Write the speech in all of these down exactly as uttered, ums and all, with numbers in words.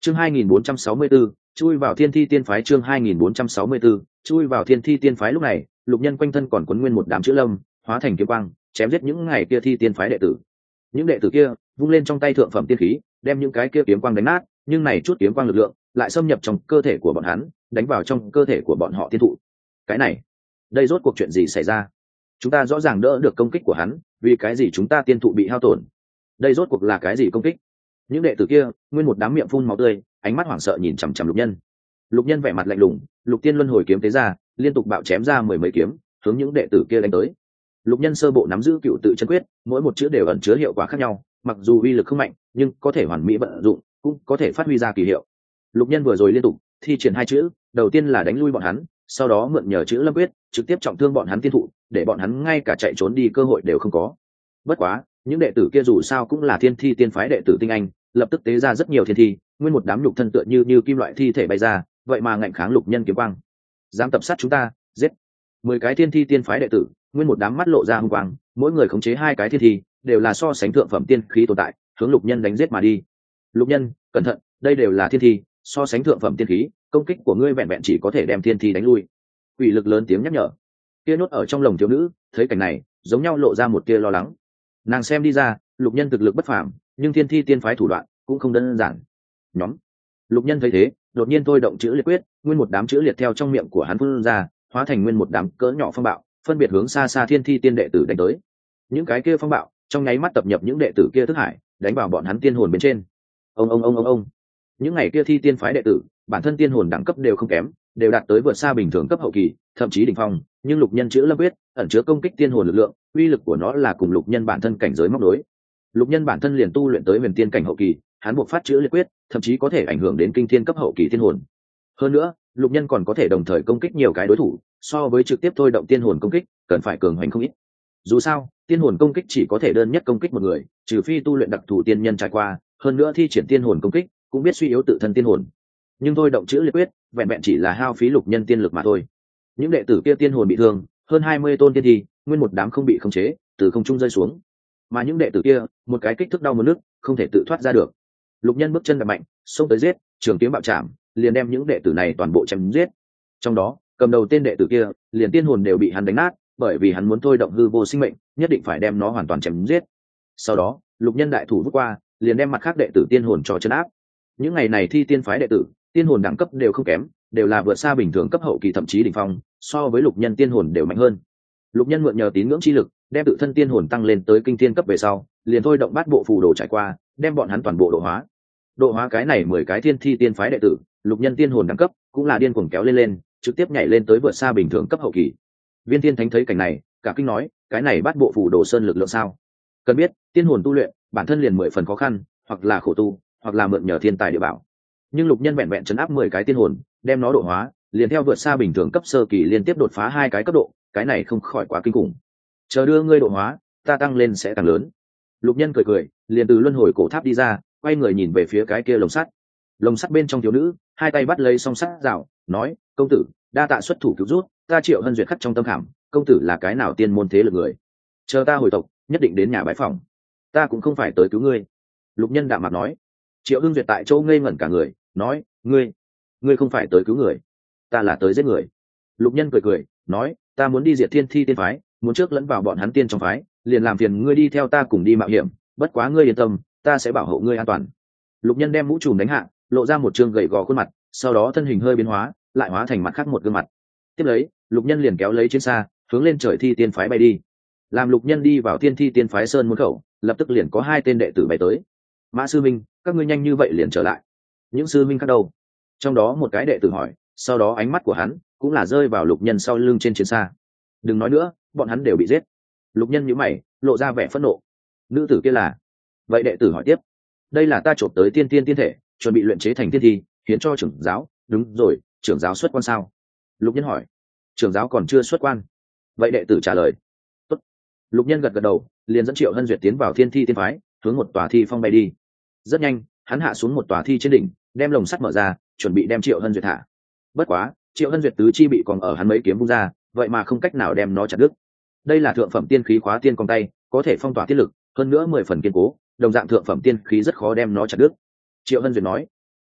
chương hai nghìn bốn trăm sáu mươi 24, chui vào thiên thi tiên phái. Chương hai nghìn bốn trăm sáu mươi 24, chui vào thiên thi tiên phái. Lúc này Lục Nhân quanh thân còn quấn nguyên một đám chữ lâm, hóa thành kiếm quang, chém giết những ngày kia thi tiên phái đệ tử. Những đệ tử kia vung lên trong tay thượng phẩm tiên khí, đem những cái kia kiếm quang đánh nát, nhưng này chút kiếm quang lực lượng lại xâm nhập trong cơ thể của bọn hắn, đánh vào trong cơ thể của bọn họ tiên thụ. Cái này, đây rốt cuộc chuyện gì xảy ra? Chúng ta rõ ràng đỡ được công kích của hắn, vì cái gì chúng ta tiên thụ bị hao tổn? Đây rốt cuộc là cái gì công kích? Những đệ tử kia nguyên một đám miệng phun máu tươi, ánh mắt hoảng sợ nhìn chằm chằm Lục Nhân. Lục Nhân vẻ mặt lạnh lùng, Lục Tiên Luân Hồi kiếm tế ra, liên tục bạo chém ra mười mấy kiếm, hướng những đệ tử kia đánh tới. Lục Nhân sơ bộ nắm giữ cựu tự chân quyết, mỗi một chữ đều ẩn chứa hiệu quả khác nhau, mặc dù uy lực không mạnh, nhưng có thể hoàn mỹ vận dụng, cũng có thể phát huy ra kỳ hiệu. Lục Nhân vừa rồi liên tục thi triển hai chữ, đầu tiên là đánh lui bọn hắn, sau đó mượn nhờ chữ lâm quyết, trực tiếp trọng thương bọn hắn tiên thụ, để bọn hắn ngay cả chạy trốn đi cơ hội đều không có. Bất quá, những đệ tử kia dù sao cũng là thiên thi tiên phái đệ tử tinh anh, lập tức tế ra rất nhiều thiên thi, nguyên một đám nhục thân tựa như như kim loại thi thể bay ra, vậy mà ngạnh kháng Lục Nhân kiếm quang. Dám tập sát chúng ta, giết! Mười cái thiên thi tiên phái đệ tử, nguyên một đám mắt lộ ra hung quang, mỗi người khống chế hai cái thiên thi, đều là so sánh thượng phẩm tiên khí tồn tại, hướng Lục Nhân đánh giết mà đi. Lục Nhân, cẩn thận, đây đều là thiên thi, so sánh thượng phẩm tiên khí, công kích của ngươi vẹn vẹn chỉ có thể đem thiên thi đánh lui. Quỷ lực lớn tiếng nhắc nhở. Kia nốt ở trong lồng thiếu nữ, thấy cảnh này, giống nhau lộ ra một tia lo lắng. Nàng xem đi ra, Lục Nhân thực lực bất phàm, nhưng thiên thi tiên phái thủ đoạn cũng không đơn giản. Nhóm. Lục Nhân thấy thế, đột nhiên thôi động chữ liệt quyết, nguyên một đám chữ liệt theo trong miệng của hắn phun ra, hóa thành nguyên một đám cỡ nhỏ phong bạo, phân biệt hướng xa xa thiên thi tiên đệ tử đánh tới. Những cái kia phong bạo trong nháy mắt tập nhập những đệ tử kia thức hải, đánh vào bọn hắn tiên hồn bên trên. Ông ông ông ông ông. Những ngày kia thi tiên phái đệ tử, bản thân tiên hồn đẳng cấp đều không kém, đều đạt tới vượt xa bình thường cấp hậu kỳ, thậm chí đỉnh phong, nhưng Lục Nhân chữ lâm quyết ẩn chứa công kích tiên hồn lực lượng, uy lực của nó là cùng Lục Nhân bản thân cảnh giới móc đối. Lục Nhân bản thân liền tu luyện tới huyền tiên cảnh hậu kỳ, hắn buộc phát chữ liệt quyết, thậm chí có thể ảnh hưởng đến kinh thiên cấp hậu kỳ tiên hồn. Hơn nữa, Lục Nhân còn có thể đồng thời công kích nhiều cái đối thủ, so với trực tiếp thôi động tiên hồn công kích, cần phải cường hoành không ít. Dù sao, tiên hồn công kích chỉ có thể đơn nhất công kích một người, trừ phi tu luyện đặc thù tiên nhân trải qua, hơn nữa thi triển tiên hồn công kích, cũng biết suy yếu tự thân tiên hồn. Nhưng thôi động chữ liệt quyết, vẹn vẹn chỉ là hao phí Lục Nhân tiên lực mà thôi. Những đệ tử kia tiên hồn bị thương, hơn hai mươi tôn tiên thi, nguyên một đám không bị khống chế, từ không trung rơi xuống. Mà những đệ tử kia, một cái kích thước đau một nước, không thể tự thoát ra được. Lục Nhân bước chân đập mạnh, xông tới giết, trường kiếm bạo chạm, liền đem những đệ tử này toàn bộ chém giết. Trong đó, cầm đầu tên đệ tử kia, liền tiên hồn đều bị hắn đánh nát, bởi vì hắn muốn thôi động hư vô sinh mệnh, nhất định phải đem nó hoàn toàn chém giết. Sau đó, Lục Nhân đại thủ vút qua, liền đem mặt khác đệ tử tiên hồn cho trấn áp. Những ngày này thi tiên phái đệ tử, tiên hồn đẳng cấp đều không kém, đều là vượt xa bình thường cấp hậu kỳ thậm chí đỉnh phong, so với Lục Nhân tiên hồn đều mạnh hơn. Lục Nhân mượn nhờ tín ngưỡng chi lực, đem tự thân tiên hồn tăng lên tới kinh thiên cấp về sau, liền thôi động bát bộ phù đồ trải qua, đem bọn hắn toàn bộ độ hóa. Độ hóa cái này mười cái thiên thi tiên phái đệ tử, Lục Nhân tiên hồn đẳng cấp cũng là điên cuồng kéo lên lên, trực tiếp nhảy lên tới vượt xa bình thường cấp hậu kỳ. Viên Thiên Thánh thấy cảnh này, cả kinh nói, cái này bát bộ phù đồ sơn lực lượng sao? Cần biết, tiên hồn tu luyện, bản thân liền mười phần khó khăn, hoặc là khổ tu, hoặc là mượn nhờ thiên tài địa bảo. Nhưng Lục Nhân vẹn vẹn trấn áp mười cái tiên hồn, đem nó độ hóa, liền theo vượt xa bình thường cấp sơ kỳ liên tiếp đột phá hai cái cấp độ, cái này không khỏi quá kinh khủng. Chờ đưa ngươi độ hóa, ta tăng lên sẽ càng lớn. Lục Nhân cười cười, liền từ luân hồi cổ tháp đi ra, quay người nhìn về phía cái kia lồng sắt. Lồng sắt bên trong thiếu nữ, hai tay bắt lấy song sắt rào, nói, công tử, đa tạ xuất thủ cứu rút, ta Triệu Hân duyệt khắc trong tâm khảm, công tử là cái nào tiên môn thế lực người? Chờ ta hồi tộc, nhất định đến nhà bái phòng. Ta cũng không phải tới cứu ngươi. Lục Nhân đạm mặt nói. Triệu Hân duyệt tại chỗ ngây ngẩn cả người, nói, ngươi, ngươi không phải tới cứu người, ta là tới giết người. Lục Nhân cười cười, nói, ta muốn đi diệt thiên thi tiên phái, muốn trước lẫn vào bọn hắn tiên trong phái, liền làm phiền ngươi đi theo ta cùng đi mạo hiểm, bất quá ngươi yên tâm, ta sẽ bảo hộ ngươi an toàn. Lục Nhân đem mũ trùm đánh hạ, lộ ra một trương gầy gò khuôn mặt, sau đó thân hình hơi biến hóa, lại hóa thành mặt khác một gương mặt. Tiếp lấy, Lục Nhân liền kéo lấy chiến xa, hướng lên trời thi tiên phái bay đi. Làm Lục Nhân đi vào thiên thi tiên phái sơn môn khẩu, lập tức liền có hai tên đệ tử bay tới. Mã sư minh, các ngươi nhanh như vậy liền trở lại? Những sư minh khác đâu? Trong đó một cái đệ tử hỏi, sau đó ánh mắt của hắn cũng là rơi vào Lục Nhân sau lưng trên chiến xa. Đừng nói nữa, bọn hắn đều bị giết. Lục Nhân nhíu mày, lộ ra vẻ phẫn nộ. Nữ tử kia là? Vậy đệ tử hỏi tiếp. Đây là ta trộm tới tiên tiên tiên thể, chuẩn bị luyện chế thành tiên thi, hiến cho trưởng giáo. Đúng rồi, trưởng giáo xuất quan sao? Lục Nhân hỏi. Trưởng giáo còn chưa xuất quan. Vậy đệ tử trả lời. Tốt. Lục Nhân gật gật đầu, liền dẫn Triệu Hân duyệt tiến vào thiên thi tiên phái, hướng một tòa thi phong bay đi. Rất nhanh, hắn hạ xuống một tòa thi trên đỉnh, đem lồng sắt mở ra, chuẩn bị đem Triệu Hân duyệt thả. Bất quá, Triệu Hân duyệt tứ chi bị còn ở hắn mấy kiếm vung ra, vậy mà không cách nào đem nó chặt đứt. Đây là thượng phẩm tiên khí khóa tiên cong tay, có thể phong tỏa tiết lực, hơn nữa mười phần kiên cố, đồng dạng thượng phẩm tiên khí rất khó đem nó chặt đứt. Triệu Hân duyệt nói,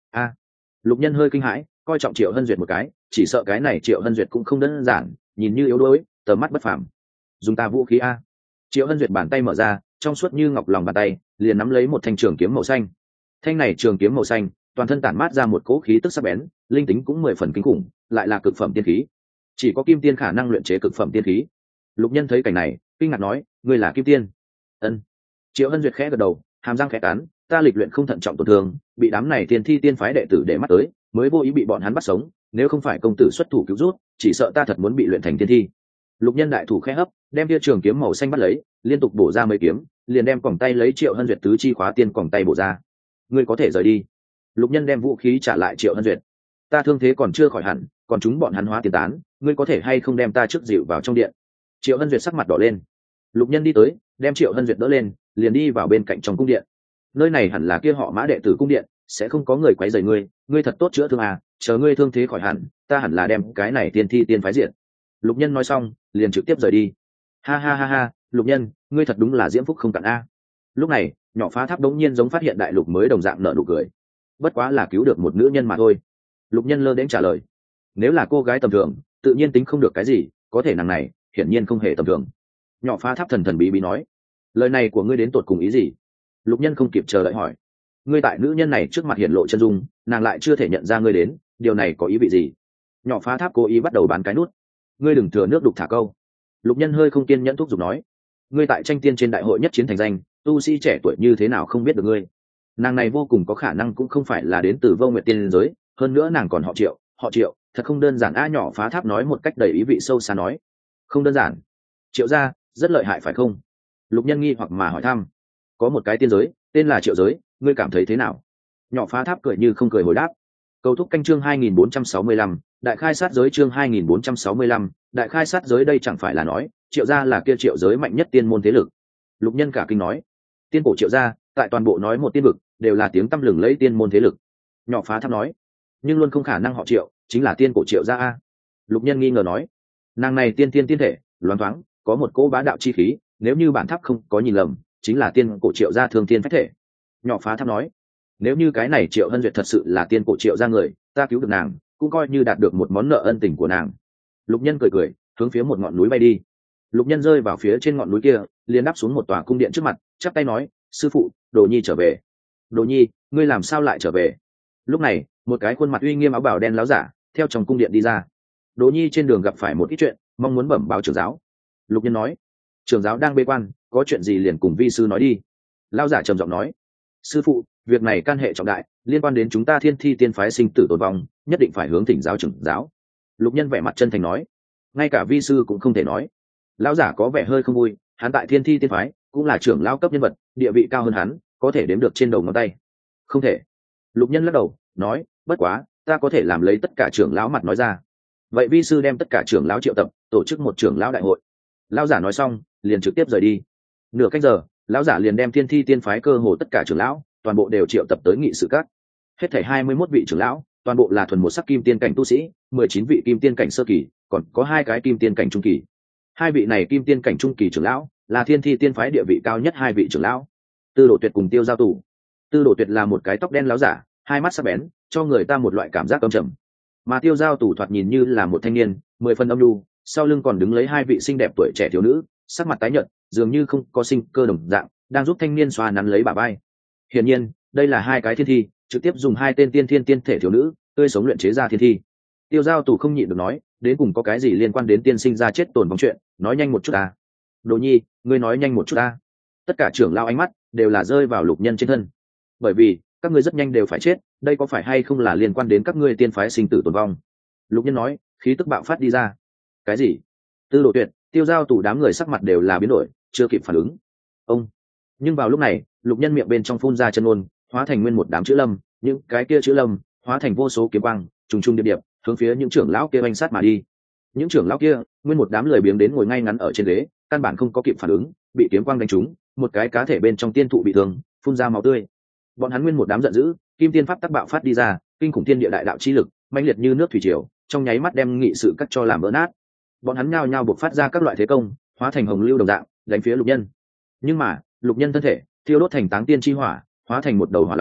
a Lục Nhân hơi kinh hãi, coi trọng Triệu Hân Duyệt một cái, chỉ sợ cái này Triệu Hân Duyệt cũng không đơn giản, nhìn như yếu đuối, tầm mắt bất phàm. Dùng ta vũ khí a. Triệu Hân Duyệt bàn tay mở ra, trong suốt như ngọc lòng bàn tay, liền nắm lấy một thanh trường kiếm màu xanh. Thanh này trường kiếm màu xanh, toàn thân tản mát ra một cỗ khí tức sắc bén, linh tính cũng mười phần kinh khủng, lại là cực phẩm tiên khí. Chỉ có kim tiên khả năng luyện chế cực phẩm tiên khí. Lục Nhân thấy cảnh này, kinh ngạc nói, ngươi là kim tiên? Ân. Triệu Hân Duyệt khẽ gật đầu, hàm răng khẽ cắn, ta lịch luyện không thận trọng tổn thương, bị đám này tiên thi tiên phái đệ tử để mắt tới, mới vô ý bị bọn hắn bắt sống, nếu không phải công tử xuất thủ cứu rút, chỉ sợ ta thật muốn bị luyện thành tiên thi. Lục Nhân đại thủ khẽ hấp, đem tia trường kiếm màu xanh bắt lấy, liên tục bổ ra mấy kiếm, liền đem còng tay lấy Triệu Hân Duyệt tứ chi khóa tiên còng tay bổ ra. Ngươi có thể rời đi. Lục Nhân đem vũ khí trả lại Triệu Hân Duyệt. Ta thương thế còn chưa khỏi hẳn, còn chúng bọn hắn hóa tiền tán, ngươi có thể hay không đem ta trước dịu vào trong điện? Triệu Hân Duyệt sắc mặt đỏ lên. Lục Nhân đi tới, đem Triệu Hân Duyệt đỡ lên, liền đi vào bên cạnh trong cung điện. Nơi này hẳn là kia họ Mã đệ tử cung điện, sẽ không có người quấy rầy ngươi, ngươi thật tốt chữa thương à, chờ ngươi thương thế khỏi hẳn, ta hẳn là đem cái này tiên thi tiên phái diện. Lục Nhân nói xong, liền trực tiếp rời đi. Ha ha ha ha, Lục Nhân, ngươi thật đúng là diễm phúc không cạn a. Lúc này, Nhỏ Phá Tháp đống nhiên giống phát hiện đại lục mới đồng dạng nở nụ cười. Bất quá là cứu được một nữ nhân mà thôi. Lục Nhân lơ đến trả lời. Nếu là cô gái tầm thường, tự nhiên tính không được cái gì, có thể nàng này, hiển nhiên không hề tầm thường. Nhỏ Phá Tháp thần thần bí bí nói, lời này của ngươi đến tột cùng ý gì? Lục Nhân không kịp chờ đợi hỏi. Ngươi tại nữ nhân này trước mặt hiển lộ chân dung, nàng lại chưa thể nhận ra ngươi đến, điều này có ý vị gì? Nhỏ Phá Tháp cố ý bắt đầu bán cái nút. Ngươi đừng thừa nước đục thả câu. Lục Nhân hơi không kiên nhẫn thúc giục nói, ngươi tại tranh tiên trên đại hội nhất chiến thành danh, tu sĩ trẻ tuổi như thế nào không biết được ngươi? Nàng này vô cùng có khả năng cũng không phải là đến từ Vô Nguyệt tiên giới, hơn nữa nàng còn họ Triệu, họ Triệu, thật không đơn giản a. Nhỏ Phá Tháp nói một cách đầy ý vị sâu xa nói, không đơn giản. Triệu gia rất lợi hại phải không? Lục Nhân nghi hoặc mà hỏi thăm. Có một cái tiên giới tên là Triệu giới, ngươi cảm thấy thế nào? Nhỏ Phá Tháp cười như không cười hồi đáp. Cầu thúc canh chương hai nghìn bốn trăm sáu mươi lăm, đại khai sát giới chương hai nghìn bốn trăm sáu mươi lăm, đại khai sát giới đây chẳng phải là nói, Triệu gia là kia Triệu giới mạnh nhất tiên môn thế lực. Lục Nhân cả kinh nói, tiên cổ Triệu gia, tại toàn bộ nói một tiên vực, đều là tiếng tăm lừng lẫy tiên môn thế lực. Nhỏ Phá Tháp nói, nhưng luôn không khả năng họ Triệu, chính là tiên cổ Triệu gia a. Lục Nhân nghi ngờ nói, nàng này tiên tiên tiên thể, loáng thoáng, có một cỗ bá đạo chi khí, nếu như bản tháp không có nhìn lầm, chính là tiên cổ Triệu gia thường tiên phách thể. Nhỏ Phá Tháp nói, nếu như cái này Triệu Hân Duyệt thật sự là tiên cổ Triệu gia người, ta cứu được nàng, cũng coi như đạt được một món nợ ân tình của nàng. Lục Nhân cười cười, hướng phía một ngọn núi bay đi. Lục Nhân rơi vào phía trên ngọn núi kia, liền đáp xuống một tòa cung điện trước mặt, chắp tay nói, sư phụ, Đồ Nhi trở về. Đồ Nhi, ngươi làm sao lại trở về? Lúc này, một cái khuôn mặt uy nghiêm áo bào đen láo giả theo trong cung điện đi ra. Đồ Nhi trên đường gặp phải một ít chuyện, mong muốn bẩm báo trưởng giáo. Lục Nhân nói, trưởng giáo đang bế quan, có chuyện gì liền cùng vi sư nói đi. Lão giả trầm giọng nói, sư phụ, việc này can hệ trọng đại, liên quan đến chúng ta Thiên Thi tiên phái sinh tử tồn vong, nhất định phải hướng thỉnh giáo trưởng giáo. Lục Nhân vẻ mặt chân thành nói, ngay cả vi sư cũng không thể nói. Lão giả có vẻ hơi không vui, hắn tại Thiên Thi tiên phái cũng là trưởng lão cấp nhân vật, địa vị cao hơn hắn, có thể đếm được trên đầu ngón tay. Không thể. Lục Nhân lắc đầu nói, bất quá ta có thể làm lấy tất cả trưởng lão mặt nói ra. Vậy vi sư đem tất cả trưởng lão triệu tập, tổ chức một trưởng lão đại hội. Lão giả nói xong, liền trực tiếp rời đi. Nửa cách giờ, lão giả liền đem Thiên Thi tiên phái cơ hồ tất cả trưởng lão toàn bộ đều triệu tập tới nghị sự các. Hết thảy hai mươi mốt vị trưởng lão, toàn bộ là thuần một sắc kim tiên cảnh tu sĩ, mười chín vị kim tiên cảnh sơ kỳ, còn có hai cái kim tiên cảnh trung kỳ. Hai vị này kim tiên cảnh trung kỳ trưởng lão là Thiên Thi tiên phái địa vị cao nhất hai vị trưởng lão. Tư Đồ Tuyệt cùng Tiêu Giao Tủ. Tư Đồ Tuyệt là một cái tóc đen láo giả, hai mắt sắc bén, cho người ta một loại cảm giác âm trầm. Mà Tiêu Giao Tủ thoạt nhìn như là một thanh niên, mười phần âm nhu, sau lưng còn đứng lấy hai vị xinh đẹp tuổi trẻ thiếu nữ, sắc mặt tái nhợt, dường như không có sinh cơ đồng dạng, đang giúp thanh niên xoa nắn lấy bả vai. Hiển nhiên, đây là hai cái thiên thi, trực tiếp dùng hai tên tiên thiên tiên thể thiếu nữ, tươi sống luyện chế ra thiên thi. Tiêu Giao Tủ không nhịn được nói, đến cùng có cái gì liên quan đến tiên sinh ra chết tồn vong chuyện, nói nhanh một chút ta. Đồ Nhi, ngươi nói nhanh một chút ta. Tất cả trưởng lão ánh mắt đều là rơi vào Lục Nhân trên thân. Bởi vì, các ngươi rất nhanh đều phải chết, đây có phải hay không là liên quan đến các ngươi tiên phái sinh tử tồn vong? Lục Nhân nói, khí tức bạo phát đi ra. Cái gì? Tư Đồ Tuyệt, Tiêu Giao Tủ đám người sắc mặt đều là biến đổi, chưa kịp phản ứng. Ông. Nhưng vào lúc này, Lục Nhân miệng bên trong phun ra chân ngôn, hóa thành nguyên một đám chữ lâm, những cái kia chữ lâm hóa thành vô số kiếm quang, trùng trùng điệp điệp, hướng phía những trưởng lão kia oanh sát mà đi. Những trưởng lão kia, nguyên một đám lười biếng đến ngồi ngay ngắn ở trên ghế, căn bản không có kịp phản ứng, bị kiếm quang đánh trúng, một cái cá thể bên trong tiên thụ bị thương, phun ra máu tươi. Bọn hắn nguyên một đám giận dữ, kim tiên pháp tắc bạo phát đi ra, kinh khủng thiên địa đại đạo chi lực, mãnh liệt như nước thủy triều, trong nháy mắt đem nghị sự cắt cho làm vỡ nát. Bọn hắn nhao nhao bộc phát ra các loại thế công, hóa thành hồng lưu đồng dạng, đánh phía Lục Nhân. Nhưng mà, Lục Nhân thân thể thiêu đốt thành táng tiên chi hỏa, hóa thành một đầu hỏa long,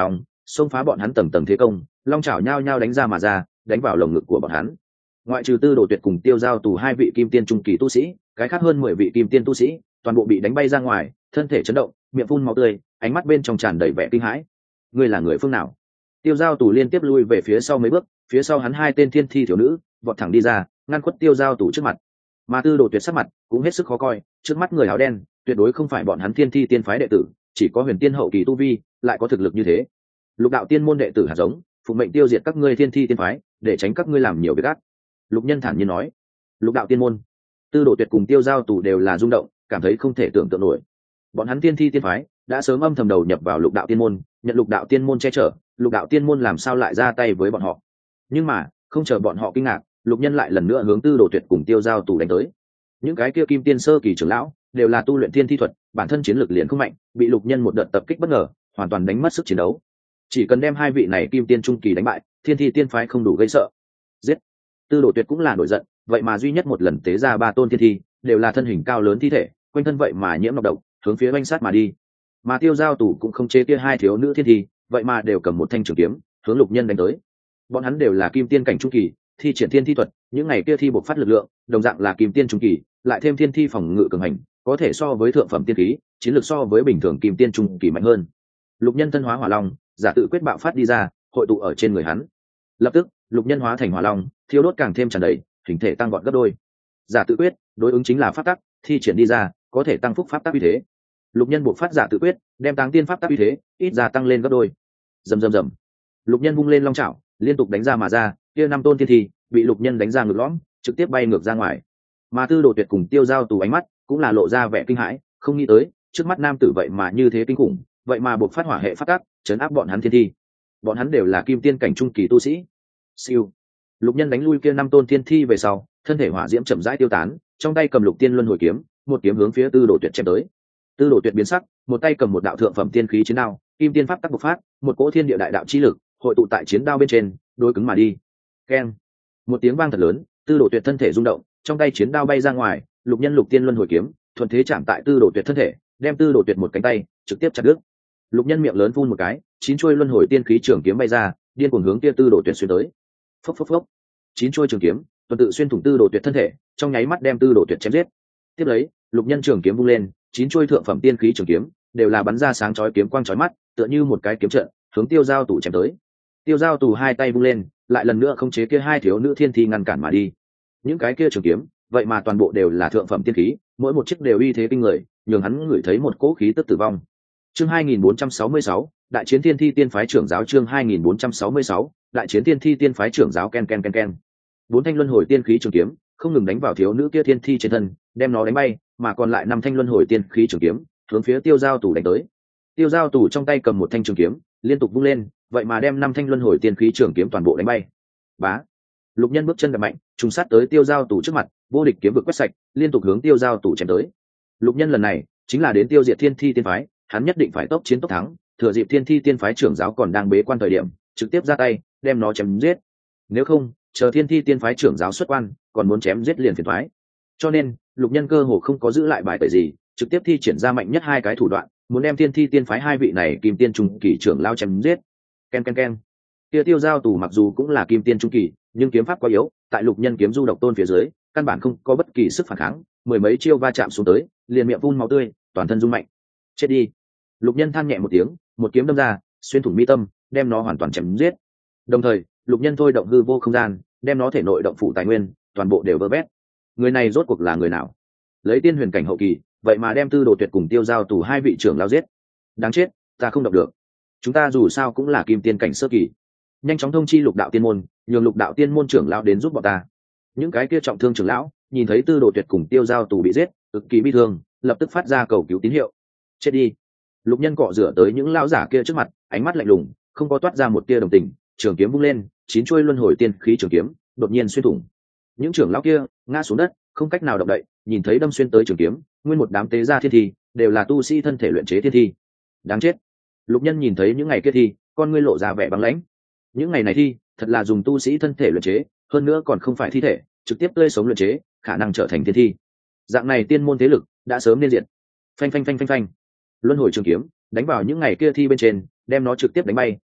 xông phá bọn hắn tầng tầng thế công, long chảo nhao nhao đánh ra mà ra, đánh vào lồng ngực của bọn hắn. Ngoại trừ Tư Đồ Tuyệt cùng Tiêu Giao Tù hai vị kim tiên trung kỳ tu sĩ, cái khác hơn mười vị kim tiên tu sĩ, toàn bộ bị đánh bay ra ngoài, thân thể chấn động, miệng phun máu tươi, ánh mắt bên trong tràn đầy vẻ kinh hãi. Ngươi là người phương nào? Tiêu Giao Tù liên tiếp lui về phía sau mấy bước, phía sau hắn hai tên thiên thi thiếu nữ vọt thẳng đi ra, ngăn khuất Tiêu Giao Tù trước mặt. Mà Tư Đồ Tuyệt sắc mặt cũng hết sức khó coi, trước mắt người áo đen tuyệt đối không phải bọn hắn thiên thi tiên phái đệ tử, chỉ có huyền tiên hậu kỳ tu vi, lại có thực lực như thế. Lục đạo tiên môn đệ tử hạt giống, phụ mệnh tiêu diệt các ngươi thiên thi tiên phái, để tránh các ngươi làm nhiều việc ác. Lục Nhân thản nhiên nói. Lục đạo tiên môn, Tư Đồ Tuyệt cùng Tiêu Giao Tù đều là rung động, cảm thấy không thể tưởng tượng nổi. Bọn hắn thiên thi tiên phái đã sớm âm thầm đầu nhập vào lục đạo tiên môn, nhận lục đạo tiên môn che chở, lục đạo tiên môn làm sao lại ra tay với bọn họ? Nhưng mà không chờ bọn họ kinh ngạc, Lục Nhân lại lần nữa hướng Tư Đồ Tuyệt cùng Tiêu Giao Tù đánh tới. Những cái kia kim tiên sơ kỳ trưởng lão đều là tu luyện thiên thi thuật, bản thân chiến lược liền không mạnh, bị Lục Nhân một đợt tập kích bất ngờ, hoàn toàn đánh mất sức chiến đấu. Chỉ cần đem hai vị này kim tiên trung kỳ đánh bại, thiên thi tiên phái không đủ gây sợ. Giết! Tư Đồ Tuyệt cũng là nổi giận, vậy mà duy nhất một lần tế ra ba tôn thiên thi, đều là thân hình cao lớn thi thể, quanh thân vậy mà nhiễm độc độc, hướng phía oanh sát mà đi. Mà Tiêu Giao Tù cũng không chế kia hai thiếu nữ thiên thi, vậy mà đều cầm một thanh trường kiếm, hướng Lục Nhân đánh tới. Bọn hắn đều là kim tiên cảnh trung kỳ, thi triển thiên thi thuật, những ngày kia thi bộc phát lực lượng, đồng dạng là kim tiên trung kỳ, lại thêm thiên thi phòng ngự cường hành, có thể so với thượng phẩm tiên khí, chiến lược so với bình thường kim tiên trung kỳ mạnh hơn. Lục Nhân thân hóa hỏa long, giả tự quyết bạo phát đi ra, hội tụ ở trên người hắn. Lập tức, Lục Nhân hóa thành hỏa long, thiêu đốt càng thêm tràn đầy, hình thể tăng vọt gấp đôi. Giả tự quyết, đối ứng chính là pháp tắc, thi triển đi ra, có thể tăng phúc pháp tắc uy thế. Lục Nhân buộc phát giả tự quyết, đem táng tiên pháp tắc uy thế, ít ra tăng lên gấp đôi. Rầm rầm rầm. Lục Nhân vung lên long chảo, liên tục đánh ra mà ra, kia năm tôn thiên thi bị Lục Nhân đánh ra ngược lõm, trực tiếp bay ngược ra ngoài. Mà Tư Đồ Tuyệt cùng Tiêu Giao Tù ánh mắt cũng là lộ ra vẻ kinh hãi, không nghĩ tới trước mắt nam tử vậy mà như thế kinh khủng, vậy mà buộc phát hỏa hệ phát tác, chấn áp bọn hắn thiên thi. Bọn hắn đều là kim tiên cảnh trung kỳ tu sĩ. Siêu. Lục Nhân đánh lui kia năm tôn thiên thi về sau, thân thể hỏa diễm chậm rãi tiêu tán, trong tay cầm Lục Tiên Luân Hồi kiếm, một kiếm hướng phía Tư Đồ Tuyệt chém tới. Tư Đồ Tuyệt biến sắc, một tay cầm một đạo thượng phẩm tiên khí chiến đao, kim tiên pháp tắc bộc phát, một cỗ thiên địa đại đạo chi lực hội tụ tại chiến đao bên trên, đối cứng mà đi. Keng. Một tiếng vang thật lớn, Tư Đồ Tuyệt thân thể rung động, trong tay chiến đao bay ra ngoài, Lục Nhân Lục Tiên Luân Hồi kiếm thuận thế chạm tại Tư Đồ Tuyệt thân thể, đem Tư Đồ Tuyệt một cánh tay trực tiếp chặt đứt. Lục Nhân miệng lớn phun một cái, chín chuôi luân hồi tiên khí trường kiếm bay ra, điên cuồng hướng kia Tư Đồ Tuyệt xuyên tới. Phốc phốc phốc. Chín chuôi trường kiếm tuần tự xuyên thủng Tư Đồ Tuyệt thân thể, trong nháy mắt đem Tư Đồ Tuyệt chém giết. Tiếp lấy, Lục Nhân trường kiếm vung lên, chín chuôi thượng phẩm tiên khí trường kiếm đều là bắn ra sáng chói kiếm quang chói mắt, tựa như một cái kiếm trận, hướng Tiêu Giao Tù chém tới. Tiêu Giao Tù hai tay vung lên, lại lần nữa không chế kia hai thiếu nữ thiên thi ngăn cản mà đi. Những cái kia trường kiếm, vậy mà toàn bộ đều là thượng phẩm tiên khí, mỗi một chiếc đều uy thế kinh người, nhường hắn ngửi thấy một cỗ khí tức tử vong. Chương hai nghìn bốn trăm sáu mươi sáu, Đại chiến Thiên Thi Tiên phái trưởng giáo chương hai nghìn bốn trăm sáu mươi sáu, Đại chiến Thiên Thi Tiên phái trưởng giáo ken ken ken ken. Bốn thanh luân hồi tiên khí trường kiếm, không ngừng đánh vào thiếu nữ kia thiên thi trên thân, đem nó đánh bay, mà còn lại năm thanh luân hồi tiên khí trường kiếm, hướng phía Tiêu Giao Tù đánh tới. Tiêu Giao Tù trong tay cầm một thanh trường kiếm, liên tục vung lên, vậy mà đem năm thanh luân hồi tiên khí trường kiếm toàn bộ đánh bay. Bá. Lục Nhân bước chân đập mạnh, trùng sát tới Tiêu Giao Tù trước mặt, vô địch kiếm vực quét sạch, liên tục hướng Tiêu Giao Tù chém tới. Lục Nhân lần này chính là đến tiêu diệt Thiên Thi Tiên phái, hắn nhất định phải tốc chiến tốc thắng, thừa dịp Thiên Thi Tiên phái trưởng giáo còn đang bế quan thời điểm, trực tiếp ra tay, đem nó chém giết. Nếu không, chờ Thiên Thi Tiên phái trưởng giáo xuất quan, còn muốn chém giết liền phiền toái. Cho nên, Lục Nhân cơ hồ không có giữ lại bài tẩy gì, trực tiếp thi triển ra mạnh nhất hai cái thủ đoạn, muốn đem Thiên Thi Tiên phái hai vị này kim tiên trung kỳ trưởng lao chém giết. Ken ken ken. Kia Tiêu Giao Tù mặc dù cũng là kim tiên trung kỳ, nhưng kiếm pháp quá yếu, tại Lục Nhân kiếm du độc tôn phía dưới, căn bản không có bất kỳ sức phản kháng, mười mấy chiêu va chạm xuống tới, liền miệng phun máu tươi, toàn thân rung mạnh. Chết đi. Lục Nhân than nhẹ một tiếng, một kiếm đâm ra, xuyên thủng mi tâm, đem nó hoàn toàn chém giết. Đồng thời, Lục Nhân thôi động hư vô không gian, đem nó thể nội động phủ tài nguyên, toàn bộ đều vỡ vét. Người này rốt cuộc là người nào? Lấy tiên huyền cảnh hậu kỳ, vậy mà đem Tư Đồ Tuyệt cùng Tiêu Giao Tù hai vị trưởng lao giết. Đáng chết, ta không động được. Chúng ta dù sao cũng là kim tiên cảnh sơ kỳ. Nhanh chóng thông chi Lục đạo tiên môn, nhường Lục đạo tiên môn trưởng lão đến giúp bọn ta. Những cái kia trọng thương trưởng lão, nhìn thấy Tư Đồ Tuyệt cùng Tiêu Giao Tù bị giết, cực kỳ bi thương, lập tức phát ra cầu cứu tín hiệu. Chết đi. Lục Nhân cọ rửa tới những lão giả kia trước mặt, ánh mắt lạnh lùng, không có toát ra một tia đồng tình, trường kiếm vung lên, chín chuôi luân hồi tiên khí trường kiếm đột nhiên xuyên thủng. Những trưởng lão kia ngã xuống đất, không cách nào động đậy, nhìn thấy đâm xuyên tới trường kiếm, nguyên một đám tế gia thiên thi, đều là tu sĩ thân thể luyện chế thiên thi. Đáng chết. Lục Nhân nhìn thấy những ngày kia thi, con ngươi lộ ra vẻ băng lãnh. Những ngày này thi, thật là dùng tu sĩ thân thể luyện chế, hơn nữa còn không phải thi thể, trực tiếp tươi sống luyện chế, khả năng trở thành thiên thi. Dạng này tiên môn thế lực đã sớm nên diệt. Phanh phanh phanh phanh phanh. Luân hồi trường kiếm đánh vào những ngày kia thi bên trên, đem nó trực tiếp đánh bay,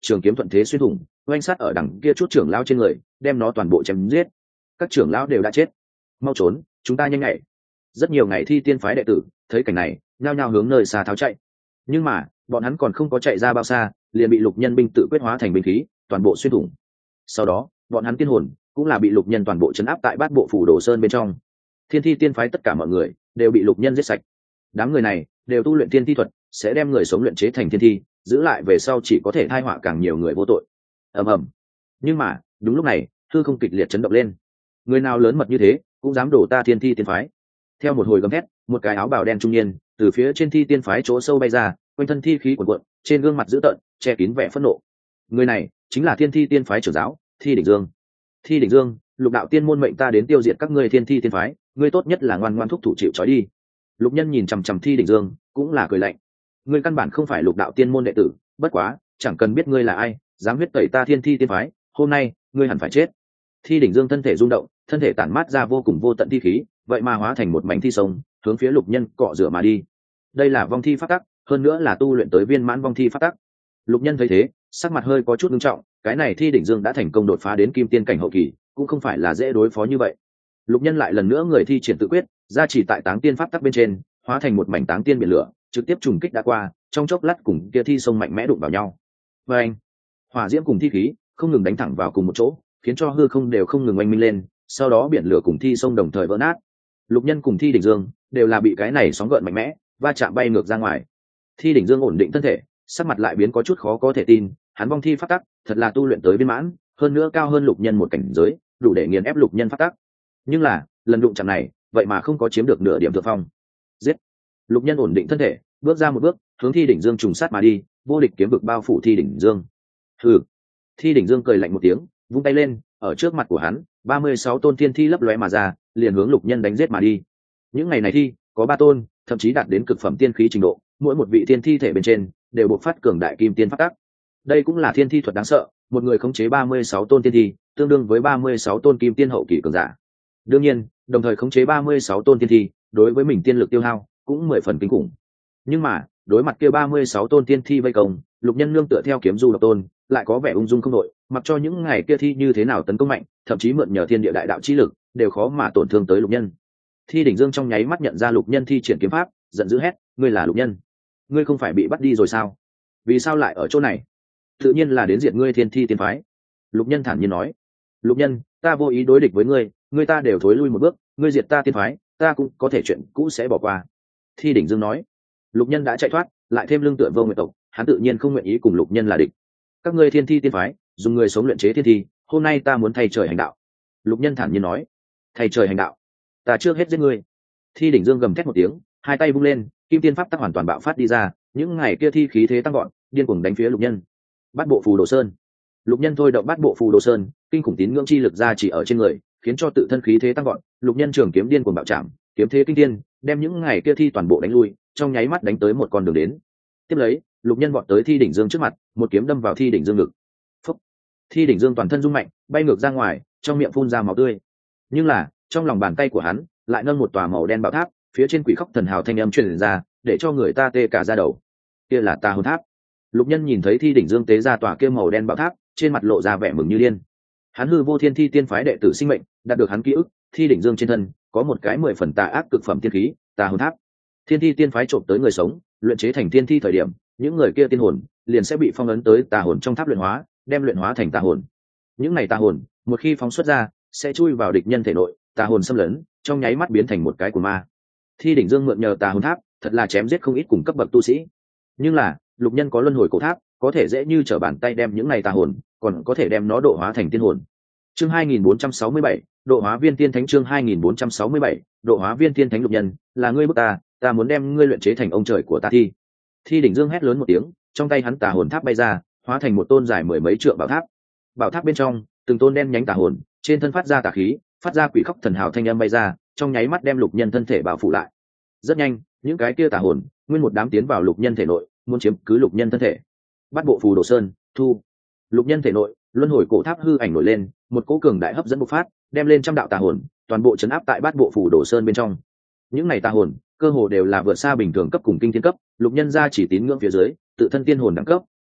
trường kiếm thuận thế xuyên thủng oanh sát ở đằng kia chút trưởng lão trên người, đem nó toàn bộ chém giết. Các trưởng lão đều đã chết, mau trốn, chúng ta nhanh nhạy. Rất nhiều ngày thi tiên phái đệ tử thấy cảnh này nhao nhao hướng nơi xa tháo chạy, nhưng mà bọn hắn còn không có chạy ra bao xa liền bị lục nhân binh tự quyết hóa thành binh khí toàn bộ xuyên thủng. Sau đó bọn hắn tiên hồn cũng là bị lục nhân toàn bộ chấn áp tại bát bộ phủ đồ sơn bên trong. Thiên thi tiên phái tất cả mọi người đều bị lục nhân giết sạch. Đám người này đều tu luyện thiên thi thuật, sẽ đem người sống luyện chế thành thiên thi, giữ lại về sau chỉ có thể thai họa càng nhiều người vô tội. ầm ầm. Nhưng mà đúng lúc này hư không kịch liệt chấn động lên. Người nào lớn mật như thế cũng dám đổ ta thiên thi tiên phái? Theo một hồi gầm hét, một cái áo bào đen trung niên từ phía trên thi tiên phái chỗ sâu bay ra, quanh thân thi khí cuồn cuộn, trên gương mặt dữ tợn che kín vẻ phẫn nộ. Người này chính là thiên thi tiên phái trưởng giáo Thi Đỉnh Dương. Thi Đỉnh Dương, lục đạo tiên môn mệnh ta đến tiêu diệt các ngươi thiên thi tiên phái, ngươi tốt nhất là ngoan ngoan thúc thủ chịu trói đi. Lục nhân nhìn chằm chằm Thi Đỉnh Dương cũng là cười lạnh. Ngươi căn bản không phải lục đạo tiên môn đệ tử, bất quá chẳng cần biết ngươi là ai, dám huyết tẩy ta thiên thi tiên phái, hôm nay ngươi hẳn phải chết. Thi Đỉnh Dương thân thể rung động, thân thể tản mát ra vô cùng vô tận thi khí, vậy mà hóa thành một mảnh thi sông, hướng phía lục nhân cọ rửa mà đi. Đây là vong thi pháp tắc, hơn nữa là tu luyện tới viên mãn vong thi pháp tắc. Lục nhân thấy thế, sắc mặt hơi có chút nghiêm trọng, cái này Thi Đỉnh Dương đã thành công đột phá đến kim tiên cảnh hậu kỳ, cũng không phải là dễ đối phó như vậy. Lục nhân lại lần nữa người thi triển tự quyết, gia chỉ tại táng tiên pháp tắc bên trên, hóa thành một mảnh táng tiên biển lửa, trực tiếp trùng kích đã qua, trong chốc lát cùng kia thi sông mạnh mẽ đụng vào nhau. Và anh, hỏa diễm cùng thi khí không ngừng đánh thẳng vào cùng một chỗ, khiến cho hư không đều không ngừng oanh minh lên, sau đó biển lửa cùng thi sông đồng thời vỡ nát. Lục nhân cùng Thi Đỉnh Dương đều là bị cái này sóng gợn mạnh mẽ va chạm bay ngược ra ngoài. Thi Đỉnh Dương ổn định thân thể, sắc mặt lại biến có chút khó có thể tin, hắn vong thi pháp tắc thật là tu luyện tới viên mãn, hơn nữa cao hơn lục nhân một cảnh giới, đủ để nghiền ép lục nhân pháp tắc. Nhưng là lần đụng chạm này vậy mà không có chiếm được nửa điểm thượng phong. Giết! Lục nhân ổn định thân thể, bước ra một bước, hướng Thi Đỉnh Dương trùng sát mà đi, vô địch kiếm vực bao phủ Thi Đỉnh Dương. Hừ! Thi Đỉnh Dương cười lạnh một tiếng, vung tay lên, ở trước mặt của hắn ba mươi sáu tôn thiên thi lấp lóe mà ra, liền hướng lục nhân đánh giết mà đi. Những ngày này thi có ba tôn thậm chí đạt đến cực phẩm tiên khí trình độ, mỗi một vị thiên thi thể bên trên đều bộc phát cường đại kim tiên pháp tắc. Đây cũng là thiên thi thuật đáng sợ, một người khống chế ba mươi sáu tôn tiên thi, tương đương với ba mươi sáu tôn kim tiên hậu kỳ cường giả. Đương nhiên, đồng thời khống chế ba mươi sáu tôn tiên thi, đối với mình tiên lực tiêu hao cũng mười phần kinh khủng. Nhưng mà, đối mặt kia ba mươi sáu tôn tiên thi vây công, lục nhân nương tựa theo kiếm du độc tôn, lại có vẻ ung dung không đội, mặc cho những ngày kia thi như thế nào tấn công mạnh, thậm chí mượn nhờ thiên địa đại đạo chi lực, đều khó mà tổn thương tới lục nhân. Thi Đỉnh Dương trong nháy mắt nhận ra lục nhân thi triển kiếm pháp, giận dữ hét: ngươi là lục nhân? Ngươi không phải bị bắt đi rồi sao? Vì sao lại ở chỗ này? Tự nhiên là đến diệt ngươi thiên thi tiên phái. Lục nhân thản nhiên nói: lục nhân, ta vô ý đối địch với ngươi, ngươi ta đều thối lui một bước, ngươi diệt ta tiên phái, ta cũng có thể chuyện cũ sẽ bỏ qua. Thi Đỉnh Dương nói. Lục nhân đã chạy thoát, lại thêm lưng tựa vô nguyệt tộc, hắn tự nhiên không nguyện ý cùng lục nhân là địch. Các ngươi thiên thi tiên phái dùng người sống luyện chế thiên thi, hôm nay ta muốn thay trời hành đạo. Lục nhân thản nhiên nói. Thay trời hành đạo? Ta trước hết giết ngươi. Thi Đỉnh Dương gầm thét một tiếng, hai tay vung lên, kim tiên pháp tắc hoàn toàn bạo phát đi ra, những ngày kia thi khí thế tăng gọn, điên cuồng đánh phía lục nhân. Bát bộ phù đồ sơn. Lục nhân thôi động bát bộ phù đồ sơn, kinh khủng tín ngưỡng chi lực ra chỉ ở trên người, khiến cho tự thân khí thế tăng gọn. Lục nhân trường kiếm điên cuồng bạo chạm, kiếm thế kinh thiên, đem những ngày kia thi toàn bộ đánh lui, trong nháy mắt đánh tới một con đường đến. Tiếp lấy, lục nhân vọt tới Thi Đỉnh Dương trước mặt, một kiếm đâm vào Thi Đỉnh Dương ngực. Phúc! Thi Đỉnh Dương toàn thân rung mạnh, bay ngược ra ngoài, trong miệng phun ra máu tươi. Nhưng là, trong lòng bàn tay của hắn lại nâng một tòa màu đen bảo tháp, phía trên quỷ khóc thần hào thanh âm truyền ra, để cho người ta tê cả da đầu. Kia là Tà Hồn Tháp. Lục nhân nhìn thấy Thi Đỉnh Dương tế ra tòa kia màu đen bảo tháp, trên mặt lộ ra vẻ mừng như điên. Hắn hư vô thiên thi tiên phái đệ tử sinh mệnh, đạt được hắn ký ức, Thi Đỉnh Dương trên thân có một cái mười phần tà ác cực phẩm tiên khí, Tà Hồn Tháp. Thiên thi tiên phái trộm tới người sống, luyện chế thành tiên thi thời điểm, những người kia tiên hồn liền sẽ bị phong ấn tới tà hồn trong tháp luyện hóa, đem luyện hóa thành tà hồn. Những này tà hồn, một khi phóng xuất ra, sẽ chui vào địch nhân thể nội, tà hồn xâm lấn, trong nháy mắt biến thành một cái của ma. Thi Đỉnh Dương mượn nhờ Tà Hồn Tháp, thật là chém giết không ít cùng cấp bậc tu sĩ. Nhưng là, lục nhân có luân hồi cổ tháp, có thể dễ như trở bàn tay đem những này tà hồn, còn có thể đem nó độ hóa thành tiên hồn. Chương hai nghìn bốn trăm sáu mươi bảy, độ hóa viên tiên thánh. Chương hai nghìn bốn trăm sáu mươi bảy, độ hóa viên tiên thánh. Lục nhân, là ngươi bức ta, ta muốn đem ngươi luyện chế thành ông trời của ta thi. Thi Đỉnh Dương hét lớn một tiếng, trong tay hắn Tà Hồn Tháp bay ra, hóa thành một tôn dài mười mấy trượng bảo tháp. Bảo tháp bên trong, từng tôn đen nhánh tà hồn, trên thân phát ra tà khí, phát ra quỷ khóc thần hào thanh âm bay ra, trong nháy mắt đem lục nhân thân thể bao phủ lại. Rất nhanh, những cái kia tà hồn nguyên một đám tiến vào lục nhân thể nội, muốn chiếm cứ lục nhân thân thể. Bát bộ phù đồ sơn, thu. Lục nhân thể nội, luân hồi cổ tháp hư ảnh nổi lên, một cỗ cường đại hấp dẫn bộc phát, đem lên trăm đạo tà hồn, toàn bộ chấn áp tại bát bộ phù đồ sơn bên trong. Những này tà hồn, cơ hồ đều là vượt xa bình thường cấp cùng kinh thiên cấp, lục nhân ra chỉ tín ngưỡng phía dưới, tự thân tiên hồn đẳng cấp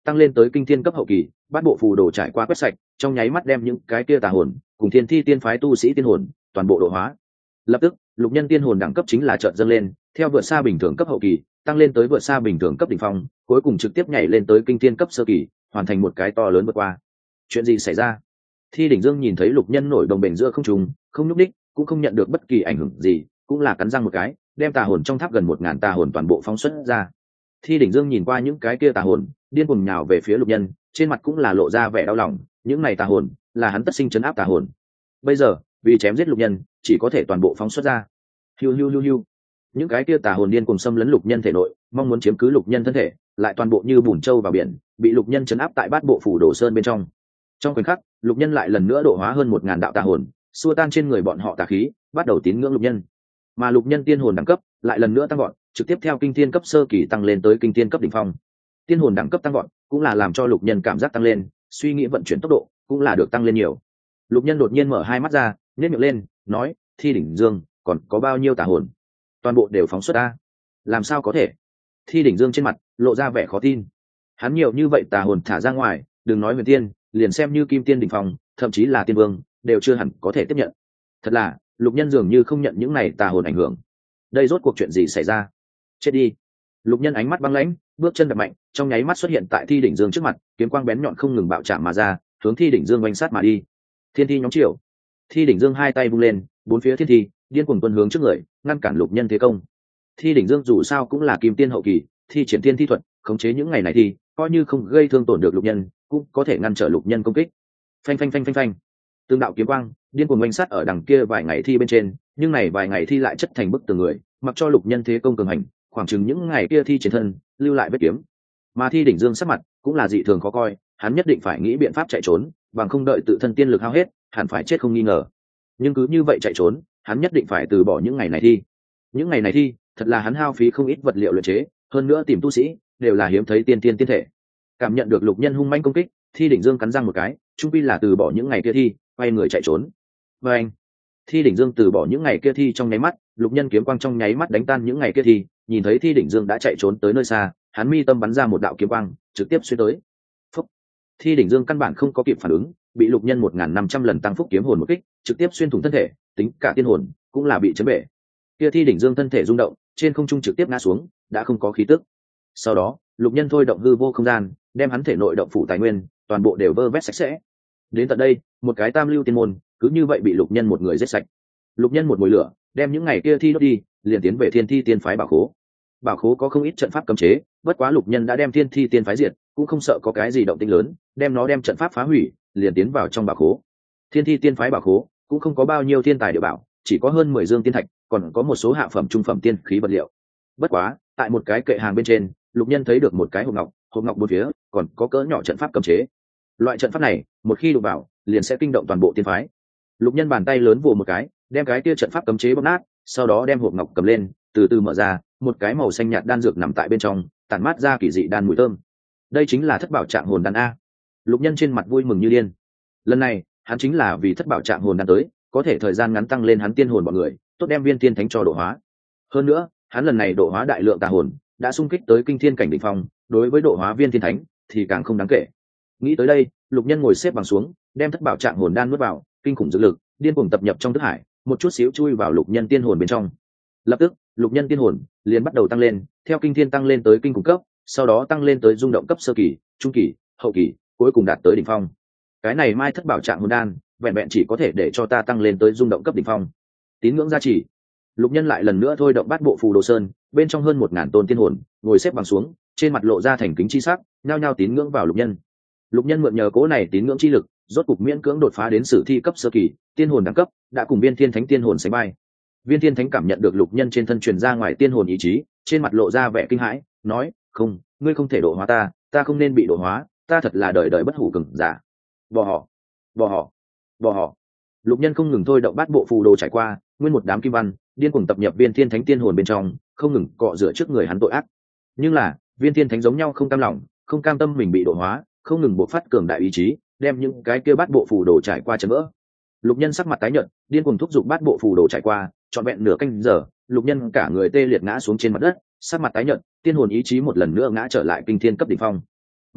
tăng lên tới kinh thiên cấp hậu kỳ, bát bộ phù đồ trải qua quét sạch, trong nháy mắt đem những cái kia tà hồn cùng thiên thi tiên phái tu sĩ tiên hồn toàn bộ độ hóa. Lập tức lục nhân tiên hồn đẳng cấp chính là chợt dâng lên, theo vượt xa bình thường cấp hậu kỳ tăng lên tới vượt xa bình thường cấp đỉnh phong, cuối cùng trực tiếp nhảy lên tới kinh thiên cấp sơ kỳ, hoàn thành một cái to lớn vượt qua. Chuyện gì xảy ra? Thi Đỉnh Dương nhìn thấy lục nhân nổi đồng bền giữa không trung, không nhúc đích, cũng không nhận được bất kỳ ảnh hưởng gì, cũng là cắn răng một cái, đem tà hồn trong tháp gần một ngàn tà hồn toàn bộ phóng xuất ra. Thi Đỉnh Dương nhìn qua những cái kia tà hồn, điên cuồng nhào về phía lục nhân, trên mặt cũng là lộ ra vẻ đau lòng, những này tà hồn là hắn tất sinh chấn áp tà hồn. Bây giờ, vì chém giết lục nhân, chỉ có thể toàn bộ phóng xuất ra. Hiu hiu hiu hiu. Những cái kia tà hồn điên cuồng xâm lấn lục nhân thể nội, mong muốn chiếm cứ lục nhân thân thể, lại toàn bộ như bùn trâu vào biển, bị lục nhân chấn áp tại bát bộ phủ đồ sơn bên trong. Trong khoảnh khắc, lục nhân lại lần nữa độ hóa hơn một ngàn đạo tà hồn, xua tan trên người bọn họ tà khí, bắt đầu tín ngưỡng lục nhân. Mà lục nhân tiên hồn đẳng cấp lại lần nữa tăng vọt, trực tiếp theo kinh thiên cấp sơ kỳ tăng lên tới kinh thiên cấp đỉnh phong. Tiên hồn đẳng cấp tăng vọt, cũng là làm cho lục nhân cảm giác tăng lên, suy nghĩ vận chuyển tốc độ cũng là được tăng lên nhiều. Lục nhân đột nhiên mở hai mắt ra, nhếch miệng lên, nói: Thi Đỉnh Dương, còn có bao nhiêu tà hồn? Toàn bộ đều phóng xuất ra. Làm sao có thể? Thi Đỉnh Dương trên mặt lộ ra vẻ khó tin. Hắn nhiều như vậy tà hồn thả ra ngoài, đừng nói huyền tiên, liền xem như kim tiên đỉnh phong, thậm chí là tiên vương, đều chưa hẳn có thể tiếp nhận. Thật là, lục nhân dường như không nhận những này tà hồn ảnh hưởng. Đây rốt cuộc chuyện gì xảy ra? Chết đi! Lục nhân ánh mắt băng lãnh, bước chân đập mạnh, trong nháy mắt xuất hiện tại Thi Đỉnh Dương trước mặt, kiếm quang bén nhọn không ngừng bạo chạm mà ra, hướng Thi Đỉnh Dương oanh sát mà đi. Thiên thi nhóm chiều. Thi Đỉnh Dương hai tay vung lên, bốn phía thiên thi điên cuồng tuần hướng trước người, ngăn cản lục nhân thế công. Thi Đỉnh Dương dù sao cũng là kim tiên hậu kỳ, thi triển tiên thi thuật, khống chế những ngày này thì coi như không gây thương tổn được lục nhân, cũng có thể ngăn trở lục nhân công kích. Phanh phanh phanh phanh phanh. Tương đạo kiếm quang điên cuồng oanh sát ở đằng kia vài ngày thi bên trên, nhưng này vài ngày thi lại chất thành bức tường người, mặc cho lục nhân thế công cường hành, khoảng chừng những ngày kia thi trên thân lưu lại vết kiếm. Mà Thi Đỉnh Dương sắc mặt cũng là dị thường khó coi, hắn nhất định phải nghĩ biện pháp chạy trốn, bằng không đợi tự thân tiên lực hao hết, hẳn phải chết không nghi ngờ. Nhưng cứ như vậy chạy trốn, hắn nhất định phải từ bỏ những ngày này thi. Những ngày này thi, thật là hắn hao phí không ít vật liệu luyện chế, hơn nữa tìm tu sĩ đều là hiếm thấy tiên tiên tiên thể. Cảm nhận được lục nhân hung manh công kích, Thi Đỉnh Dương cắn răng một cái, trung quy là từ bỏ những ngày kia thi, quay người chạy trốn. Và anh, Thi Đỉnh Dương từ bỏ những ngày kia thi trong nháy mắt, lục nhân kiếm quang trong nháy mắt đánh tan những ngày kia thi, nhìn thấy Thi Đỉnh Dương đã chạy trốn tới nơi xa, hắn mi tâm bắn ra một đạo kiếm quang, trực tiếp xuyên tới. Phúc. Thi Đỉnh Dương căn bản không có kịp phản ứng, bị lục nhân một nghìn năm trăm lần tăng phúc kiếm hồn một kích, trực tiếp xuyên thủng thân thể, tính cả tiên hồn cũng là bị chấn bể. Kia Thi Đỉnh Dương thân thể rung động, trên không trung trực tiếp ngã xuống, đã không có khí tức. Sau đó, lục nhân thôi động hư vô không gian, đem hắn thể nội động phủ tài nguyên toàn bộ đều vơ vét sạch sẽ. Đến tận đây, một cái tam lưu tiên môn cứ như vậy bị lục nhân một người giết sạch. Lục nhân một mùi lửa, đem những ngày kia thi đốt đi, liền tiến về Thiên Thi Tiên phái bảo khố. Bảo khố có không ít trận pháp cấm chế, bất quá lục nhân đã đem Thiên Thi Tiên phái diệt, cũng không sợ có cái gì động tĩnh lớn, đem nó đem trận pháp phá hủy, liền tiến vào trong bảo khố. Thiên Thi Tiên phái bảo khố cũng không có bao nhiêu thiên tài địa bảo, chỉ có hơn mười dương tiên thạch, còn có một số hạ phẩm trung phẩm tiên khí vật liệu. Bất quá, tại một cái kệ hàng bên trên, lục nhân thấy được một cái hộp ngọc, hộp ngọc bốn phía còn có cỡ nhỏ trận pháp cấm chế. Loại trận pháp này, một khi đụng vào, liền sẽ kinh động toàn bộ tiên phái. Lục nhân bàn tay lớn vồ một cái, đem cái kia trận pháp cấm chế bóp nát, sau đó đem hộp ngọc cầm lên, từ từ mở ra, một cái màu xanh nhạt đan dược nằm tại bên trong, tản mát ra kỳ dị đan mùi thơm. Đây chính là thất bảo trạng hồn đan a. Lục nhân trên mặt vui mừng như điên. Lần này, hắn chính là vì thất bảo trạng hồn đan tới, có thể thời gian ngắn tăng lên hắn tiên hồn bọn người, tốt đem viên tiên thánh cho độ hóa. Hơn nữa, hắn lần này độ hóa đại lượng tà hồn, đã xung kích tới kinh thiên cảnh đỉnh phong, đối với độ hóa viên tiên thánh thì càng không đáng kể. Nghĩ tới đây, lục nhân ngồi xếp bằng xuống, đem thất bảo trạng hồn đan nuốt vào, kinh khủng dược lực điên cuồng tập nhập trong thức hải, một chút xíu chui vào lục nhân tiên hồn bên trong. Lập tức, lục nhân tiên hồn liền bắt đầu tăng lên, theo kinh thiên tăng lên tới kinh khủng cấp, sau đó tăng lên tới rung động cấp sơ kỳ, trung kỳ, hậu kỳ, cuối cùng đạt tới đỉnh phong. Cái này mai thất bảo trạng hồn đan, vẹn vẹn chỉ có thể để cho ta tăng lên tới rung động cấp đỉnh phong. Tín ngưỡng gia trì. Lục nhân lại lần nữa thôi động bát bộ phù đồ sơn, bên trong hơn một ngàn tôn tiên hồn ngồi xếp bằng xuống, trên mặt lộ ra thành kính chi sắc, nhao nhao tín ngưỡng vào lục nhân. Lục nhân mượn nhờ cố này tín ngưỡng chi lực, rốt cục miễn cưỡng đột phá đến sử thi cấp sơ kỳ, tiên hồn đẳng cấp đã cùng viên thiên thánh tiên hồn sánh vai. Viên thiên thánh cảm nhận được lục nhân trên thân truyền ra ngoài tiên hồn ý chí, trên mặt lộ ra vẻ kinh hãi, nói: không, ngươi không thể độ hóa ta, ta không nên bị độ hóa, ta thật là đời đời bất hủ cường giả. Bỏ họ, bỏ họ, bỏ họ. Lục nhân không ngừng thôi động bát bộ phù đồ trải qua, nguyên một đám kim văn điên cuồng tập nhập viên thiên thánh tiên hồn bên trong, không ngừng cọ rửa trước người hắn tội ác. Nhưng là viên thiên thánh giống nhau không cam lòng, không cam tâm mình bị độ hóa, không ngừng bộc phát cường đại ý chí, đem những cái kia bát bộ phù đồ trải qua chấn vỡ. Lục nhân sắc mặt tái nhợt, điên cuồng thúc giục bát bộ phù đồ trải qua, trọn vẹn nửa canh giờ, lục nhân cả người tê liệt ngã xuống trên mặt đất, sắc mặt tái nhợt, tiên hồn ý chí một lần nữa ngã trở lại kinh thiên cấp đỉnh phong.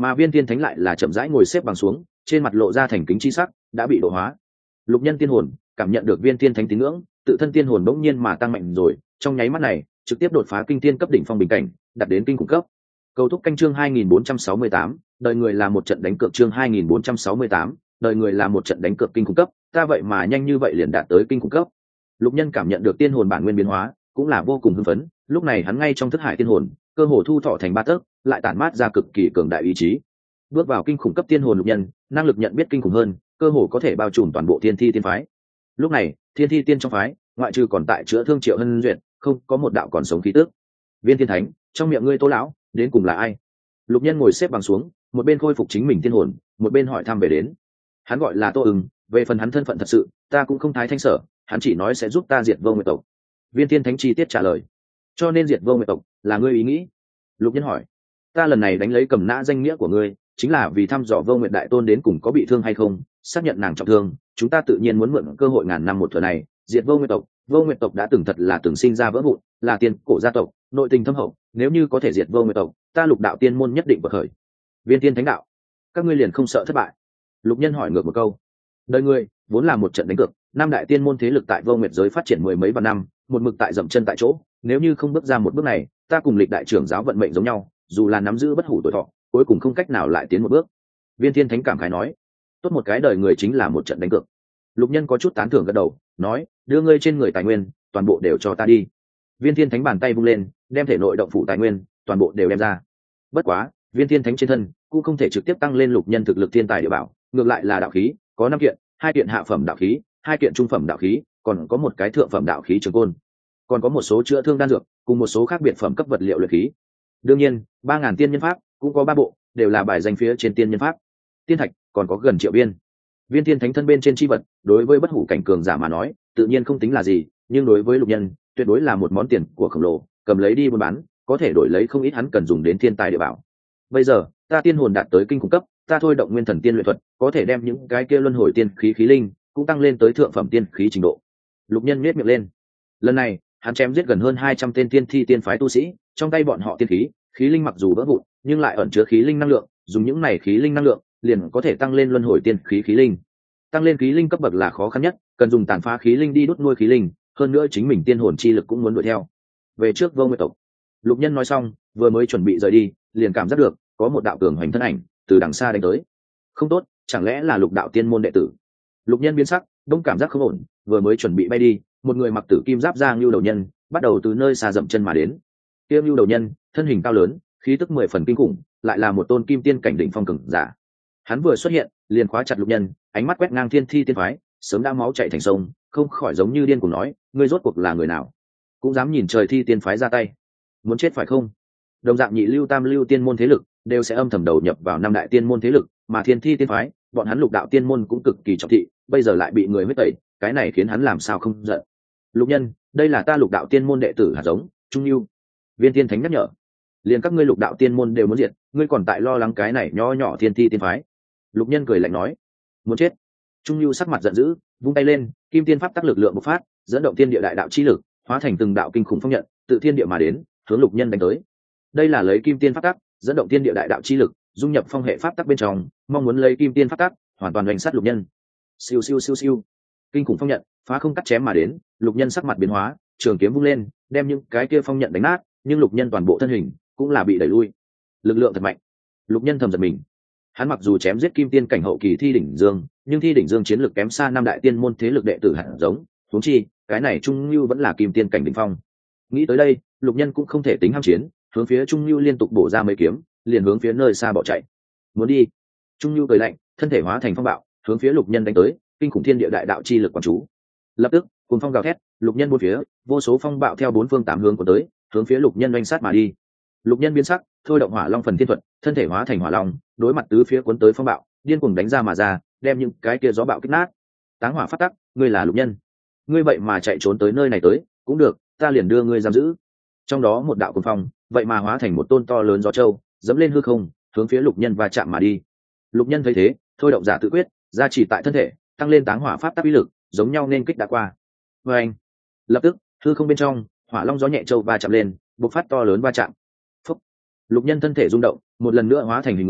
mà viên tiên thánh lại là chậm rãi ngồi xếp bằng xuống, trên mặt lộ ra thành kính chi sắc, đã bị độ hóa. Lục nhân tiên hồn cảm nhận được viên tiên thánh tín ngưỡng, tự thân tiên hồn bỗng nhiên mà tăng mạnh rồi, trong nháy mắt này trực tiếp đột phá kinh tiên cấp đỉnh phong bình cảnh, đạt đến kinh khủng cấp. Cầu thúc canh chương hai nghìn bốn trăm sáu mươi tám, đời người là một trận đánh cược chương hai nghìn bốn trăm sáu mươi tám, đời người là một trận đánh cược kinh khủng cấp, ta vậy mà nhanh như vậy liền đạt tới kinh khủng cấp. Lục nhân cảm nhận được tiên hồn bản nguyên biến hóa, cũng là vô cùng hưng phấn, lúc này hắn ngay trong thức hải tiên hồn, cơ hồ thu thọ thành ba tấc, lại tản mát ra cực kỳ cường đại ý chí. Bước vào kinh khủng cấp tiên hồn lục nhân, năng lực nhận biết kinh khủng hơn, cơ hồ có thể bao trùm toàn bộ thiên thi tiên phái. Lúc này, thiên thi tiên trong phái, ngoại trừ còn tại chữa thương Triệu Hân Duyệt, không có một đạo còn sống khí tức. Viên Thiên Thánh, trong miệng ngươi Tô lão, đến cùng là ai? Lục nhân ngồi xếp bằng xuống, một bên khôi phục chính mình tiên hồn, một bên hỏi thăm về đến. Hắn gọi là Tô Ưng, về phần hắn thân phận thật sự, ta cũng không thái thanh sở, hắn chỉ nói sẽ giúp ta diệt Vô Nguyệt tộc. Viên Thiên Thánh chi tiết trả lời. Cho nên diệt Vô Nguyệt tộc là ngươi ý nghĩ? Lục nhân hỏi. Ta lần này đánh lấy cầm nã danh nghĩa của ngươi, chính là vì thăm dò Vô Nguyệt đại tôn đến cùng có bị thương hay không, xác nhận nàng trọng thương, chúng ta tự nhiên muốn mượn cơ hội ngàn năm một thừa này, diệt Vô Nguyệt tộc. Vô Nguyệt tộc đã từng thật là từng sinh ra vỡ vụn, là tiền cổ gia tộc, nội tình thâm hậu, nếu như có thể diệt Vô Nguyệt tộc, ta Lục đạo tiên môn nhất định bộc khởi. Viên Tiên Thánh đạo, các ngươi liền không sợ thất bại? Lục nhân hỏi ngược một câu. Đời ngươi vốn là một trận đánh cược, năm đại tiên môn thế lực tại Vô Nguyệt giới phát triển mười mấy vạn năm, một mực tại dậm chân tại chỗ, nếu như không bước ra một bước này, ta cùng Lịch đại trưởng giáo vận mệnh giống nhau, dù là nắm giữ bất hủ tuổi thọ, cuối cùng không cách nào lại tiến một bước. Viên Thiên Thánh cảm khái nói, tốt một cái đời người chính là một trận đánh cược. Lục nhân có chút tán thưởng gật đầu, nói, đưa ngươi trên người tài nguyên, toàn bộ đều cho ta đi. Viên Thiên Thánh bàn tay vung lên, đem thể nội động phủ tài nguyên, toàn bộ đều đem ra. Bất quá, Viên Thiên Thánh trên thân cũng không thể trực tiếp tăng lên lục nhân thực lực thiên tài địa bảo, ngược lại là đạo khí, có năm kiện, hai kiện hạ phẩm đạo khí, hai kiện trung phẩm đạo khí, còn có một cái thượng phẩm đạo khí trường côn, còn có một số chữa thương đan dược, cùng một số khác biệt phẩm cấp vật liệu luyện khí. Đương nhiên, ba ngàn tiên nhân pháp cũng có ba bộ, đều là bài danh phía trên tiên nhân pháp. Tiên thạch còn có gần triệu viên. Viên Thiên Thánh thân bên trên chi vật, đối với bất hủ cảnh cường giả mà nói, tự nhiên không tính là gì, nhưng đối với lục nhân, tuyệt đối là một món tiền của khổng lồ, cầm lấy đi buôn bán, có thể đổi lấy không ít hắn cần dùng đến thiên tài địa bảo. Bây giờ, ta tiên hồn đạt tới kinh khủng cấp, ta thôi động nguyên thần tiên luyện thuật, có thể đem những cái kia luân hồi tiên khí khí linh cũng tăng lên tới thượng phẩm tiên khí trình độ. Lục nhân nhếch miệng lên. Lần này, hắn chém giết gần hơn hai trăm tên tiên thi tiên phái tu sĩ, trong tay bọn họ tiên khí, khí linh mặc dù vỡ vụn, nhưng lại ẩn chứa khí linh năng lượng, dùng những này khí linh năng lượng, liền có thể tăng lên luân hồi tiên khí khí linh. Tăng lên khí linh cấp bậc là khó khăn nhất, cần dùng tàn phá khí linh đi đốt nuôi khí linh, hơn nữa chính mình tiên hồn chi lực cũng muốn đuổi theo. Về trước Vô Nguyệt tộc. Lục nhân nói xong, vừa mới chuẩn bị rời đi, liền cảm giác được có một đạo cường hoành thân ảnh từ đằng xa đánh tới. Không tốt, chẳng lẽ là Lục đạo tiên môn đệ tử? Lục nhân biến sắc, đông cảm giác không ổn, vừa mới chuẩn bị bay đi, một người mặc tử kim giáp da ngưu đầu nhân bắt đầu từ nơi xa dậm chân mà đến. Kia ngưu đầu nhân, thân hình cao lớn, khí tức mười phần kinh khủng, lại là một tôn kim tiên cảnh đỉnh phong cường giả. Hắn vừa xuất hiện, liền khóa chặt lục nhân, ánh mắt quét ngang thiên thi tiên phái, sớm đã máu chảy thành sông, không khỏi giống như điên cuồng nói, ngươi rốt cuộc là người nào, cũng dám nhìn trời thi tiên phái ra tay, muốn chết phải không? Đồng dạng nhị lưu tam lưu tiên môn thế lực đều sẽ âm thầm đầu nhập vào năm đại tiên môn thế lực, mà thiên thi tiên phái, bọn hắn lục đạo tiên môn cũng cực kỳ trọng thị, bây giờ lại bị người huyết tẩy, cái này khiến hắn làm sao không giận. Lục nhân, đây là ta lục đạo tiên môn đệ tử hạt giống, Trung Nhu. Viên Tiên Thánh nhắc nhở, liền các ngươi lục đạo tiên môn đều muốn diệt, ngươi còn tại lo lắng cái này nho nhỏ thiên thi tiên phái? Lục nhân cười lạnh nói, muốn chết. Trung Nhu sắc mặt giận dữ, vung tay lên, kim tiên pháp tác lực lượng bộc phát, dẫn động thiên địa đại đạo chi lực, hóa thành từng đạo kinh khủng phong nhận, tự thiên địa mà đến, hướng lục nhân đánh tới. Đây là lấy kim tiên pháp tác dẫn động thiên địa đại đạo chi lực, dung nhập phong hệ pháp tác bên trong, mong muốn lấy kim tiên pháp tác hoàn toàn đánh sát lục nhân. Siêu siêu siêu siêu, kinh khủng phong nhận phá không cắt chém mà đến, lục nhân sắc mặt biến hóa, trường kiếm vung lên, đem những cái kia phong nhận đánh nát, nhưng lục nhân toàn bộ thân hình cũng là bị đẩy lui. Lực lượng thật mạnh. Lục nhân thầm giật mình. Hắn mặc dù chém giết kim tiên cảnh hậu kỳ thi đỉnh dương, nhưng thi đỉnh dương chiến lực kém xa năm đại tiên môn thế lực đệ tử hạt giống, huống chi cái này Trung Nhu vẫn là kim tiên cảnh đỉnh phong. Nghĩ tới đây, lục nhân cũng không thể tính ham chiến, hướng phía Trung Nhu liên tục bổ ra mấy kiếm, liền hướng phía nơi xa bỏ chạy. Muốn đi? Trung Nhu cười lạnh, thân thể hóa thành phong bạo, hướng phía lục nhân đánh tới, kinh khủng thiên địa đại đạo chi lực quán chú. Lập tức, cuồng phong gào thét, lục nhân bốn phía, vô số phong bạo theo bốn phương tám hướng của tới, hướng phía lục nhân oanh sát mà đi. Lục nhân biến sắc, thôi động hỏa long phần thiên thuật, thân thể hóa thành hỏa long, đối mặt tứ phía cuốn tới phong bạo, điên cuồng đánh ra mà ra, đem những cái kia gió bạo kích nát. Táng hỏa phát tắc, ngươi là lục nhân, ngươi vậy mà chạy trốn tới nơi này tới, cũng được, ta liền đưa ngươi giam giữ. Trong đó một đạo cuồng phong, vậy mà hóa thành một tôn to lớn gió châu, dẫm lên hư không, hướng phía lục nhân va chạm mà đi. Lục nhân thấy thế, thôi động giả tự quyết, gia trì tại thân thể, tăng lên táng hỏa pháp tắc uy lực, giống nhau nên kích đã qua. Và anh, lập tức hư không bên trong, hỏa long gió nhẹ châu va chạm lên, bộc phát to lớn va chạm. Phúc. Lục nhân thân thể rung động, một lần nữa hóa thành hình người,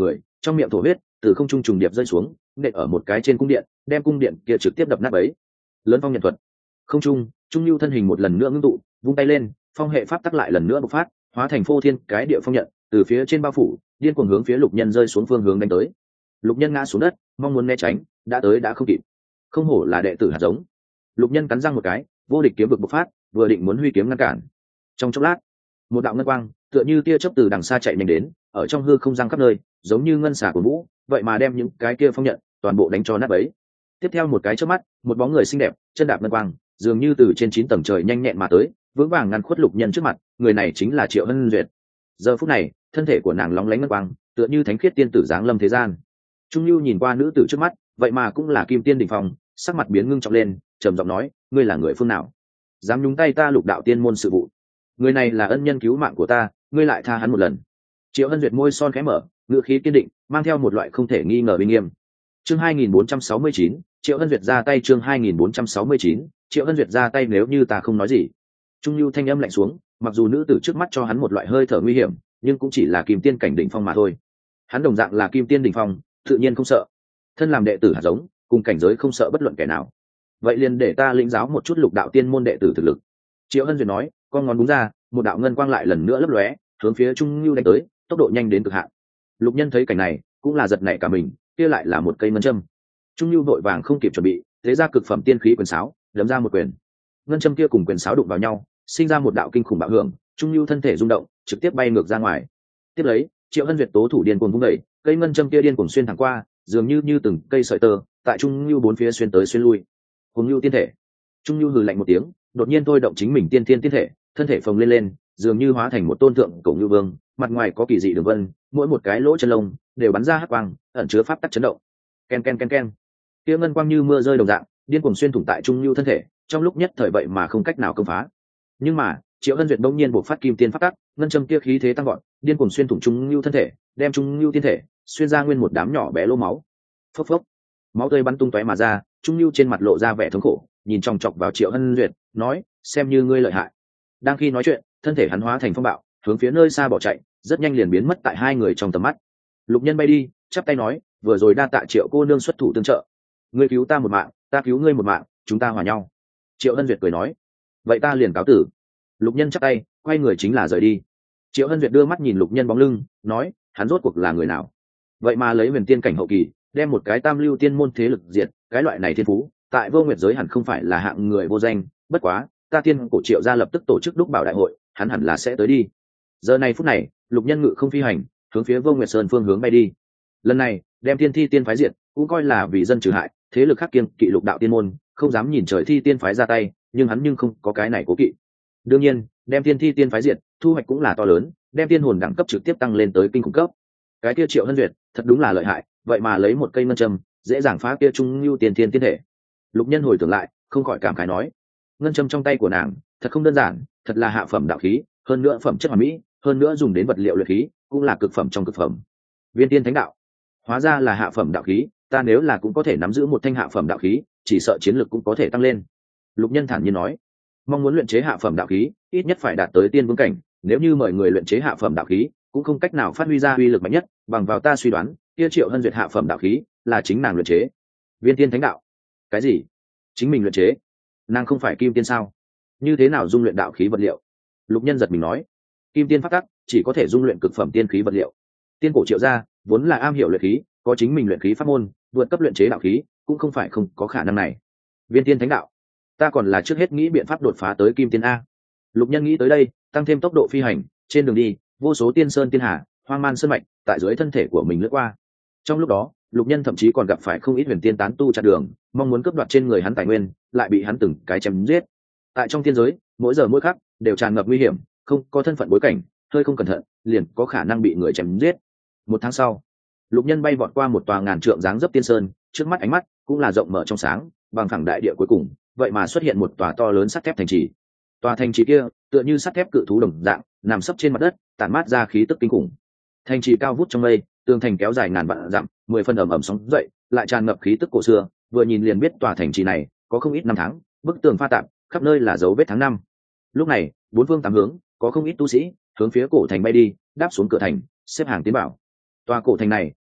trong miệng thổ huyết từ không trung trùng điệp rơi xuống, nện ở một cái trên cung điện, đem cung điện kia trực tiếp đập nát bấy. Lớn phong nhận thuật. Không trung, Trung Nhu thân hình một lần nữa ngưng tụ, vung tay lên, phong hệ pháp tắc lại lần nữa bộc phát, hóa thành phô thiên cái địa phong nhận, từ phía trên bao phủ, điên cuồng hướng phía Lục Nhân rơi xuống phương hướng đánh tới. Lục Nhân ngã xuống đất, mong muốn né tránh, đã tới đã không kịp. Không hổ là đệ tử hạt giống. Lục Nhân cắn răng một cái, vô địch kiếm vực bộc phát, vừa định muốn huy kiếm ngăn cản. Trong chốc lát, một đạo ngân quang, tựa như tia chớp từ đằng xa chạy nhanh đến, ở trong hư không giăng khắp nơi, giống như ngân xà của vũ, vậy mà đem những cái kia phong nhận toàn bộ đánh cho nát bấy. Tiếp theo một cái chớp mắt, một bóng người xinh đẹp, chân đạp ngân quang, dường như từ trên chín tầng trời nhanh nhẹn mà tới, vững vàng ngăn khuất Lục Nhân trước mặt, người này chính là Triệu Hân Duyệt. Giờ phút này, thân thể của nàng lóng lánh ngân quang, tựa như thánh khiết tiên tử giáng lâm thế gian. Trung Nhu nhìn qua nữ tử trước mắt, vậy mà cũng là Kim Tiên đỉnh phong, sắc mặt biến ngưng trọng lên, trầm giọng nói, ngươi là người phương nào? Dám nhúng tay ta Lục đạo tiên môn sự vụ? Người này là ân nhân cứu mạng của ta, ngươi lại tha hắn một lần. Triệu Hân Duyệt môi son khẽ mở, ngữ khí kiên định, mang theo một loại không thể nghi ngờ uy nghiêm. Chương hai nghìn bốn trăm sáu mươi chín, Triệu Hân Duyệt ra tay. Chương hai nghìn bốn trăm sáu mươi chín, Triệu Hân Duyệt ra tay. Nếu như ta không nói gì. Trung Nhu thanh âm lạnh xuống, mặc dù nữ tử trước mắt cho hắn một loại hơi thở nguy hiểm, nhưng cũng chỉ là Kim Tiên cảnh đỉnh phong mà thôi. Hắn đồng dạng là Kim Tiên đỉnh phong, tự nhiên không sợ. Thân làm đệ tử hạt giống, cùng cảnh giới không sợ bất luận kẻ nào. Vậy liền để ta lĩnh giáo một chút Lục đạo tiên môn đệ tử thực lực. Triệu Hân Duyệt nói, con ngón đúng ra, một đạo ngân quang lại lần nữa lấp lóe, hướng phía Trung Nhu đánh tới, tốc độ nhanh đến cực hạn. Lục Nhân thấy cảnh này, cũng là giật nảy cả mình, kia lại là một cây ngân châm. Trung Nhu vội vàng không kịp chuẩn bị, thế ra cực phẩm tiên khí quyền sáo, đấm ra một quyền. Ngân châm kia cùng quyền sáo đụng vào nhau, sinh ra một đạo kinh khủng bạo hưởng, Trung Nhu thân thể rung động, trực tiếp bay ngược ra ngoài. Tiếp lấy, Triệu Hân Duyệt tố thủ điên cuồng vung đẩy, cây ngân châm kia điên cuồng xuyên thẳng qua, dường như như từng cây sợi tơ, tại Trung Nhu bốn phía xuyên tới xuyên lui. Hùng Nhu tiên thể. Trung Nhu hừ lạnh một tiếng, đột nhiên thôi động chính mình tiên thiên tiên thể, thân thể phồng lên lên, dường như hóa thành một tôn thượng cổ ngưu vương, mặt ngoài có kỳ dị đường vân, mỗi một cái lỗ chân lông đều bắn ra hắc quang, ẩn chứa pháp tắc chấn động. Ken ken ken ken. Kia ngân quang như mưa rơi đồng dạng, điên cuồng xuyên thủng tại Trung Nhu thân thể, trong lúc nhất thời vậy mà không cách nào công phá. Nhưng mà, Triệu Hân Duyệt bỗng nhiên bộc phát kim tiên pháp tắc, ngân châm kia khí thế tăng vọt, điên cuồng xuyên thủng Trung Nhu thân thể, đem Trung Nhu tiên thể xuyên ra nguyên một đám nhỏ bé lỗ máu. Phốc phốc. Máu tươi bắn tung tóe mà ra, Trung Nhu trên mặt lộ ra vẻ thống khổ, nhìn chòng chọc vào Triệu Hân Duyệt, nói, xem như ngươi lợi hại. Đang khi nói chuyện, thân thể hắn hóa thành phong bạo, hướng phía nơi xa bỏ chạy, rất nhanh liền biến mất tại hai người trong tầm mắt. Lục Nhân bay đi, chắp tay nói, vừa rồi đa tạ Triệu cô nương xuất thủ tương trợ, ngươi cứu ta một mạng, ta cứu ngươi một mạng, chúng ta hòa nhau. Triệu Hân Duyệt cười nói, vậy ta liền cáo tử. Lục Nhân chắp tay, quay người chính là rời đi. Triệu Hân Duyệt đưa mắt nhìn Lục Nhân bóng lưng, nói, hắn rốt cuộc là người nào? Vậy mà lấy huyền tiên cảnh hậu kỳ, đem một cái tam lưu tiên môn thế lực diệt, cái loại này thiên phú, tại Vô Nguyệt giới hẳn không phải là hạng người vô danh, bất quá, ta tiên cổ Triệu gia lập tức tổ chức đúc bảo đại hội, hắn hẳn là sẽ tới đi. Giờ này phút này, Lục Nhân ngự không phi hành, hướng phía Vô Nguyệt Sơn phương hướng bay đi. Lần này, đem Thiên Thi tiên phái diệt, cũng coi là vì dân trừ hại, thế lực khác kiêng kỵ Lục đạo tiên môn, không dám nhìn trời Thi tiên phái ra tay, nhưng hắn nhưng không có cái này cố kỵ. Đương nhiên, đem Thiên Thi tiên phái diệt, thu hoạch cũng là to lớn, đem tiên hồn đẳng cấp trực tiếp tăng lên tới kinh khủng cấp. Cái kia Triệu Hân Duyệt, thật đúng là lợi hại, vậy mà lấy một cây ngân châm, dễ dàng phá kia Trung Nhu tiền thiên tiên thể. Lục Nhân hồi tưởng lại, không khỏi cảm khái nói, ngân châm trong tay của nàng, thật không đơn giản, thật là hạ phẩm đạo khí, hơn nữa phẩm chất hoàn mỹ, hơn nữa dùng đến vật liệu luyện khí, cũng là cực phẩm trong cực phẩm. Viên tiên thánh đạo, hóa ra là hạ phẩm đạo khí, ta nếu là cũng có thể nắm giữ một thanh hạ phẩm đạo khí, chỉ sợ chiến lực cũng có thể tăng lên. Lục Nhân thản nhiên nói, mong muốn luyện chế hạ phẩm đạo khí, ít nhất phải đạt tới tiên vương cảnh, nếu như mời người luyện chế hạ phẩm đạo khí, cũng không cách nào phát huy ra uy lực mạnh nhất, bằng vào ta suy đoán, kia Triệu Hân Duyệt hạ phẩm đạo khí, là chính nàng luyện chế. Viên tiên thánh đạo? Cái gì? Chính mình luyện chế? Nàng không phải kim tiên sao? Như thế nào dung luyện đạo khí vật liệu? Lục Nhân giật mình nói, kim tiên pháp tắc chỉ có thể dung luyện cực phẩm tiên khí vật liệu. Tiên cổ Triệu gia vốn là am hiểu luyện khí, có chính mình luyện khí pháp môn, vượt cấp luyện chế đạo khí, cũng không phải không có khả năng này. Viên tiên thánh đạo, ta còn là trước hết nghĩ biện pháp đột phá tới kim tiên a. Lục Nhân nghĩ tới đây, tăng thêm tốc độ phi hành, trên đường đi, vô số tiên sơn tiên hà, hoang man sơn mạch, tại dưới thân thể của mình lướt qua. Trong lúc đó, Lục Nhân thậm chí còn gặp phải không ít huyền tiên tán tu chặn đường, mong muốn cướp đoạt trên người hắn tài nguyên, lại bị hắn từng cái chém giết. Tại trong tiên giới, mỗi giờ mỗi khắc đều tràn ngập nguy hiểm, không có thân phận bối cảnh, hơi không cẩn thận, liền có khả năng bị người chém giết. Một tháng sau, Lục Nhân bay vọt qua một tòa ngàn trượng dáng dấp tiên sơn, trước mắt ánh mắt cũng là rộng mở trong sáng, bằng phẳng đại địa cuối cùng, vậy mà xuất hiện một tòa to lớn sắt thép thành trì. Tòa thành trì kia tựa như sắt thép cự thú đồng dạng, nằm sấp trên mặt đất, tản mát ra khí tức kinh khủng. Thành trì cao vút trong mây, tường thành kéo dài ngàn vạn dặm, mười phân ầm ầm sóng dậy, lại tràn ngập khí tức cổ xưa, vừa nhìn liền biết tòa thành trì này có không ít năm tháng, bức tường pha tạp, khắp nơi là dấu vết tháng năm. Lúc này, bốn phương tám hướng có không ít tu sĩ hướng phía cổ thành bay đi, đáp xuống cửa thành, xếp hàng tiến bảo. Tòa cổ thành này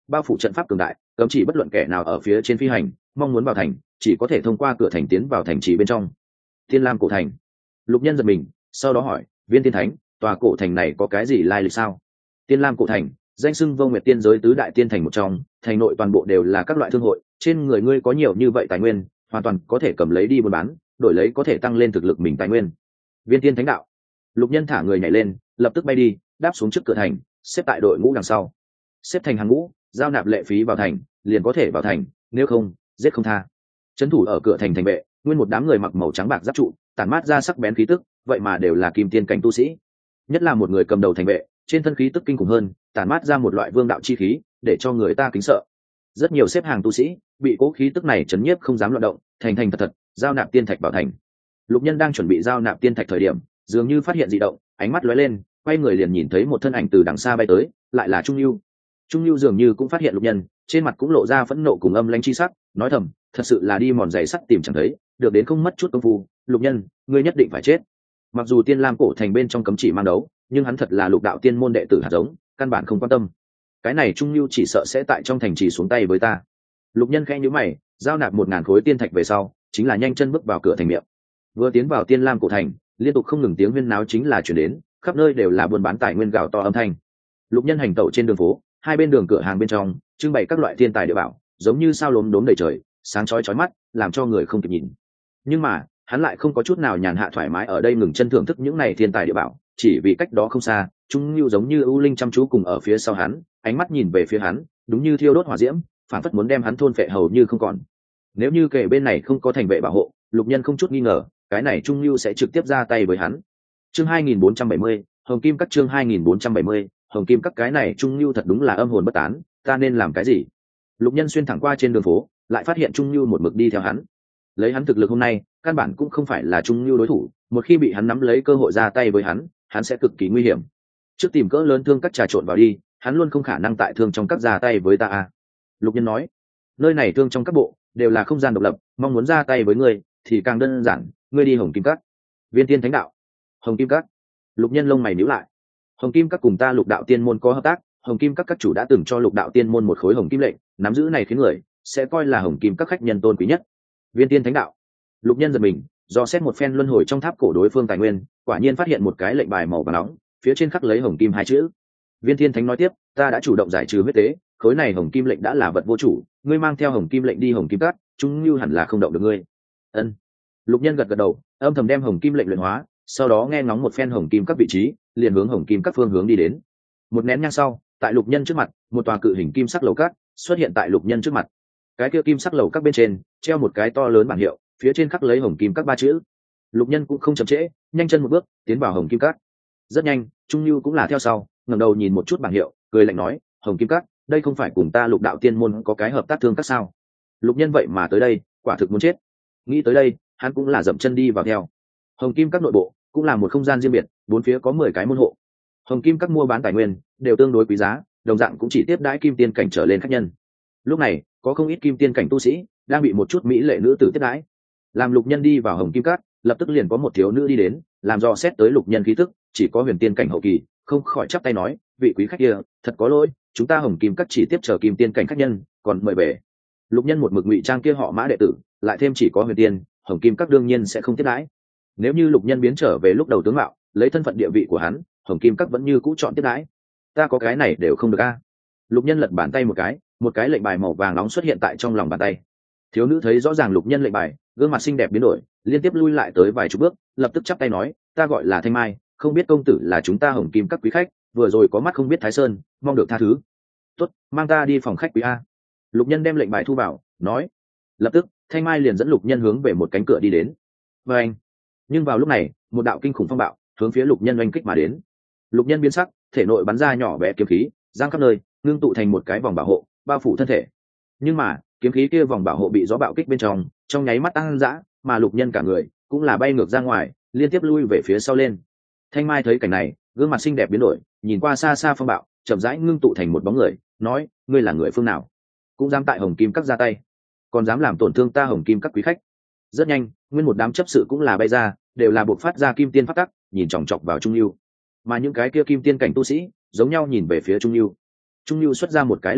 bao phủ trận pháp cường đại, cấm chỉ bất luận kẻ nào ở phía trên phi hành mong muốn vào thành chỉ có thể thông qua cửa thành tiến vào thành trì bên trong. Thiên Lam cổ thành. Lục Nhân giật mình, sau đó hỏi, Viên Tiên Thánh, tòa cổ thành này có cái gì lai lịch sao? Thiên Lam cổ thành, danh xưng Vô Nguyệt tiên giới tứ đại tiên thành một trong, thành nội toàn bộ đều là các loại thương hội, trên người ngươi có nhiều như vậy tài nguyên, hoàn toàn có thể cầm lấy đi buôn bán, đổi lấy có thể tăng lên thực lực mình tài nguyên. Viên Tiên Thánh đạo. Lục Nhân thả người nhảy lên, lập tức bay đi, đáp xuống trước cửa thành, xếp tại đội ngũ đằng sau. Xếp thành hàng ngũ, giao nạp lệ phí vào thành, liền có thể vào thành, nếu không, giết không tha. Trấn thủ ở cửa thành thành vệ, nguyên một đám người mặc màu trắng bạc giáp trụ, tản mát ra sắc bén khí tức, vậy mà đều là kim tiên cảnh tu sĩ. Nhất là một người cầm đầu thành vệ, trên thân khí tức kinh khủng hơn, tản mát ra một loại vương đạo chi khí, để cho người ta kính sợ. Rất nhiều xếp hàng tu sĩ bị cố khí tức này chấn nhiếp không dám loạn động, thành thành thật thật giao nạp tiên thạch vào thành. Lục Nhân đang chuẩn bị giao nạp tiên thạch thời điểm, dường như phát hiện dị động, ánh mắt lóe lên, quay người liền nhìn thấy một thân ảnh từ đằng xa bay tới, lại là Trung Lưu. Trung Lưu dường như cũng phát hiện Lục Nhân, trên mặt cũng lộ ra phẫn nộ cùng âm lãnh chi sắc, nói thầm, thật sự là đi mòn giày sắt tìm chẳng thấy, được đến không mất chút công phu, Lục Nhân, ngươi nhất định phải chết. Mặc dù Tiên Lam cổ thành bên trong cấm chỉ mang đấu, nhưng hắn thật là Lục đạo tiên môn đệ tử hạt giống, căn bản không quan tâm. Cái này Trung Lưu chỉ sợ sẽ tại trong thành trì xuống tay với ta. Lục Nhân khẽ nhíu mày, giao nạp một ngàn khối tiên thạch về sau, chính là nhanh chân bước vào cửa thành miệng. Vừa tiến vào Tiên Lam cổ thành, liên tục không ngừng tiếng huyên náo chính là truyền đến, khắp nơi đều là buôn bán tài nguyên gào to âm thanh. Lục Nhân hành tẩu trên đường phố, hai bên đường cửa hàng bên trong trưng bày các loại thiên tài địa bảo, giống như sao lốm đốm đầy trời, sáng chói chói mắt, làm cho người không kịp nhìn. Nhưng mà hắn lại không có chút nào nhàn hạ thoải mái ở đây ngừng chân thưởng thức những này thiên tài địa bảo, chỉ vì cách đó không xa, Trung Lưu giống như ưu linh chăm chú cùng ở phía sau hắn, ánh mắt nhìn về phía hắn, đúng như thiêu đốt hỏa diễm, phản phất muốn đem hắn thôn phệ hầu như không còn. Nếu như kể bên này không có thành vệ bảo hộ, Lục Nhân không chút nghi ngờ, cái này Trung Lưu sẽ trực tiếp ra tay với hắn. Chương hai nghìn bốn trăm bảy mươi, Hồng Kim Các chương hai nghìn bốn trăm bảy mươi, Hồng Kim Các cái này Trung Lưu thật đúng là âm hồn bất tán, ta nên làm cái gì? Lục Nhân xuyên thẳng qua trên đường phố, lại phát hiện Trung Lưu một mực đi theo hắn. Lấy hắn thực lực hôm nay, căn bản cũng không phải là Trung Lưu đối thủ, một khi bị hắn nắm lấy cơ hội ra tay với hắn, hắn sẽ cực kỳ nguy hiểm. Trước tìm cỡ lớn thương các trà trộn vào đi, hắn luôn không khả năng tại thương trong các ra tay với ta à? Lục Nhân nói, nơi này thương trong các bộ đều là không gian độc lập, mong muốn ra tay với ngươi thì càng đơn giản, ngươi đi Hồng Kim Các. Viên Tiên Thánh đạo. Hồng Kim Các. Lục Nhân lông mày nhíu lại. Hồng Kim Các cùng ta Lục đạo tiên môn có hợp tác, Hồng Kim Các các chủ đã từng cho Lục đạo tiên môn một khối hồng kim lệnh, nắm giữ này khiến người sẽ coi là Hồng Kim Các khách nhân tôn quý nhất. Viên Tiên Thánh đạo. Lục Nhân giật mình, do xét một phen luân hồi trong tháp cổ đối phương tài nguyên, quả nhiên phát hiện một cái lệnh bài màu vàng nóng, phía trên khắc lấy Hồng Kim hai chữ. Viên Tiên Thánh nói tiếp, ta đã chủ động giải trừ huyết tế, khối này Hồng Kim lệnh đã là vật vô chủ, ngươi mang theo Hồng Kim lệnh đi Hồng Kim Các, chúng như hẳn là không động được ngươi. Ân. Lục Nhân gật gật đầu, âm thầm đem Hồng Kim lệnh luyện hóa, sau đó nghe ngóng một phen Hồng Kim Các vị trí, liền hướng Hồng Kim Các phương hướng đi đến. Một nén nhang sau, tại Lục Nhân trước mặt, một tòa cự hình kim sắc lầu các xuất hiện tại Lục Nhân trước mặt. Cái kia kim sắc lầu các bên trên treo một cái to lớn bảng hiệu, phía trên khắc lấy Hồng Kim Các ba chữ. Lục Nhân cũng không chậm trễ, nhanh chân một bước tiến vào Hồng Kim Các. Rất nhanh, Trung Lưu cũng là theo sau, ngẩng đầu nhìn một chút bảng hiệu, cười lạnh nói, Hồng Kim Các, đây không phải cùng ta Lục đạo tiên môn có cái hợp tác thương các sao? Lục Nhân vậy mà tới đây, quả thực muốn chết. Nghĩ tới đây, hắn cũng là dậm chân đi vào theo. Hồng Kim Các nội bộ cũng là một không gian riêng biệt, bốn phía có mười cái môn hộ. Hồng Kim Các mua bán tài nguyên đều tương đối quý giá, đồng dạng cũng chỉ tiếp đãi kim tiên cảnh trở lên khách nhân. Lúc này, có không ít kim tiên cảnh tu sĩ đang bị một chút mỹ lệ nữ tử tiếp đãi. Làm Lục Nhân đi vào Hồng Kim Các, lập tức liền có một thiếu nữ đi đến, làm do xét tới Lục Nhân khí tức, chỉ có huyền tiên cảnh hậu kỳ, không khỏi chắp tay nói, vị quý khách kia, thật có lỗi, chúng ta Hồng Kim Các chỉ tiếp chờ kim tiên cảnh khách nhân, còn mời về. Lục Nhân một mực ngụy trang kia họ Mã đệ tử, lại thêm chỉ có huyền tiên, Hồng Kim Các đương nhiên sẽ không tiếp đãi. Nếu như Lục Nhân biến trở về lúc đầu tướng mạo, lấy thân phận địa vị của hắn, Hồng Kim Các vẫn như cũ chọn tiếp đãi. Ta có cái này đều không được a. Lục Nhân lật bàn tay một cái, một cái lệnh bài màu vàng nóng xuất hiện tại trong lòng bàn tay. Thiếu nữ thấy rõ ràng Lục Nhân lệnh bài, gương mặt xinh đẹp biến đổi, liên tiếp lui lại tới vài chục bước, lập tức chắp tay nói, ta gọi là Thanh Mai, không biết công tử là chúng ta Hồng Kim Các quý khách, vừa rồi có mắt không biết Thái Sơn, mong được tha thứ. Tốt, mang ta đi phòng khách quý a. Lục Nhân đem lệnh bài thu vào, nói. Lập tức, Thanh Mai liền dẫn Lục Nhân hướng về một cánh cửa đi đến. Và anh. Nhưng vào lúc này, một đạo kinh khủng phong bạo hướng phía Lục Nhân oanh kích mà đến. Lục Nhân biến sắc, thể nội bắn ra nhỏ bé kiếm khí, giang khắp nơi, ngưng tụ thành một cái vòng bảo hộ, bao phủ thân thể. Nhưng mà, kiếm khí kia vòng bảo hộ bị gió bạo kích bên trong, trong nháy mắt tăng dã, mà Lục Nhân cả người cũng là bay ngược ra ngoài, liên tiếp lui về phía sau lên. Thanh Mai thấy cảnh này, gương mặt xinh đẹp biến đổi, nhìn qua xa xa phong bạo, chậm rãi ngưng tụ thành một bóng người, nói, ngươi là người phương nào? Cũng dám tại Hồng Kim Các ra tay, còn dám làm tổn thương ta Hồng Kim Các quý khách? Rất nhanh, nguyên một đám chấp sự cũng là bay ra, đều là buộc phát ra kim tiên pháp tắc, nhìn chòng chọc vào Trung Lưu. Mà những cái kia kim tiên cảnh tu sĩ, giống nhau nhìn về phía Trung Lưu. Trung Lưu xuất ra một cái lệnh bài,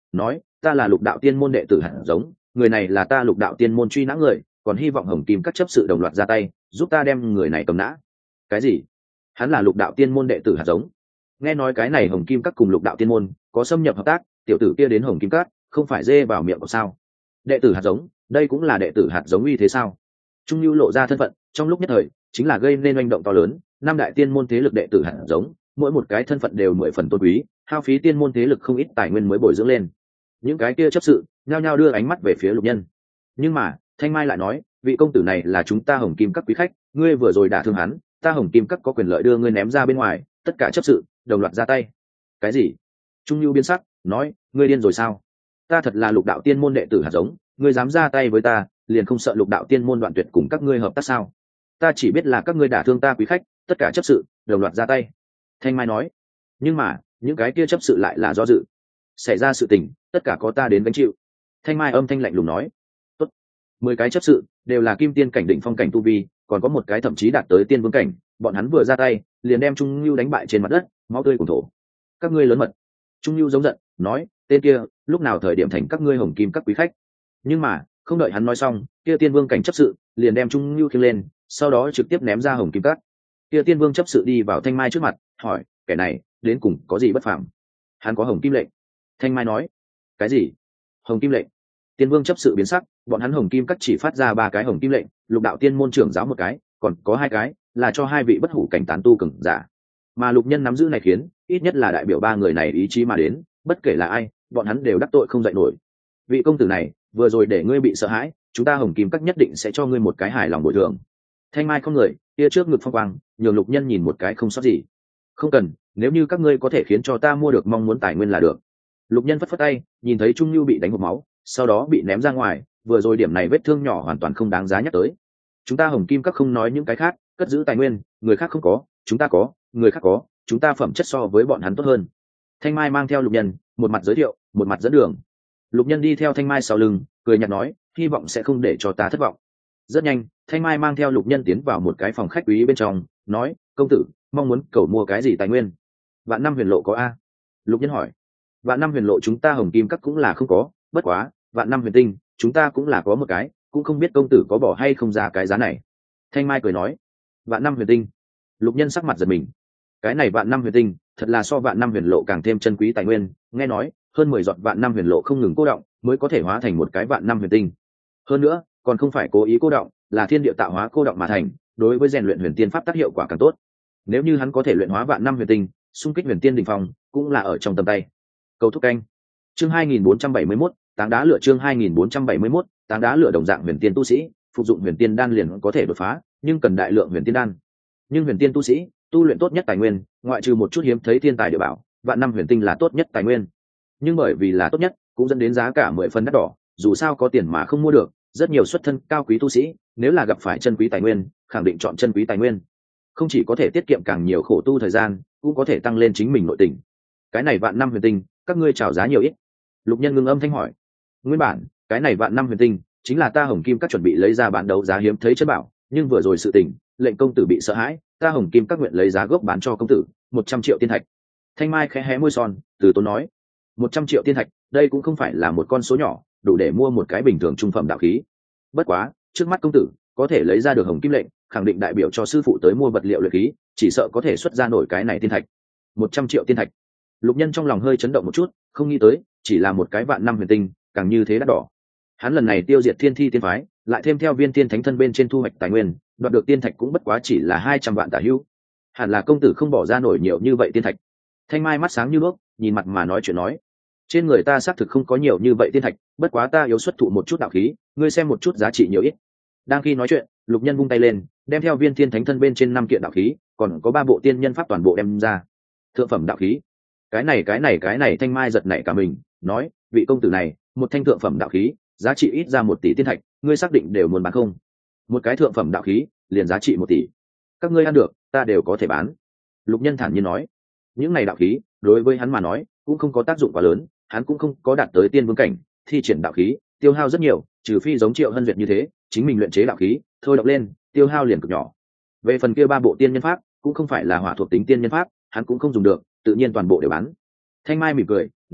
nói ta là lục đạo tiên môn đệ tử hạt giống, người này là ta lục đạo tiên môn truy nã người, còn hy vọng hồng kim các chấp sự đồng loạt ra tay giúp ta đem người này cầm nã. Cái gì? Hắn là lục đạo tiên môn đệ tử hạt giống? Nghe nói cái này hồng kim các cùng lục đạo tiên môn có xâm nhập hợp tác, tiểu tử kia đến hồng kim các không phải dê vào miệng của sao? Đệ tử hạt giống, đây cũng là đệ tử hạt giống uy thế sao? Trung Nhu lộ ra thân phận trong lúc nhất thời chính là gây nên oanh động to lớn. Năm đại tiên môn thế lực đệ tử hạt giống, mỗi một cái thân phận đều mười phần tôn quý, hao phí tiên môn thế lực không ít tài nguyên mới bồi dưỡng lên. Những cái kia chấp sự nhao nhao đưa ánh mắt về phía Lục Nhân. Nhưng mà Thanh Mai lại nói, vị công tử này là chúng ta hồng kim các quý khách, ngươi vừa rồi đả thương hắn, ta hồng kim các có quyền lợi đưa ngươi ném ra bên ngoài. Tất cả chấp sự đồng loạt ra tay. Cái gì? Trung Nhu biến sắc nói, ngươi điên rồi sao? Ta thật là lục đạo tiên môn đệ tử hạt giống, ngươi dám ra tay với ta, liền không sợ lục đạo tiên môn đoạn tuyệt cùng các ngươi hợp tác sao? Ta chỉ biết là các ngươi đả thương ta quý khách, tất cả chấp sự đồng loạt ra tay. Thanh Mai nói. Nhưng mà những cái kia chấp sự lại là do dự. Xảy ra sự tình, tất cả có ta đến gánh chịu. Thanh Mai âm thanh lạnh lùng nói. Tốt. Mười cái chấp sự đều là kim tiên cảnh đỉnh phong cảnh tu vi, còn có một cái thậm chí đạt tới tiên vương cảnh, bọn hắn vừa ra tay liền đem Trung Nhu đánh bại trên mặt đất, máu tươi cùng thổ. Các ngươi lớn mật. Trung Nhu giống giận nói, tên kia lúc nào thời điểm thành các ngươi hồng kim các quý khách. Nhưng mà không đợi hắn nói xong, kia tiên vương cảnh chấp sự liền đem Trung Nhu khiêng lên, sau đó trực tiếp ném ra hồng kim các. Kia tiên vương chấp sự đi vào Thanh Mai trước mặt hỏi, kẻ này đến cùng có gì bất phàm? Hắn có hồng kim lệnh. Thanh Mai nói. Cái gì? Hồng kim lệnh? Tiên vương chấp sự biến sắc, bọn hắn hồng kim các chỉ phát ra ba cái hồng kim lệnh, lục đạo tiên môn trưởng giáo một cái, còn có hai cái là cho hai vị bất hủ cảnh tán tu cường giả, mà Lục Nhân nắm giữ này khiến ít nhất là đại biểu ba người này ý chí mà đến, bất kể là ai bọn hắn đều đắc tội không dạy nổi. Vị công tử này vừa rồi để ngươi bị sợ hãi, chúng ta hồng kim các nhất định sẽ cho ngươi một cái hài lòng bồi thường. Thanh Mai không người kia trước ngực phong quang nhường Lục Nhân nhìn một cái không sót gì. Không cần, nếu như các ngươi có thể khiến cho ta mua được mong muốn tài nguyên là được. Lục Nhân phất phất tay, nhìn thấy Trung Nhu bị đánh hộc máu, sau đó bị ném ra ngoài, vừa rồi điểm này vết thương nhỏ hoàn toàn không đáng giá nhắc tới. Chúng ta hồng kim các không nói những cái khác, cất giữ tài nguyên người khác không có, chúng ta có, người khác có, chúng ta phẩm chất so với bọn hắn tốt hơn. Thanh Mai mang theo Lục Nhân, một mặt giới thiệu, một mặt dẫn đường. Lục Nhân đi theo Thanh Mai sau lưng, cười nhạt nói, hy vọng sẽ không để cho ta thất vọng. Rất nhanh, Thanh Mai mang theo Lục Nhân tiến vào một cái phòng khách quý bên trong, nói, công tử mong muốn cầu mua cái gì tài nguyên? Vạn Năm Huyền Lộ có a? Lục Nhân hỏi. Vạn Năm Huyền Lộ chúng ta hồng kim các cũng là không có, bất quá Vạn Năm Huyền Tinh chúng ta cũng là có một cái, cũng không biết công tử có bỏ hay không ra cái giá này. Thanh Mai cười nói. Vạn Năm Huyền Tinh? Lục Nhân sắc mặt giật mình. Cái này Vạn Năm Huyền Tinh thật là so Vạn Năm Huyền Lộ càng thêm chân quý tài nguyên, nghe nói hơn mười giọt Vạn Năm Huyền Lộ không ngừng cô động mới có thể hóa thành một cái Vạn Năm Huyền Tinh. Hơn nữa còn không phải cố ý cô động, là thiên địa tạo hóa cô động mà thành, đối với rèn luyện huyền tiên pháp tác hiệu quả càng tốt. Nếu như hắn có thể luyện hóa Vạn Năm Huyền Tinh, xung kích huyền tiên đỉnh phong cũng là ở trong tầm tay. Cầu thúc canh. Chương hai nghìn bốn trăm bảy mươi mốt, táng đá lửa. Chương hai nghìn bốn trăm bảy mươi mốt, táng đá lửa. Đồng dạng huyền tiên tu sĩ phục dụng huyền tiên đan liền có thể đột phá, nhưng cần đại lượng huyền tiên đan. Nhưng huyền tiên tu sĩ tu luyện tốt nhất tài nguyên, ngoại trừ một chút hiếm thấy thiên tài địa bảo, Vạn Năm Huyền Tinh là tốt nhất tài nguyên. Nhưng bởi vì là tốt nhất, cũng dẫn đến giá cả mười phần đắt đỏ, dù sao có tiền mà không mua được, rất nhiều xuất thân cao quý tu sĩ, nếu là gặp phải chân quý tài nguyên, khẳng định chọn chân quý tài nguyên. Không chỉ có thể tiết kiệm càng nhiều khổ tu thời gian, cũng có thể tăng lên chính mình nội tình. Cái này Vạn Năm Huyền Tinh, các ngươi chào giá nhiều ít? Lục Nhân ngưng âm thanh hỏi. Nguyên bản, cái này Vạn Năm Huyền Tinh chính là ta hồng kim các chuẩn bị lấy ra bán đấu giá hiếm thấy chân bảo, nhưng vừa rồi sự tình, lệnh công tử bị sợ hãi, ta hồng kim các nguyện lấy giá gốc bán cho công tử một trăm triệu tiên thạch. Thanh Mai khẽ hé môi son, từ tốn nói, một trăm triệu tiên thạch, đây cũng không phải là một con số nhỏ, đủ để mua một cái bình thường trung phẩm đạo khí. Bất quá, trước mắt công tử có thể lấy ra được hồng kim lệnh, khẳng định đại biểu cho sư phụ tới mua vật liệu luyện khí, chỉ sợ có thể xuất ra nổi cái này tiên thạch. Một trăm triệu tiên thạch. Lục Nhân trong lòng hơi chấn động một chút, không nghĩ tới chỉ là một cái Vạn Năm Huyền Tinh càng như thế đắt đỏ. Hắn lần này tiêu diệt thiên thi tiên phái, lại thêm theo viên tiên thánh thân bên trên thu hoạch tài nguyên, đoạt được tiên thạch cũng bất quá chỉ là hai trăm vạn tả hữu. Hẳn là công tử không bỏ ra nổi nhiều như vậy tiên thạch. Thanh Mai mắt sáng như nước, nhìn mặt mà nói chuyện nói, trên người ta xác thực không có nhiều như vậy tiên thạch, bất quá ta yếu xuất thụ một chút đạo khí, ngươi xem một chút giá trị nhiều ít. Đang khi nói chuyện, Lục Nhân vung tay lên, đem theo viên tiên thánh thân bên trên năm kiện đạo khí, còn có ba bộ tiên nhân pháp toàn bộ đem ra. Thượng phẩm đạo khí. Cái này cái này cái này Thanh Mai giật nảy cả mình, nói, vị công tử này, một thanh thượng phẩm đạo khí, giá trị ít ra một tỷ tiên thạch, ngươi xác định đều muốn bán không? Một cái thượng phẩm đạo khí, liền giá trị một tỷ. Các ngươi ăn được, ta đều có thể bán. Lục Nhân thản nhiên nói. Những này đạo khí, đối với hắn mà nói, cũng không có tác dụng quá lớn, hắn cũng không có đạt tới tiên vương cảnh, thi triển đạo khí, tiêu hao rất nhiều, trừ phi giống Triệu Hân Duyệt như thế, chính mình luyện chế đạo khí, thôi đọc lên, tiêu hao liền cực nhỏ. Về phần kia ba bộ tiên nhân pháp, cũng không phải là hỏa thuộc tính tiên nhân pháp, hắn cũng không dùng được, tự nhiên toàn bộ đều bán. Thanh Mai mỉm cười, nói,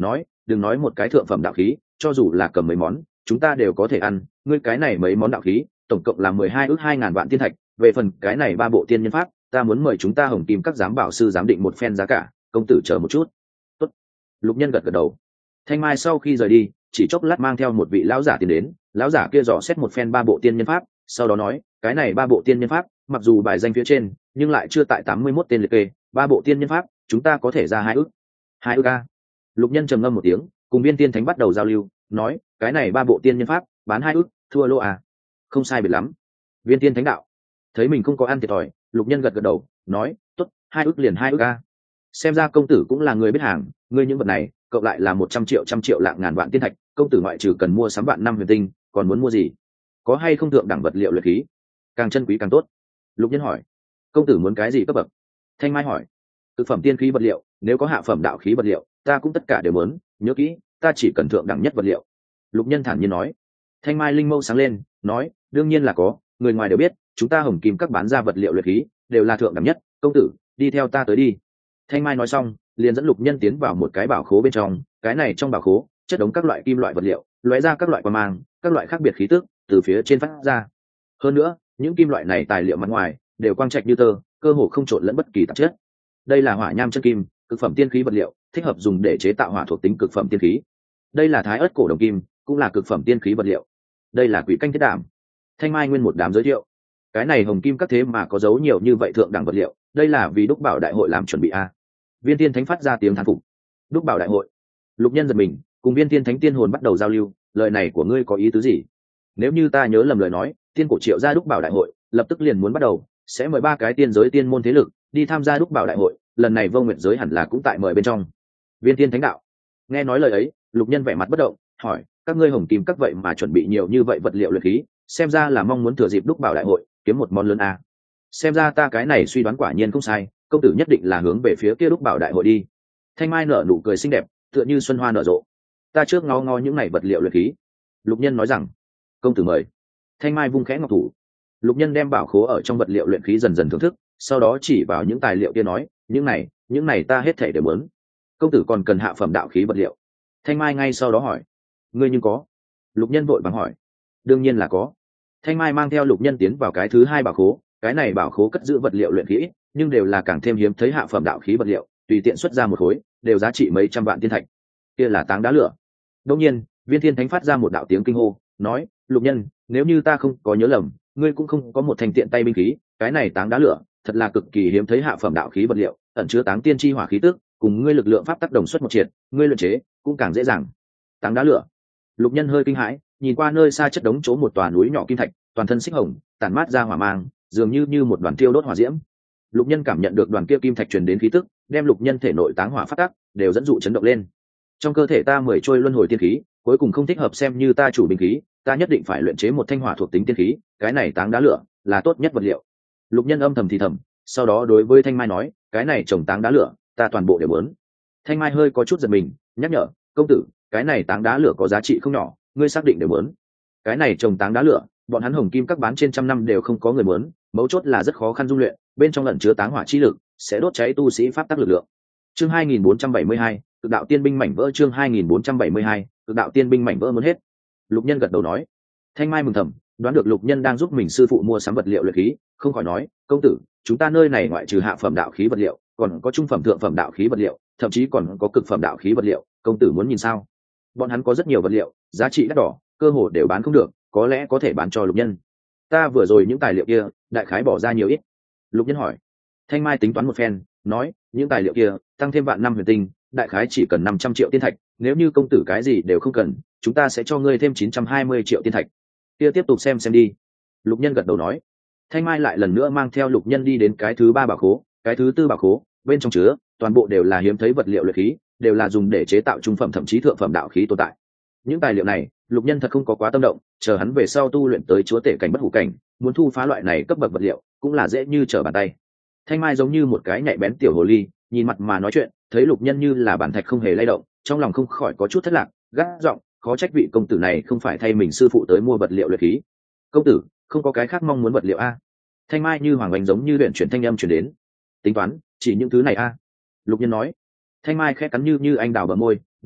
đừng nói một cái thượng phẩm đạo khí, cho dù là cầm mấy món chúng ta đều có thể ăn. Ngươi cái này mấy món đạo khí tổng cộng là mười hai ước hai ngàn vạn tiên thạch. Về phần cái này ba bộ tiên nhân pháp, ta muốn mời chúng ta Hồng Kim các giám bảo sư giám định một phen giá cả, công tử chờ một chút. Tốt. Lục Nhân gật gật đầu. Thanh Mai sau khi rời đi, chỉ chốc lát mang theo một vị lão giả tiến đến. Lão giả kia dò xét một phen ba bộ tiên nhân pháp, sau đó nói, cái này ba bộ tiên nhân pháp mặc dù bài danh phía trên nhưng lại chưa tại tám mươi mốt tên liệt kê. Ba bộ tiên nhân pháp chúng ta có thể ra hai ước. Hai ước a. Lục Nhân trầm ngâm một tiếng, cùng Viên Tiên Thánh bắt đầu giao lưu, nói, cái này ba bộ tiên nhân pháp bán hai ước, thua lỗ à? Không sai biệt lắm. Viên Tiên Thánh đạo. Thấy mình không có ăn thiệt thòi, Lục Nhân gật gật đầu, nói, tốt, hai ước liền hai ước a. Xem ra công tử cũng là người biết hàng, ngươi những vật này cộng lại là một trăm triệu trăm triệu lạng ngàn vạn tiên thạch, công tử ngoại trừ cần mua sắm vạn năm huyền tinh, còn muốn mua gì? Có hay không thượng đẳng vật liệu luyện khí? Càng chân quý càng tốt. Lục Nhân hỏi. Công tử muốn cái gì cấp bậc? Thanh Mai hỏi. Thực phẩm tiên khí vật liệu, nếu có hạ phẩm đạo khí vật liệu, ta cũng tất cả đều muốn, nhớ kỹ, ta chỉ cần thượng đẳng nhất vật liệu. Lục Nhân thản nhiên nói. Thanh Mai linh mâu sáng lên, nói, đương nhiên là có, người ngoài đều biết, chúng ta Hồng Kim các bán ra vật liệu luyện khí đều là thượng đẳng nhất, công tử, đi theo ta tới đi. Thanh Mai nói xong, liền dẫn Lục Nhân tiến vào một cái bảo khố bên trong, cái này trong bảo khố chất đống các loại kim loại vật liệu, lóe ra các loại quang mang, các loại khác biệt khí tức từ phía trên phát ra. Hơn nữa, những kim loại này tài liệu mặt ngoài đều quang trạch như tơ, cơ hồ không trộn lẫn bất kỳ tạp chất. Đây là hỏa nham chân kim, cực phẩm tiên khí vật liệu, thích hợp dùng để chế tạo hỏa thuộc tính cực phẩm tiên khí. Đây là thái ớt cổ đồng kim, cũng là cực phẩm tiên khí vật liệu. Đây là quỷ canh thiết đảm. Thanh Mai nguyên một đám giới thiệu. Cái này Hồng Kim các thế mà có dấu nhiều như vậy thượng đẳng vật liệu, đây là vì Đúc Bảo đại hội làm chuẩn bị a. Viên Tiên Thánh phát ra tiếng thán phục. Đúc Bảo đại hội? Lục Nhân giật mình, cùng Viên Tiên Thánh tiên hồn bắt đầu giao lưu, lời này của ngươi có ý tứ gì? Nếu như ta nhớ lầm lời nói, tiên cổ Triệu gia Đúc Bảo đại hội lập tức liền muốn bắt đầu, sẽ mời ba cái tiên giới tiên môn thế lực đi tham gia Đúc Bảo đại hội, lần này Vô Nguyệt giới hẳn là cũng tại mời bên trong. Viên Tiên Thánh đạo. Nghe nói lời ấy, Lục Nhân vẻ mặt bất động, hỏi, các ngươi Hồng Kim các vậy mà chuẩn bị nhiều như vậy vật liệu luyện khí, xem ra là mong muốn thừa dịp Đúc Bảo đại hội kiếm một món lớn a. Xem ra ta cái này suy đoán quả nhiên không sai, công tử nhất định là hướng về phía kia Đúc Bảo đại hội đi. Thanh Mai nở nụ cười xinh đẹp, tựa như xuân hoa nở rộ. Ta trước ngó ngó những này vật liệu luyện khí. Lục Nhân nói rằng, công tử mời. Thanh Mai vung khẽ ngọc thủ. Lục Nhân đem bảo khố ở trong vật liệu luyện khí dần dần thưởng thức, sau đó chỉ vào những tài liệu kia nói, những này, những này ta hết thảy đều muốn. Công tử còn cần hạ phẩm đạo khí vật liệu. Thanh Mai ngay sau đó hỏi, ngươi nhưng có? Lục Nhân vội vàng hỏi, đương nhiên là có. Thanh Mai mang theo Lục Nhân tiến vào cái thứ hai bảo khố, cái này bảo khố cất giữ vật liệu luyện khí, nhưng đều là càng thêm hiếm thấy hạ phẩm đạo khí vật liệu, tùy tiện xuất ra một khối, đều giá trị mấy trăm vạn tiên thạch. Kia là táng đá lửa. Đương nhiên, Viên Thiên Thánh phát ra một đạo tiếng kinh hô, nói, Lục Nhân, nếu như ta không có nhớ lầm, ngươi cũng không có một thành tiện tay binh khí, cái này táng đá lửa, thật là cực kỳ hiếm thấy hạ phẩm đạo khí vật liệu, ẩn chứa táng tiên chi hỏa khí tức, cùng ngươi lực lượng pháp tác đồng xuất một triệt, ngươi luyện chế cũng càng dễ dàng. Táng đá lửa. Lục Nhân hơi kinh hãi, nhìn qua nơi xa chất đống chỗ một tòa núi nhỏ kim thạch, toàn thân xích hồng, tản mát ra hỏa mang, dường như như một đoàn tiêu đốt hỏa diễm. Lục Nhân cảm nhận được đoàn kia kim thạch truyền đến khí tức, đem Lục Nhân thể nội táng hỏa phát tác đều dẫn dụ chấn động lên. Trong cơ thể ta mười trôi luân hồi tiên khí, cuối cùng không thích hợp xem như ta chủ binh khí, ta nhất định phải luyện chế một thanh hỏa thuộc tính tiên khí, cái này táng đá lửa là tốt nhất vật liệu. Lục Nhân âm thầm thì thầm, sau đó đối với Thanh Mai nói, cái này trồng táng đá lửa, ta toàn bộ đều muốn. Thanh Mai hơi có chút giật mình, nhắc nhở, công tử, cái này táng đá lửa có giá trị không nhỏ, ngươi xác định đều muốn. Cái này trồng táng đá lửa, bọn hắn Hồng Kim các bán trên trăm năm đều không có người muốn, mấu chốt là rất khó khăn dung luyện, bên trong ẩn chứa táng hỏa chi lực, sẽ đốt cháy tu sĩ pháp tắc lực lượng. Chương hai nghìn bốn trăm bảy mươi hai, Cực đạo tiên binh mảnh vỡ. Chương hai nghìn bốn trăm bảy mươi hai, Cực đạo tiên binh mảnh vỡ muốn hết. Lục Nhân gật đầu nói. Thanh Mai mừng thầm, đoán được Lục Nhân đang giúp mình sư phụ mua sắm vật liệu luyện khí, không khỏi nói, công tử, chúng ta nơi này ngoại trừ hạ phẩm đạo khí vật liệu, còn có trung phẩm thượng phẩm đạo khí vật liệu, thậm chí còn có cực phẩm đạo khí vật liệu, công tử muốn nhìn sao? Bọn hắn có rất nhiều vật liệu, giá trị đắt đỏ, cơ hồ đều bán không được, có lẽ có thể bán cho Lục Nhân. Ta vừa rồi những tài liệu kia, đại khái bỏ ra nhiều ít? Lục Nhân hỏi. Thanh Mai tính toán một phen, nói, những tài liệu kia, tăng thêm vạn năm huyền tinh, đại khái chỉ cần năm trăm triệu tiên thạch, nếu như công tử cái gì đều không cần, chúng ta sẽ cho ngươi thêm chín trăm hai mươi triệu tiên thạch. Kia tiếp tục xem xem đi. Lục Nhân gật đầu nói. Thanh Mai lại lần nữa mang theo Lục Nhân đi đến cái thứ ba bảo khố, cái thứ tư bảo khố, bên trong chứa toàn bộ đều là hiếm thấy vật liệu luyện khí, đều là dùng để chế tạo trung phẩm thậm chí thượng phẩm đạo khí tồn tại. Những tài liệu này, Lục Nhân thật không có quá tâm động, chờ hắn về sau tu luyện tới chúa tể cảnh bất hủ cảnh, muốn thu phá loại này cấp bậc vật liệu, cũng là dễ như trở bàn tay. Thanh Mai giống như một cái nhạy bén tiểu hồ ly, nhìn mặt mà nói chuyện, thấy Lục Nhân như là bản thạch không hề lay động, trong lòng không khỏi có chút thất lạc, gắt giọng, khó trách vị công tử này không phải thay mình sư phụ tới mua vật liệu luyện khí. Công tử, không có cái khác mong muốn vật liệu a? Thanh Mai như hoàng oanh giống như luyện chuyển thanh âm truyền đến. Tính toán, chỉ những thứ này a? Lục Nhân nói. Thanh Mai khẽ cắn như như anh đào bờ môi, nói,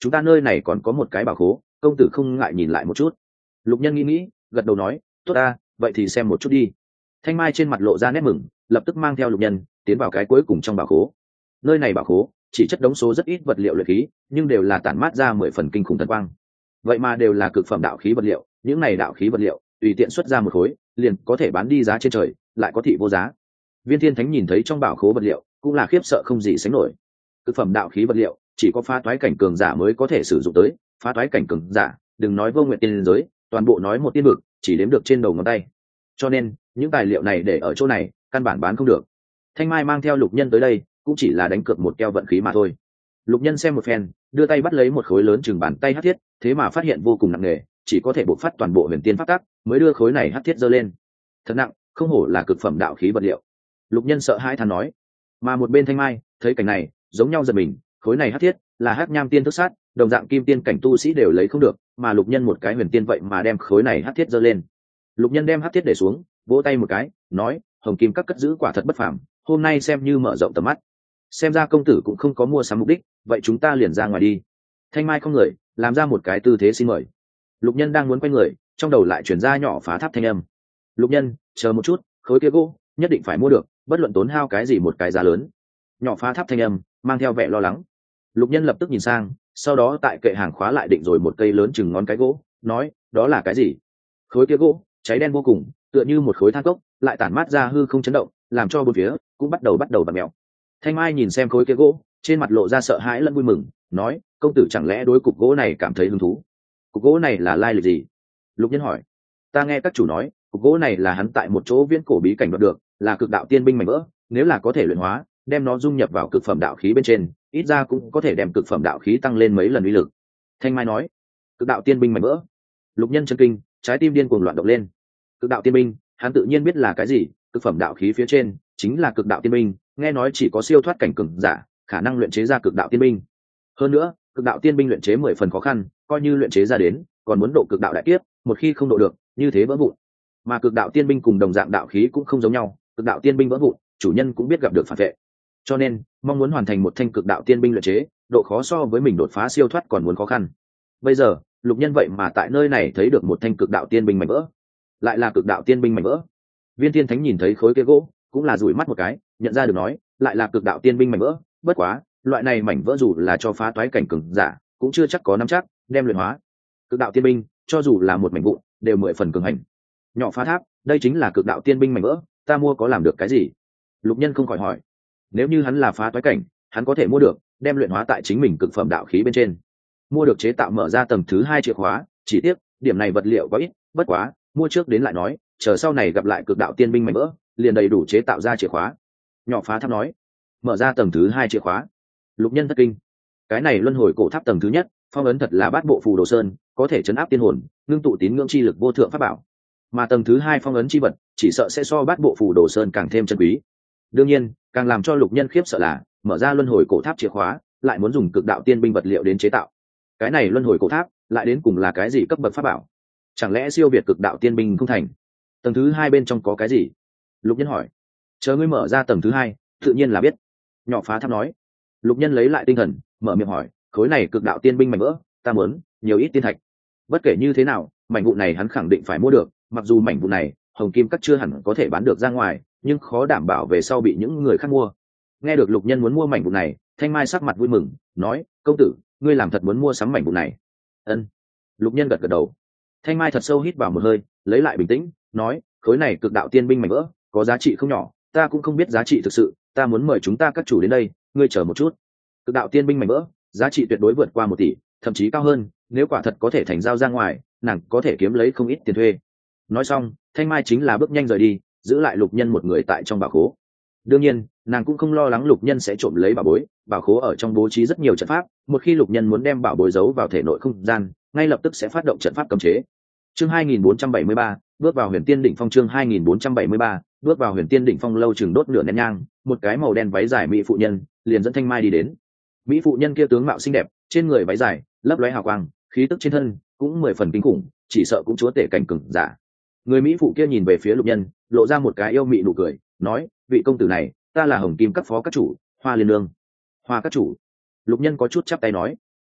chúng ta nơi này còn có một cái bảo khố, công tử không ngại nhìn lại một chút. Lục Nhân nghĩ nghĩ, gật đầu nói, tốt ta, vậy thì xem một chút đi. Thanh Mai trên mặt lộ ra nét mừng, lập tức mang theo Lục Nhân tiến vào cái cuối cùng trong bảo khố. Nơi này bảo khố chỉ chất đống số rất ít vật liệu luyện khí, nhưng đều là tản mát ra mười phần kinh khủng thần quang. Vậy mà đều là cực phẩm đạo khí vật liệu, những này đạo khí vật liệu tùy tiện xuất ra một khối, liền có thể bán đi giá trên trời, lại có thị vô giá. Viên Thiên Thánh nhìn thấy trong bảo khố vật liệu, cũng là khiếp sợ không gì sánh nổi. Cực phẩm đạo khí vật liệu chỉ có phá toái cảnh cường giả mới có thể sử dụng tới, phá toái cảnh cường giả, đừng nói Vô Nguyệt tiên giới, toàn bộ nói một tiên vực, chỉ đếm được trên đầu ngón tay. Cho nên, những tài liệu này để ở chỗ này, căn bản bán không được. Thanh Mai mang theo Lục Nhân tới đây, cũng chỉ là đánh cược một keo vận khí mà thôi. Lục Nhân xem một phen, đưa tay bắt lấy một khối lớn chừng bàn tay hắc thiết, thế mà phát hiện vô cùng nặng nề, chỉ có thể bộc phát toàn bộ huyền tiên pháp tắc, mới đưa khối này hắc thiết giơ lên. Thật nặng, không hổ là cực phẩm đạo khí vật liệu. Lục Nhân sợ hãi thán nói. Mà một bên Thanh Mai thấy cảnh này, giống nhau giật mình, khối này hắc thiết là hắc nham tiên thức sát, đồng dạng kim tiên cảnh tu sĩ đều lấy không được, mà Lục Nhân một cái huyền tiên vậy mà đem khối này hắc thiết giơ lên. Lục Nhân đem hắc thiết để xuống, vỗ tay một cái, nói, hồng kim các cất giữ quả thật bất phàm, hôm nay xem như mở rộng tầm mắt. Xem ra công tử cũng không có mua sắm mục đích, vậy chúng ta liền ra ngoài đi. Thanh Mai không người, làm ra một cái tư thế xin mời. Lục Nhân đang muốn quay người, trong đầu lại chuyển ra nhỏ phá tháp thanh âm. Lục Nhân, chờ một chút, khối kia gỗ nhất định phải mua được, bất luận tốn hao cái gì một cái giá lớn. Nhỏ phá tháp thanh âm mang theo vẻ lo lắng. Lục Nhân lập tức nhìn sang, sau đó tại kệ hàng khóa lại định rồi một cây lớn chừng ngón cái gỗ, nói, đó là cái gì? Khối kia gỗ cháy đen vô cùng, tựa như một khối than cốc, lại tản mát ra hư không chấn động, làm cho bốn phía cũng bắt đầu bắt đầu bật mèo. Thanh Mai nhìn xem khối kia gỗ, trên mặt lộ ra sợ hãi lẫn vui mừng, nói, công tử chẳng lẽ đối cục gỗ này cảm thấy hứng thú? Cục gỗ này là lai lịch gì? Lục Nhân hỏi. Ta nghe các chủ nói, cục gỗ này là hắn tại một chỗ viễn cổ bí cảnh đoạt được, là cực đạo tiên binh mảnh vỡ, nếu là có thể luyện hóa, đem nó dung nhập vào cực phẩm đạo khí bên trên, ít ra cũng có thể đem cực phẩm đạo khí tăng lên mấy lần uy lực. Thanh Mai nói. Cực đạo tiên binh mảnh vỡ. Lục Nhân chấn kinh, trái tim điên cuồng loạn động lên. Cực đạo tiên binh, hắn tự nhiên biết là cái gì, cực phẩm đạo khí phía trên chính là cực đạo tiên binh, nghe nói chỉ có siêu thoát cảnh cường giả khả năng luyện chế ra cực đạo tiên binh. Hơn nữa, cực đạo tiên binh luyện chế mười phần khó khăn, coi như luyện chế ra đến, còn muốn độ cực đạo đại kiếp, một khi không độ được, như thế vỡ vụn. Mà cực đạo tiên binh cùng đồng dạng đạo khí cũng không giống nhau, cực đạo tiên binh vỡ vụn, chủ nhân cũng biết gặp được phản vệ. Cho nên, mong muốn hoàn thành một thanh cực đạo tiên binh luyện chế, độ khó so với mình đột phá siêu thoát còn muốn khó khăn. Bây giờ, Lục Nhân vậy mà tại nơi này thấy được một thanh cực đạo tiên binh mảnh vỡ, lại là cực đạo tiên binh mảnh vỡ. Viên Thiên Thánh nhìn thấy khối kia gỗ, cũng là dụi mắt một cái, nhận ra được nói, lại là cực đạo tiên binh mảnh vỡ, bất quá, loại này mảnh vỡ dù là cho phá toái cảnh cường giả, cũng chưa chắc có nắm chắc đem luyện hóa. Cực đạo tiên binh, cho dù là một mảnh vụn, đều mười phần cường hành. Nhỏ phá tháp, đây chính là cực đạo tiên binh mảnh vỡ, ta mua có làm được cái gì? Lục Nhân không khỏi hỏi. Nếu như hắn là phá toái cảnh, hắn có thể mua được, đem luyện hóa tại chính mình cực phẩm đạo khí bên trên. Mua được chế tạo mở ra tầng thứ hai chìa khóa, chỉ tiếc, điểm này vật liệu có ít, bất quá, mua trước đến lại nói, chờ sau này gặp lại cực đạo tiên binh mảnh vỡ, liền đầy đủ chế tạo ra chìa khóa. Nhỏ phá tháp nói. Mở ra tầng thứ hai chìa khóa. Lục Nhân thất kinh. Cái này luân hồi cổ tháp tầng thứ nhất, phong ấn thật là bát bộ phù đồ sơn, có thể chấn áp tiên hồn, ngưng tụ tín ngưỡng chi lực vô thượng pháp bảo. Mà tầng thứ hai phong ấn chi vật, chỉ sợ sẽ so bát bộ phù đồ sơn càng thêm chân quý. Đương nhiên, càng làm cho Lục Nhân khiếp sợ là, mở ra luân hồi cổ tháp chìa khóa, lại muốn dùng cực đạo tiên binh vật liệu đến chế tạo. Cái này luân hồi cổ tháp, lại đến cùng là cái gì cấp bậc pháp bảo? Chẳng lẽ siêu việt cực đạo tiên binh không thành? Tầng thứ hai bên trong có cái gì? Lục Nhân hỏi. Chờ ngươi mở ra tầng thứ hai, tự nhiên là biết. Nhỏ phá tháp nói. Lục Nhân lấy lại tinh thần, mở miệng hỏi, khối này cực đạo tiên binh mảnh vỡ, ta muốn nhiều ít tiên thạch. Bất kể như thế nào, mảnh vụ này hắn khẳng định phải mua được, mặc dù mảnh vụ này hồng kim các chưa hẳn có thể bán được ra ngoài, nhưng khó đảm bảo về sau bị những người khác mua. Nghe được Lục Nhân muốn mua mảnh vụ này, Thanh Mai sắc mặt vui mừng, nói, công tử, ngươi làm thật muốn mua sắm mảnh vụ này? Ân. Lục Nhân gật gật đầu. Thanh Mai thật sâu hít vào một hơi, lấy lại bình tĩnh, nói, khối này cực đạo tiên binh mảnh vỡ, có giá trị không nhỏ, ta cũng không biết giá trị thực sự, ta muốn mời chúng ta các chủ đến đây, ngươi chờ một chút. Cực đạo tiên binh mảnh vỡ, giá trị tuyệt đối vượt qua một tỷ, thậm chí cao hơn, nếu quả thật có thể thành giao ra ngoài, nàng có thể kiếm lấy không ít tiền thuê. Nói xong, Thanh Mai chính là bước nhanh rời đi, giữ lại Lục Nhân một người tại trong bảo khố. Đương nhiên, nàng cũng không lo lắng Lục Nhân sẽ trộm lấy bảo bối, bảo khố ở trong bố trí rất nhiều trận pháp, một khi Lục Nhân muốn đem bảo bối giấu vào thể nội không gian, ngay lập tức sẽ phát động trận pháp cấm chế. Chương hai nghìn bốn trăm bảy mươi ba, bước vào Huyền Tiên đỉnh phong. Chương hai nghìn bốn trăm bảy mươi ba, bước vào Huyền Tiên đỉnh phong. Lâu chừng đốt nửa nén nhang, một cái màu đen váy dài mỹ phụ nhân liền dẫn Thanh Mai đi đến. Mỹ phụ nhân kia tướng mạo xinh đẹp, trên người váy dài lấp lóe hào quang, khí tức trên thân cũng mười phần kinh khủng, chỉ sợ cũng chúa tể cảnh cường giả. Người mỹ phụ kia nhìn về phía Lục Nhân, lộ ra một cái yêu mị nụ cười, nói, vị công tử này, ta là Hồng Kim các phó các chủ, Hoa Liên Nương. Hoa các chủ. Lục Nhân có chút chắp tay nói.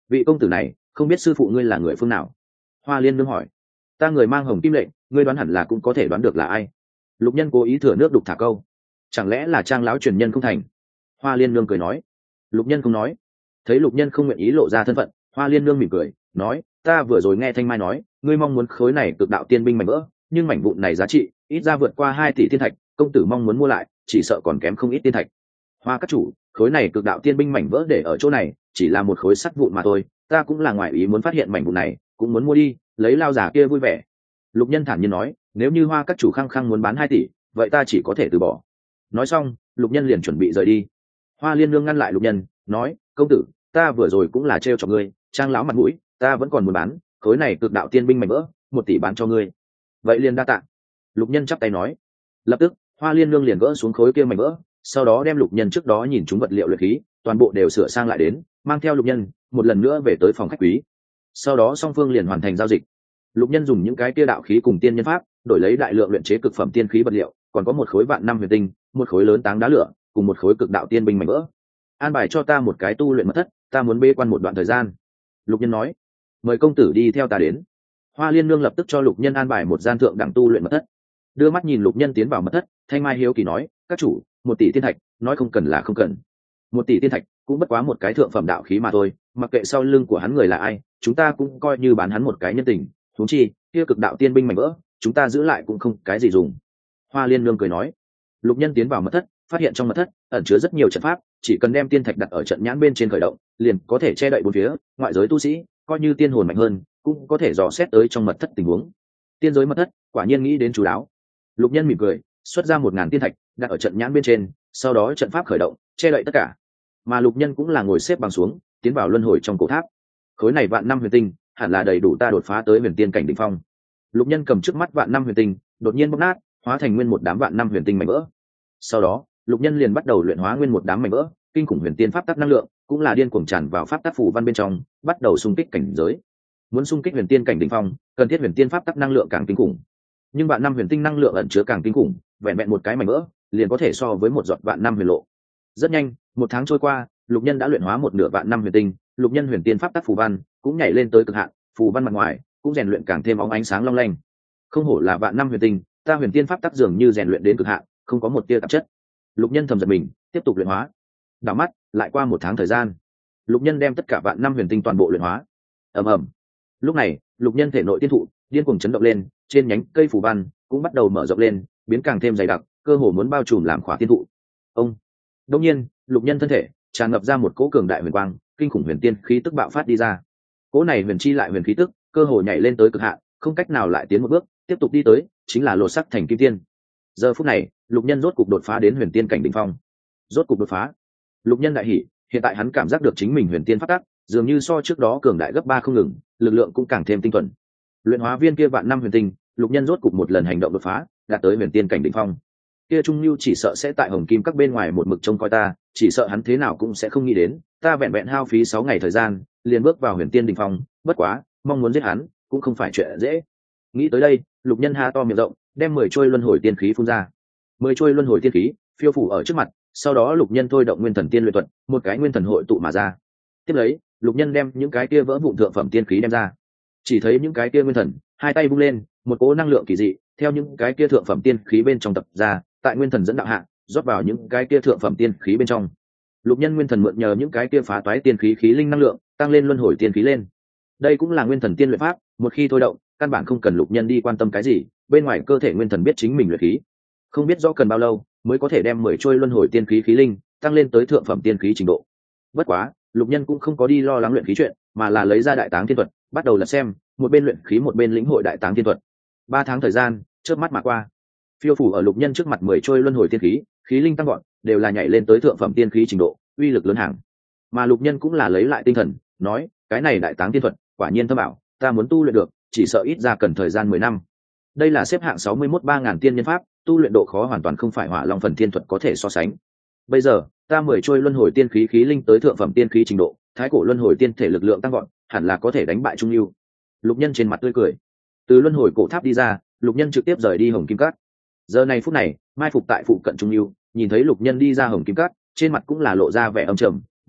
vị công tử này không biết sư phụ ngươi là người phương nào? Hoa Liên nương hỏi. Ta người mang hồng kim lệnh, ngươi đoán hẳn là cũng có thể đoán được là ai. Lục Nhân cố ý thừa nước đục thả câu. Chẳng lẽ là Trang lão truyền nhân không thành? Hoa Liên nương cười nói. Lục Nhân không nói. Thấy Lục Nhân không nguyện ý lộ ra thân phận, Hoa Liên nương mỉm cười nói, ta vừa rồi nghe Thanh Mai nói ngươi mong muốn khối này cực đạo tiên binh mảnh vỡ, nhưng mảnh vụn này giá trị ít ra vượt qua hai tỷ tiên thạch, công tử mong muốn mua lại chỉ sợ còn kém không ít tiên thạch. Hoa các chủ, khối này cực đạo tiên binh mảnh vỡ để ở chỗ này chỉ là một khối sắt vụn mà thôi, ta cũng là ngoại ý muốn phát hiện mảnh vụn này, cũng muốn mua đi lấy lao giả kia vui vẻ. Lục Nhân thản nhiên nói, nếu như Hoa các chủ khăng khăng muốn bán hai tỷ, vậy ta chỉ có thể từ bỏ. Nói xong, Lục Nhân liền chuẩn bị rời đi. Hoa Liên nương ngăn lại Lục Nhân, nói, công tử, ta vừa rồi cũng là trêu cho ngươi, Trang lão mặt mũi, ta vẫn còn muốn bán khối này cực đạo tiên binh mảnh vỡ, một tỷ bán cho ngươi. Vậy liền đa tạ. Lục Nhân chắp tay nói. Lập tức, Hoa Liên nương liền gỡ xuống khối kia mảnh vỡ, sau đó đem Lục Nhân trước đó nhìn chúng vật liệu luyện khí toàn bộ đều sửa sang lại đến, mang theo Lục Nhân một lần nữa về tới phòng khách quý. Sau đó song phương liền hoàn thành giao dịch. Lục Nhân dùng những cái kia đạo khí cùng tiên nhân pháp đổi lấy đại lượng luyện chế cực phẩm tiên khí vật liệu, còn có một khối vạn năm huyền tinh, một khối lớn táng đá lửa, cùng một khối cực đạo tiên binh mảnh vỡ. An bài cho ta một cái tu luyện mật thất, ta muốn bế quan một đoạn thời gian. Lục Nhân nói, mời công tử đi theo ta đến. Hoa Liên nương lập tức cho Lục Nhân an bài một gian thượng đẳng tu luyện mật thất. Đưa mắt nhìn Lục Nhân tiến vào mật thất, Thanh Mai hiếu kỳ nói, các chủ, một tỷ tiên thạch, nói không cần là không cần. Một tỷ tiên thạch cũng bất quá một cái thượng phẩm đạo khí mà thôi, mặc kệ sau lưng của hắn người là ai, chúng ta cũng coi như bán hắn một cái nhân tình. Huống chi kia cực đạo tiên binh mảnh vỡ, chúng ta giữ lại cũng không cái gì dùng. Hoa Liên nương cười nói. Lục Nhân tiến vào mật thất, phát hiện trong mật thất ẩn chứa rất nhiều trận pháp, chỉ cần đem tiên thạch đặt ở trận nhãn bên trên khởi động, liền có thể che đậy bốn phía, ngoại giới tu sĩ coi như tiên hồn mạnh hơn cũng có thể dò xét tới trong mật thất tình huống. Tiên giới mật thất quả nhiên nghĩ đến chú đáo. Lục Nhân mỉm cười, xuất ra một ngàn tiên thạch đặt ở trận nhãn bên trên, sau đó trận pháp khởi động che đậy tất cả. Mà Lục Nhân cũng là ngồi xếp bằng xuống, tiến vào luân hồi trong cổ tháp. Khối này vạn năm huyền tinh hẳn là đầy đủ ta đột phá tới huyền tiên cảnh đỉnh phong. Lục Nhân cầm trước mắt vạn năm huyền tinh, đột nhiên bóc nát, hóa thành nguyên một đám vạn năm huyền tinh mảnh vỡ. Sau đó, Lục Nhân liền bắt đầu luyện hóa nguyên một đám mảnh vỡ, kinh khủng huyền tiên pháp tắc năng lượng cũng là điên cuồng tràn vào pháp tắc phù văn bên trong, bắt đầu xung kích cảnh giới. Muốn xung kích huyền tiên cảnh đỉnh phong, cần thiết huyền tiên pháp tắc năng lượng càng kinh khủng. Nhưng vạn năm huyền tinh năng lượng ẩn chứa càng kinh khủng, vẹn vẹn một cái mảnh vỡ liền có thể so với một giọt vạn năm huyền lộ. Rất nhanh, một tháng trôi qua, Lục Nhân đã luyện hóa một nửa vạn năm huyền tinh, Lục Nhân huyền tiên pháp tắc phù văn cũng nhảy lên tới cực hạn, phù văn mặt ngoài cũng rèn luyện càng thêm óng ánh sáng long lanh. Không hổ là vạn năm huyền tinh, ta huyền tiên pháp tắc dường như rèn luyện đến cực hạn, không có một tia tạp chất. Lục Nhân thầm giật mình, tiếp tục luyện hóa. Đảo mắt lại qua một tháng thời gian, Lục Nhân đem tất cả vạn năm huyền tinh toàn bộ luyện hóa. Ầm ầm. Lúc này, Lục Nhân thể nội tiên thụ điên cuồng chấn động lên, trên nhánh cây phù văn cũng bắt đầu mở rộng lên, biến càng thêm dày đặc, cơ hồ muốn bao trùm làm khỏa tiên thụ. Ông. Đột nhiên, Lục Nhân thân thể tràn ngập ra một cỗ cường đại huyền quang, kinh khủng huyền tiên khí tức bạo phát đi ra. Cỗ này huyền chi lại huyền khí tức, cơ hồ nhảy lên tới cực hạn, không cách nào lại tiến một bước, tiếp tục đi tới, chính là lột sắc thành kim tiên. Giờ phút này, Lục Nhân rốt cục đột phá đến huyền tiên cảnh đỉnh phong. Rốt cục đột phá. Lục Nhân đại hỉ, hiện tại hắn cảm giác được chính mình huyền tiên pháp tắc, dường như so trước đó cường đại gấp ba không ngừng, lực lượng cũng càng thêm tinh thuần. Luyện hóa viên kia vạn năm huyền tinh, Lục Nhân rốt cục một lần hành động đột phá, đạt tới huyền tiên cảnh đỉnh phong. Kia Trung Nưu chỉ sợ sẽ tại Hồng Kim các bên ngoài một mực trông coi ta, chỉ sợ hắn thế nào cũng sẽ không nghĩ đến, ta vẹn vẹn hao phí sáu ngày thời gian, liền bước vào huyền tiên đỉnh phong, bất quá, mong muốn giết hắn, cũng không phải chuyện dễ. Nghĩ tới đây, Lục Nhân há to miệng rộng, đem mười trôi luân hồi tiên khí phun ra. Mười trôi luân hồi tiên khí phiêu phủ ở trước mặt, sau đó Lục Nhân thôi động nguyên thần tiên luyện thuật, một cái nguyên thần hội tụ mà ra. Tiếp lấy, Lục Nhân đem những cái kia vỡ vụn thượng phẩm tiên khí đem ra. Chỉ thấy những cái kia nguyên thần, hai tay vung lên, một cỗ năng lượng kỳ dị theo những cái kia thượng phẩm tiên khí bên trong tập ra, tại nguyên thần dẫn đạo hạ, rót vào những cái kia thượng phẩm tiên khí bên trong. Lục Nhân nguyên thần mượn nhờ những cái kia phá toái tiên khí khí linh năng lượng, tăng lên luân hồi tiên khí lên. Đây cũng là nguyên thần tiên luyện pháp, một khi thôi động, căn bản không cần Lục Nhân đi quan tâm cái gì, bên ngoài cơ thể nguyên thần biết chính mình luyện khí. Không biết rõ cần bao lâu mới có thể đem mười trôi luân hồi tiên khí khí linh tăng lên tới thượng phẩm tiên khí trình độ. Bất quá, Lục Nhân cũng không có đi lo lắng luyện khí chuyện, mà là lấy ra đại táng thiên thuật, bắt đầu lật xem, một bên luyện khí một bên lĩnh hội đại táng thiên thuật. Ba tháng thời gian chớp mắt mà qua, phiêu phủ ở Lục Nhân trước mặt mười trôi luân hồi tiên khí khí linh tăng gọn, đều là nhảy lên tới thượng phẩm tiên khí trình độ, uy lực lớn hàng. Mà Lục Nhân cũng là lấy lại tinh thần, nói, cái này đại táng thiên thuật quả nhiên thâm ảo, ta muốn tu luyện được, chỉ sợ ít ra cần thời gian mười năm. Đây là xếp hạng sáu mươi mốt ba ngàn tiên nhân pháp, tu luyện độ khó hoàn toàn không phải Hỏa Long phần thiên thuật có thể so sánh. Bây giờ, ta mười trôi luân hồi tiên khí khí linh tới thượng phẩm tiên khí trình độ, thái cổ luân hồi tiên thể lực lượng tăng gọn, hẳn là có thể đánh bại Trung Nưu. Lục Nhân trên mặt tươi cười. Từ luân hồi cổ tháp đi ra, Lục Nhân trực tiếp rời đi Hồng Kim Các. Giờ này phút này, mai phục tại phụ cận Trung Nưu, nhìn thấy Lục Nhân đi ra Hồng Kim Các, trên mặt cũng là lộ ra vẻ âm trầm, nói,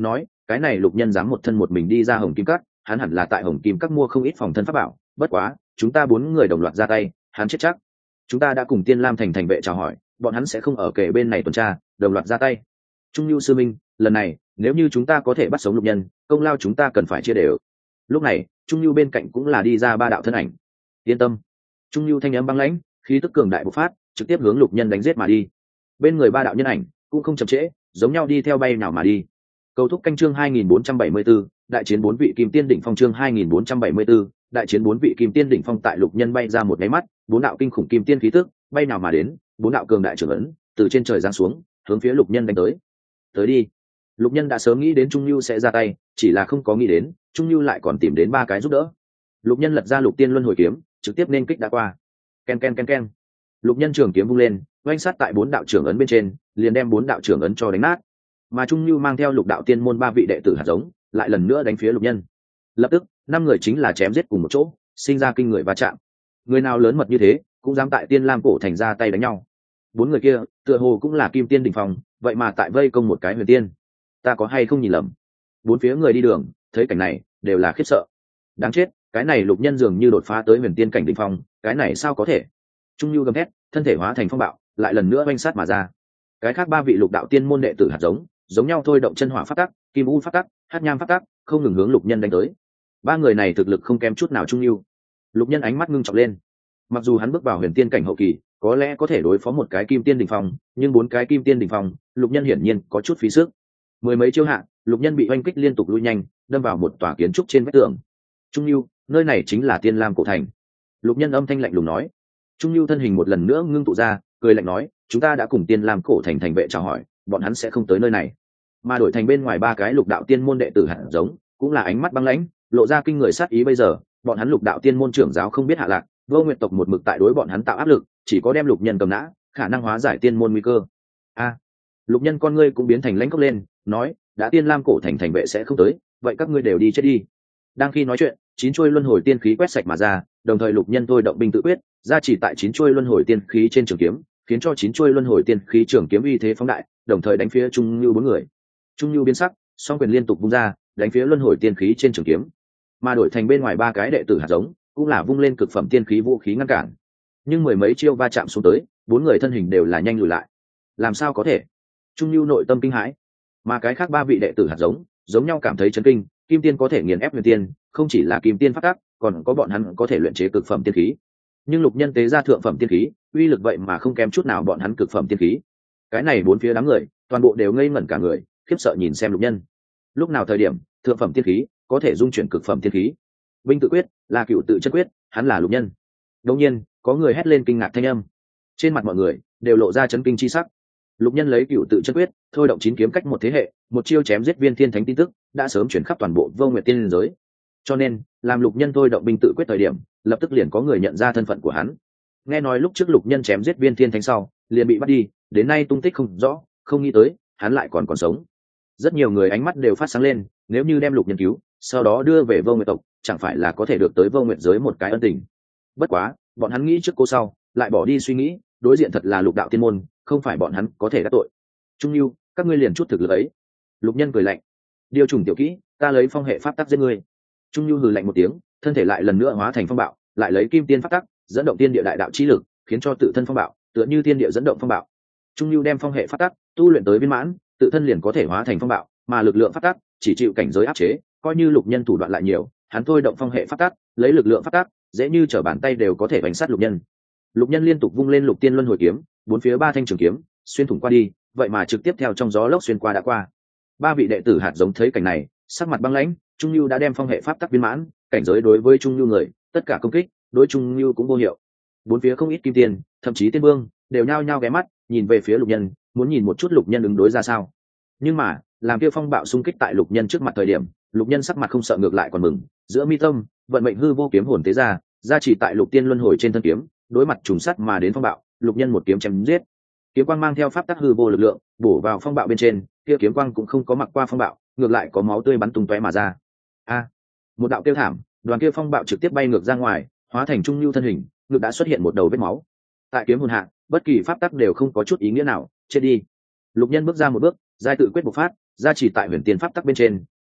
cái này lục nhân dám một thân một mình đi ra hồng kim các, hắn hẳn là tại hồng kim các mua không ít phòng thân pháp bảo, bất quá chúng ta bốn người đồng loạt ra tay, hắn chết chắc. Chúng ta đã cùng Tiên Lam thành thành vệ chào hỏi, bọn hắn sẽ không ở kề bên này tuần tra, đồng loạt ra tay. Trung Nhu sư minh, lần này nếu như chúng ta có thể bắt sống lục nhân, công lao chúng ta cần phải chia đều. Lúc này Trung Nhu bên cạnh cũng là đi ra ba đạo thân ảnh. Yên tâm. Trung Nhu thanh âm băng lãnh, khí tức cường đại bộc phát, trực tiếp hướng lục nhân đánh giết mà đi. Bên người ba đạo nhân ảnh cũng không chậm trễ, giống nhau đi theo bay nào mà đi. Cầu thúc canh chương hai nghìn bốn trăm bảy mươi 474, đại chiến bốn vị kim tiên đỉnh phong chương hai nghìn bốn trăm bảy mươi 474, đại chiến bốn vị kim tiên đỉnh phong tại lục nhân bay ra một cái mắt, bốn đạo kinh khủng kim tiên khí tức bay nào mà đến, bốn đạo cường đại trưởng ấn từ trên trời giáng xuống, hướng phía lục nhân đánh tới. Tới đi. Lục nhân đã sớm nghĩ đến Trung Nhu sẽ ra tay, chỉ là không có nghĩ đến Trung Nhu lại còn tìm đến ba cái giúp đỡ. Lục nhân lật ra lục tiên luân hồi kiếm, trực tiếp nên kích đã qua. Ken ken ken ken. Lục nhân trường kiếm vung lên, oanh sát tại bốn đạo trưởng ấn bên trên, liền đem bốn đạo trưởng ấn cho đánh nát. Mà Trung Nhu mang theo lục đạo tiên môn ba vị đệ tử hạt giống, lại lần nữa đánh phía lục nhân. Lập tức năm người chính là chém giết cùng một chỗ, sinh ra kinh người va chạm. Người nào lớn mật như thế cũng dám tại Tiên Lam cổ thành ra tay đánh nhau. Bốn người kia tựa hồ cũng là kim tiên đỉnh phong, vậy mà tại vây công một cái huyền tiên. Ta có hay không nhìn lầm? Bốn phía người đi đường thấy cảnh này đều là khiếp sợ. Đáng chết, cái này lục nhân dường như đột phá tới huyền tiên cảnh đỉnh phong, cái này sao có thể? Trung Nhu gầm thét, thân thể hóa thành phong bạo, lại lần nữa oanh sát mà ra. Cái khác ba vị lục đạo tiên môn đệ tử hạt giống, giống nhau thôi động chân hỏa phát tắc, kim u phát tắc, hắc nham phát tắc, không ngừng hướng lục nhân đánh tới. Ba người này thực lực không kém chút nào Trung Nhu. Lục nhân ánh mắt ngưng trọng lên. Mặc dù hắn bước vào huyền tiên cảnh hậu kỳ, có lẽ có thể đối phó một cái kim tiên đỉnh phong, nhưng bốn cái kim tiên đỉnh phong, lục nhân hiển nhiên có chút phí sức. Mười mấy chiêu hạ, lục nhân bị oanh kích liên tục lui nhanh, đâm vào một tòa kiến trúc trên vách tường. Trung Nhu, nơi này chính là Tiên Lam cổ thành. Lục nhân âm thanh lạnh lùng nói. Trung Nhu thân hình một lần nữa ngưng tụ ra, cười lạnh nói, chúng ta đã cùng Tiên Lam cổ thành thành vệ chào hỏi, bọn hắn sẽ không tới nơi này. Mà đổi thành bên ngoài ba cái lục đạo tiên môn đệ tử hạt giống, cũng là ánh mắt băng lãnh, lộ ra kinh người sát ý. Bây giờ bọn hắn lục đạo tiên môn trưởng giáo không biết hạ lạc, Vô Nguyệt tộc một mực tại đối bọn hắn tạo áp lực, chỉ có đem lục nhân cầm nã, khả năng hóa giải tiên môn nguy cơ. A, lục nhân con ngươi cũng biến thành lãnh cốc lên, nói, đã Tiên Lam cổ thành thành vệ sẽ không tới, vậy các ngươi đều đi chết đi. Đang khi nói chuyện, chín chuôi luân hồi tiên khí quét sạch mà ra, đồng thời lục nhân thôi động binh tự quyết, ra chỉ tại chín chuôi luân hồi tiên khí trên trường kiếm, khiến cho chín chuôi luân hồi tiên khí trường kiếm uy thế phóng đại, đồng thời đánh phía Trung Nhu bốn người. Trung Nhu biến sắc, song quyền liên tục vung ra, đánh phía luân hồi tiên khí trên trường kiếm. Mà đổi thành bên ngoài ba cái đệ tử hạt giống, cũng là vung lên cực phẩm tiên khí vũ khí ngăn cản. Nhưng mười mấy chiêu va chạm xuống tới, bốn người thân hình đều là nhanh lùi lại. Làm sao có thể? Trung Nhu nội tâm kinh hãi. Mà cái khác ba vị đệ tử hạt giống, giống nhau cảm thấy chấn kinh, kim tiên có thể nghiền ép huyền tiên, không chỉ là kim tiên phát tác, còn có bọn hắn có thể luyện chế cực phẩm tiên khí. Nhưng lục nhân tế ra thượng phẩm tiên khí, uy lực vậy mà không kém chút nào bọn hắn cực phẩm tiên khí. Cái này bốn phía đám người, toàn bộ đều ngây ngẩn cả người, khiếp sợ nhìn xem lục nhân. Lúc nào thời điểm thượng phẩm tiên khí có thể dung chuyển cực phẩm tiên khí? Binh tự quyết là cựu tự chân quyết, hắn là lục nhân. Đương nhiên có người hét lên kinh ngạc thanh âm, trên mặt mọi người đều lộ ra chấn kinh chi sắc. Lục nhân lấy cựu tự chân quyết thôi động chín kiếm cách một thế hệ, một chiêu chém giết viên thiên thánh tin tức đã sớm chuyển khắp toàn bộ Vô Nguyệt tiên giới. Cho nên làm lục nhân thôi động binh tự quyết thời điểm, lập tức liền có người nhận ra thân phận của hắn. Nghe nói lúc trước lục nhân chém giết viên thiên thánh sau liền bị bắt đi, đến nay tung tích không rõ, không nghĩ tới hắn lại còn còn sống. Rất nhiều người ánh mắt đều phát sáng lên, nếu như đem lục nhân cứu, sau đó đưa về Vô Nguyệt tộc, chẳng phải là có thể được tới Vô Nguyệt giới một cái ân tình. Bất quá bọn hắn nghĩ trước cô sau, lại bỏ đi suy nghĩ, đối diện thật là lục đạo tiên môn, không phải bọn hắn có thể đắc tội. Trung Nhu, các ngươi liền chút thực lực ấy. Lục nhân cười lạnh. Điều trùng tiểu kỹ, ta lấy phong hệ pháp tắc giết ngươi. Trung Nhu hừ lạnh một tiếng, thân thể lại lần nữa hóa thành phong bạo, lại lấy kim tiên pháp tắc dẫn động tiên địa đại đạo chi lực, khiến cho tự thân phong bạo tựa như tiên địa dẫn động phong bạo. Trung Nhu đem phong hệ pháp tắc tu luyện tới viên mãn, tự thân liền có thể hóa thành phong bạo, mà lực lượng pháp tắc chỉ chịu cảnh giới áp chế, coi như lục nhân thủ đoạn lại nhiều, hắn thôi động phong hệ pháp tắc, lấy lực lượng pháp tắc, dễ như trở bàn tay đều có thể đánh sát lục nhân. Lục nhân liên tục vung lên lục tiên luân hồi kiếm, bốn phía ba thanh trường kiếm xuyên thủng qua đi, vậy mà trực tiếp theo trong gió lốc xuyên qua đã qua. Ba vị đệ tử hạt giống thấy cảnh này, sắc mặt băng lãnh. Trung Nhu đã đem phong hệ pháp tắc viên mãn, cảnh giới đối với Trung Nhu người, tất cả công kích đối Trung Nhu cũng vô hiệu. Bốn phía không ít kim tiền, thậm chí tiên vương đều nhao nhao ghé mắt nhìn về phía lục nhân, muốn nhìn một chút lục nhân ứng đối ra sao. Nhưng mà làm kia phong bạo xung kích tại lục nhân trước mặt thời điểm, lục nhân sắc mặt không sợ, ngược lại còn mừng, giữa mi tâm vận mệnh hư vô kiếm hồn tế ra, ra chỉ tại lục tiên luân hồi trên thân kiếm, đối mặt trùng sắt mà đến phong bạo, lục nhân một kiếm chém giết. Kiếm quang mang theo pháp tắc hư vô lực lượng bổ vào phong bạo bên trên, kia kiếm quang cũng không có mặc qua phong bạo, ngược lại có máu tươi bắn tung tóe mà ra. A, một đạo kêu thảm, đoàn kia phong bạo trực tiếp bay ngược ra ngoài, hóa thành Trung Nhu thân hình, ngực đã xuất hiện một đầu vết máu. Tại kiếm hồn hạ, bất kỳ pháp tắc đều không có chút ý nghĩa nào, chết đi. Lục nhân bước ra một bước, giai tự quyết bộc phát, ra chỉ tại huyền tiên pháp tắc bên trên,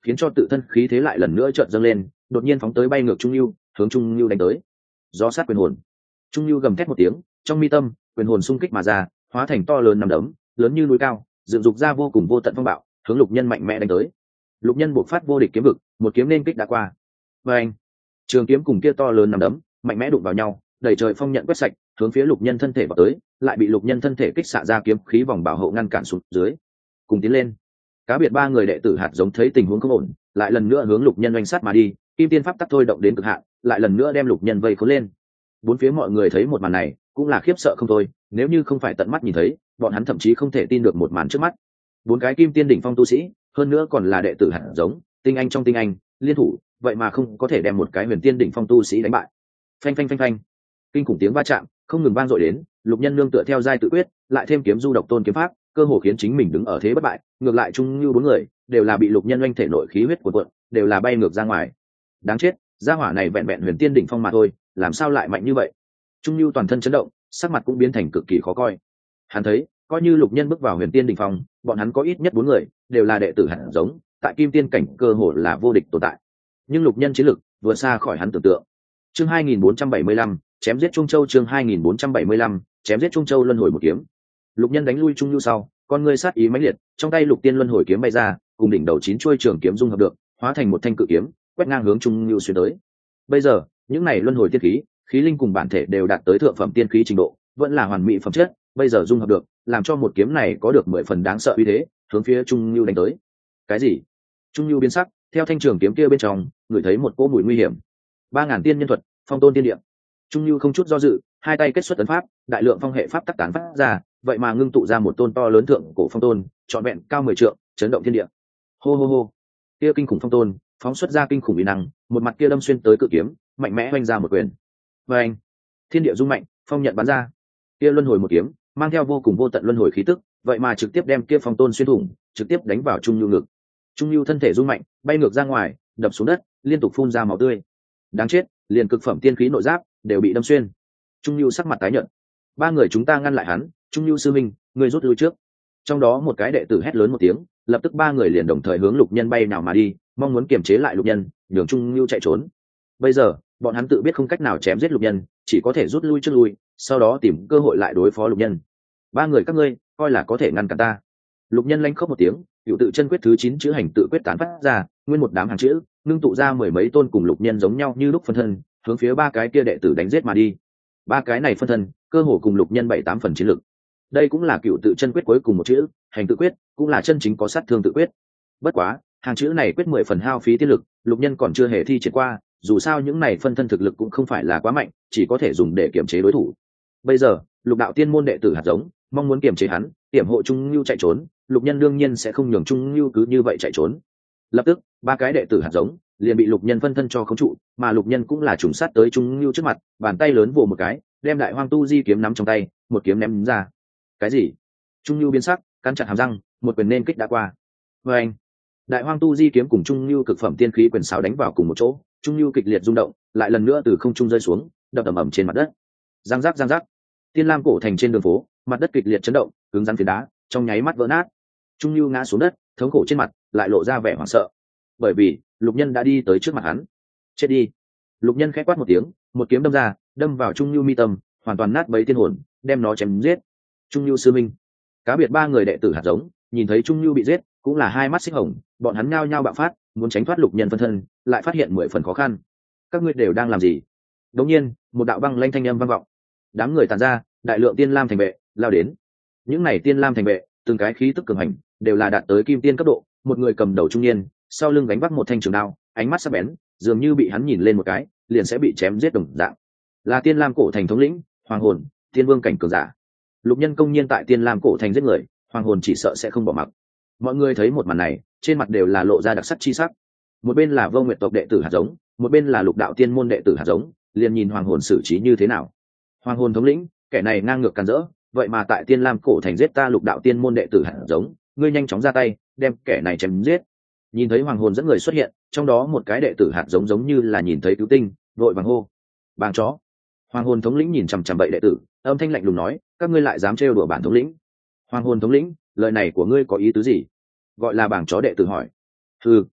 khiến cho tự thân khí thế lại lần nữa chợt dâng lên, đột nhiên phóng tới bay ngược Trung Nưu, hướng Trung Nưu đánh tới. Gió sát quyền hồn. Trung Nưu gầm thét một tiếng, trong mi tâm, quyền hồn xung kích mà ra, hóa thành to lớn nằm đấm, lớn như núi cao, dựng dục ra vô cùng vô tận phong bạo, hướng Lục Nhân mạnh mẽ đánh tới. Lục Nhân bộc phát vô địch kiếm vực, một kiếm nên kích đã qua. Và anh, trường kiếm cùng kia to lớn nằm đấm, mạnh mẽ đụng vào nhau, đẩy trời phong nhận quét sạch, hướng phía Lục Nhân thân thể vào tới, lại bị Lục Nhân thân thể kích xạ ra kiếm khí vòng bảo hộ ngăn cản xuống dưới. Cùng tiến lên. Cá biệt ba người đệ tử hạt giống thấy tình huống không ổn, lại lần nữa hướng Lục Nhân oanh sát mà đi, kim tiên pháp tắc thôi động đến cực hạn, lại lần nữa đem Lục Nhân vây khốn lên. Bốn phía mọi người thấy một màn này, cũng là khiếp sợ không thôi, nếu như không phải tận mắt nhìn thấy, bọn hắn thậm chí không thể tin được một màn trước mắt. Bốn cái kim tiên đỉnh phong tu sĩ, hơn nữa còn là đệ tử hạt giống, tinh anh trong tinh anh, liên thủ, vậy mà không có thể đem một cái huyền tiên đỉnh phong tu sĩ đánh bại. Phanh phanh phanh phanh, kinh khủng tiếng va chạm không ngừng vang dội đến, Lục Nhân nương tựa theo giai tự quyết, lại thêm kiếm du độc tôn kiếm pháp, cơ hồ khiến chính mình đứng ở thế bất bại. Ngược lại Trung Nưu bốn người đều là bị Lục Nhân oanh thể nội khí huyết cuộn cuộn, đều là bay ngược ra ngoài. Đáng chết, gia hỏa này vẹn vẹn huyền tiên đỉnh phong mà thôi, làm sao lại mạnh như vậy? Trung Nưu toàn thân chấn động, sắc mặt cũng biến thành cực kỳ khó coi. Hắn thấy, coi như Lục Nhân bước vào huyền tiên đỉnh phong, bọn hắn có ít nhất bốn người đều là đệ tử hạt giống, tại kim tiên cảnh cơ hồ là vô địch tồn tại. Nhưng Lục Nhân chiến lực vượt xa khỏi hắn tưởng tượng. Chương hai nghìn bốn trăm bảy mươi lăm, chém giết Trung Châu. Chương hai nghìn bốn trăm bảy mươi lăm, chém giết Trung Châu luân hồi một kiếm. Lục Nhân đánh lui Trung Nưu sau, con ngươi sát ý mãnh liệt, trong tay Lục Tiên luân hồi kiếm bay ra, cùng đỉnh đầu chín chuôi trường kiếm dung hợp được, hóa thành một thanh cự kiếm, quét ngang hướng Trung Nưu xuyên tới. Bây giờ, những này luân hồi tiên khí, khí linh cùng bản thể đều đạt tới thượng phẩm tiên khí trình độ, vẫn là hoàn mỹ phẩm chất, bây giờ dung hợp được, làm cho một kiếm này có được mười phần đáng sợ uy thế, hướng phía Trung Nưu đánh tới. Cái gì? Trung Nưu biến sắc, theo thanh trường kiếm kia bên trong, ngửi thấy một cỗ mùi nguy hiểm. Ba ngàn tiên nhân thuật, phong tôn tiên địa. Trung Nưu không chút do dự, hai tay kết xuất ấn pháp, đại lượng phong hệ pháp tắc tán phát ra, vậy mà ngưng tụ ra một tôn to lớn thượng cổ phong tôn, trọn vẹn cao mười trượng, chấn động thiên địa. Hô hô hô. Kia kinh khủng phong tôn, phóng xuất ra kinh khủng uy năng, một mặt kia đâm xuyên tới cự kiếm, mạnh mẽ oanh ra một quyền. Và anh, thiên địa rung mạnh, phong nhận bắn ra. Kia luân hồi một kiếm, mang theo vô cùng vô tận luân hồi khí tức, vậy mà trực tiếp đem kia phong tôn xuyên thủng, trực tiếp đánh vào Trung Nưu ngực. Trung Nưu thân thể rung mạnh, bay ngược ra ngoài, đập xuống đất, liên tục phun ra máu tươi. Đáng chết, liền cực phẩm tiên khí nội giáp đều bị đâm xuyên. Trung Nưu sắc mặt tái nhợt. Ba người chúng ta ngăn lại hắn, Trung Nưu sư minh, người rút lui trước. Trong đó một cái đệ tử hét lớn một tiếng, lập tức ba người liền đồng thời hướng Lục Nhân bay nào mà đi, mong muốn kiềm chế lại Lục Nhân, nhường Trung Nưu chạy trốn. Bây giờ, bọn hắn tự biết không cách nào chém giết Lục Nhân, chỉ có thể rút lui trước lui, sau đó tìm cơ hội lại đối phó Lục Nhân. Ba người các ngươi, coi là có thể ngăn cản ta. Lục Nhân lanh khóc một tiếng, hữu tự chân quyết thứ chín chữ hành tự quyết tán phát ra, nguyên một đám hàng chữ, ngưng tụ ra mười mấy tôn cùng Lục Nhân giống nhau như lúc phân thân, hướng phía ba cái kia đệ tử đánh giết mà đi. Ba cái này phân thân, cơ hồ cùng Lục Nhân bảy tám phần chiến lực. Đây cũng là cựu tự chân quyết cuối cùng một chữ, hành tự quyết, cũng là chân chính có sát thương tự quyết. Bất quá, hàng chữ này quyết mười phần hao phí tiên lực, Lục Nhân còn chưa hề thi triển qua, dù sao những này phân thân thực lực cũng không phải là quá mạnh, chỉ có thể dùng để kiểm chế đối thủ. Bây giờ, Lục đạo tiên môn đệ tử hạt giống, mong muốn kiểm chế hắn, tiểm hộ Trung Nưu chạy trốn, Lục Nhân đương nhiên sẽ không nhường Trung Nưu cứ như vậy chạy trốn. Lập tức, ba cái đệ tử hạt giống liền bị Lục Nhân phân thân cho khống trụ, mà Lục Nhân cũng là trùng sát tới Trung Nưu trước mặt, bàn tay lớn vồ một cái, đem Đại Hoang Tu Di kiếm nắm trong tay, một kiếm ném ra. Cái gì? Trung Nưu biến sắc, cắn chặt hàm răng, một quyền nên kích đã qua. Và anh, Đại Hoang Tu Di kiếm cùng Trung Nưu cực phẩm tiên khí quyền sáo đánh vào cùng một chỗ, Trung Nưu kịch liệt rung động, lại lần nữa từ không trung rơi xuống, đập ầm ầm trên mặt đất. Giang giác giang giác. Tiên Lam cổ thành trên đường phố, mặt đất kịch liệt chấn động, cứng rắn phiến đá, trong nháy mắt vỡ nát. Trung Nưu ngã xuống đất, thống khổ trên mặt lại lộ ra vẻ hoảng sợ, bởi vì Lục Nhân đã đi tới trước mặt hắn. Chết đi! Lục Nhân khẽ quát một tiếng, một kiếm đâm ra, đâm vào Trung Nưu mi tâm, hoàn toàn nát bấy tiên hồn, đem nó chém giết. Trung Nưu sư minh, cá biệt ba người đệ tử hạt giống nhìn thấy Trung Nưu bị giết, cũng là hai mắt xích hồng, bọn hắn nhao nhao bạo phát, muốn tránh thoát Lục Nhân phân thân, lại phát hiện mười phần khó khăn. Các ngươi đều đang làm gì? Đột nhiên, một đạo băng lanh thanh âm vang vọng. Đám người tản ra, đại lượng tiên lam thành vệ lao đến. Những này tiên lam thành vệ, từng cái khí tức cường hành, đều là đạt tới kim tiên cấp độ, một người cầm đầu trung niên, sau lưng gánh vác một thanh trường đao, ánh mắt sắc bén, dường như bị hắn nhìn lên một cái, liền sẽ bị chém giết đồng dạng. Là Tiên Lam cổ thành thống lĩnh, Hoàng Hồn, Tiên Vương cảnh cường giả. Lục Nhân công nhiên tại Tiên Lam cổ thành giết người, Hoàng Hồn chỉ sợ sẽ không bỏ mặc. Mọi người thấy một màn này, trên mặt đều là lộ ra đặc sắc chi sắc. Một bên là Vô Nguyệt tộc đệ tử hạt giống, một bên là Lục đạo tiên môn đệ tử hạt giống, liền nhìn Hoàng Hồn xử trí như thế nào. Hoàng Hồn thống lĩnh, kẻ này ngang ngược can dỡ, vậy mà tại Tiên Lam cổ thành giết ta Lục đạo tiên môn đệ tử hạt giống, ngươi nhanh chóng ra tay, đem kẻ này chém giết. Nhìn thấy Hoàng Hồn dẫn người xuất hiện, trong đó một cái đệ tử hạt giống giống như là nhìn thấy cứu tinh, vội vàng hô: "Bàng chó!" Hoàng Hồn thống lĩnh nhìn chằm chằm bậy đệ tử, âm thanh lạnh lùng nói: "Các ngươi lại dám trêu đùa bản thống lĩnh?" Hoàng Hồn thống lĩnh, lời này của ngươi có ý tứ gì? Gọi là bàng chó đệ tử hỏi. "Hừ,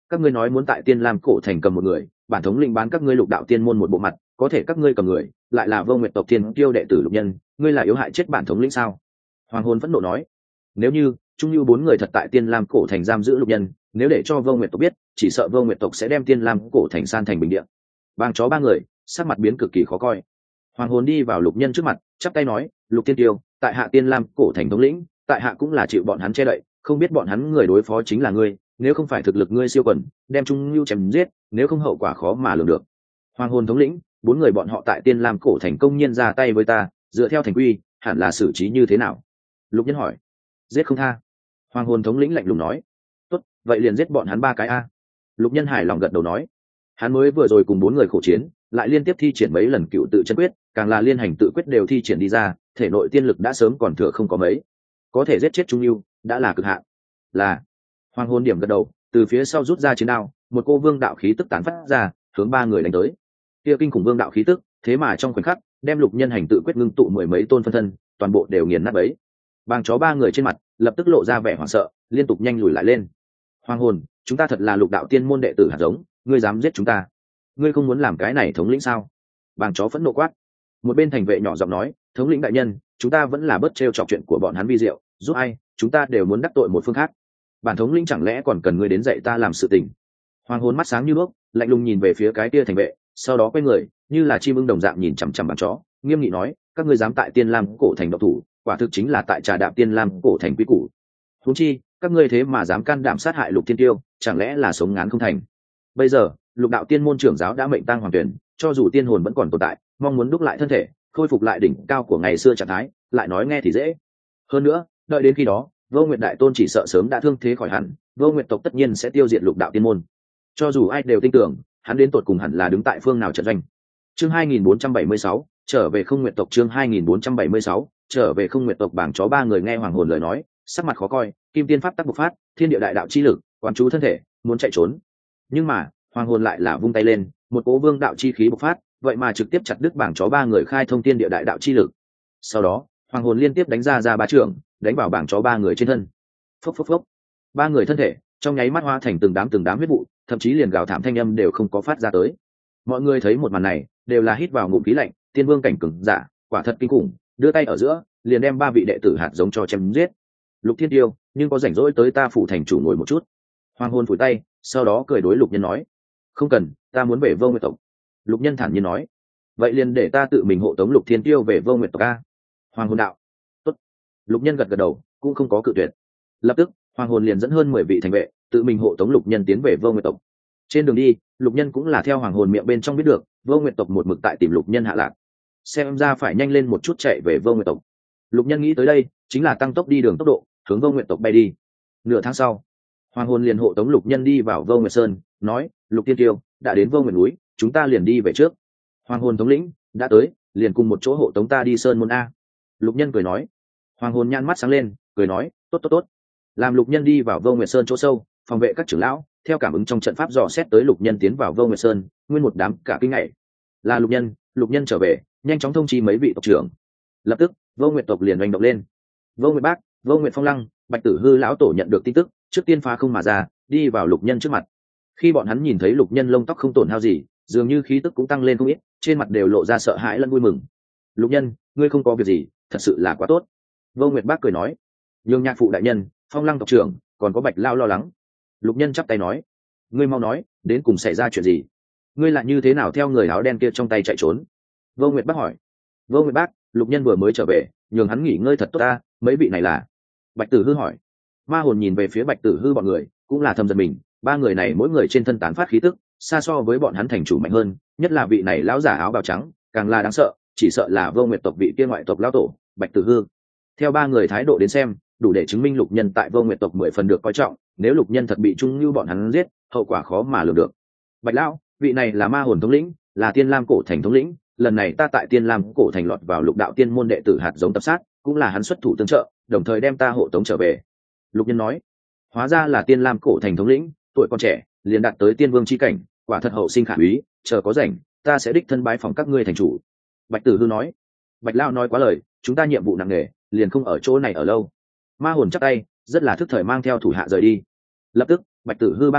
các ngươi nói muốn tại Tiên Lam cổ thành cầm một người, bản thống lĩnh bán các ngươi Lục đạo tiên môn một bộ mặt, có thể các ngươi cầm người lại là Vô Nguyệt tộc Thiên Kiêu đệ tử Lục Nhân, ngươi là yếu hại chết bản thống lĩnh sao? Hoàng Hôn phẫn nộ nói. Nếu như trung lưu bốn người thật tại Tiên Lam cổ thành giam giữ Lục Nhân, nếu để cho Vô Nguyệt tộc biết, chỉ sợ Vô Nguyệt tộc sẽ đem Tiên Lam cổ thành san thành bình địa. Bang chó ba người sắc mặt biến cực kỳ khó coi. Hoàng Hồn đi vào Lục Nhân trước mặt, chắp tay nói, Lục Tiên Tiêu, tại hạ Tiên Lam cổ thành thống lĩnh, tại hạ cũng là chịu bọn hắn che đậy, không biết bọn hắn người đối phó chính là ngươi, nếu không phải thực lực ngươi siêu quần, đem trung lưu chém giết, nếu không hậu quả khó mà lường được. Hoàng Hồn thống lĩnh, bốn người bọn họ tại Tiên Lam cổ thành công nhiên ra tay với ta, dựa theo thành quy, hẳn là xử trí như thế nào? Lục Nhân hỏi. Giết không tha. Hoàng Hồn thống lĩnh lạnh lùng nói. Tốt, vậy liền giết bọn hắn ba cái a. Lục Nhân hài lòng gật đầu nói. Hắn mới vừa rồi cùng bốn người khổ chiến, lại liên tiếp thi triển mấy lần cựu tự chân quyết, càng là liên hành tự quyết đều thi triển đi ra, thể nội tiên lực đã sớm còn thừa không có mấy, có thể giết chết trung lưu đã là cực hạn. Là. Hoàng Hồn điểm gật đầu, từ phía sau rút ra chiến đao, một cô vương đạo khí tức tán phát ra, hướng ba người đánh tới. Kia kinh khủng vương đạo khí tức, thế mà trong khoảnh khắc đem Lục Nhân hành tự quyết ngưng tụ mười mấy tôn phân thân, toàn bộ đều nghiền nát bấy. Bang chó ba người trên mặt lập tức lộ ra vẻ hoảng sợ, liên tục nhanh lùi lại lên. Hoàng Hồn, chúng ta thật là Lục đạo tiên môn đệ tử hạt giống, ngươi dám giết chúng ta? Ngươi không muốn làm cái này thống lĩnh sao? Bang chó phẫn nộ quát. Một bên thành vệ nhỏ giọng nói, thống lĩnh đại nhân, chúng ta vẫn là bớt trêu chọc chuyện của bọn hắn vi diệu, giúp ai, chúng ta đều muốn đắc tội một phương khác. Bản thống lĩnh chẳng lẽ còn cần ngươi đến dạy ta làm sự tình? Hoàng Hồn mắt sáng như đuốc, lạnh lùng nhìn về phía cái kia thành vệ, sau đó quay người, như là chim ưng đồng dạng nhìn chằm chằm bang chó, nghiêm nghị nói, các ngươi dám tại Tiên Lam cổ thành độc thủ, quả thực chính là tại trà đạp Tiên Lam cổ thành quý củ. Huống chi, các ngươi thế mà dám can đảm sát hại Lục Tiên Tiêu, chẳng lẽ là sống ngán không thành? Bây giờ, Lục đạo tiên môn trưởng giáo đã mệnh tang hoàng tuyển, cho dù tiên hồn vẫn còn tồn tại, mong muốn đúc lại thân thể, khôi phục lại đỉnh cao của ngày xưa trạng thái, lại nói nghe thì dễ. Hơn nữa, đợi đến khi đó, Vô Nguyệt đại tôn chỉ sợ sớm đã thương thế khỏi hẳn, Vô Nguyệt tộc tất nhiên sẽ tiêu diệt Lục đạo tiên môn. Cho dù ai đều tin tưởng, hắn đến tột cùng hẳn là đứng tại phương nào trận doanh. Chương hai nghìn bốn trăm bảy mươi sáu, trở về Không Nguyệt tộc. Chương hai nghìn bốn trăm bảy mươi sáu, trở về Không Nguyệt tộc. Bảng chó ba người nghe Hoàng Hồn lời nói, sắc mặt khó coi, kim tiên pháp tắc bộc phát, thiên địa đại đạo chi lực, quán chú thân thể, muốn chạy trốn. Nhưng mà, Hoàng Hồn lại là vung tay lên, một cỗ vương đạo chi khí bộc phát, vậy mà trực tiếp chặt đứt bảng chó ba người khai thông thiên địa đại đạo chi lực. Sau đó, Hoàng Hồn liên tiếp đánh ra ra ba trường, đánh vào bảng chó ba người trên thân. Phốc phốc phốc. Ba người thân thể trong nháy mắt hóa thành từng đám từng đám huyết vụ, thậm chí liền gào thảm thanh âm đều không có phát ra tới. Mọi người thấy một màn này, đều là hít vào ngụm khí lạnh, tiên vương cảnh cường giả, quả thật kinh khủng, đưa tay ở giữa, liền đem ba vị đệ tử hạt giống cho chém giết. Lục Thiên Tiêu, nhưng có rảnh rỗi tới ta phủ thành chủ ngồi một chút. Hoàng Hồn phủi tay, sau đó cười đối Lục Nhân nói, không cần, ta muốn về Vô Nguyệt tộc. Lục Nhân thản nhiên nói, vậy liền để ta tự mình hộ tống Lục Thiên Tiêu về Vô Nguyệt tộc a. Hoàng Hồn đạo, tốt. Lục Nhân gật gật đầu, cũng không có cự tuyệt. Lập tức, Hoàng Hồn liền dẫn hơn mười vị thành vệ, tự mình hộ tống Lục Nhân tiến về Vô Nguyệt tộc. Trên đường đi, Lục Nhân cũng là theo Hoàng Hồn miệng bên trong biết được, Vô Nguyệt tộc một mực tại tìm Lục Nhân hạ lạc. Xem ra phải nhanh lên một chút chạy về Vô Nguyệt tộc. Lục Nhân nghĩ tới đây, chính là tăng tốc đi đường tốc độ, hướng Vô Nguyệt tộc bay đi. Nửa tháng sau, Hoàng Hồn liền hộ tống Lục Nhân đi vào Vô Nguyệt Sơn, nói, Lục Tiên Tiêu đã đến Vô Nguyệt núi, chúng ta liền đi về trước. Hoàng Hồn thống lĩnh đã tới, liền cùng một chỗ hộ tống ta đi Sơn môn a. Lục Nhân cười nói. Hoàng Hồn nhăn mắt sáng lên, cười nói, tốt tốt tốt. Làm Lục Nhân đi vào Vô Nguyệt Sơn chỗ sâu, phòng vệ các trưởng lão theo cảm ứng trong trận pháp dò xét tới Lục Nhân tiến vào Vô Nguyệt Sơn, nguyên một đám cả kinh ngạc. Là Lục Nhân, Lục Nhân trở về, nhanh chóng thông chi mấy vị tộc trưởng. Lập tức, Vô Nguyệt tộc liền hành động lên. Vô Nguyệt Bác, Vô Nguyệt Phong Lăng, Bạch Tử Hư lão tổ nhận được tin tức, trước tiên phá không mà ra, đi vào Lục Nhân trước mặt. Khi bọn hắn nhìn thấy Lục Nhân lông tóc không tổn hao gì, dường như khí tức cũng tăng lên không ít, trên mặt đều lộ ra sợ hãi lẫn vui mừng. Lục Nhân, ngươi không có việc gì, thật sự là quá tốt. Vô Nguyệt Bác cười nói. Nhường Nhạc phụ đại nhân, Phong Lăng tộc trưởng, còn có Bạch Lao lo lắng. Lục Nhân chắp tay nói, ngươi mau nói, đến cùng xảy ra chuyện gì? Ngươi lại như thế nào theo người áo đen kia trong tay chạy trốn? Vô Nguyệt Bác hỏi. Vô Nguyệt Bác, Lục Nhân vừa mới trở về, nhường hắn nghỉ ngơi thật tốt ta, mấy vị này là? Bạch Tử Hư hỏi. Ma Hồn nhìn về phía Bạch Tử Hư bọn người, cũng là thầm giật mình, ba người này mỗi người trên thân tán phát khí tức, xa so với bọn hắn thành chủ mạnh hơn, nhất là vị này lão giả áo bào trắng, càng là đáng sợ, chỉ sợ là Vô Nguyệt tộc vị kia ngoại tộc lão tổ, Bạch Tử Hư. Theo ba người thái độ đến xem, đủ để chứng minh Lục Nhân tại Vô Nguyệt tộc mười phần được coi trọng, nếu Lục Nhân thật bị trung như bọn hắn giết, hậu quả khó mà lường được. Bạch lão, vị này là Ma Hồn thống lĩnh, là Tiên Lam cổ thành thống lĩnh, lần này ta tại Tiên Lam cổ thành lọt vào Lục đạo tiên môn đệ tử hạt giống tập sát, cũng là hắn xuất thủ tương trợ, đồng thời đem ta hộ tống trở về. Lục Nhân nói, hóa ra là Tiên Lam cổ thành thống lĩnh, tuổi còn trẻ, liền đạt tới tiên vương chi cảnh, quả thật hậu sinh khả úy, chờ có rảnh, ta sẽ đích thân bái phỏng các ngươi thành chủ. Bạch Tử Hư nói. Bạch lão nói quá lời, chúng ta nhiệm vụ nặng nề, liền không ở chỗ này ở lâu. Ma Hồn chắp tay, rất là thức thời mang theo thủ hạ rời đi. Lập tức, Bạch Tử Hư ba người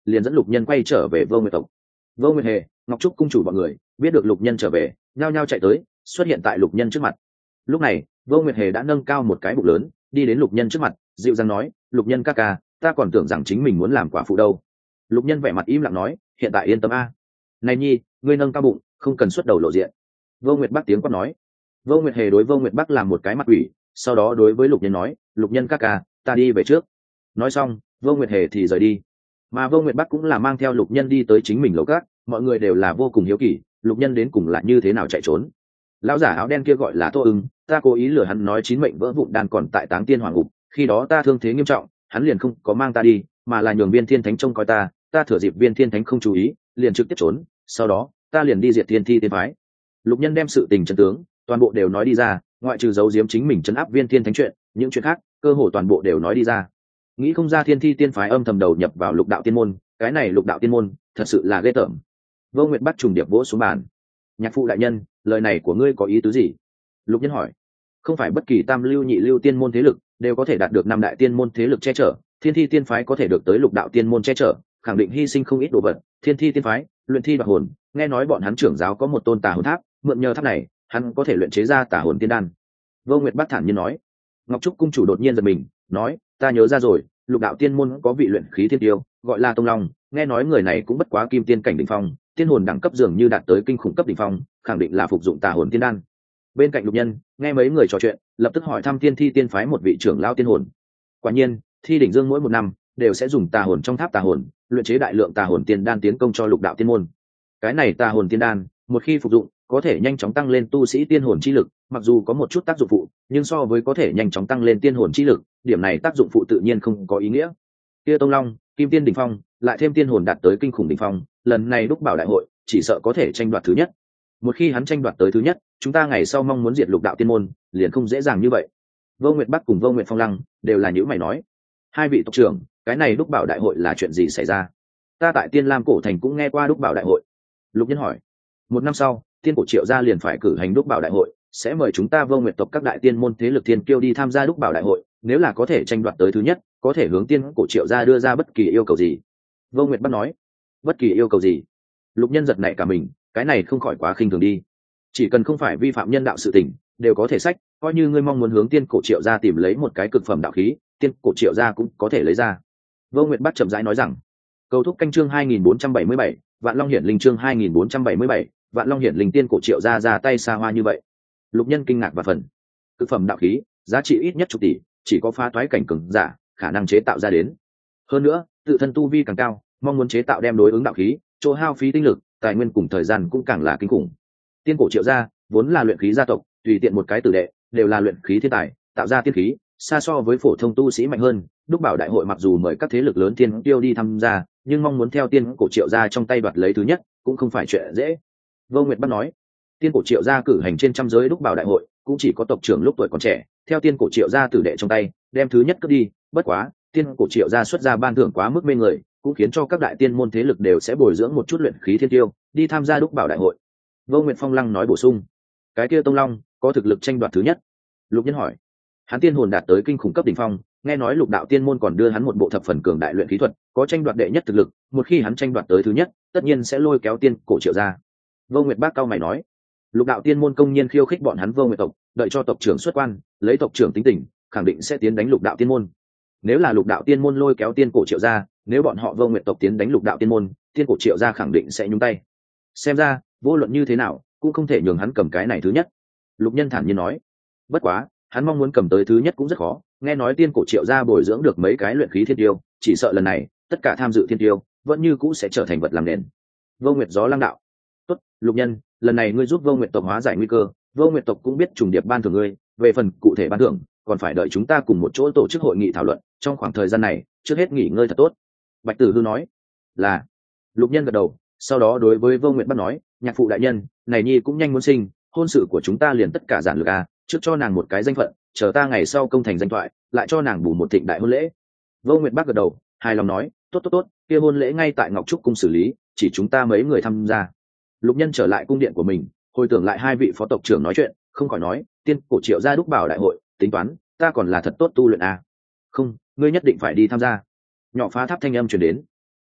liền dẫn lục nhân quay trở về vô nguyệt tộc. Vô Nguyệt Hề, Ngọc Trúc cung chủ bọn người biết được lục nhân trở về, nhao nhao chạy tới, xuất hiện tại lục nhân trước mặt. Lúc này Vô Nguyệt Hề đã nâng cao một cái bụng lớn, đi đến lục nhân trước mặt, dịu dàng nói, lục nhân ca ca, ta còn tưởng rằng chính mình muốn làm quả phụ đâu. Lục nhân vẻ mặt im lặng nói, hiện tại yên tâm a. Này nhi, ngươi nâng cao bụng, không cần xuất đầu lộ diện. Vô Nguyệt Bắc tiếng quát nói. Vô Nguyệt Hề đối Vô Nguyệt Bắc làm một cái mặt ủy, sau đó đối với lục nhân nói, lục nhân ca ca, ta đi về trước. Nói xong Vô Nguyệt Hề thì rời đi, mà Vô Nguyệt Bắc cũng là mang theo lục nhân đi tới chính mình lầu cát. Mọi người đều là vô cùng hiếu kỳ, lục nhân đến cùng là như thế nào chạy trốn. Lão giả áo đen kia gọi là Tô Ưng, ta cố ý lừa hắn nói chín mệnh vỡ vụn đan còn tại Táng Tiên Hoàng ngục, khi đó ta thương thế nghiêm trọng, hắn liền không có mang ta đi, mà là nhường Viên Thiên Thánh trông coi ta, ta thừa dịp Viên Thiên Thánh không chú ý, liền trực tiếp trốn, sau đó ta liền đi diệt Thiên Thi Tiên phái. Lục nhân đem sự tình chân tướng toàn bộ đều nói đi ra, ngoại trừ giấu giếm chính mình trấn áp Viên Thiên Thánh chuyện, những chuyện khác cơ hồ toàn bộ đều nói đi ra. Nghĩ không ra Thiên Thi Tiên phái âm thầm đầu nhập vào Lục đạo tiên môn, cái này Lục đạo tiên môn thật sự là ghê tởm. Vô Nguyệt Bắc trùng điệp vỗ xuống bàn. Nhạc phụ đại nhân, lời này của ngươi có ý tứ gì? Lục nhân hỏi. Không phải bất kỳ tam lưu nhị lưu tiên môn thế lực đều có thể đạt được năm đại tiên môn thế lực che chở, Thiên Thi Tiên phái có thể được tới Lục đạo tiên môn che chở, khẳng định hy sinh không ít đồ vật. Thiên Thi Tiên phái luyện thi đoạt hồn, nghe nói bọn hắn trưởng giáo có một tôn tà hồn tháp, mượn nhờ tháp này hắn có thể luyện chế ra tà hồn tiên đan. Vô Nguyệt Bắc thản nhiên nói. Ngọc Trúc cung chủ đột nhiên giật mình, nói, ta nhớ ra rồi, Lục đạo tiên môn có vị luyện khí thiên tiêu gọi là Tông Long, nghe nói người này cũng bất quá kim tiên cảnh đỉnh phong, tiên hồn đẳng cấp dường như đạt tới kinh khủng cấp đỉnh phong, khẳng định là phục dụng tà hồn tiên đan. Bên cạnh lục nhân nghe mấy người trò chuyện, lập tức hỏi thăm Thiên Thi Tiên phái một vị trưởng lão tiên hồn. Quả nhiên Thi đỉnh dương mỗi một năm đều sẽ dùng tà hồn trong tháp tà hồn luyện chế đại lượng tà hồn tiên đan tiến công cho Lục đạo tiên môn. Cái này tà hồn tiên đan một khi phục dụng có thể nhanh chóng tăng lên tu sĩ tiên hồn chi lực, mặc dù có một chút tác dụng phụ, nhưng so với có thể nhanh chóng tăng lên tiên hồn chi lực, điểm này tác dụng phụ tự nhiên không có ý nghĩa. Kia Tông Long kim tiên đỉnh phong lại thêm tiên hồn đạt tới kinh khủng đỉnh phong, lần này đúc bảo đại hội chỉ sợ có thể tranh đoạt thứ nhất. Một khi hắn tranh đoạt tới thứ nhất, chúng ta ngày sau mong muốn diệt Lục đạo tiên môn liền không dễ dàng như vậy. Vô Nguyệt Bắc cùng Vô Nguyệt Phong Lăng đều là những mày nói. Hai vị tộc trưởng, cái này đúc bảo đại hội là chuyện gì xảy ra? Ta tại Tiên Lam cổ thành cũng nghe qua đúc bảo đại hội. Lục nhân hỏi. Một năm sau Tiên cổ Triệu gia liền phải cử hành đúc bảo đại hội, sẽ mời chúng ta Vô Nguyệt tộc các đại tiên môn thế lực thiên kiêu đi tham gia đúc bảo đại hội, nếu là có thể tranh đoạt tới thứ nhất, có thể hướng Tiên cổ Triệu gia đưa ra bất kỳ yêu cầu gì. Vô Nguyệt Bắc nói. Bất kỳ yêu cầu gì? Lục nhân giật nảy cả mình, cái này không khỏi quá khinh thường đi. Chỉ cần không phải vi phạm nhân đạo sự tình đều có thể sách, coi như ngươi mong muốn hướng Tiên cổ Triệu gia tìm lấy một cái cực phẩm đạo khí, Tiên cổ Triệu gia cũng có thể lấy ra. Vô Nguyệt Bắc chậm rãi nói rằng. Cầu thúc canh chương hai nghìn bốn trăm bảy mươi bảy, Vạn Long Hiển Linh chương hai nghìn bốn trăm bảy mươi bảy, Vạn Long Hiển Linh Tiên cổ Triệu gia ra tay xa hoa như vậy. Lục nhân kinh ngạc và phần. Cực phẩm đạo khí, giá trị ít nhất chục tỷ, chỉ có phá toái cảnh cường giả khả năng chế tạo ra đến. Hơn nữa, tự thân tu vi càng cao, mong muốn chế tạo đem đối ứng đạo khí, chỗ hao phí tinh lực, tài nguyên cùng thời gian cũng càng là kinh khủng. Tiên cổ Triệu gia vốn là luyện khí gia tộc, tùy tiện một cái tử đệ đều là luyện khí thiên tài, tạo ra tiên khí xa so với phổ thông tu sĩ mạnh hơn. Đúc bảo đại hội mặc dù mời các thế lực lớn tiên tiêu đi tham gia, nhưng mong muốn theo Tiên cổ Triệu gia trong tay đoạt lấy thứ nhất cũng không phải chuyện dễ. Vô Nguyệt Bắc nói. Tiên cổ Triệu gia cử hành trên trăm giới đúc bảo đại hội, cũng chỉ có tộc trưởng lúc tuổi còn trẻ theo Tiên cổ Triệu gia tử đệ trong tay đem thứ nhất cướp đi, bất quá Tiên cổ Triệu gia xuất ra ban thưởng quá mức mê người, cũng khiến cho các đại tiên môn thế lực đều sẽ bồi dưỡng một chút luyện khí thiên tiêu đi tham gia đúc bảo đại hội. Vô Nguyệt Phong Lăng nói bổ sung. Cái kia Tông Long có thực lực tranh đoạt thứ nhất? Lục nhân hỏi. Hắn tiên hồn đạt tới kinh khủng cấp đỉnh phong, nghe nói Lục đạo tiên môn còn đưa hắn một bộ thập phần cường đại luyện khí thuật, có tranh đoạt đệ nhất thực lực, một khi hắn tranh đoạt tới thứ nhất tất nhiên sẽ lôi kéo Tiên cổ Triệu gia. Vô Nguyệt Bác cao mày nói. Lục đạo tiên môn công nhiên khiêu khích bọn hắn Vô Nguyệt tộc, đợi cho tộc trưởng xuất quan lấy tộc trưởng tính tình khẳng định sẽ tiến đánh Lục đạo tiên môn. Nếu là Lục đạo tiên môn lôi kéo Tiên cổ Triệu gia, nếu bọn họ Vô Nguyệt tộc tiến đánh Lục đạo tiên môn, Tiên cổ Triệu gia khẳng định sẽ nhúng tay. Xem ra vô luận như thế nào cũng không thể nhường hắn cầm cái này thứ nhất. Lục nhân thản nhiên nói. Bất quá hắn mong muốn cầm tới thứ nhất cũng rất khó, nghe nói Tiên cổ Triệu gia bồi dưỡng được mấy cái luyện khí thiên tiêu, chỉ sợ lần này tất cả tham dự thiên tiêu vẫn như cũ sẽ trở thành vật làm nền. Vô Nguyệt gió lăng đạo. Tốt, Lục nhân, lần này ngươi giúp Vô Nguyệt tộc hóa giải nguy cơ, Vô Nguyệt tộc cũng biết trùng điệp ban thưởng ngươi, về phần cụ thể ban thưởng còn phải đợi chúng ta cùng một chỗ tổ chức hội nghị thảo luận, trong khoảng thời gian này trước hết nghỉ ngơi thật tốt. Bạch Tử Hư nói. Là. Lục nhân gật đầu, sau đó đối với Vô Nguyệt bắt nói, nhạc phụ đại nhân, này nhi cũng nhanh muốn sinh, hôn sự của chúng ta liền tất cả giản lược à, trước cho nàng một cái danh phận, chờ ta ngày sau công thành danh thoại lại cho nàng bù một thịnh đại hôn lễ. Vô Nguyệt bác gật đầu, hài lòng nói, tốt tốt tốt, kia hôn lễ ngay tại Ngọc Trúc cung xử lý, chỉ chúng ta mấy người tham gia. Lục nhân trở lại cung điện của mình, hồi tưởng lại hai vị phó tộc trưởng nói chuyện, không khỏi nói, Tiên cổ Triệu gia đúc bảo đại hội, tính toán ta còn là thật tốt tu luyện à. Không, ngươi nhất định phải đi tham gia. Nhỏ phá tháp thanh âm truyền đến.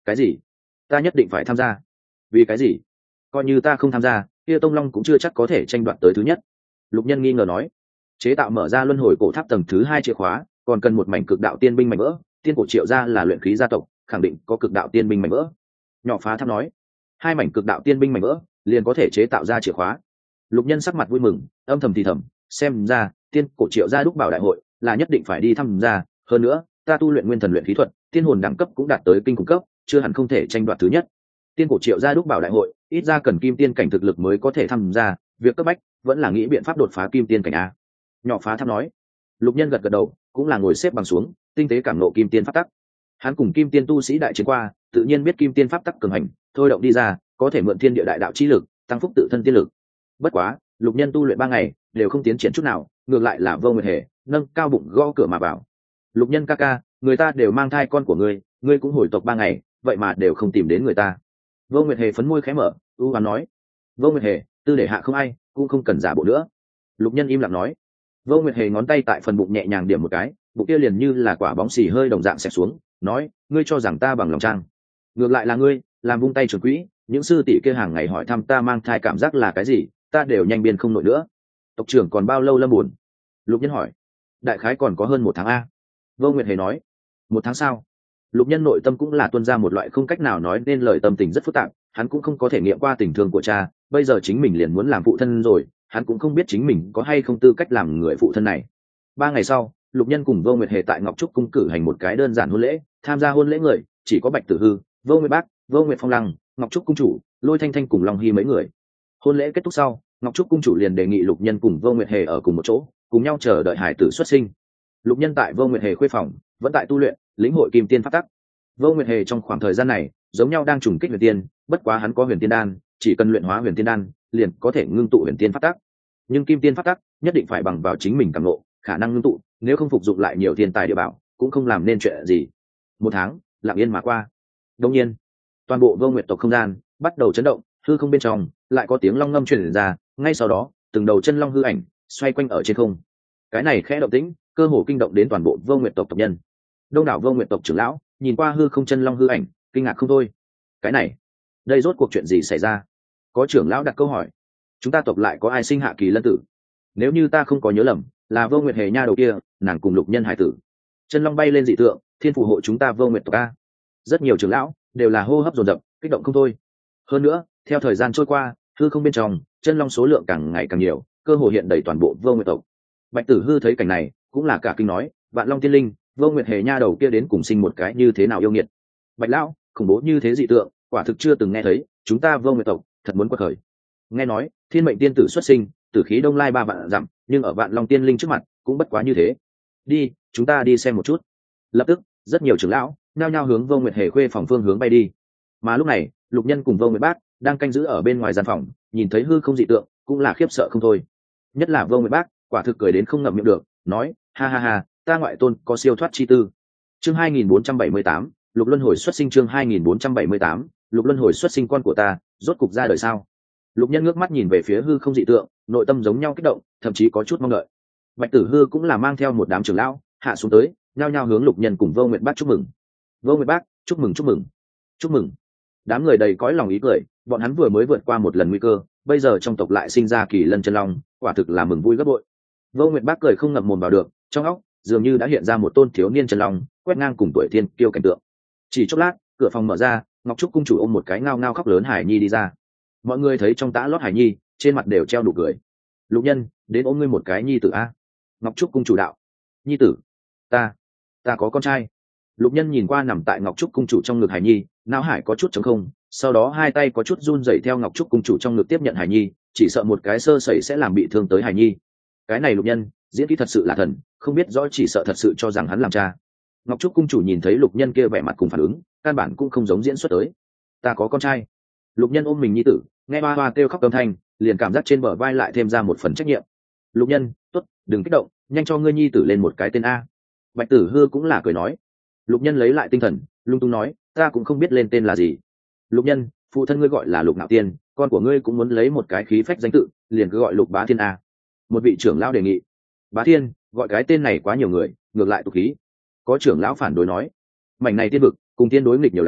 Cái gì? Ta nhất định phải tham gia? Vì cái gì? Coi như ta không tham gia, kia Tông Long cũng chưa chắc có thể tranh đoạt tới thứ nhất. Lục Nhân nghi ngờ nói. Chế tạo mở ra luân hồi cổ tháp tầng thứ hai chìa khóa, còn cần một mảnh cực đạo tiên binh mảnh vỡ. Tiên cổ Triệu gia là luyện khí gia tộc, khẳng định có cực đạo tiên binh mảnh vỡ. Nhỏ phá tháp nói. Hai mảnh cực đạo tiên binh mảnh vỡ liền có thể chế tạo ra chìa khóa. Lục Nhân sắc mặt vui mừng, âm thầm thì thầm, xem ra tiên cổ Triệu gia đúc bảo đại hội là nhất định phải đi tham gia. Hơn nữa, ta tu luyện nguyên thần luyện khí thuật, tiên hồn đẳng cấp cũng đạt tới kinh khủng cấp, chưa hẳn không thể tranh đoạt thứ nhất. Tiên cổ Triệu gia đúc bảo đại hội ít ra cần kim tiên cảnh thực lực mới có thể tham gia, việc cấp bách vẫn là nghĩ biện pháp đột phá kim tiên cảnh a. Nhỏ phá tháp nói. Lục Nhân gật gật đầu, cũng là ngồi xếp bằng xuống, tinh tế cảm nộ kim tiên pháp tắc. Hắn cùng kim tiên tu sĩ đại chiến qua, tự nhiên biết kim tiên pháp tắc cường hành, thôi động đi ra, có thể mượn thiên địa đại đạo chi lực, tăng phúc tự thân tiên lực. Bất quá, Lục Nhân tu luyện ba ngày, đều không tiến triển chút nào, ngược lại là Vô Nguyệt Hề nâng cao bụng gõ cửa mà vào. Lục Nhân ca ca, người ta đều mang thai con của ngươi, ngươi cũng hồi tộc ba ngày, vậy mà đều không tìm đến người ta. Vô Nguyệt Hề phấn môi khẽ mở, u hoán nói. Vô Nguyệt Hề, tư để hạ không ai, cũng không cần giả bộ nữa. Lục Nhân im lặng nói. Vô Nguyệt Hề ngón tay tại phần bụng nhẹ nhàng điểm một cái, bụng kia liền như là quả bóng xì hơi đồng dạng xẹt xuống, nói, ngươi cho rằng ta bằng lòng trang? Ngược lại là ngươi, làm vung tay trường quỹ, những sư tỷ kia hàng ngày hỏi thăm ta mang thai cảm giác là cái gì, ta đều nhanh biên không nổi nữa. Tộc trưởng còn bao lâu lâm buồn? Lục Nhân hỏi. Đại khái còn có hơn một tháng a. Vô Nguyệt Hề nói. Một tháng sau. Lục Nhân nội tâm cũng là tuôn ra một loại không cách nào nói nên lời tâm tình rất phức tạp, hắn cũng không có thể nghiệm qua tình thương của cha, bây giờ chính mình liền muốn làm phụ thân rồi, hắn cũng không biết chính mình có hay không tư cách làm người phụ thân này. Ba ngày sau, Lục Nhân cùng Vô Nguyệt Hề tại Ngọc Trúc cung cử hành một cái đơn giản hôn lễ, tham gia hôn lễ người chỉ có Bạch Tử Hư, Vô Nguyệt Bác, Vô Nguyệt Phong Lăng, Ngọc Trúc cung chủ, Lôi Thanh Thanh cùng Long Hy mấy người. Hôn lễ kết thúc sau, Ngọc Trúc cung chủ liền đề nghị Lục Nhân cùng Vô Nguyệt Hề ở cùng một chỗ, cùng nhau chờ đợi hải tử xuất sinh. Lục Nhân tại Vô Nguyệt Hề khuê phòng, vẫn tại tu luyện, lĩnh hội kim tiên pháp tắc. Vô Nguyệt Hề trong khoảng thời gian này, giống nhau đang trùng kích huyền tiên, bất quá hắn có huyền tiên đan, chỉ cần luyện hóa huyền tiên đan, liền có thể ngưng tụ huyền tiên pháp tắc. Nhưng kim tiên pháp tắc nhất định phải bằng vào chính mình cảm ngộ, khả năng ngưng tụ, nếu không phục dụng lại nhiều tiền tài địa bảo, cũng không làm nên chuyện gì. Một tháng lặng yên mà qua. Đương nhiên, toàn bộ Vô Nguyệt tộc không gian bắt đầu chấn động, hư không bên trong lại có tiếng long ngâm truyền ra, ngay sau đó, từng đầu chân long hư ảnh xoay quanh ở trên không. Cái này khẽ động tĩnh, cơ hồ kinh động đến toàn bộ Vô Nguyệt tộc tộc nhân. Đông đảo Vô Nguyệt tộc trưởng lão nhìn qua hư không chân long hư ảnh, kinh ngạc không thôi. Cái này, đây rốt cuộc chuyện gì xảy ra? Có trưởng lão đặt câu hỏi. Chúng ta tộc lại có ai sinh hạ kỳ lân tử? Nếu như ta không có nhớ lầm, là Vô Nguyệt Hề nha đầu kia, nàng cùng Lục Nhân hải tử. Chân long bay lên dị tượng, thiên phù hộ chúng ta Vô Nguyệt tộc a. Rất nhiều trưởng lão đều là hô hấp dồn dập, kích động không thôi. Hơn nữa, theo thời gian trôi qua, hư không bên trong chân long số lượng càng ngày càng nhiều, cơ hồ hiện đầy toàn bộ Vô Nguyệt tộc. Bạch Tử Hư thấy cảnh này, cũng là cả kinh nói, Vạn Long Tiên Linh, Vô Nguyệt Hề nha đầu kia đến cùng sinh một cái như thế nào yêu nghiệt. Bạch lão, khủng bố như thế dị tượng, quả thực chưa từng nghe thấy, chúng ta Vô Nguyệt tộc thật muốn quật khởi. Nghe nói, thiên mệnh tiên tử xuất sinh, tử khí đông lai ba vạn dặm, nhưng ở Vạn Long Tiên Linh trước mặt, cũng bất quá như thế. Đi, chúng ta đi xem một chút. Lập tức, rất nhiều trưởng lão nhao nhao hướng Vô Nguyệt Hề khuê phòng phương hướng bay đi. Mà lúc này, Lục Nhân cùng Vô Nguyệt Bác đang canh giữ ở bên ngoài gian phòng, nhìn thấy hư không dị tượng, cũng là khiếp sợ không thôi. Nhất là Vô Nguyệt Bác, quả thực cười đến không ngậm miệng được, nói, ha ha ha, ta ngoại tôn có siêu thoát chi tư. Chương hai nghìn bốn trăm bảy mươi tám, Lục Luân Hồi xuất sinh. Chương hai nghìn bốn trăm bảy mươi tám, Lục Luân Hồi xuất sinh, con của ta rốt cục ra đời sao? Lục Nhân ngước mắt nhìn về phía hư không dị tượng, nội tâm giống nhau kích động, thậm chí có chút mong đợi. Bạch Tử Hư cũng là mang theo một đám trưởng lão hạ xuống tới, nhao nhao hướng Lục Nhân cùng Vô Nguyệt Bác chúc mừng. Vô Nguyệt Bác, chúc mừng chúc mừng chúc mừng. Đám người đầy cõi lòng ý cười, bọn hắn vừa mới vượt qua một lần nguy cơ, bây giờ trong tộc lại sinh ra kỳ lân chân long, quả thực là mừng vui gấp bội. Vô Nguyệt Bác cười không ngậm mồm vào được, trong óc dường như đã hiện ra một tôn thiếu niên chân long, quét ngang cùng tuổi thiên kiêu cảnh tượng. Chỉ chốc lát, cửa phòng mở ra, Ngọc Trúc cung chủ ôm một cái ngao ngao khóc lớn hải nhi đi ra. Mọi người thấy trong tã lót hải nhi, trên mặt đều treo nụ cười. Lục Nhân, đến ôm ngươi một cái nhi tử a. Ngọc Trúc cung chủ đạo. Nhi tử? Ta, ta có con trai. Lục Nhân nhìn qua nằm tại Ngọc Trúc cung chủ trong ngực hải nhi, não hải có chút trống không, sau đó hai tay có chút run rẩy theo Ngọc Trúc cung chủ trong ngực tiếp nhận hải nhi, chỉ sợ một cái sơ sẩy sẽ làm bị thương tới hải nhi. Cái này Lục Nhân, diễn kỹ thật sự là thần, không biết rõ chỉ sợ thật sự cho rằng hắn làm cha. Ngọc Trúc cung chủ nhìn thấy Lục Nhân kia vẻ mặt cùng phản ứng, căn bản cũng không giống diễn xuất tới. Ta có con trai. Lục Nhân ôm mình nhi tử, nghe ba ba kêu khóc âm thanh, liền cảm giác trên bờ vai lại thêm ra một phần trách nhiệm. Lục Nhân, tốt, đừng kích động, nhanh cho ngươi nhi tử lên một cái tên a. Bạch Tử Hư cũng là cười nói. Lục Nhân lấy lại tinh thần, lung tung nói, ta cũng không biết lên tên là gì. Lục Nhân, phụ thân ngươi gọi là Lục Nạo Tiên, con của ngươi cũng muốn lấy một cái khí phách danh tự, liền cứ gọi Lục Bá Thiên a. Một vị trưởng lão đề nghị. Bá Thiên, gọi cái tên này quá nhiều người, ngược lại tục khí. Có trưởng lão phản đối nói, mảnh này tiên vực cùng tiên đối nghịch nhiều lắm,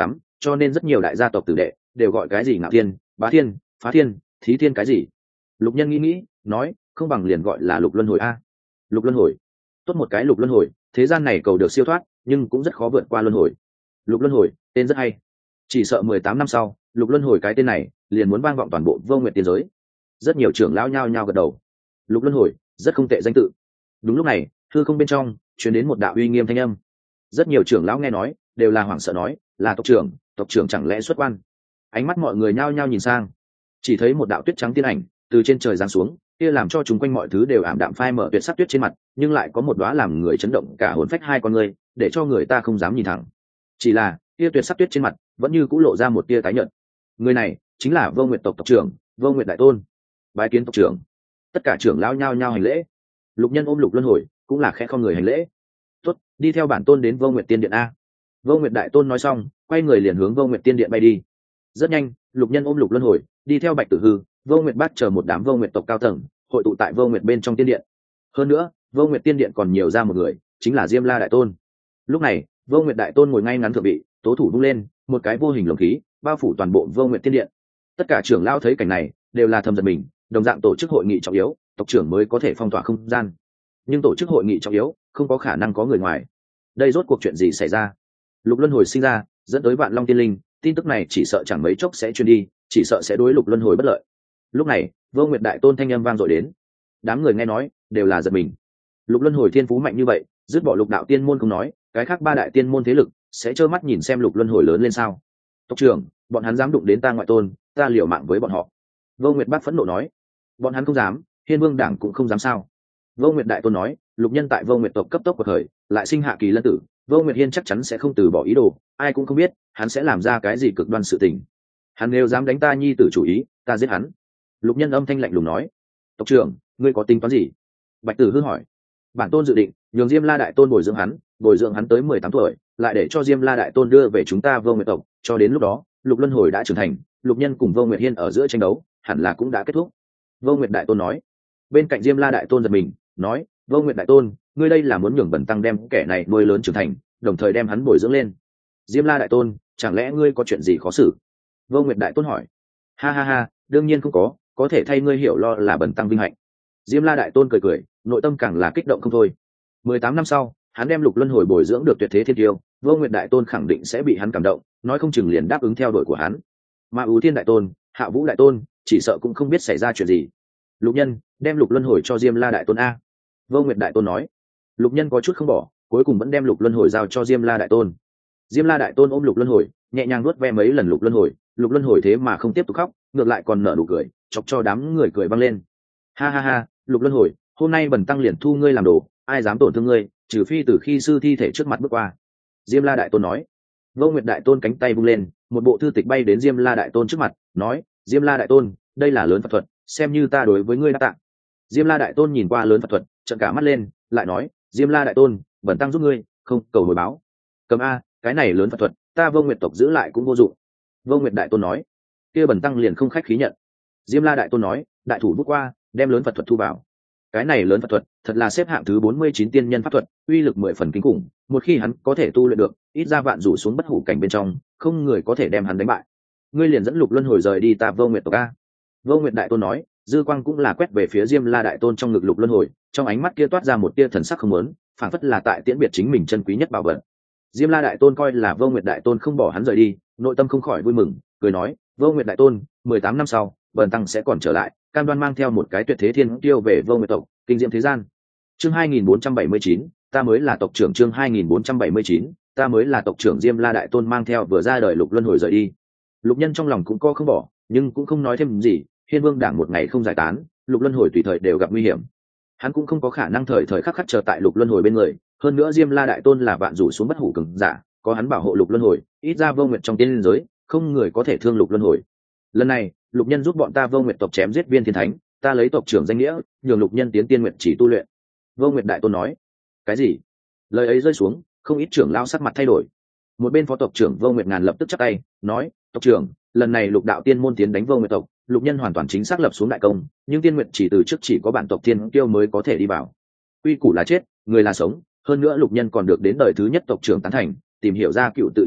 cho nên rất nhiều đại gia tộc tử đệ đều gọi cái gì ngạo thiên, bá thiên, phá thiên, thí thiên cái gì. Lục Nhân nghĩ nghĩ nói, không bằng liền gọi là lục luân hồi a. Lục luân hồi, tốt một cái lục luân hồi, thế gian này cầu được siêu thoát nhưng cũng rất khó vượt qua luân hồi. Lục luân hồi tên rất hay, chỉ sợ mười tám năm sau lục luân hồi cái tên này liền muốn vang vọng toàn bộ Vô Nguyệt tiên giới. Rất nhiều trưởng lão nhao nhao gật đầu, lục luân hồi rất không tệ danh tự. Đúng lúc này hư không bên trong truyền đến một đạo uy nghiêm thanh âm. Rất nhiều trưởng lão nghe nói đều là hoảng sợ nói, là tộc trưởng, tộc trưởng chẳng lẽ xuất quan. Ánh mắt mọi người nhao nhao nhìn sang, chỉ thấy một đạo tuyết trắng tiên ảnh từ trên trời giáng xuống, kia làm cho chúng quanh mọi thứ đều ảm đạm phai mở tuyệt sắc tuyết trên mặt, nhưng lại có một đóa làm người chấn động cả hồn phách hai con người, để cho người ta không dám nhìn thẳng. Chỉ là kia tuyệt sắc tuyết trên mặt vẫn như cũ lộ ra một tia tái nhợt. Người này chính là Vô Nguyệt tộc tộc trưởng Vô Nguyệt đại tôn. Bái kiến tộc trưởng. Tất cả trưởng lão nhao nhao hành lễ. Lục Nhân ôm lục luân hồi cũng là khẽ không người hành lễ. Tốt, đi theo bản tôn đến Vô Nguyệt tiên điện a. Vô Nguyệt đại tôn nói xong quay người liền hướng Vô Nguyệt tiên điện bay đi. Rất nhanh Lục Nhân ôm lục luân hồi đi theo Bạch Tử Hư, Vô Nguyệt Bát chờ một đám Vô Nguyệt tộc cao tầng hội tụ tại Vô Nguyệt bên trong tiên điện. Hơn nữa Vô Nguyệt tiên điện còn nhiều ra một người, chính là Diêm La đại tôn. Lúc này Vô Nguyệt đại tôn ngồi ngay ngắn thượng vị, tố thủ vung lên, một cái vô hình lồng khí bao phủ toàn bộ Vô Nguyệt tiên điện. Tất cả trưởng lão thấy cảnh này đều là thầm giật mình, đồng dạng tổ chức hội nghị trọng yếu, tộc trưởng mới có thể phong tỏa không gian, nhưng tổ chức hội nghị trọng yếu không có khả năng có người ngoài. Đây rốt cuộc chuyện gì xảy ra? Lục luân hồi sinh ra dẫn tới Vạn Long tiên linh, tin tức này chỉ sợ chẳng mấy chốc sẽ truyền đi, chỉ sợ sẽ đối lục luân hồi bất lợi. Lúc này Vô Nguyệt đại tôn thanh âm vang dội đến, đám người nghe nói đều là giật mình. Lục luân hồi thiên phú mạnh như vậy, dứt bỏ lục đạo tiên môn không nói, cái khác ba đại tiên môn thế lực sẽ trơ mắt nhìn xem lục luân hồi lớn lên sao? Tộc trưởng, bọn hắn dám đụng đến ta ngoại tôn, ta liều mạng với bọn họ. Vô Nguyệt Bác phẫn nộ nói. Bọn hắn không dám, Hiên Vương đảng cũng không dám sao? Vô Nguyệt đại tôn nói, lục nhân tại Vô Nguyệt tộc cấp tốc của thời lại sinh hạ kỳ lân tử, Vô Nguyệt Hiên chắc chắn sẽ không từ bỏ ý đồ, ai cũng không biết hắn sẽ làm ra cái gì cực đoan sự tình. Hắn nếu dám đánh ta nhi tử chủ ý, ta giết hắn. Lục nhân âm thanh lạnh lùng nói. Tộc trưởng, ngươi có tính toán gì? Bạch Tử Hư hỏi. Bản tôn dự định nhường Diêm La đại tôn bồi dưỡng hắn, bồi dưỡng hắn tới mười tám tuổi, lại để cho Diêm La đại tôn đưa về chúng ta Vô Nguyệt tộc, cho đến lúc đó lục luân hồi đã trưởng thành, lục nhân cùng Vô Nguyệt Hiên ở giữa tranh đấu hẳn là cũng đã kết thúc. Vô Nguyệt đại tôn nói. Bên cạnh Diêm La đại tôn giật mình nói, Vô Nguyệt đại tôn, ngươi đây là muốn nhường Bần tăng đem kẻ này nuôi lớn trưởng thành, đồng thời đem hắn bồi dưỡng lên. Diêm La đại tôn, chẳng lẽ ngươi có chuyện gì khó xử? Vô Nguyệt đại tôn hỏi. Ha ha ha, đương nhiên không có, có thể thay ngươi hiểu lo là Bần tăng vinh hạnh. Diêm La đại tôn cười cười, nội tâm càng là kích động không thôi. Mười tám năm sau hắn đem lục luân hồi bồi dưỡng được tuyệt thế thiên tiêu, Vô Nguyệt đại tôn khẳng định sẽ bị hắn cảm động, nói không chừng liền đáp ứng theo đuổi của hắn. Mà Ưu Thiên đại tôn, Hạ Vũ đại tôn chỉ sợ cũng không biết xảy ra chuyện gì. Lục nhân đem lục luân hồi cho Diêm La đại tôn a. Vô Nguyệt đại tôn nói. Lục nhân có chút không bỏ, cuối cùng vẫn đem lục luân hồi giao cho Diêm La đại tôn. Diêm La đại tôn ôm lục luân hồi nhẹ nhàng nuốt ve mấy lần lục luân hồi, lục luân hồi thế mà không tiếp tục khóc, ngược lại còn nở nụ cười, chọc cho đám người cười vang lên. Ha ha ha, lục luân hồi, hôm nay Bần tăng liền thu ngươi làm đồ, ai dám tổn thương ngươi, trừ phi từ khi sư thi thể trước mặt bước qua. Diêm La đại tôn nói. Vô Nguyệt đại tôn cánh tay vung lên, một bộ thư tịch bay đến Diêm La đại tôn trước mặt, nói, Diêm La đại tôn, đây là lớn Phật thuật, xem như ta đối với ngươi đã tặng. Diêm La đại tôn nhìn qua lớn Phật thuật, trợn cả mắt lên, lại nói, Diêm La đại tôn, Bần tăng giúp ngươi, không cầu hồi báo. Cầm a, cái này lớn Phật thuật, ta Vô Nguyệt tộc giữ lại cũng vô dụng. Vô Nguyệt đại tôn nói. Kia Bần tăng liền không khách khí nhận. Diêm La đại tôn nói, đại thủ bước qua, đem lớn Phật thuật thu vào. Cái này lớn Phật thuật thật là xếp hạng thứ bốn mươi chín tiên nhân pháp thuật, uy lực mười phần kinh khủng, một khi hắn có thể tu luyện được, ít ra vạn rủ xuống bất hủ cảnh bên trong, không người có thể đem hắn đánh bại. Ngươi liền dẫn lục luân hồi rời đi ta Vô Nguyệt tộc a. Vô Nguyệt đại tôn nói, dư quang cũng là quét về phía Diêm La đại tôn trong ngực lục luân hồi, trong ánh mắt kia toát ra một tia thần sắc không muốn, phảng phất là tại tiễn biệt chính mình chân quý nhất bảo vật. Diêm La đại tôn coi là Vô Nguyệt đại tôn không bỏ hắn rời đi, nội tâm không khỏi vui mừng, cười nói, Vô Nguyệt đại tôn, mười tám năm sau, Bần tăng sẽ còn trở lại, cam đoan mang theo một cái tuyệt thế thiên tiêu về Vô Nguyệt tộc, kinh diệm thế gian. Chương hai nghìn bốn trăm bảy mươi chín, ta mới là tộc trưởng. Chương hai nghìn bốn trăm bảy mươi chín, ta mới là tộc trưởng. Diêm La đại tôn mang theo vừa ra đời lục luân hồi rời đi. Lục nhân trong lòng cũng có không bỏ, nhưng cũng không nói thêm gì. Hiên Vương đảng một ngày không giải tán, lục luân hồi tùy thời đều gặp nguy hiểm. Hắn cũng không có khả năng thời thời khắc khắc chờ tại lục luân hồi bên người. Hơn nữa Diêm La đại tôn là vạn rủ xuống bất hủ cường giả, có hắn bảo hộ lục luân hồi, ít ra Vô Nguyệt trong tiên giới không người có thể thương lục luân hồi. Lần này lục nhân giúp bọn ta Vô Nguyệt tộc chém giết viên thiên thánh, ta lấy tộc trưởng danh nghĩa nhường lục nhân tiến tiên nguyện chỉ tu luyện. Vô Nguyệt đại tôn nói. Cái gì? Lời ấy rơi xuống, không ít trưởng lao sắc mặt thay đổi. Một bên phó tộc trưởng Vô Nguyệt ngàn lập tức chắp tay nói, tộc trưởng, lần này lục đạo tiên môn tiến đánh Vô Nguyệt tộc, lục nhân hoàn toàn chính xác lập xuống đại công, nhưng tiên nguyện chỉ từ trước chỉ có bản tộc thiên tiêu mới có thể đi vào. Quy củ là chết, người là sống, hơn nữa lục nhân còn được đến đời thứ nhất tộc trưởng tán thành, tìm hiểu ra cựu tự chân quyết,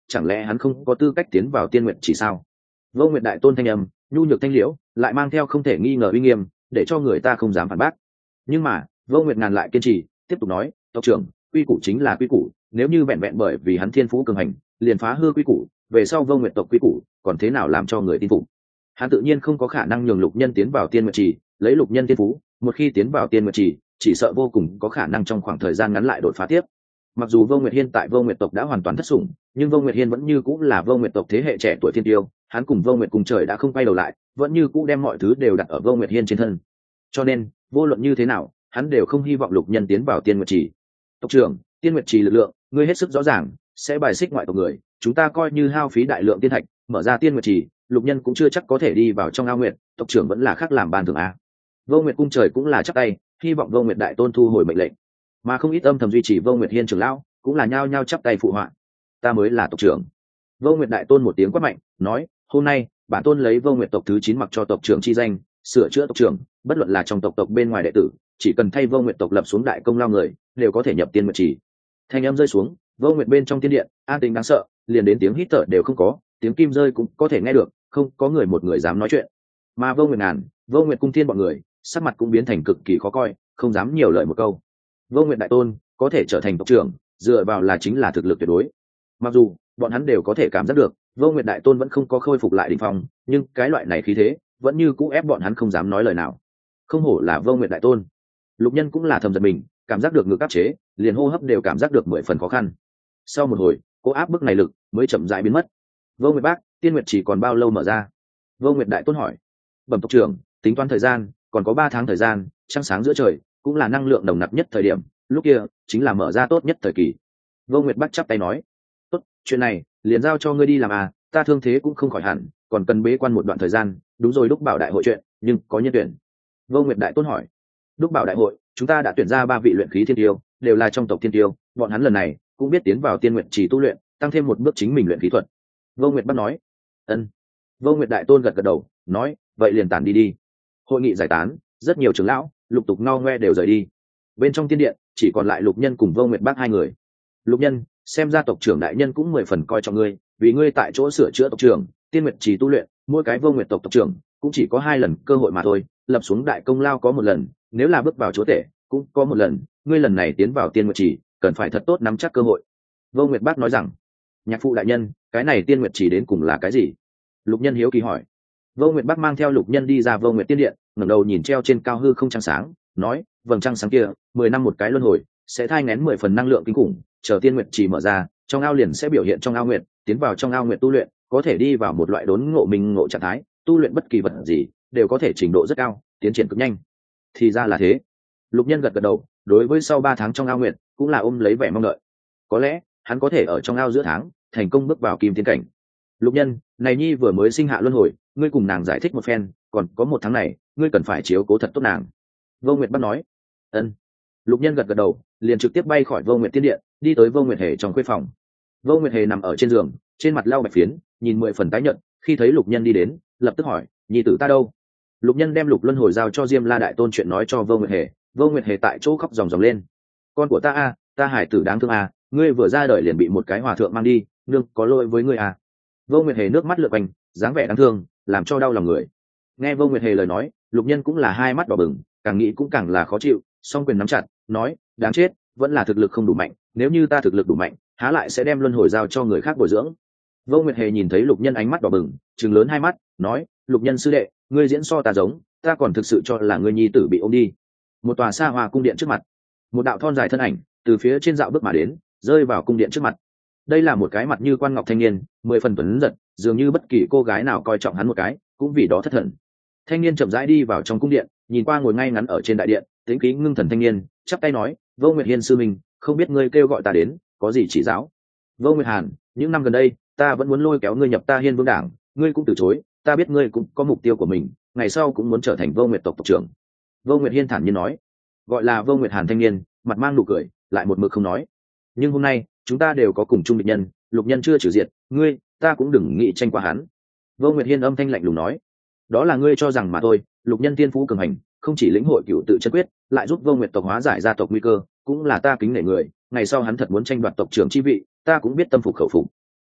chẳng lẽ hắn không có tư cách tiến vào tiên nguyện chỉ sao? Vô Nguyệt đại tôn thanh âm nhu nhược thanh liễu, lại mang theo không thể nghi ngờ uy nghiêm, để cho người ta không dám phản bác. Nhưng mà Vô Nguyệt ngàn lại kiên trì, tiếp tục nói, tộc trưởng, quy củ chính là quy củ, nếu như vẹn vẹn bởi vì hắn thiên phú cường hành liền phá hư quy củ, về sau Vô Nguyệt tộc quy củ còn thế nào làm cho người tin phục? Hắn tự nhiên không có khả năng nhường Lục Nhân tiến vào tiên nguyệt trì, lấy Lục Nhân thiên phú, một khi tiến vào tiên nguyệt trì, chỉ sợ vô cùng có khả năng trong khoảng thời gian ngắn lại đột phá tiếp. Mặc dù Vô Nguyệt Hiên tại Vô Nguyệt tộc đã hoàn toàn thất sủng, nhưng Vô Nguyệt Hiên vẫn như cũng là Vô Nguyệt tộc thế hệ trẻ tuổi thiên tiêu, hắn cùng Vô Nguyệt cùng trời đã không quay đầu lại, vẫn như cũ đem mọi thứ đều đặt ở Vô Nguyệt Hiên trên thân. Cho nên, vô luận như thế nào, hắn đều không hy vọng Lục Nhân tiến vào tiên nguyệt trì. Tộc trưởng, tiên nguyệt trì lực lượng, ngươi hết sức rõ ràng, sẽ bài xích ngoại tộc người, chúng ta coi như hao phí đại lượng tiên thạch, mở ra tiên nguyệt trì, Lục Nhân cũng chưa chắc có thể đi vào trong ao nguyệt, tộc trưởng vẫn là khác làm ban thường a. Vô Nguyệt cung trời cũng là chắc tay, hy vọng Vô Nguyệt đại tôn thu hồi mệnh lệnh, mà không ít âm thầm duy trì Vô Nguyệt Hiên trưởng lão cũng là nhao nhao chắp tay phụ họa. Ta mới là tộc trưởng. Vô Nguyệt đại tôn một tiếng quát mạnh, nói, hôm nay bản tôn lấy Vô Nguyệt tộc thứ chín mặc cho tộc trưởng chi danh, sửa chữa tộc trưởng, bất luận là trong tộc tộc bên ngoài đệ tử, chỉ cần thay Vô Nguyệt tộc lập xuống đại công lao người, đều có thể nhập tiên nguyệt trì. Thanh âm rơi xuống, Vô Nguyệt bên trong tiên điện an tĩnh đáng sợ, liền đến tiếng hít thở đều không có, tiếng kim rơi cũng có thể nghe được, không có người một người dám nói chuyện. Mà Vô Nguyệt ngàn, Vô Nguyệt cung thiên bọn người, sắc mặt cũng biến thành cực kỳ khó coi, không dám nhiều lời một câu. Vô Nguyệt đại tôn có thể trở thành tộc trưởng, dựa vào là chính là thực lực tuyệt đối. Mặc dù bọn hắn đều có thể cảm giác được Vô Nguyệt đại tôn vẫn không có khôi phục lại đỉnh phong, nhưng cái loại này khí thế vẫn như cũ ép bọn hắn không dám nói lời nào. Không hổ là Vô Nguyệt đại tôn. Lục Nhân cũng là thầm giật mình, cảm giác được ngực áp chế, liền hô hấp đều cảm giác được mười phần khó khăn. Sau một hồi, cố áp bức này lực mới chậm rãi biến mất. Vô Nguyệt bác, tiên nguyệt chỉ còn bao lâu mở ra? Vô Nguyệt đại tôn hỏi. Bẩm tộc trưởng, tính toán thời gian còn có ba tháng thời gian, trăng sáng giữa trời cũng là năng lượng nồng nặc nhất thời điểm, lúc kia chính là mở ra tốt nhất thời kỳ. Vô Nguyệt bác chắp tay nói, tốt, chuyện này liền giao cho ngươi đi làm à, ta thương thế cũng không khỏi hẳn, còn cần bế quan một đoạn thời gian. Đúng rồi, Đúc Bảo đại hội chuyện, nhưng có nhân tuyển? Vô Nguyệt đại tôn hỏi. Đúc Bảo đại hội, chúng ta đã tuyển ra ba vị luyện khí thiên tiêu, đều là trong tộc thiên tiêu, bọn hắn lần này cũng biết tiến vào tiên nguyệt trì tu luyện, tăng thêm một bước chính mình luyện khí thuật. Vô Nguyệt bác nói. Ân. Vô Nguyệt đại tôn gật gật đầu, nói, vậy liền tản đi đi. Hội nghị giải tán, rất nhiều trưởng lão lục tục ngao ngoe đều rời đi. Bên trong tiên điện chỉ còn lại Lục Nhân cùng Vô Nguyệt bác hai người. Lục Nhân, xem ra tộc trưởng đại nhân cũng mười phần coi trọng ngươi, vì ngươi tại chỗ sửa chữa tộc trưởng, tiên nguyệt trì tu luyện, mỗi cái Vô Nguyệt tộc tộc trưởng cũng chỉ có hai lần cơ hội mà thôi, lập xuống đại công lao có một lần, nếu là bước vào chúa tể cũng có một lần, ngươi lần này tiến vào tiên nguyệt trì cần phải thật tốt nắm chắc cơ hội. Vô Nguyệt bác nói rằng. Nhạc phụ đại nhân, cái này tiên nguyệt trì đến cùng là cái gì? Lục Nhân hiếu kỳ hỏi. Vô Nguyệt bác mang theo Lục Nhân đi ra Vô Nguyệt tiên điện, ngẩng đầu nhìn treo trên cao hư không trăng sáng, nói, vầng trăng sáng kia mười năm một cái luân hồi, sẽ thai nghén mười phần năng lượng kinh khủng, chờ tiên nguyệt trì mở ra, trong ao liền sẽ biểu hiện trong ao nguyệt, tiến vào trong ao nguyệt tu luyện, có thể đi vào một loại đốn ngộ minh ngộ trạng thái, tu luyện bất kỳ vật gì đều có thể trình độ rất cao, tiến triển cực nhanh. Thì ra là thế. Lục Nhân gật gật đầu, đối với sau ba tháng trong ao nguyệt cũng là ôm lấy vẻ mong đợi. Có lẽ hắn có thể ở trong ao giữa tháng thành công bước vào kim tiên cảnh. Lục Nhân, này nhi vừa mới sinh hạ luân hồi, ngươi cùng nàng giải thích một phen, còn có một tháng này ngươi cần phải chiếu cố thật tốt nàng. Vô Nguyệt bắt nói. Ân. Lục Nhân gật gật đầu, liền trực tiếp bay khỏi Vô Nguyệt tiên điện, đi tới Vô Nguyệt Hề trong khuê phòng. Vô Nguyệt Hề nằm ở trên giường, trên mặt lau bạch phiến, nhìn mười phần tái nhợt, khi thấy Lục Nhân đi đến, lập tức hỏi, nhi tử ta đâu? Lục Nhân đem Lục Luân hồi giao cho Diêm La đại tôn chuyện nói cho Vô Nguyệt Hề. Vô Nguyệt Hề tại chỗ khóc ròng ròng lên. Con của ta a, ta hải tử đáng thương a, ngươi vừa ra đời liền bị một cái hòa thượng mang đi, nương có lỗi với ngươi a. Vô Nguyệt Hề nước mắt lượt quanh, dáng vẻ đáng thương, làm cho đau lòng người. Nghe Vô Nguyệt Hề lời nói, Lục Nhân cũng là hai mắt đỏ bừng, càng nghĩ cũng càng là khó chịu, song quyền nắm chặt, nói, đáng chết, vẫn là thực lực không đủ mạnh, nếu như ta thực lực đủ mạnh, há lại sẽ đem luân hồi giao cho người khác bồi dưỡng. Vô Nguyệt Hề nhìn thấy Lục Nhân ánh mắt đỏ bừng, trừng lớn hai mắt, nói, Lục Nhân sư đệ, ngươi diễn so ta giống, ta còn thực sự cho là ngươi nhi tử bị ôm đi. Một tòa xa hoa cung điện trước mặt, một đạo thon dài thân ảnh từ phía trên dạo bước mà đến, rơi vào cung điện trước mặt. Đây là một cái mặt như quan ngọc thanh niên, mười phần tuấn giật, dường như bất kỳ cô gái nào coi trọng hắn một cái cũng vì đó thất thần. Thanh niên chậm rãi đi vào trong cung điện, nhìn qua ngồi ngay ngắn ở trên đại điện tĩnh khí ngưng thần thanh niên, chắp tay nói, Vô Nguyệt Hiên sư minh, không biết ngươi kêu gọi ta đến có gì chỉ giáo? Vô Nguyệt Hàn, những năm gần đây ta vẫn muốn lôi kéo ngươi nhập ta Hiên Vương đảng, ngươi cũng từ chối, ta biết ngươi cũng có mục tiêu của mình, ngày sau cũng muốn trở thành Vô Nguyệt tộc tộc trưởng. Vô Nguyệt Hiên thản nhiên nói. Gọi là Vô Nguyệt Hàn thanh niên mặt mang nụ cười, lại một mực không nói. Nhưng hôm nay chúng ta đều có cùng chung địch nhân, Lục Nhân chưa trừ diệt, ngươi ta cũng đừng nghĩ tranh qua hắn. Vô Nguyệt Hiên âm thanh lạnh lùng nói. Đó là ngươi cho rằng mà thôi, Lục Nhân tiên phú cường hành, không chỉ lĩnh hội cựu tự chân quyết, lại giúp Vô Nguyệt tộc hóa giải gia tộc nguy cơ, cũng là ta kính nể người, ngày sau hắn thật muốn tranh đoạt tộc trưởng chi vị, ta cũng biết tâm phục khẩu phục.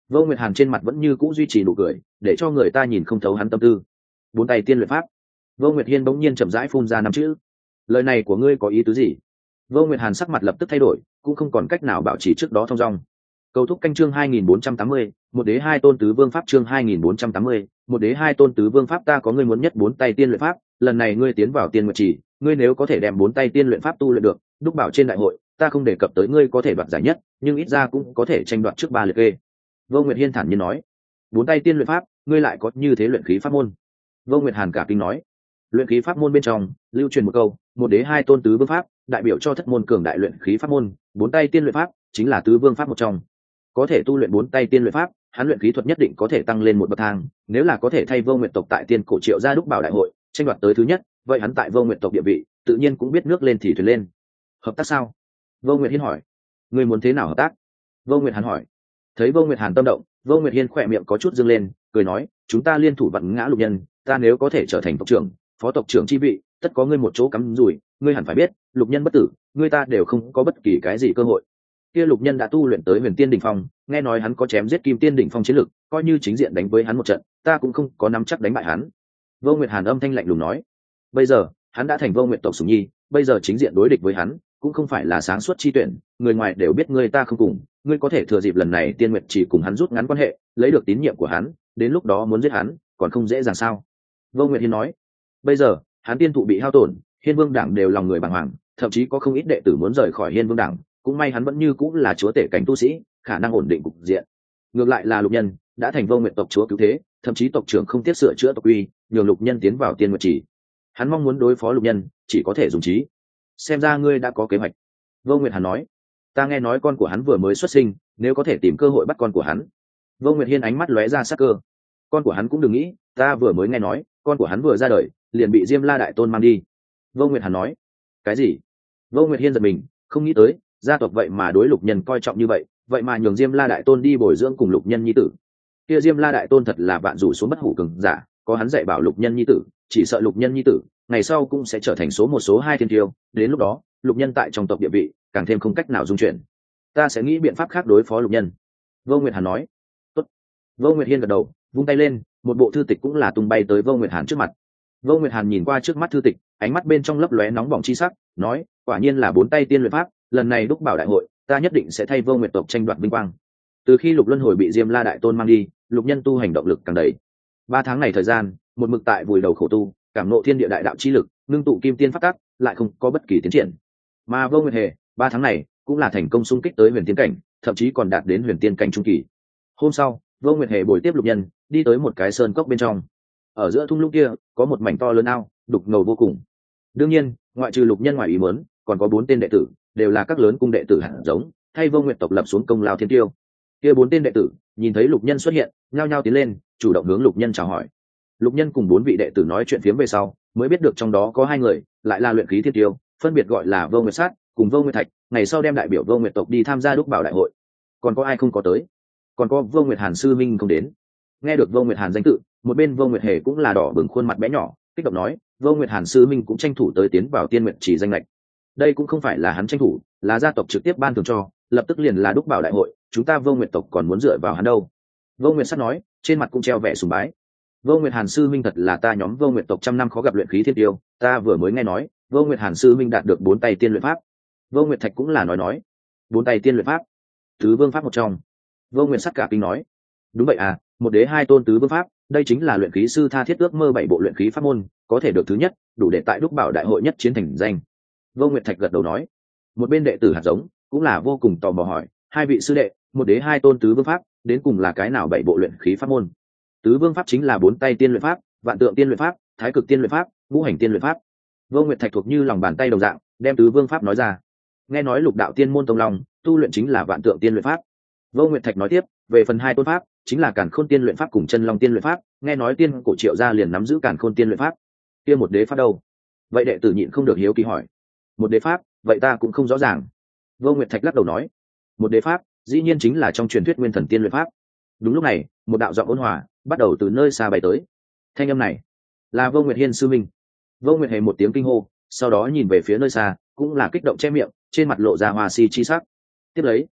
Vô Nguyệt Hàn trên mặt vẫn như cũ duy trì nụ cười, để cho người ta nhìn không thấu hắn tâm tư. Bốn tay tiên luyện pháp. Vô Nguyệt Hiên bỗng nhiên chậm rãi phun ra năm chữ. Lời này của ngươi có ý tứ gì? Vô Nguyệt Hàn sắc mặt lập tức thay đổi, cũng không còn cách nào bảo trì trước đó thong dong. Cầu thúc canh chương hai nghìn bốn trăm tám mươi, một đế hai tôn tứ vương pháp chương hai nghìn bốn trăm tám mươi, một đế hai tôn tứ vương pháp ta có ngươi muốn nhất bốn tay tiên luyện pháp, lần này ngươi tiến vào tiên nguyệt chỉ, ngươi nếu có thể đem bốn tay tiên luyện pháp tu luyện được, đúc bảo trên đại hội, ta không đề cập tới ngươi có thể đoạt giải nhất, nhưng ít ra cũng có thể tranh đoạt trước ba liệt kê. Vô Nguyệt Hiên thản nhiên nói, bốn tay tiên luyện pháp, ngươi lại có như thế luyện khí pháp môn. Vô Nguyệt Hàn cả kinh nói, luyện khí pháp môn bên trong lưu truyền một câu, một đế hai tôn tứ vương pháp, đại biểu cho thất môn cường đại luyện khí pháp môn, bốn tay tiên luyện pháp chính là tứ vương pháp một trong. Có thể tu luyện bốn tay tiên luyện pháp, hắn luyện khí thuật nhất định có thể tăng lên một bậc thang, nếu là có thể thay Vô Nguyệt tộc tại tiên cổ triệu gia đúc bảo đại hội, tranh đoạt tới thứ nhất, vậy hắn tại Vô Nguyệt tộc địa vị, tự nhiên cũng biết nước lên thì thuyền lên. Hợp tác sao? Vô Nguyệt Hiên hỏi. Ngươi muốn thế nào hợp tác? Vô Nguyệt Hàn hỏi. Thấy Vô Nguyệt Hàn tâm động, Vô Nguyệt Hiên khỏe miệng có chút dương lên, cười nói, chúng ta liên thủ vặn ngã Lục Nhân, ta nếu có thể trở thành tộc trưởng, phó tộc trưởng chi vị, tất có ngươi một chỗ cắm rủi, ngươi hẳn phải biết, Lục Nhân bất tử, ngươi ta đều không có bất kỳ cái gì cơ hội. Kia Lục Nhân đã tu luyện tới Huyền Tiên đỉnh phong, nghe nói hắn có chém giết Kim Tiên đỉnh phong chiến lực, coi như chính diện đánh với hắn một trận, ta cũng không có nắm chắc đánh bại hắn. Vô Nguyệt Hàn âm thanh lạnh lùng nói, bây giờ, hắn đã thành Vô Nguyệt tộc sủng nhi, bây giờ chính diện đối địch với hắn, cũng không phải là sáng suốt chi tuyển, người ngoài đều biết ngươi ta không cùng, ngươi có thể thừa dịp lần này Tiên Nguyệt chỉ cùng hắn rút ngắn quan hệ, lấy được tín nhiệm của hắn, đến lúc đó muốn giết hắn, còn không dễ dàng sao? Vô Nguyệt Hiên nói, bây giờ, hắn tiên thụ bị hao tổn, Hiên Vương đảng đều lòng người bàng hoàng, thậm chí có không ít đệ tử muốn rời khỏi Hiên Vương đảng, cũng may hắn vẫn như cũng là chúa tể cảnh tu sĩ, khả năng ổn định cục diện. Ngược lại là Lục Nhân đã thành Vô Nguyệt tộc chúa cứu thế, thậm chí tộc trưởng không tiếc sửa chữa tộc uy, nhường Lục Nhân tiến vào Tiên Nguyệt chỉ. Hắn mong muốn đối phó Lục Nhân, chỉ có thể dùng trí. Xem ra ngươi đã có kế hoạch. Vô Nguyệt Hàn nói, ta nghe nói con của hắn vừa mới xuất sinh, nếu có thể tìm cơ hội bắt con của hắn. Vô Nguyệt Hiên ánh mắt lóe ra sắc cơ. Con của hắn cũng đừng nghĩ, ta vừa mới nghe nói, con của hắn vừa ra đời, liền bị Diêm La đại tôn mang đi. Vô Nguyệt Hàn nói, cái gì? Vô Nguyệt Hiên giật mình, không nghĩ tới, gia tộc vậy mà đối Lục Nhân coi trọng như vậy, vậy mà nhường Diêm La đại tôn đi bồi dưỡng cùng Lục Nhân nhi tử. Kia Diêm La đại tôn thật là vạn rủ xuống bất hủ cường giả, có hắn dạy bảo Lục Nhân nhi tử, chỉ sợ Lục Nhân nhi tử ngày sau cũng sẽ trở thành số một số hai thiên tiêu, đến lúc đó, Lục Nhân tại trong tộc địa vị càng thêm không cách nào dung chuyển. Ta sẽ nghĩ biện pháp khác đối phó Lục Nhân. Vô Nguyệt Hàn nói. Tốt. Vô Nguyệt Hiên gật đầu, vung tay lên, một bộ thư tịch cũng là tung bay tới Vô Nguyệt Hàn trước mặt. Vô Nguyệt Hàn nhìn qua trước mắt thư tịch, ánh mắt bên trong lấp lóe nóng bỏng chi sắc, nói, quả nhiên là bốn tay tiên luyện pháp, lần này đúc bảo đại hội, ta nhất định sẽ thay Vô Nguyệt tộc tranh đoạt vinh quang. Từ khi Lục Luân Hồi bị Diêm La đại tôn mang đi, Lục Nhân tu hành động lực càng đầy. Ba tháng này thời gian, một mực tại vùi đầu khổ tu, cảm ngộ thiên địa đại đạo chi lực, ngưng tụ kim tiên pháp tắc, lại không có bất kỳ tiến triển. Mà Vô Nguyệt Hề, ba tháng này cũng là thành công xung kích tới huyền tiên cảnh, thậm chí còn đạt đến huyền tiên cảnh trung kỳ. Hôm sau, Vô Nguyệt Hề bồi tiếp Lục Nhân, đi tới một cái sơn cốc bên trong. Ở giữa thung lũng kia, có một mảnh to lớn ao, đục ngầu vô cùng. Đương nhiên, ngoại trừ Lục Nhân ngoài ý muốn, còn có bốn tên đệ tử, đều là các lớn cung đệ tử hạt giống, thay Vô Nguyệt tộc lập xuống công lao thiên tiêu. Kia bốn tên đệ tử, nhìn thấy Lục Nhân xuất hiện, nhao nhao tiến lên, chủ động hướng Lục Nhân chào hỏi. Lục Nhân cùng bốn vị đệ tử nói chuyện phiếm về sau, mới biết được trong đó có hai người, lại là luyện khí thiên tiêu, phân biệt gọi là Vô Nguyệt Sát cùng Vô Nguyệt Thạch, ngày sau đem đại biểu Vô Nguyệt tộc đi tham gia đúc bảo đại hội. Còn có ai không có tới? Còn có Vô Nguyệt Hàn sư minh không đến. Nghe được Vô Nguyệt Hàn danh tự, một bên Vô Nguyệt Hề cũng là đỏ bừng khuôn mặt bé nhỏ, kích động nói, Vô Nguyệt Hàn sư minh cũng tranh thủ tới tiến vào Tiên Nguyệt chỉ danh lệch. Đây cũng không phải là hắn tranh thủ, là gia tộc trực tiếp ban thưởng cho, lập tức liền là đúc bảo đại hội, chúng ta Vô Nguyệt tộc còn muốn dựa vào hắn đâu. Vô Nguyệt Sát nói, trên mặt cũng treo vẻ sùng bái. Vô Nguyệt Hàn sư minh thật là ta nhóm Vô Nguyệt tộc trăm năm khó gặp luyện khí thiên tiêu, ta vừa mới nghe nói, Vô Nguyệt Hàn sư minh đạt được bốn tay tiên luyện pháp. Vô Nguyệt Thạch cũng là nói nói, bốn tay tiên luyện pháp, tứ vương pháp một trong. Vô Nguyệt Sát cả kinh nói, đúng vậy à, một đế hai tôn tứ vương pháp, đây chính là luyện khí sư tha thiết ước mơ bảy bộ luyện khí pháp môn, có thể được thứ nhất, đủ để tại đúc bảo đại hội nhất chiến thành danh. Vô Nguyệt Thạch gật đầu nói. Một bên đệ tử hạt giống cũng là vô cùng tò mò hỏi, hai vị sư đệ, một đế hai tôn tứ vương pháp, đến cùng là cái nào bảy bộ luyện khí pháp môn? Tứ vương pháp chính là bốn tay tiên luyện pháp, vạn tượng tiên luyện pháp, thái cực tiên luyện pháp, ngũ hành tiên luyện pháp. Vô Nguyệt Thạch thuộc như lòng bàn tay đồng dạng, đem tứ vương pháp nói ra. Nghe nói lục đạo tiên môn tông long, tu luyện chính là vạn tượng tiên luyện pháp. Vô Nguyệt Thạch nói tiếp, về phần hai tôn pháp, chính là càn khôn tiên luyện pháp cùng chân long tiên luyện pháp, nghe nói tiên cổ triệu gia liền nắm giữ càn khôn tiên luyện pháp. Kia một đế pháp đâu? Vậy đệ tử nhịn không được hiếu kỳ hỏi. Một đế pháp, vậy ta cũng không rõ ràng. Vô Nguyệt Thạch lắc đầu nói, một đế pháp, dĩ nhiên chính là trong truyền thuyết nguyên thần tiên luyện pháp. Đúng lúc này, một đạo giọng ôn hòa bắt đầu từ nơi xa bay tới. Thanh âm này là Vô Nguyệt Hiên sư minh. Vô Nguyệt Hề một tiếng kinh hô, sau đó nhìn về phía nơi xa, cũng là kích động che miệng, trên mặt lộ ra hoa si chi sắc. Tiếp lấy,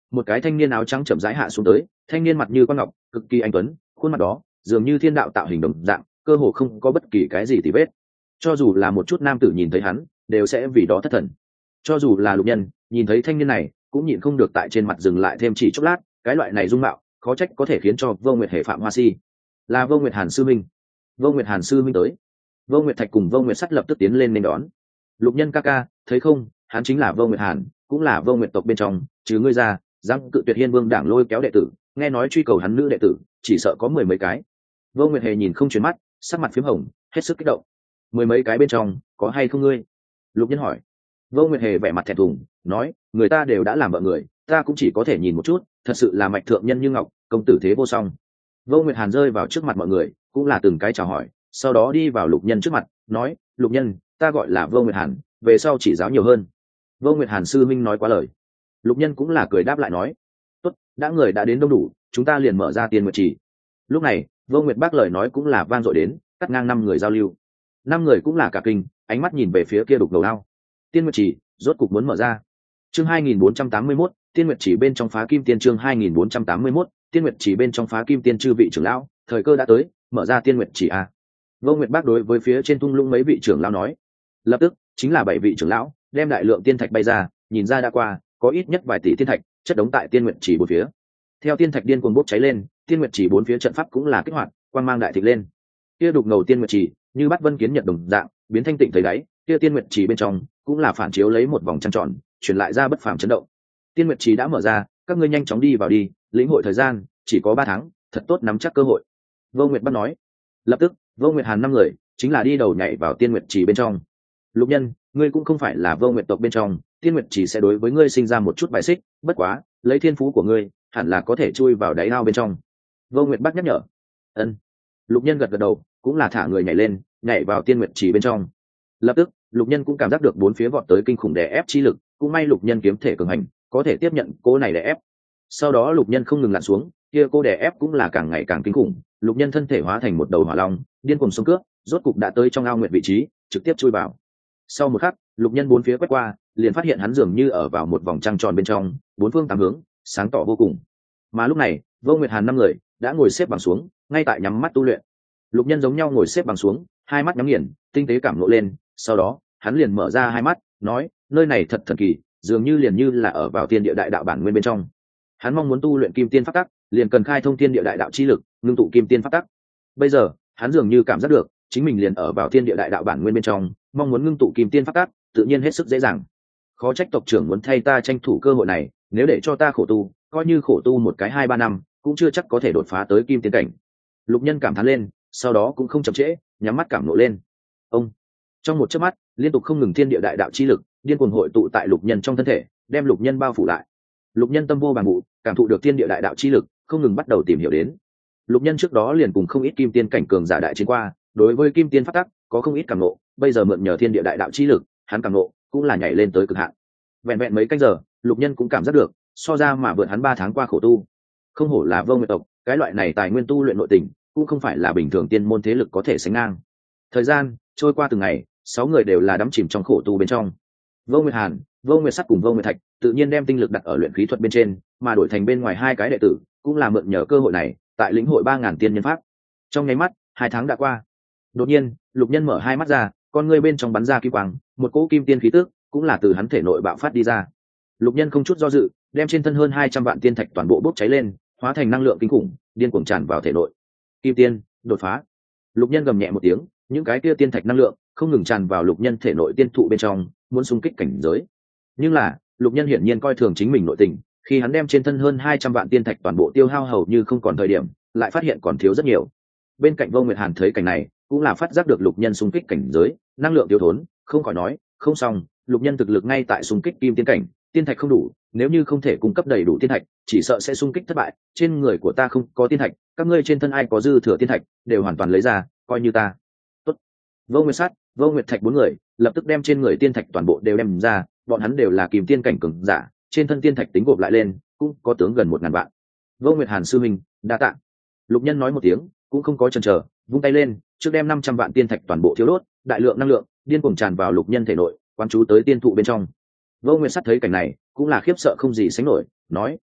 một cái thanh niên áo trắng chậm rãi hạ xuống tới. Thanh niên mặt như quan ngọc, cực kỳ anh tuấn, khuôn mặt đó dường như thiên đạo tạo hình đồng dạng, cơ hồ không có bất kỳ cái gì tì vết. Cho dù là một chút nam tử nhìn thấy hắn đều sẽ vì đó thất thần. Cho dù là Lục Nhân nhìn thấy thanh niên này cũng nhịn không được tại trên mặt dừng lại thêm chỉ chốc lát. Cái loại này dung mạo khó trách có thể khiến cho Vô Nguyệt Hề phạm hoa si. Là Vô Nguyệt Hàn sư minh. Vô Nguyệt Hàn sư minh tới. Vô Nguyệt Thạch cùng Vô Nguyệt Sắt lập tức tiến lên nên đón. Lục Nhân ca ca, thấy không, hắn chính là Vô Nguyệt Hàn, cũng là Vô Nguyệt tộc bên trong, chứ ngươi ra dám cự tuyệt Hiên Vương đảng lôi kéo đệ tử, nghe nói truy cầu hắn nữ đệ tử chỉ sợ có mười mấy cái. Vô Nguyệt Hề nhìn không chuyển mắt, sắc mặt phím hồng, hết sức kích động. Mười mấy cái bên trong có hay không ngươi? Lục Nhân hỏi. Vô Nguyệt Hề vẻ mặt thẹn thùng nói, người ta đều đã làm vợ người, ta cũng chỉ có thể nhìn một chút, thật sự là mạch thượng nhân như ngọc, công tử thế vô song. Vô Nguyệt Hàn rơi vào trước mặt mọi người cũng là từng cái chào hỏi, sau đó đi vào Lục Nhân trước mặt nói, Lục Nhân, ta gọi là Vô Nguyệt Hàn, về sau chỉ giáo nhiều hơn. Vô Nguyệt Hàn sư minh nói quá lời. Lục Nhân cũng là cười đáp lại nói, tốt, đã người đã đến đông đủ, chúng ta liền mở ra Tiên Nguyệt Chỉ. Lúc này Vô Nguyệt bác lời nói cũng là vang dội đến, cắt ngang năm người giao lưu. Năm người cũng là cả kinh, ánh mắt nhìn về phía kia đục ngầu ao. Tiên Nguyệt Chỉ rốt cục muốn mở ra. Chương hai nghìn bốn trăm tám mươi mốt, Tiên Nguyệt Chỉ bên trong phá kim tiên. Chương hai nghìn bốn trăm tám mươi mốt, Tiên Nguyệt Chỉ bên trong phá kim tiên. Chư vị trưởng lão, thời cơ đã tới, mở ra Tiên Nguyệt Chỉ a. Vô Nguyệt bác đối với phía trên thung lũng mấy vị trưởng lão nói. Lập tức chính là bảy vị trưởng lão đem đại lượng tiên thạch bay ra, nhìn ra đã qua có ít nhất vài tỷ tiên thạch chất đống tại Tiên Nguyệt Chỉ bốn phía. Theo tiên thạch điên cuồng bốc cháy lên, Tiên Nguyệt Chỉ bốn phía trận pháp cũng là kích hoạt, quang mang đại thịnh lên. Kia đục ngầu Tiên Nguyệt Chỉ như bắt vân kiến nhật đồng dạng, biến thanh tịnh thấy đáy. Kia Tiên Nguyệt Chỉ bên trong cũng là phản chiếu lấy một vòng trăng tròn, truyền lại ra bất phàm chấn động. Tiên Nguyệt Chỉ đã mở ra, các ngươi nhanh chóng đi vào đi, lĩnh hội thời gian chỉ có ba tháng, thật tốt nắm chắc cơ hội. Vô Nguyệt bắt nói. Lập tức Vô Nguyệt Hàn năm người chính là đi đầu nhảy vào Tiên Nguyệt Chỉ bên trong. Lục Nhân, ngươi cũng không phải là Vô Nguyệt tộc bên trong, Tiên Nguyệt Chỉ sẽ đối với ngươi sinh ra một chút bài xích, bất quá lấy thiên phú của ngươi hẳn là có thể chui vào đáy ao bên trong. Vô Nguyệt Bắc nhắc nhở. Ân. Lục Nhân gật gật đầu, cũng là thả người nhảy lên, nhảy vào Tiên Nguyệt Chỉ bên trong. Lập tức Lục Nhân cũng cảm giác được bốn phía vọt tới kinh khủng đè ép chi lực, cũng may Lục Nhân kiếm thể cường hành, có thể tiếp nhận cố này đè ép. Sau đó Lục Nhân không ngừng lặn xuống, kia cô đè ép cũng là càng ngày càng kinh khủng. Lục Nhân thân thể hóa thành một đầu hỏa long, điên cuồng xông cướp, rốt cục đã tới trong ao nguyệt vị trí, trực tiếp chui vào. Sau một khắc, Lục Nhân bốn phía quét qua, liền phát hiện hắn dường như ở vào một vòng trăng tròn bên trong, bốn phương tám hướng, sáng tỏ vô cùng. Mà lúc này, Vô Nguyệt Hàn năm người đã ngồi xếp bằng xuống, ngay tại nhắm mắt tu luyện. Lục Nhân giống nhau ngồi xếp bằng xuống, hai mắt nhắm nghiền, tinh tế cảm ngộ lên, sau đó, hắn liền mở ra hai mắt, nói, nơi này thật thần kỳ, dường như liền như là ở vào tiên địa đại đạo bản nguyên bên trong. Hắn mong muốn tu luyện kim tiên pháp tắc, liền cần khai thông tiên địa đại đạo chi lực, ngưng tụ kim tiên pháp tắc. Bây giờ, hắn dường như cảm giác được, chính mình liền ở vào tiên địa đại đạo bản nguyên bên trong, mong muốn ngưng tụ kim tiên pháp tắc, tự nhiên hết sức dễ dàng. Khó trách tộc trưởng muốn thay ta tranh thủ cơ hội này, nếu để cho ta khổ tu, coi như khổ tu một cái hai ba năm, cũng chưa chắc có thể đột phá tới kim tiên cảnh. Lục Nhân cảm thán lên, sau đó cũng không chậm trễ, nhắm mắt cảm nộ lên. Ông, trong một chớp mắt, liên tục không ngừng thiên địa đại đạo chi lực điên cuồng hội tụ tại Lục Nhân trong thân thể, đem Lục Nhân bao phủ lại. Lục Nhân tâm vô bằng vụ, cảm thụ được thiên địa đại đạo chi lực, không ngừng bắt đầu tìm hiểu đến. Lục Nhân trước đó liền cùng không ít kim tiên cảnh cường giả đại chiến qua, đối với kim tiên pháp tắc có không ít cảm ngộ, bây giờ mượn nhờ thiên địa đại đạo chi lực, hắn cảm ngộ cũng là nhảy lên tới cực hạn. Vẹn vẹn mấy canh giờ, Lục Nhân cũng cảm giác được, so ra mà vượt hắn ba tháng qua khổ tu. Không hổ là Vô Nguyệt tộc, cái loại này tài nguyên tu luyện nội tình, cũng không phải là bình thường tiên môn thế lực có thể sánh ngang. Thời gian trôi qua từng ngày, sáu người đều là đắm chìm trong khổ tu bên trong. Vô Nguyệt Hàn, Vô Nguyệt Sắt cùng Vô Nguyệt Thạch tự nhiên đem tinh lực đặt ở luyện khí thuật bên trên, mà đổi thành bên ngoài hai cái đệ tử, cũng là mượn nhờ cơ hội này, tại lĩnh hội ba ngàn tiên nhân pháp. Trong nháy mắt, hai tháng đã qua. Đột nhiên, Lục Nhân mở hai mắt ra, con ngươi bên trong bắn ra kim quang, một cỗ kim tiên khí tức cũng là từ hắn thể nội bạo phát đi ra. Lục Nhân không chút do dự, đem trên thân hơn hai trăm vạn tiên thạch toàn bộ bốc cháy lên, hóa thành năng lượng kinh khủng, điên cuồng tràn vào thể nội. Kim tiên, đột phá. Lục Nhân gầm nhẹ một tiếng, những cái kia tiên thạch năng lượng không ngừng tràn vào Lục Nhân thể nội tiên thụ bên trong, muốn xung kích cảnh giới. Nhưng là, Lục Nhân hiển nhiên coi thường chính mình nội tình, khi hắn đem trên thân hơn hai trăm vạn tiên thạch toàn bộ tiêu hao hầu như không còn thời điểm, lại phát hiện còn thiếu rất nhiều. Bên cạnh Vô Nguyệt Hàn thấy cảnh này, cũng là phát giác được Lục Nhân xung kích cảnh giới, năng lượng thiếu thốn, không khỏi nói, không xong, Lục Nhân thực lực ngay tại xung kích kim tiên cảnh, tiên thạch không đủ, nếu như không thể cung cấp đầy đủ tiên thạch, chỉ sợ sẽ xung kích thất bại. Trên người của ta không có tiên thạch, các ngươi trên thân ai có dư thừa tiên thạch, đều hoàn toàn lấy ra, coi như ta. Tốt. Vô Nguyệt Sắt, Vô Nguyệt Thạch bốn người lập tức đem trên người tiên thạch toàn bộ đều đem ra, bọn hắn đều là kim tiên cảnh cường giả, trên thân tiên thạch tính gộp lại lên, cũng có tướng gần một ngàn vạn. Vô Nguyệt Hàn sư minh, đa tạ. Lục Nhân nói một tiếng, cũng không có chần chờ, vung tay lên, trước đem năm trăm vạn tiên thạch toàn bộ thiếu đốt, đại lượng năng lượng điên cuồng tràn vào Lục Nhân thể nội, quán chú tới tiên thụ bên trong. Vô Nguyệt Sắt thấy cảnh này, cũng là khiếp sợ không gì sánh nổi, nói,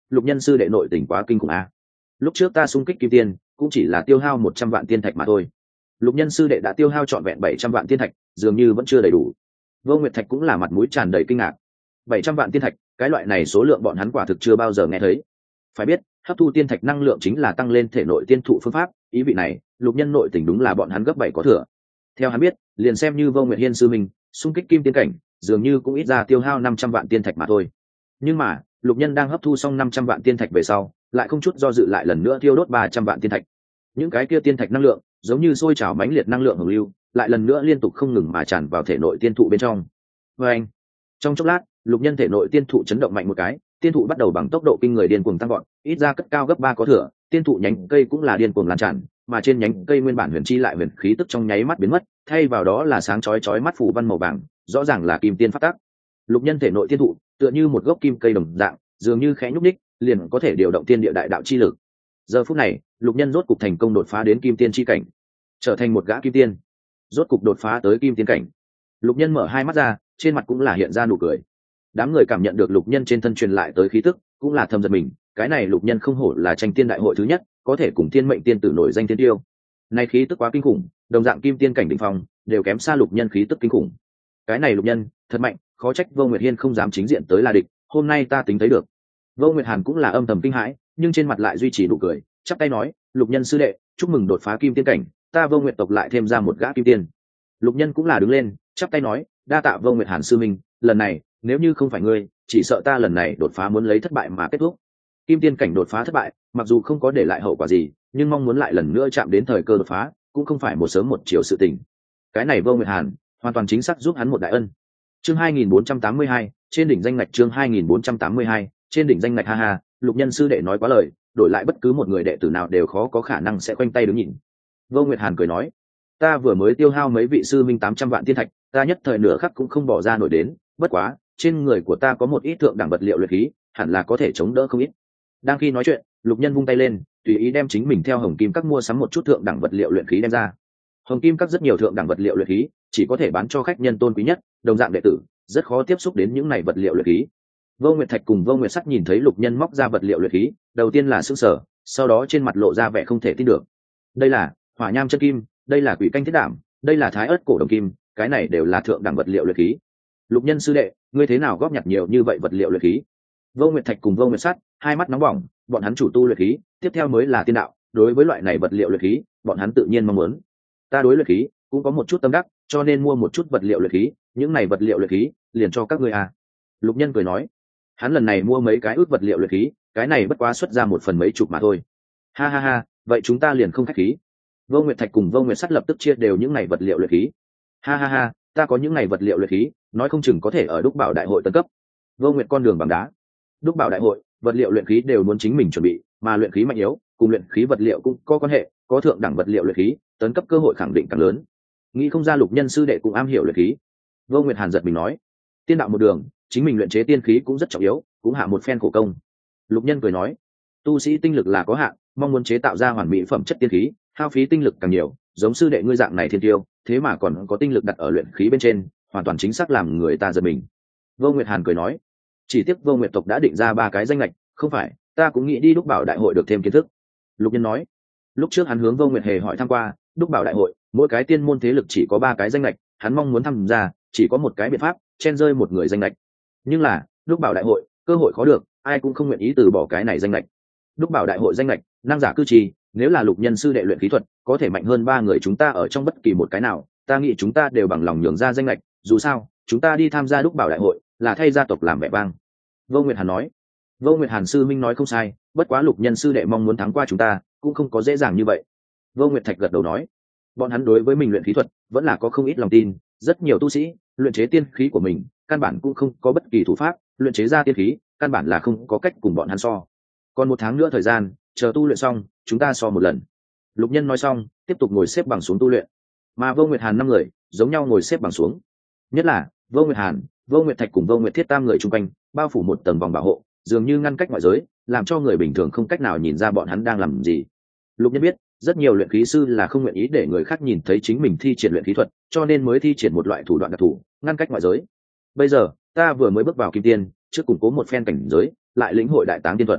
lục nhân sư đệ nội tình quá kinh khủng a. Lúc trước ta xung kích kim tiên cũng chỉ là tiêu hao một trăm vạn tiên thạch mà thôi, lục nhân sư đệ đã tiêu hao trọn vẹn bảy trăm vạn tiên thạch, dường như vẫn chưa đầy đủ. Vô Nguyệt Thạch cũng là mặt mũi tràn đầy kinh ngạc. Bảy trăm vạn tiên thạch, cái loại này số lượng bọn hắn quả thực chưa bao giờ nghe thấy. Phải biết, hấp thu tiên thạch năng lượng chính là tăng lên thể nội tiên thụ phương pháp, ý vị này, lục nhân nội tình đúng là bọn hắn gấp bảy có thừa. Theo hắn biết, liền xem như Vô Nguyệt Hiên sư minh, xung kích kim tiên cảnh, dường như cũng ít ra tiêu hao năm trăm vạn tiên thạch mà thôi. Nhưng mà, lục nhân đang hấp thu xong năm trăm vạn tiên thạch về sau, lại không chút do dự lại lần nữa tiêu đốt ba trăm vạn tiên thạch. Những cái kia tiên thạch năng lượng, giống như sôi trào mãnh liệt năng lượng hồng lưu, lại lần nữa liên tục không ngừng mà tràn vào thể nội tiên thụ bên trong. Và anh, trong chốc lát, lục nhân thể nội tiên thụ chấn động mạnh một cái, tiên thụ bắt đầu bằng tốc độ kinh người điên cuồng tăng gọn, ít ra cất cao gấp ba có thừa, tiên thụ nhánh cây cũng là điên cuồng lan tràn, mà trên nhánh cây nguyên bản huyền chi lại huyền khí tức trong nháy mắt biến mất, thay vào đó là sáng chói chói mắt phủ văn màu vàng, rõ ràng là kim tiên pháp tắc. Lục nhân thể nội tiên thụ, tựa như một gốc kim cây đồng dạng, dường như khẽ nhúc nhích, liền có thể điều động tiên địa đại đạo chi lực. Giờ phút này, lục nhân rốt cục thành công đột phá đến kim tiên chi cảnh, trở thành một gã kim tiên, rốt cục đột phá tới kim tiên cảnh. Lục nhân mở hai mắt ra, trên mặt cũng là hiện ra nụ cười. Đám người cảm nhận được lục nhân trên thân truyền lại tới khí tức, cũng là thầm giật mình, cái này lục nhân không hổ là tranh tiên đại hội thứ nhất, có thể cùng thiên mệnh tiên tử nổi danh tiên tiêu. Này khí tức quá kinh khủng, đồng dạng kim tiên cảnh đỉnh phong, đều kém xa lục nhân khí tức kinh khủng. Cái này lục nhân, thật mạnh, khó trách Vô Nguyệt Hiên không dám chính diện tới là địch, hôm nay ta tính thấy được. Vô Nguyệt Hàn cũng là âm thầm kinh hãi, nhưng trên mặt lại duy trì nụ cười, chắp tay nói, lục nhân sư đệ, chúc mừng đột phá kim tiên cảnh, ta Vô Nguyệt tộc lại thêm ra một gã kim tiên. Lục nhân cũng là đứng lên, chắp tay nói, đa tạ Vô Nguyệt Hàn sư minh, lần này nếu như không phải ngươi, chỉ sợ ta lần này đột phá muốn lấy thất bại mà kết thúc. Kim tiên cảnh đột phá thất bại, mặc dù không có để lại hậu quả gì, nhưng mong muốn lại lần nữa chạm đến thời cơ đột phá, cũng không phải một sớm một chiều sự tình. Cái này Vô Nguyệt Hàn hoàn toàn chính xác giúp hắn một đại ân. Chương hai nghìn bốn trăm tám mươi hai, trên đỉnh danh ngạch. Chương hai nghìn bốn trăm tám mươi hai, trên đỉnh danh ngạch. Ha ha, lục nhân sư đệ nói quá lời, đổi lại bất cứ một người đệ tử nào đều khó có khả năng sẽ khoanh tay đứng nhìn. Vô Nguyệt Hàn cười nói, ta vừa mới tiêu hao mấy vị sư minh tám trăm vạn tiên thạch, ta nhất thời nửa khắc cũng không bỏ ra nổi đến, bất quá trên người của ta có một ít thượng đẳng vật liệu luyện khí, hẳn là có thể chống đỡ không ít. Đang khi nói chuyện, lục nhân vung tay lên, tùy ý đem chính mình theo Hồng Kim Các mua sắm một chút thượng đẳng vật liệu luyện khí đem ra. Hồng Kim Các rất nhiều thượng đẳng vật liệu luyện khí, chỉ có thể bán cho khách nhân tôn quý nhất, đồng dạng đệ tử rất khó tiếp xúc đến những này vật liệu luyện khí. Vô Nguyệt Thạch cùng Vô Nguyệt Sắt nhìn thấy lục nhân móc ra vật liệu luyện khí, đầu tiên là sửng sở, sau đó trên mặt lộ ra vẻ không thể tin được. Đây là hỏa nham chân kim, đây là quỷ canh thiết đảm, đây là thái ớt cổ đồng kim, cái này đều là thượng đẳng vật liệu luyện khí. Lục nhân sư đệ, ngươi thế nào góp nhặt nhiều như vậy vật liệu luyện khí? Vô Nguyệt Thạch cùng Vô Nguyệt Sắt hai mắt nóng bỏng, bọn hắn chủ tu luyện khí, tiếp theo mới là tiên đạo, đối với loại này vật liệu luyện khí, bọn hắn tự nhiên mong muốn. Ta đối luyện khí cũng có một chút tâm đắc, cho nên mua một chút vật liệu luyện khí, những này vật liệu luyện khí liền cho các ngươi à. Lục nhân cười nói, hắn lần này mua mấy cái ước vật liệu luyện khí, cái này bất quá xuất ra một phần mấy chục mà thôi. Ha ha ha, vậy chúng ta liền không khách khí. Vô Nguyệt Thạch cùng Vô Nguyệt Sắt lập tức chia đều những này vật liệu luyện khí. Ha ha ha, ta có những này vật liệu luyện khí, nói không chừng có thể ở Đúc Bảo đại hội tấn cấp. Vô Nguyệt con đường bằng đá. Đúc Bảo đại hội, vật liệu luyện khí đều muốn chính mình chuẩn bị, mà luyện khí mạnh yếu, cùng luyện khí vật liệu cũng có quan hệ, có thượng đẳng vật liệu luyện khí, tấn cấp cơ hội khẳng định càng lớn. Nghĩ không ra lục nhân sư đệ cũng am hiểu luyện khí. Vô Nguyệt Hàn giật mình nói, tiên đạo một đường, chính mình luyện chế tiên khí cũng rất trọng yếu, cũng hạ một phen khổ công. Lục nhân cười nói, tu sĩ tinh lực là có hạn, mong muốn chế tạo ra hoàn mỹ phẩm chất tiên khí, hao phí tinh lực càng nhiều, giống sư đệ ngươi dạng này thiên tiêu, thế mà còn có tinh lực đặt ở luyện khí bên trên, hoàn toàn chính xác làm người ta giật mình. Vô Nguyệt Hàn cười nói, chỉ tiếc Vô Nguyệt tộc đã định ra ba cái danh lệch, không phải, ta cũng nghĩ đi Đúc Bảo đại hội được thêm kiến thức. Lục nhân nói, lúc trước hắn hướng Vô Nguyệt Hề hỏi thăm qua, Đúc Bảo đại hội, mỗi cái tiên môn thế lực chỉ có ba cái danh lệch, hắn mong muốn tham gia, chỉ có một cái biện pháp, chen rơi một người danh lệch. Nhưng là, Đúc Bảo đại hội, cơ hội khó được, ai cũng không nguyện ý từ bỏ cái này danh lệch. Đúc Bảo đại hội danh lệch, năng giả cư trì, nếu là lục nhân sư đệ luyện khí thuật, có thể mạnh hơn ba người chúng ta ở trong bất kỳ một cái nào, ta nghĩ chúng ta đều bằng lòng nhường ra danh lệch, dù sao, chúng ta đi tham gia Đúc Bảo đại hội, là thay gia tộc làm vẻ vang. Vô Nguyệt Hàn nói, Vô Nguyệt Hàn sư minh nói không sai, bất quá lục nhân sư đệ mong muốn thắng qua chúng ta, cũng không có dễ dàng như vậy. Vô Nguyệt Thạch gật đầu nói, bọn hắn đối với mình luyện khí thuật vẫn là có không ít lòng tin, rất nhiều tu sĩ luyện chế tiên khí của mình, căn bản cũng không có bất kỳ thủ pháp, luyện chế ra tiên khí, căn bản là không có cách cùng bọn hắn so. Còn một tháng nữa thời gian, chờ tu luyện xong, chúng ta so một lần. Lục nhân nói xong, tiếp tục ngồi xếp bằng xuống tu luyện. Mà Vô Nguyệt Hàn năm người giống nhau ngồi xếp bằng xuống. Nhất là Vô Nguyệt Hàn, Vô Nguyệt Thạch cùng Vô Nguyệt Thiết tam người chung quanh, bao phủ một tầng vòng bảo hộ, dường như ngăn cách ngoại giới, làm cho người bình thường không cách nào nhìn ra bọn hắn đang làm gì. Lục nhân biết, rất nhiều luyện khí sư là không nguyện ý để người khác nhìn thấy chính mình thi triển luyện khí thuật, cho nên mới thi triển một loại thủ đoạn đặc thù, ngăn cách ngoại giới. Bây giờ, ta vừa mới bước vào kim tiên, trước củng cố một phen cảnh giới, lại lĩnh hội đại táng tiên thuật.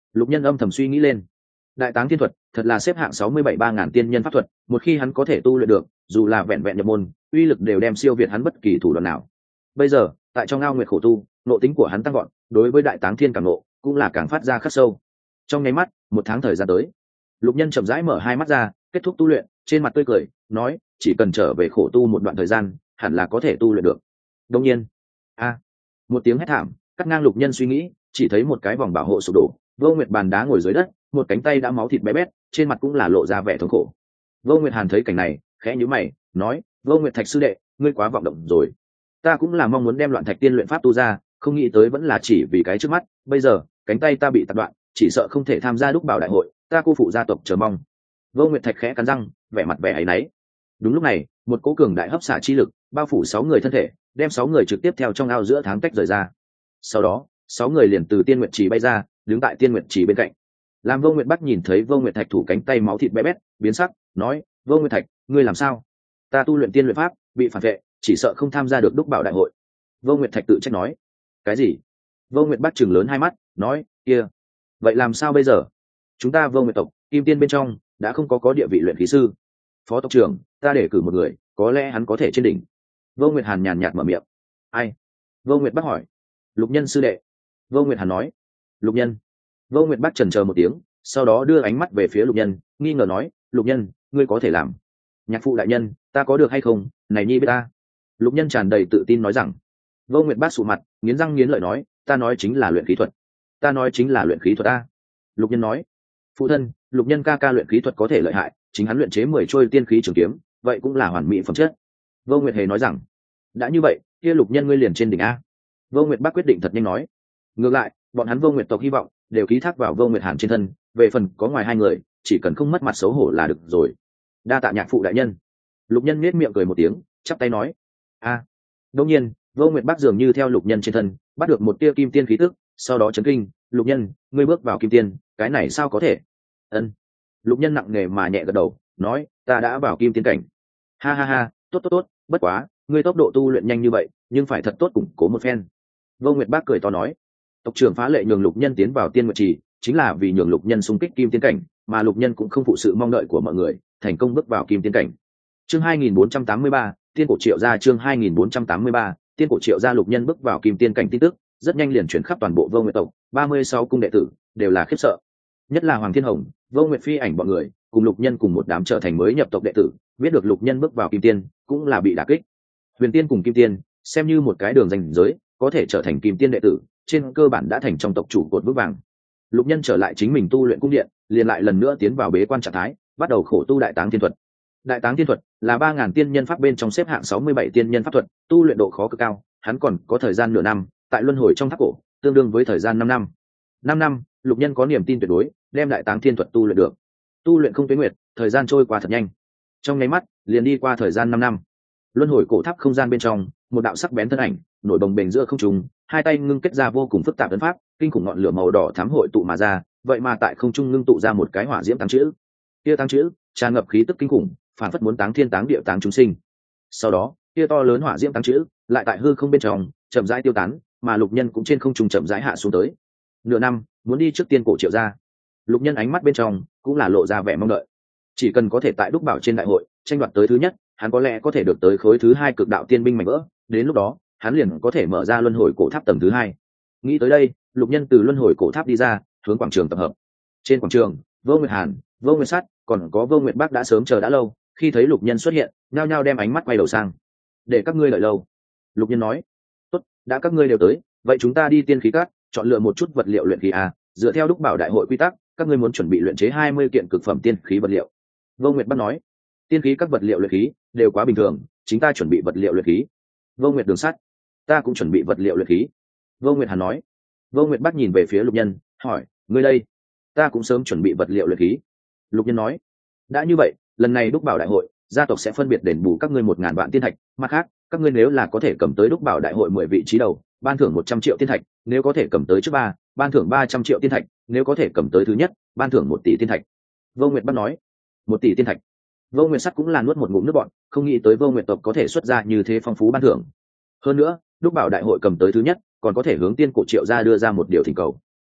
Lục Nhân âm thầm suy nghĩ lên. Đại Táng Thiên thuật thật là xếp hạng sáu mươi bảy ba ngàn tiên nhân pháp thuật, một khi hắn có thể tu luyện được, dù là vẹn vẹn nhập môn, uy lực đều đem siêu việt hắn bất kỳ thủ đoạn nào. Bây giờ, tại trong ao nguyệt khổ tu, nộ tính của hắn tăng gọn, đối với Đại Táng Thiên cảm nộ cũng là càng phát ra khắc sâu. Trong nháy mắt, một tháng thời gian tới, Lục Nhân chậm rãi mở hai mắt ra, kết thúc tu luyện, trên mặt tươi cười, nói, chỉ cần trở về khổ tu một đoạn thời gian, hẳn là có thể tu luyện được. Đương nhiên, a, một tiếng hét thảm, cắt ngang Lục Nhân suy nghĩ, chỉ thấy một cái vòng bảo hộ sụp đổ, Vô Nguyệt bàn đá ngồi dưới đất, một cánh tay đã máu thịt bé bét, trên mặt cũng là lộ ra vẻ thống khổ. Vô Nguyệt Hàn thấy cảnh này, khẽ nhíu mày, nói, Vô Nguyệt Thạch sư đệ, ngươi quá vọng động rồi. Ta cũng là mong muốn đem Loạn Thạch tiên luyện pháp tu ra, không nghĩ tới vẫn là chỉ vì cái trước mắt, bây giờ, cánh tay ta bị tạt đoạn, chỉ sợ không thể tham gia đúc bảo đại hội, ta cô phụ gia tộc chờ mong. Vô Nguyệt Thạch khẽ cắn răng, vẻ mặt vẻ áy náy. Đúng lúc này, một cỗ cường đại hấp xả chi lực bao phủ sáu người thân thể, đem sáu người trực tiếp theo trong ao giữa tháng tách rời ra. Sau đó, sáu người liền từ Tiên Nguyệt Trì bay ra, đứng tại Tiên Nguyệt Trì bên cạnh. Làm Vô Nguyệt Bắc nhìn thấy Vô Nguyệt Thạch thủ cánh tay máu thịt bé bét, biến sắc, nói, Vô Nguyệt Thạch, ngươi làm sao? Ta tu luyện tiên luyện pháp, bị phản vệ, chỉ sợ không tham gia được đúc bảo đại hội. Vô Nguyệt Thạch tự trách nói. Cái gì? Vô Nguyệt Bắc trừng lớn hai mắt, nói, kia, vậy làm sao bây giờ? Chúng ta Vô Nguyệt tộc, Kim Tiên bên trong đã không có có địa vị luyện khí sư. Phó tộc trưởng, ta để cử một người, có lẽ hắn có thể trên đỉnh. Vô Nguyệt Hàn nhàn nhạt mở miệng. Ai? Vô Nguyệt Bắc hỏi. Lục Nhân sư đệ. Vô Nguyệt Hàn nói. Lục Nhân. Vô Nguyệt Bắc chần chờ một tiếng, sau đó đưa ánh mắt về phía Lục Nhân, nghi ngờ nói, Lục Nhân, ngươi có thể làm. Nhạc phụ đại nhân, ta có được hay không, này nhi biết ta. Lục Nhân tràn đầy tự tin nói rằng. Vô Nguyệt Bắc sụ mặt, nghiến răng nghiến lợi nói, ta nói chính là luyện khí thuật. Ta nói chính là luyện khí thuật ta. Lục Nhân nói. Phụ thân, Lục Nhân ca ca luyện khí thuật có thể lợi hại, chính hắn luyện chế mười trôi tiên khí trường kiếm, vậy cũng là hoàn mỹ phẩm chất. Vô Nguyệt Hề nói rằng. Đã như vậy, kia Lục Nhân ngươi liền trên đỉnh a. Vô Nguyệt Bắc quyết định thật nhanh nói. Ngược lại, bọn hắn Vô Nguyệt tộc hy vọng đều ký thác vào Vô Nguyệt Hàn trên thân, về phần có ngoài hai người, chỉ cần không mất mặt xấu hổ là được rồi. Đa tạ nhạc phụ đại nhân. Lục Nhân nhếch miệng cười một tiếng, chắp tay nói. A. Đương nhiên, Vô Nguyệt Bắc dường như theo Lục Nhân trên thân, bắt được một tia kim tiên khí tức, sau đó chấn kinh, Lục Nhân, ngươi bước vào kim tiên, cái này sao có thể? Ân. Lục Nhân nặng nề mà nhẹ gật đầu, nói, ta đã vào kim tiên cảnh. Ha ha ha, tốt tốt tốt, bất quá, ngươi tốc độ tu luyện nhanh như vậy, nhưng phải thật tốt củng cố một phen. Vô Nguyệt Bắc cười to nói, tộc trưởng phá lệ nhường Lục Nhân tiến vào Tiên Nguyệt Trì, chính là vì nhường Lục Nhân xung kích kim tiên cảnh, mà Lục Nhân cũng không phụ sự mong đợi của mọi người, thành công bước vào kim tiên cảnh. Chương hai nghìn bốn trăm tám mươi ba, Tiên cổ Triệu gia chương hai nghìn bốn trăm tám mươi ba, Tiên cổ Triệu gia Lục Nhân bước vào kim tiên cảnh tin tức, rất nhanh liền chuyển khắp toàn bộ Vô Nguyệt tộc, ba mươi sáu cung đệ tử đều là khiếp sợ. Nhất là Hoàng Thiên Hồng, Vô Nguyệt Phi ảnh bọn người, cùng Lục Nhân cùng một đám trở thành mới nhập tộc đệ tử, biết được Lục Nhân bước vào kim tiên, cũng là bị đả kích. Huyền tiên cùng kim tiên, xem như một cái đường ranh giới, có thể trở thành kim tiên đệ tử, trên cơ bản đã thành trong tộc chủ cột vững vàng. Lục Nhân trở lại chính mình tu luyện cung điện, liền lại lần nữa tiến vào bế quan trạng thái, bắt đầu khổ tu Đại Táng Thiên thuật. Đại Táng Thiên thuật là ba ngàn tiên nhân pháp bên trong xếp hạng sáu mươi bảy tiên nhân pháp thuật, tu luyện độ khó cực cao, hắn còn có thời gian nửa năm, tại luân hồi trong tháp cổ, tương đương với thời gian năm năm. năm năm, Lục Nhân có niềm tin tuyệt đối, đem Đại Táng Thiên thuật tu luyện được. Tu luyện không tuế nguyệt, thời gian trôi qua thật nhanh. Trong nháy mắt, liền đi qua thời gian năm năm. Luân hồi cổ tháp không gian bên trong, một đạo sắc bén thân ảnh, nổi bồng bềnh giữa không trung, hai tay ngưng kết ra vô cùng phức tạp ấn pháp, kinh khủng ngọn lửa màu đỏ thắm hội tụ mà ra, vậy mà tại không trung ngưng tụ ra một cái hỏa diễm táng chữ. Kia táng chữ, tràn ngập khí tức kinh khủng, phản phất muốn táng thiên táng địa táng chúng sinh. Sau đó, kia to lớn hỏa diễm táng chữ, lại tại hư không bên trong, chậm rãi tiêu tán, mà Lục Nhân cũng trên không trung chậm rãi hạ xuống tới. Nửa năm, muốn đi trước Tiên cổ Triệu gia. Lục Nhân ánh mắt bên trong cũng là lộ ra vẻ mong đợi. Chỉ cần có thể tại đúc bảo trên đại hội tranh đoạt tới thứ nhất, hắn có lẽ có thể được tới khối thứ hai cực đạo tiên binh mảnh vỡ, đến lúc đó, hắn liền có thể mở ra luân hồi cổ tháp tầng thứ hai. Nghĩ tới đây, Lục Nhân từ luân hồi cổ tháp đi ra, hướng quảng trường tập hợp. Trên quảng trường, Vô Nguyệt Hàn, Vô Nguyệt Sắt, còn có Vô Nguyệt Bắc đã sớm chờ đã lâu, khi thấy Lục Nhân xuất hiện, nhao nhao đem ánh mắt quay đầu sang. Để các ngươi đợi lâu. Lục Nhân nói, tốt, đã các ngươi đều tới, vậy chúng ta đi tiên khí cát, chọn lựa một chút vật liệu luyện khí a, dựa theo đúc bảo đại hội quy tắc, các ngươi muốn chuẩn bị luyện chế hai mươi kiện cực phẩm tiên khí vật liệu. Vô Nguyệt Bắc nói, tiên khí các vật liệu luyện khí đều quá bình thường, chính ta chuẩn bị vật liệu luyện khí. Vô Nguyệt Đường Sắt, ta cũng chuẩn bị vật liệu luyện khí. Vô Nguyệt Hàn nói. Vô Nguyệt Bắc nhìn về phía Lục Nhân, hỏi, ngươi đây? Ta cũng sớm chuẩn bị vật liệu luyện khí. Lục Nhân nói, đã như vậy, lần này đúc bảo đại hội, gia tộc sẽ phân biệt đền bù các ngươi một ngàn vạn tiên thạch, mặt khác, các ngươi nếu là có thể cầm tới đúc bảo đại hội mười vị trí đầu, ban thưởng một trăm triệu tiên thạch, nếu có thể cầm tới trước ba, ban thưởng ba trăm triệu tiên thạch, nếu có thể cầm tới thứ nhất, ban thưởng một tỷ tiên thạch. Vô Nguyệt Bắc nói, một tỷ tiên thạch. Vô Nguyệt Sắt cũng là nuốt một ngụm nước bọt, không nghĩ tới Vô Nguyệt tộc có thể xuất ra như thế phong phú ban thưởng. Hơn nữa, đúc bảo đại hội cầm tới thứ nhất, còn có thể hướng Tiên cổ Triệu gia đưa ra một điều thỉnh cầu. Tốt,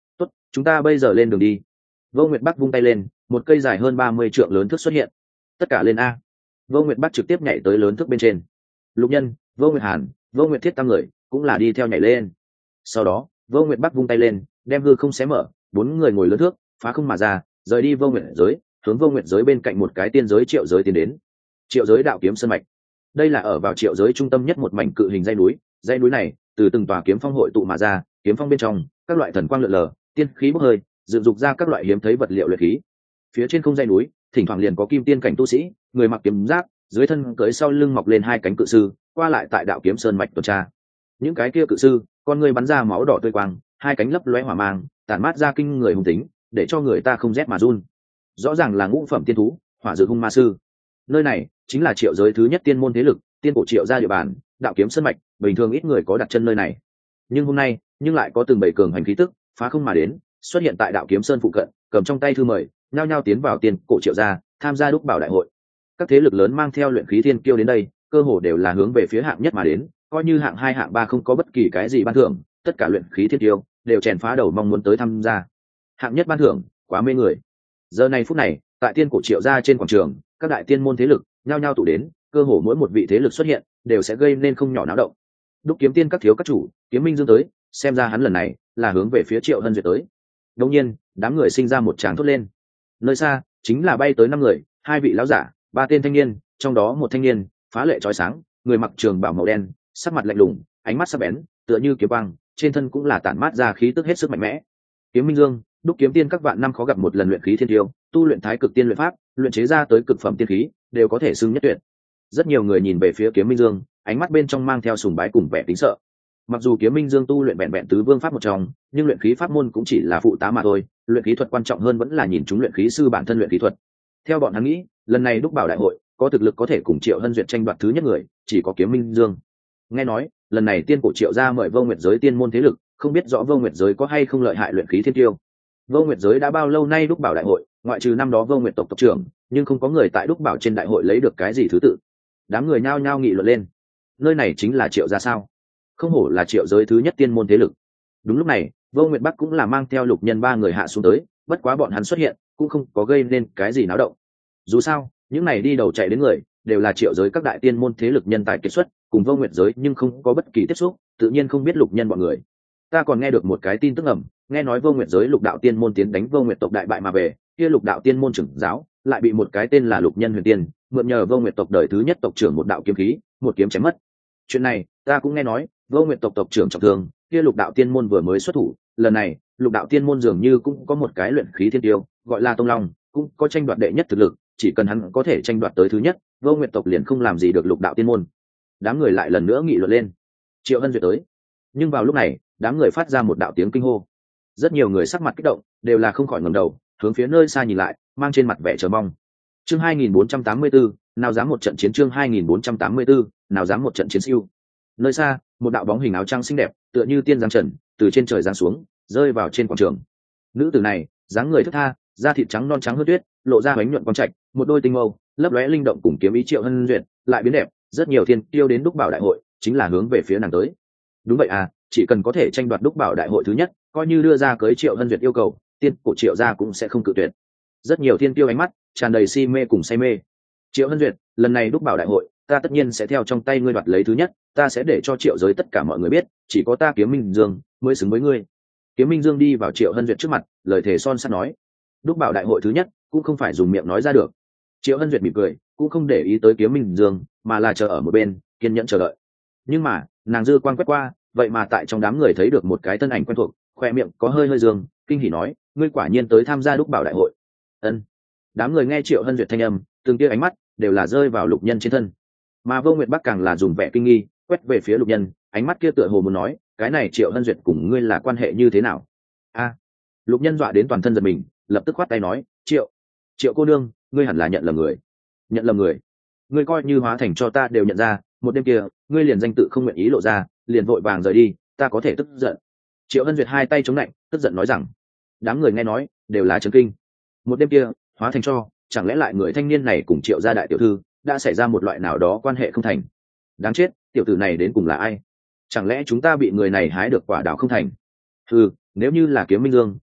chúng ta bây giờ lên đường đi. Vô Nguyệt Bắc vung tay lên, một cây dài hơn ba mươi trượng lớn thước xuất hiện. Tất cả lên a. Vô Nguyệt Bắc trực tiếp nhảy tới lớn thước bên trên. Lục Nhân, Vô Nguyệt Hàn, Vô Nguyệt Thiết tam người cũng là đi theo nhảy lên. Sau đó Vô Nguyệt Bắc vung tay lên, đem hư không xé mở, bốn người ngồi lớn thước phá không mà ra, rời đi Vô Nguyệt giới, hướng Vô Nguyệt giới bên cạnh một cái tiên giới Triệu giới tiến đến. Triệu giới đạo kiếm sơn mạch, đây là ở vào Triệu giới trung tâm nhất một mảnh cự hình dãy núi. Dãy núi này từ từng tòa kiếm phong hội tụ mà ra, kiếm phong bên trong các loại thần quang lượn lờ, tiên khí bốc hơi, dựng dục ra các loại hiếm thấy vật liệu luyện khí. Phía trên không dãy núi thỉnh thoảng liền có kim tiên cảnh tu sĩ, người mặc kiếm giáp, dưới thân cưỡi sau lưng mọc lên hai cánh cự sư, qua lại tại đạo kiếm sơn mạch tuần tra. Những cái kia cự sư con người bắn ra máu đỏ tươi quang, hai cánh lấp lóe hỏa mang, tản mát ra kinh người hung tính, để cho người ta không rét mà run. Rõ ràng là ngũ phẩm tiên thú, hỏa dự hung ma sư. Nơi này chính là Triệu giới thứ nhất tiên môn thế lực, tiên cổ Triệu gia địa bàn, đạo kiếm sơn mạch, bình thường ít người có đặt chân nơi này. Nhưng hôm nay, nhưng lại có từng bảy cường hành khí tức phá không mà đến, xuất hiện tại đạo kiếm sơn phụ cận, cầm trong tay thư mời, nhao nhao tiến vào tiên cổ Triệu gia, tham gia đúc bảo đại hội. Các thế lực lớn mang theo luyện khí thiên kiêu đến đây, cơ hồ đều là hướng về phía hạng nhất mà đến, coi như hạng hai hạng ba không có bất kỳ cái gì ban thưởng, tất cả luyện khí thiên kiêu đều chèn phá đầu mong muốn tới tham gia. Hạng nhất ban thưởng quá mê người. Giờ này phút này, tại tiên cổ Triệu gia trên quảng trường, các đại tiên môn thế lực nhao nhao tụ đến, cơ hồ mỗi một vị thế lực xuất hiện đều sẽ gây nên không nhỏ náo động. Đúc kiếm tiên các thiếu các chủ, Kiếm Minh Dương tới, xem ra hắn lần này là hướng về phía Triệu Hân Duyệt tới. Đột nhiên, đám người sinh ra một tràng thốt lên. Nơi xa chính là bay tới năm người, hai vị lão giả, ba tên thanh niên, trong đó một thanh niên phá lệ chói sáng, người mặc trường bào màu đen, sắc mặt lạnh lùng, ánh mắt sắc bén, tựa như kiếm quang, trên thân cũng là tản mát ra khí tức hết sức mạnh mẽ. Kiếm Minh Dương, Đúc kiếm tiên các vạn năm khó gặp một lần luyện khí thiên tiêu, tu luyện thái cực tiên luyện pháp, luyện chế ra tới cực phẩm tiên khí, đều có thể xưng nhất tuyệt. Rất nhiều người nhìn về phía Kiếm Minh Dương, ánh mắt bên trong mang theo sùng bái cùng vẻ kính sợ. Mặc dù Kiếm Minh Dương tu luyện vẹn vẹn tứ vương pháp một trong, nhưng luyện khí pháp môn cũng chỉ là phụ tá mà thôi, luyện khí thuật quan trọng hơn vẫn là nhìn chúng luyện khí sư bản thân luyện khí thuật. Theo bọn hắn nghĩ, lần này đúc bảo đại hội, có thực lực có thể cùng Triệu Hân Duyệt tranh đoạt thứ nhất người, chỉ có Kiếm Minh Dương. Nghe nói, lần này tiên cổ Triệu gia mời Vô Nguyệt giới tiên môn thế lực, không biết rõ Vô Nguyệt giới có hay không lợi hại luyện khí thiên tiêu. Vô Nguyệt giới đã bao lâu nay đúc bảo đại hội, ngoại trừ năm đó Vô Nguyệt tộc tộc trưởng, nhưng không có người tại đúc bảo trên đại hội lấy được cái gì thứ tự. Đám người nhao nhao nghị luận lên. Nơi này chính là Triệu gia sao? Không hổ là Triệu giới thứ nhất tiên môn thế lực. Đúng lúc này, Vô Nguyệt Bắc cũng là mang theo Lục Nhân ba người hạ xuống tới, bất quá bọn hắn xuất hiện cũng không có gây nên cái gì náo động. Dù sao, những này đi đầu chạy đến người đều là Triệu giới các đại tiên môn thế lực nhân tài kiệt xuất, cùng Vô Nguyệt giới nhưng không có bất kỳ tiếp xúc, tự nhiên không biết Lục Nhân bọn người. Ta còn nghe được một cái tin tức ẩm, nghe nói Vô Nguyệt giới Lục đạo tiên môn tiến đánh Vô Nguyệt tộc đại bại mà về, kia Lục đạo tiên môn trưởng giáo lại bị một cái tên là Lục Nhân huyền tiên mượn nhờ Vô Nguyệt tộc đời thứ nhất tộc trưởng một đạo kiếm khí, một kiếm chém mất. Chuyện này ta cũng nghe nói, Vô Nguyệt tộc tộc trưởng trọng thương, kia Lục đạo tiên môn vừa mới xuất thủ, lần này Lục đạo tiên môn dường như cũng có một cái luyện khí thiên tiêu, gọi là Tông Long, cũng có tranh đoạt đệ nhất thực lực, chỉ cần hắn có thể tranh đoạt tới thứ nhất, Vô Nguyệt tộc liền không làm gì được Lục đạo tiên môn. Đám người lại lần nữa nghị luận lên. Triệu Hân Duyệt tới. Nhưng vào lúc này, đám người phát ra một đạo tiếng kinh hô. Rất nhiều người sắc mặt kích động, đều là không khỏi ngẩng đầu, hướng phía nơi xa nhìn lại, mang trên mặt vẻ chờ mong. Chương hai nghìn bốn trăm tám mươi tư, nào dám một trận chiến chương hai nghìn bốn trăm tám mươi tư, nào dám một trận chiến siêu. Nơi xa, một đạo bóng hình áo trắng xinh đẹp, tựa như tiên giáng trần, từ trên trời giáng xuống, rơi vào trên quảng trường. Nữ tử này, dáng người thướt tha, da thịt trắng non trắng hơn tuyết, lộ ra bánh nhuận quang trạch, một đôi tinh mâu, lấp lóe linh động cùng kiếm ý Triệu Hân Duyệt, lại biến đẹp, rất nhiều thiên tiêu đến đúc bảo đại hội, chính là hướng về phía nàng tới. Đúng vậy à, chỉ cần có thể tranh đoạt đúc bảo đại hội thứ nhất, coi như đưa ra cưới Triệu Hân Duyệt yêu cầu, tiên cổ Triệu gia cũng sẽ không cự tuyệt. Rất nhiều thiên tiêu ánh mắt tràn đầy si mê cùng say mê. Triệu Hân Duyệt, lần này đúc bảo đại hội, ta tất nhiên sẽ theo trong tay ngươi đoạt lấy thứ nhất, ta sẽ để cho Triệu giới tất cả mọi người biết, chỉ có ta Kiếm Minh Dương mới xứng với ngươi. Kiếm Minh Dương đi vào Triệu Hân Duyệt trước mặt, lời thề son sắt nói, đúc bảo đại hội thứ nhất cũng không phải dùng miệng nói ra được. Triệu Hân Duyệt mỉm cười, cũng không để ý tới Kiếm Minh Dương, mà là chờ ở một bên, kiên nhẫn chờ đợi. Nhưng mà, nàng dư quan quét qua, vậy mà tại trong đám người thấy được một cái thân ảnh quen thuộc, khoe miệng có hơi hơi dương, kinh hỉ nói, ngươi quả nhiên tới tham gia đúc bảo đại hội. Ân. Đám người nghe Triệu Hân Duyệt thanh âm, từng tia ánh mắt đều là rơi vào Lục Nhân trên thân. Mà Vô Nguyệt Bắc càng là dùng vẻ kinh nghi, quét về phía Lục Nhân, ánh mắt kia tựa hồ muốn nói, cái này Triệu Hân Duyệt cùng ngươi là quan hệ như thế nào? A. Lục Nhân dọa đến toàn thân giật mình, lập tức khoát tay nói, Triệu, Triệu cô nương, ngươi hẳn là nhận lầm người. Nhận lầm người? Ngươi coi như hóa thành cho ta đều nhận ra, một đêm kia, ngươi liền danh tự không nguyện ý lộ ra, liền vội vàng rời đi, ta có thể tức giận. Triệu Hân Duyệt hai tay chống lạnh, tức giận nói rằng. Đám người nghe nói đều là chấn kinh. Một đêm kia, hóa thành cho, chẳng lẽ lại người thanh niên này cùng Triệu gia đại tiểu thư đã xảy ra một loại nào đó quan hệ không thành? Đáng chết, tiểu tử này đến cùng là ai? Chẳng lẽ chúng ta bị người này hái được quả đào không thành? Ừ, nếu như là Kiếm Minh Dương,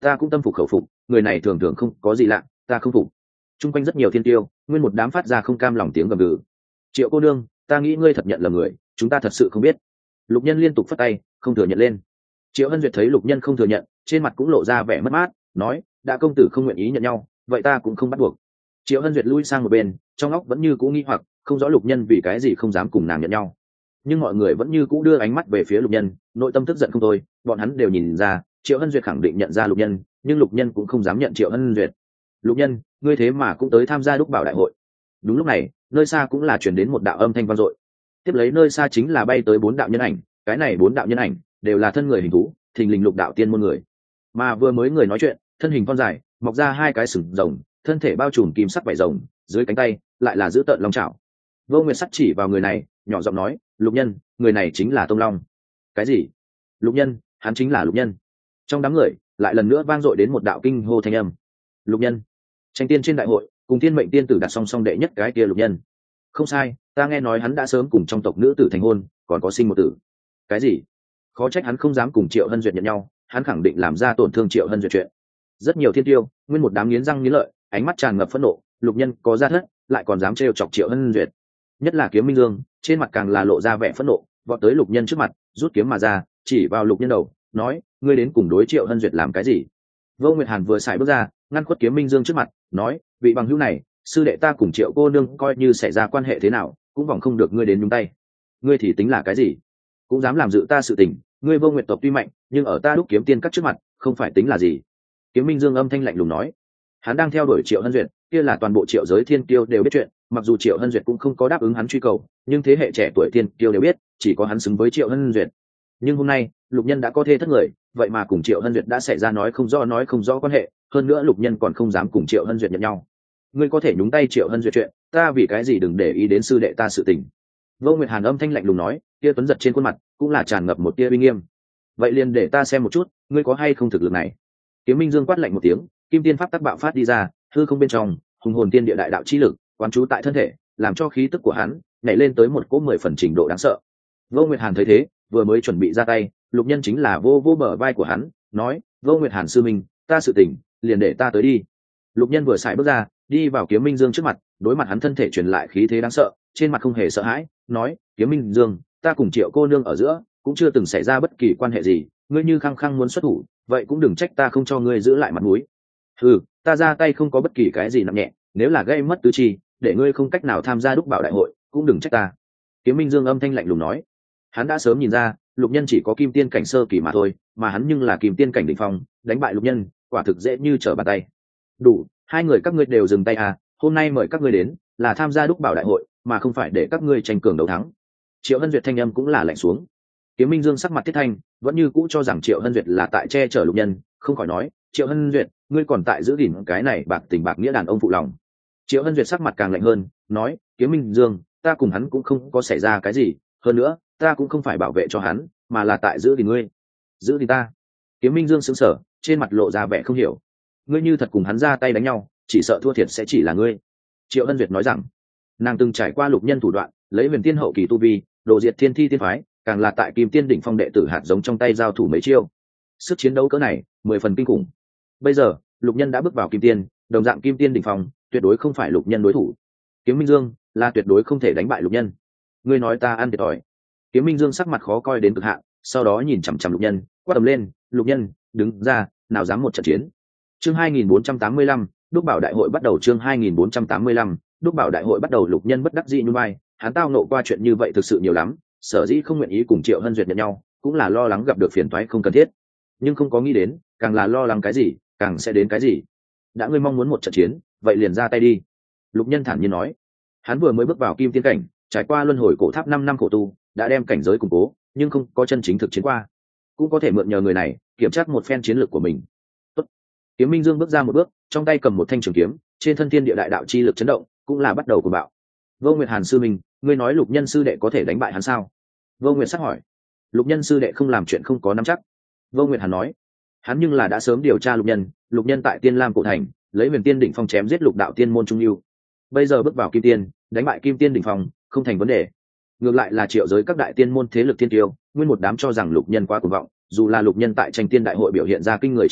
ta cũng tâm phục khẩu phục, người này thường thường không có gì lạ, ta không phục. Trung quanh rất nhiều thiên tiêu, nguyên một đám phát ra không cam lòng tiếng gầm gừ. Triệu cô nương, ta nghĩ ngươi thật nhận là người, chúng ta thật sự không biết. Lục Nhân liên tục phất tay, không thừa nhận lên. Triệu Hân Duyệt thấy Lục Nhân không thừa nhận, trên mặt cũng lộ ra vẻ mất mát, nói, đã công tử không nguyện ý nhận nhau, vậy ta cũng không bắt buộc. Triệu Hân Duyệt lui sang một bên, trong óc vẫn như cũ nghi hoặc, không rõ Lục Nhân vì cái gì không dám cùng nàng nhận nhau. Nhưng mọi người vẫn như cũ đưa ánh mắt về phía Lục Nhân, nội tâm tức giận không thôi, bọn hắn đều nhìn ra, Triệu Hân Duyệt khẳng định nhận ra Lục Nhân, nhưng Lục Nhân cũng không dám nhận Triệu Hân Duyệt. Lục Nhân, ngươi thế mà cũng tới tham gia Đúc Bảo đại hội. Đúng lúc này, nơi xa cũng là truyền đến một đạo âm thanh vang dội. Tiếp lấy nơi xa chính là bay tới bốn đạo nhân ảnh, cái này bốn đạo nhân ảnh đều là thân người hình thú, thình lình Lục đạo tiên môn người. Mà vừa mới người nói chuyện, thân hình con dài, mọc ra hai cái sừng rồng, thân thể bao trùm kim sắc vảy rồng, dưới cánh tay lại là giữ tợn long chảo. Vô Nguyệt sắc chỉ vào người này, nhỏ giọng nói, Lục Nhân, người này chính là Tông Long. Cái gì? Lục Nhân, hắn chính là Lục Nhân. Trong đám người lại lần nữa vang dội đến một đạo kinh hô thanh âm. Lục Nhân, tranh tiên trên đại hội cùng thiên mệnh tiên tử đặt song song đệ nhất cái kia Lục Nhân. Không sai, ta nghe nói hắn đã sớm cùng trong tộc nữ tử thành hôn, còn có sinh một tử. Cái gì? Khó trách hắn không dám cùng Triệu Hân Duyệt nhận nhau, hắn khẳng định làm ra tổn thương Triệu Hân Duyệt chuyện. Rất nhiều thiên tiêu, nguyên một đám nghiến răng nghiến lợi, ánh mắt tràn ngập phẫn nộ. Lục Nhân có ra thất, lại còn dám trêu chọc Triệu Hân Duyệt. Nhất là Kiếm Minh Dương, trên mặt càng là lộ ra vẻ phẫn nộ, vọt tới Lục Nhân trước mặt, rút kiếm mà ra, chỉ vào Lục Nhân đầu, nói, ngươi đến cùng đối Triệu Hân Duyệt làm cái gì? Vô Nguyệt Hàn vừa xài bước ra, ngăn khuất Kiếm Minh Dương trước mặt, nói, vị bằng hữu này, sư đệ ta cùng Triệu cô nương coi như xảy ra quan hệ thế nào, cũng vòng không được ngươi đến nhúng tay. Ngươi thì tính là cái gì? Cũng dám làm dự ta sự tình, ngươi Vô Nguyệt tộc tuy mạnh, nhưng ở ta Đúc Kiếm Tiên các trước mặt, không phải tính là gì. Kiếm Minh Dương âm thanh lạnh lùng nói, hắn đang theo đuổi Triệu Hân Duyệt, kia là toàn bộ Triệu giới thiên kiêu đều biết chuyện, mặc dù Triệu Hân Duyệt cũng không có đáp ứng hắn truy cầu, nhưng thế hệ trẻ tuổi thiên kiêu đều biết, chỉ có hắn xứng với Triệu Hân Duyệt. Nhưng hôm nay, Lục Nhân đã có thê thất người, vậy mà cùng Triệu Hân Duyệt đã xảy ra nói không rõ nói không rõ quan hệ, hơn nữa Lục Nhân còn không dám cùng Triệu Hân Duyệt nhận nhau. Ngươi có thể nhúng tay Triệu Hân Duyệt chuyện, ta vì cái gì đừng để ý đến sư đệ ta sự tình. Vô Nguyệt Hàn âm thanh lạnh lùng nói, tia tuấn giật trên khuôn mặt cũng là tràn ngập một tia uy nghiêm. Vậy liền để ta xem một chút, ngươi có hay không thực lực này. Kiếm Minh Dương quát lạnh một tiếng, kim tiên pháp tắc bạo phát đi ra, hư không bên trong, hùng hồn tiên địa đại đạo chi lực quán trú tại thân thể, làm cho khí tức của hắn nhảy lên tới một cỗ mười phần trình độ đáng sợ. Vô Nguyệt Hàn thấy thế, vừa mới chuẩn bị ra tay, Lục Nhân chính là vô vô bờ vai của hắn, nói, Vô Nguyệt Hàn sư minh, ta sự tình, liền để ta tới đi. Lục Nhân vừa xài bước ra, đi vào Kiếm Minh Dương trước mặt, đối mặt hắn thân thể truyền lại khí thế đáng sợ, trên mặt không hề sợ hãi, nói, Kiếm Minh Dương, ta cùng Triệu cô nương ở giữa cũng chưa từng xảy ra bất kỳ quan hệ gì, ngươi như khăng khăng muốn xuất thủ, vậy cũng đừng trách ta không cho ngươi giữ lại mặt mũi. Ừ, ta ra tay không có bất kỳ cái gì nặng nhẹ, nếu là gây mất tứ chi, để ngươi không cách nào tham gia Đúc Bảo đại hội, cũng đừng trách ta. Kiếm Minh Dương âm thanh lạnh lùng nói, hắn đã sớm nhìn ra, Lục Nhân chỉ có kim tiên cảnh sơ kỳ mà thôi, mà hắn nhưng là kim tiên cảnh đỉnh phong, đánh bại Lục Nhân, quả thực dễ như trở bàn tay. Đủ, hai người các ngươi đều dừng tay à, hôm nay mời các ngươi đến, là tham gia Đúc Bảo đại hội, mà không phải để các ngươi tranh cường đấu thắng. Triệu Hân Duyệt thanh âm cũng là lạnh xuống. Kiếm Minh Dương sắc mặt thiết thanh, vẫn như cũ cho rằng Triệu Hân Duyệt là tại che chở Lục Nhân, không khỏi nói, Triệu Hân Duyệt, ngươi còn tại giữ gìn cái này bạc tình bạc nghĩa đàn ông phụ lòng. Triệu Hân Duyệt sắc mặt càng lạnh hơn, nói, Kiếm Minh Dương, ta cùng hắn cũng không có xảy ra cái gì, hơn nữa, ta cũng không phải bảo vệ cho hắn, mà là tại giữ gìn ngươi. Giữ gìn ta? Kiếm Minh Dương sững sờ, trên mặt lộ ra vẻ không hiểu. Ngươi như thật cùng hắn ra tay đánh nhau, chỉ sợ thua thiệt sẽ chỉ là ngươi. Triệu Hân Duyệt nói rằng, nàng từng trải qua Lục Nhân thủ đoạn, lấy huyền tiên hậu kỳ tu vi, đồ diệt thiên thi tiên phái, càng là tại kim tiên đỉnh phong đệ tử hạt giống trong tay giao thủ mấy chiêu, sức chiến đấu cỡ này mười phần kinh khủng. Bây giờ Lục Nhân đã bước vào kim tiên, đồng dạng kim tiên đỉnh phong, tuyệt đối không phải Lục Nhân đối thủ. Kiếm Minh Dương là tuyệt đối không thể đánh bại Lục Nhân. Ngươi nói ta ăn thiệt thòi. Kiếm Minh Dương sắc mặt khó coi đến cực hạn, sau đó nhìn chằm chằm Lục Nhân, quát tầm lên, Lục Nhân, đứng ra, nào dám một trận chiến. Chương hai nghìn bốn trăm tám mươi lăm, Đúc Bảo đại hội bắt đầu. Chương hai nghìn bốn trăm tám mươi lăm, Đúc Bảo đại hội bắt đầu. Lục Nhân bất đắc dĩ nhún vai, hắn tao nộ qua chuyện như vậy thực sự nhiều lắm, sở dĩ không nguyện ý cùng Triệu Hân Duyệt nhận nhau, cũng là lo lắng gặp được phiền toái không cần thiết, nhưng không có nghĩ đến, càng là lo lắng cái gì, càng sẽ đến cái gì. Đã ngươi mong muốn một trận chiến, vậy liền ra tay đi. Lục Nhân thản nhiên nói. Hắn vừa mới bước vào kim tiên cảnh, trải qua luân hồi cổ tháp năm năm khổ tu, đã đem cảnh giới củng cố, nhưng không có chân chính thực chiến qua, cũng có thể mượn nhờ người này kiểm tra một phen chiến lược của mình. Tốt. Kiếm Minh Dương bước ra một bước, trong tay cầm một thanh trường kiếm, trên thân thiên địa đại đạo chi lực chấn động, cũng là bắt đầu của bạo. Vô Nguyệt Hàn sư minh, ngươi nói Lục Nhân sư đệ có thể đánh bại hắn sao? Vô Nguyệt sắc hỏi. Lục Nhân sư đệ không làm chuyện không có nắm chắc. Vô Nguyệt Hàn nói. Hắn nhưng là đã sớm điều tra Lục Nhân, Lục Nhân tại Tiên Lam cổ thành, lấy huyền tiên đỉnh phong chém giết lục đạo tiên môn trung lưu. Bây giờ bước vào kim tiên, đánh bại kim tiên đỉnh phong, không thành vấn đề. Ngược lại là Triệu giới các đại tiên môn thế lực thiên tiêu, nguyên một đám cho rằng Lục Nhân quá cuồng vọng, dù là Lục Nhân tại tranh tiên đại hội biểu hiện ra kinh người chiến lực,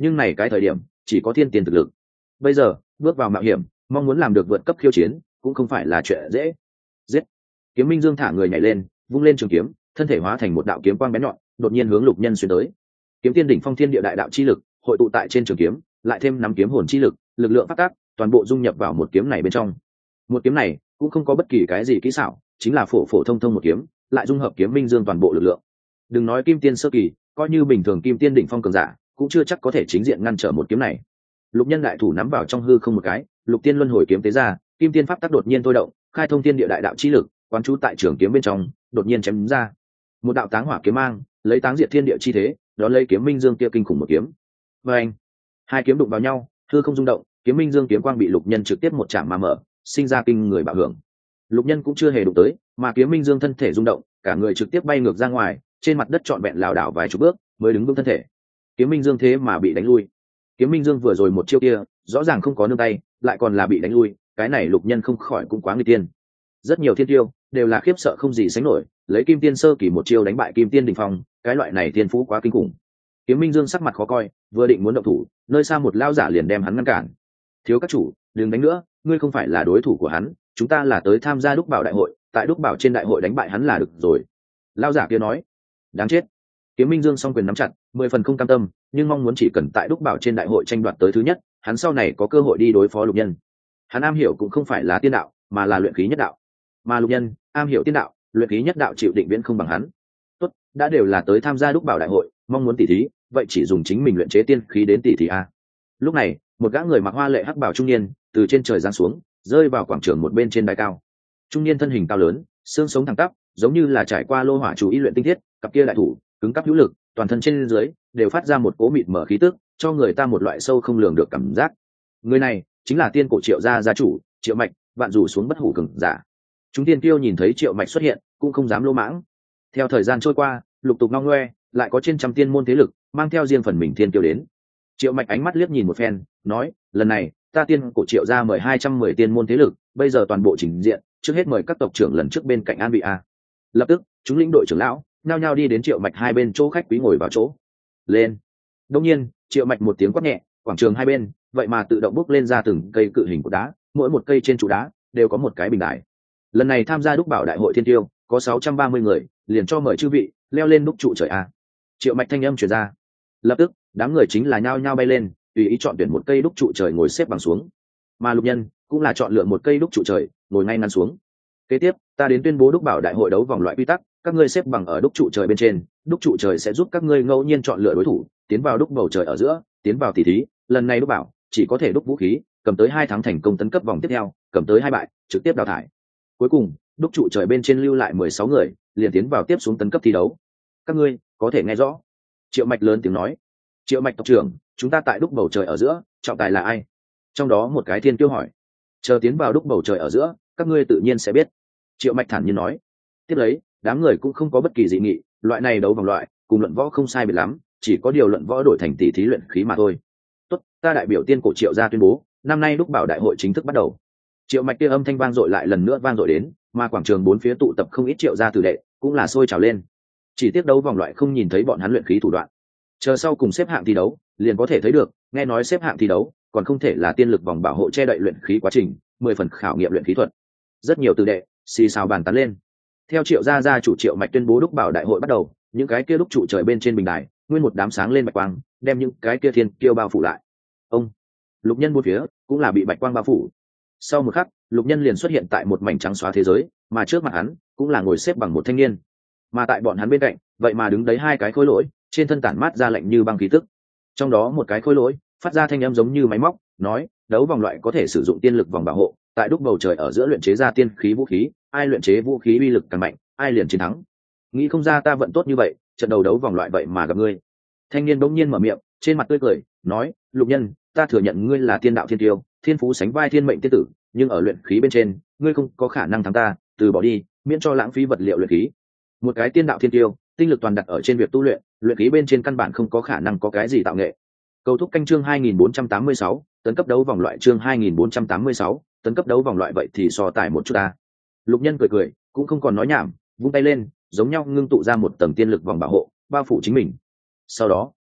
nhưng này cái thời điểm chỉ có thiên tiền thực lực. Bây giờ bước vào mạo hiểm, mong muốn làm được vượt cấp khiêu chiến cũng không phải là chuyện dễ. Giết! Kiếm Minh Dương thả người nhảy lên, vung lên trường kiếm, thân thể hóa thành một đạo kiếm quang bén nhọn, đột nhiên hướng Lục Nhân xuyên tới. Kiếm tiên đỉnh phong thiên địa đại đạo chi lực hội tụ tại trên trường kiếm, lại thêm nắm kiếm hồn chi lực, lực lượng phát tác, toàn bộ dung nhập vào một kiếm này bên trong. Một kiếm này cũng không có bất kỳ cái gì kỹ xảo, chính là phổ phổ thông thông một kiếm, lại dung hợp Kiếm Minh Dương toàn bộ lực lượng. Đừng nói kim tiên sơ kỳ, coi như bình thường kim tiên đỉnh phong cường giả, cũng chưa chắc có thể chính diện ngăn trở một kiếm này. Lục Nhân đại thủ nắm vào trong hư không một cái, Lục Tiên Luân Hồi kiếm tế ra, kim tiên pháp tắc đột nhiên thôi động, khai thông thiên địa đại đạo chi lực, quán trú tại trường kiếm bên trong, đột nhiên chém ra. Một đạo táng hỏa kiếm mang, lấy táng diệt thiên địa chi thế, đó lấy Kiếm Minh Dương kia kinh khủng một kiếm. Và anh, hai kiếm đụng vào nhau, hư không rung động, Kiếm Minh Dương kiếm quang bị Lục Nhân trực tiếp một chạm mà mở, sinh ra kinh người bạo hưởng. Lục Nhân cũng chưa hề đụng tới, mà Kiếm Minh Dương thân thể rung động, cả người trực tiếp bay ngược ra ngoài, trên mặt đất trọn vẹn lảo đảo vài chục bước, mới đứng vững thân thể. Kiếm Minh Dương thế mà bị đánh lui. Kiếm Minh Dương vừa rồi một chiêu kia, rõ ràng không có nương tay, lại còn là bị đánh lui, cái này Lục Nhân không khỏi cũng quá nguy tiên. Rất nhiều thiên tiêu đều là khiếp sợ không gì sánh nổi, lấy kim tiên sơ kỳ một chiêu đánh bại kim tiên đỉnh phong, cái loại này thiên phú quá kinh khủng. Kiếm Minh Dương sắc mặt khó coi, vừa định muốn động thủ, nơi xa một lao giả liền đem hắn ngăn cản. Thiếu các chủ, đừng đánh nữa, ngươi không phải là đối thủ của hắn, chúng ta là tới tham gia Đúc Bảo đại hội, tại Đúc Bảo trên đại hội đánh bại hắn là được rồi. Lao giả kia nói. Đáng chết. Kiếm Minh Dương song quyền nắm chặt, mười phần không cam tâm, nhưng mong muốn chỉ cần tại Đúc Bảo trên đại hội tranh đoạt tới thứ nhất, hắn sau này có cơ hội đi đối phó Lục Nhân. Hắn am hiểu cũng không phải là tiên đạo, mà là luyện khí nhất đạo. Mà Lục Nhân am hiểu tiên đạo, luyện khí nhất đạo chịu định viễn không bằng hắn. Tốt, đã đều là tới tham gia Đúc Bảo đại hội, mong muốn tỉ thí, vậy chỉ dùng chính mình luyện chế tiên khí đến tỉ thí a. Lúc này, một gã người mặc hoa lệ hắc bào trung niên từ trên trời giáng xuống, rơi vào quảng trường một bên trên đài cao. Trung niên thân hình cao lớn, xương sống thẳng tắp, giống như là trải qua lô hỏa chú ý luyện tinh thiết, cặp kia đại thủ cứng cắp hữu lực, toàn thân trên dưới đều phát ra một cỗ mịt mở khí tức, cho người ta một loại sâu không lường được cảm giác. Người này chính là tiên cổ Triệu gia gia chủ, Triệu Mạch, vạn rủ xuống bất hủ cường giả. Chúng tiên tiêu nhìn thấy Triệu Mạch xuất hiện, cũng không dám lỗ mãng. Theo thời gian trôi qua, lục tục ngao ngoe, lại có trên trăm tiên môn thế lực mang theo riêng phần mình tiên tiêu đến. Triệu Mạch ánh mắt liếc nhìn một phen, nói: lần này ta tiên cổ Triệu gia mời hai trăm mười tiên môn thế lực, bây giờ toàn bộ trình diện, trước hết mời các tộc trưởng lần trước bên cạnh an vị a. Lập tức, chúng lĩnh đội trưởng lão nhao nhao đi đến Triệu Mạch hai bên chỗ khách quý ngồi vào chỗ. Lên. Đương nhiên, Triệu Mạch một tiếng quát nhẹ, quảng trường hai bên vậy mà tự động bốc lên ra từng cây cự hình của đá, mỗi một cây trên trụ đá đều có một cái bình đài. Lần này tham gia Đúc Bảo đại hội thiên tiêu có sáu trăm ba mươi người, liền cho mời chư vị leo lên đúc trụ trời a. Triệu Mạch thanh âm truyền ra. Lập tức, đám người chính là nhao nhao bay lên, tùy ý chọn tuyển một cây đúc trụ trời ngồi xếp bằng xuống. Mà Lục Nhân cũng là chọn lựa một cây đúc trụ trời, ngồi ngay ngắn xuống. Kế tiếp, ta đến tuyên bố Đúc Bảo đại hội đấu vòng loại quy tắc, các ngươi xếp bằng ở đúc trụ trời bên trên, đúc trụ trời sẽ giúp các ngươi ngẫu nhiên chọn lựa đối thủ, tiến vào đúc bầu trời ở giữa, tiến vào tỷ thí. Lần này Đúc Bảo chỉ có thể đúc vũ khí, cầm tới hai tháng thành công tấn cấp vòng tiếp theo, cầm tới hai bại trực tiếp đào thải. Cuối cùng, đúc trụ trời bên trên lưu lại mười sáu người, liền tiến vào tiếp xuống tấn cấp thi đấu. Các ngươi có thể nghe rõ? Triệu Mạch lớn tiếng nói. Triệu Mạch tộc trưởng, chúng ta tại đúc bầu trời ở giữa, trọng tài là ai? Trong đó một cái thiên kiêu hỏi. Chờ tiến vào đúc bầu trời ở giữa, các ngươi tự nhiên sẽ biết. Triệu Mạch thản nhiên nói. Tiếp lấy, đám người cũng không có bất kỳ dị nghị, loại này đấu vòng loại cùng luận võ không sai biệt lắm, chỉ có điều luận võ đổi thành tỷ thí luyện khí mà thôi. Tốt, ta đại biểu tiên cổ Triệu gia tuyên bố, năm nay Đúc Bảo đại hội chính thức bắt đầu. Triệu Mạch kia âm thanh vang dội lại lần nữa vang dội đến, mà quảng trường bốn phía tụ tập không ít Triệu gia tử đệ, cũng là sôi trào lên. Chỉ tiếc đấu vòng loại không nhìn thấy bọn hắn luyện khí thủ đoạn. Chờ sau cùng xếp hạng thi đấu, liền có thể thấy được, nghe nói xếp hạng thi đấu, còn không thể là tiên lực vòng bảo hộ che đậy luyện khí quá trình, mười phần khảo nghiệm luyện khí thuật. Rất nhiều tử đệ xì xào bàn tán lên. Theo Triệu gia gia chủ Triệu Mạch tuyên bố Đúc Bảo đại hội bắt đầu, những cái kia đúc trụ trời bên trên bình đài, nguyên một đám sáng lên bạch quang, đem những cái kia thiên kiêu bao phủ lại. Ông Lục Nhân bốn phía cũng là bị bạch quang bao phủ. Sau một khắc, Lục Nhân liền xuất hiện tại một mảnh trắng xóa thế giới, mà trước mặt hắn cũng là ngồi xếp bằng một thanh niên. Mà tại bọn hắn bên cạnh, vậy mà đứng đấy hai cái khối lỗi, trên thân tản mát ra lạnh như băng khí tức. Trong đó một cái khối lỗi phát ra thanh âm giống như máy móc, nói: đấu vòng loại có thể sử dụng tiên lực vòng bảo hộ, tại đúc bầu trời ở giữa luyện chế ra tiên khí vũ khí, ai luyện chế vũ khí uy lực càng mạnh, ai liền chiến thắng. Nghĩ không ra ta vận tốt như vậy, trận đầu đấu vòng loại vậy mà gặp ngươi. Thanh niên bỗng nhiên mở miệng, trên mặt tươi cười, nói: Lục Nhân, ta thừa nhận ngươi là tiên đạo thiên tiêu, thiên phú sánh vai thiên mệnh tiên tử, nhưng ở luyện khí bên trên, ngươi không có khả năng thắng ta, từ bỏ đi, miễn cho lãng phí vật liệu luyện khí. Một cái tiên đạo thiên tiêu, tinh lực toàn đặt ở trên việc tu luyện, luyện khí bên trên căn bản không có khả năng có cái gì tạo nghệ. Cầu thúc canh chương hai nghìn bốn trăm tám mươi sáu, tấn cấp đấu vòng loại chương hai nghìn bốn trăm tám mươi sáu, tấn cấp đấu vòng loại vậy thì so tài một chút ta. Lục Nhân cười cười, cũng không còn nói nhảm, vung tay lên, giống nhau ngưng tụ ra một tầng tiên lực vòng bảo hộ, bao phủ chính mình. Sau đó,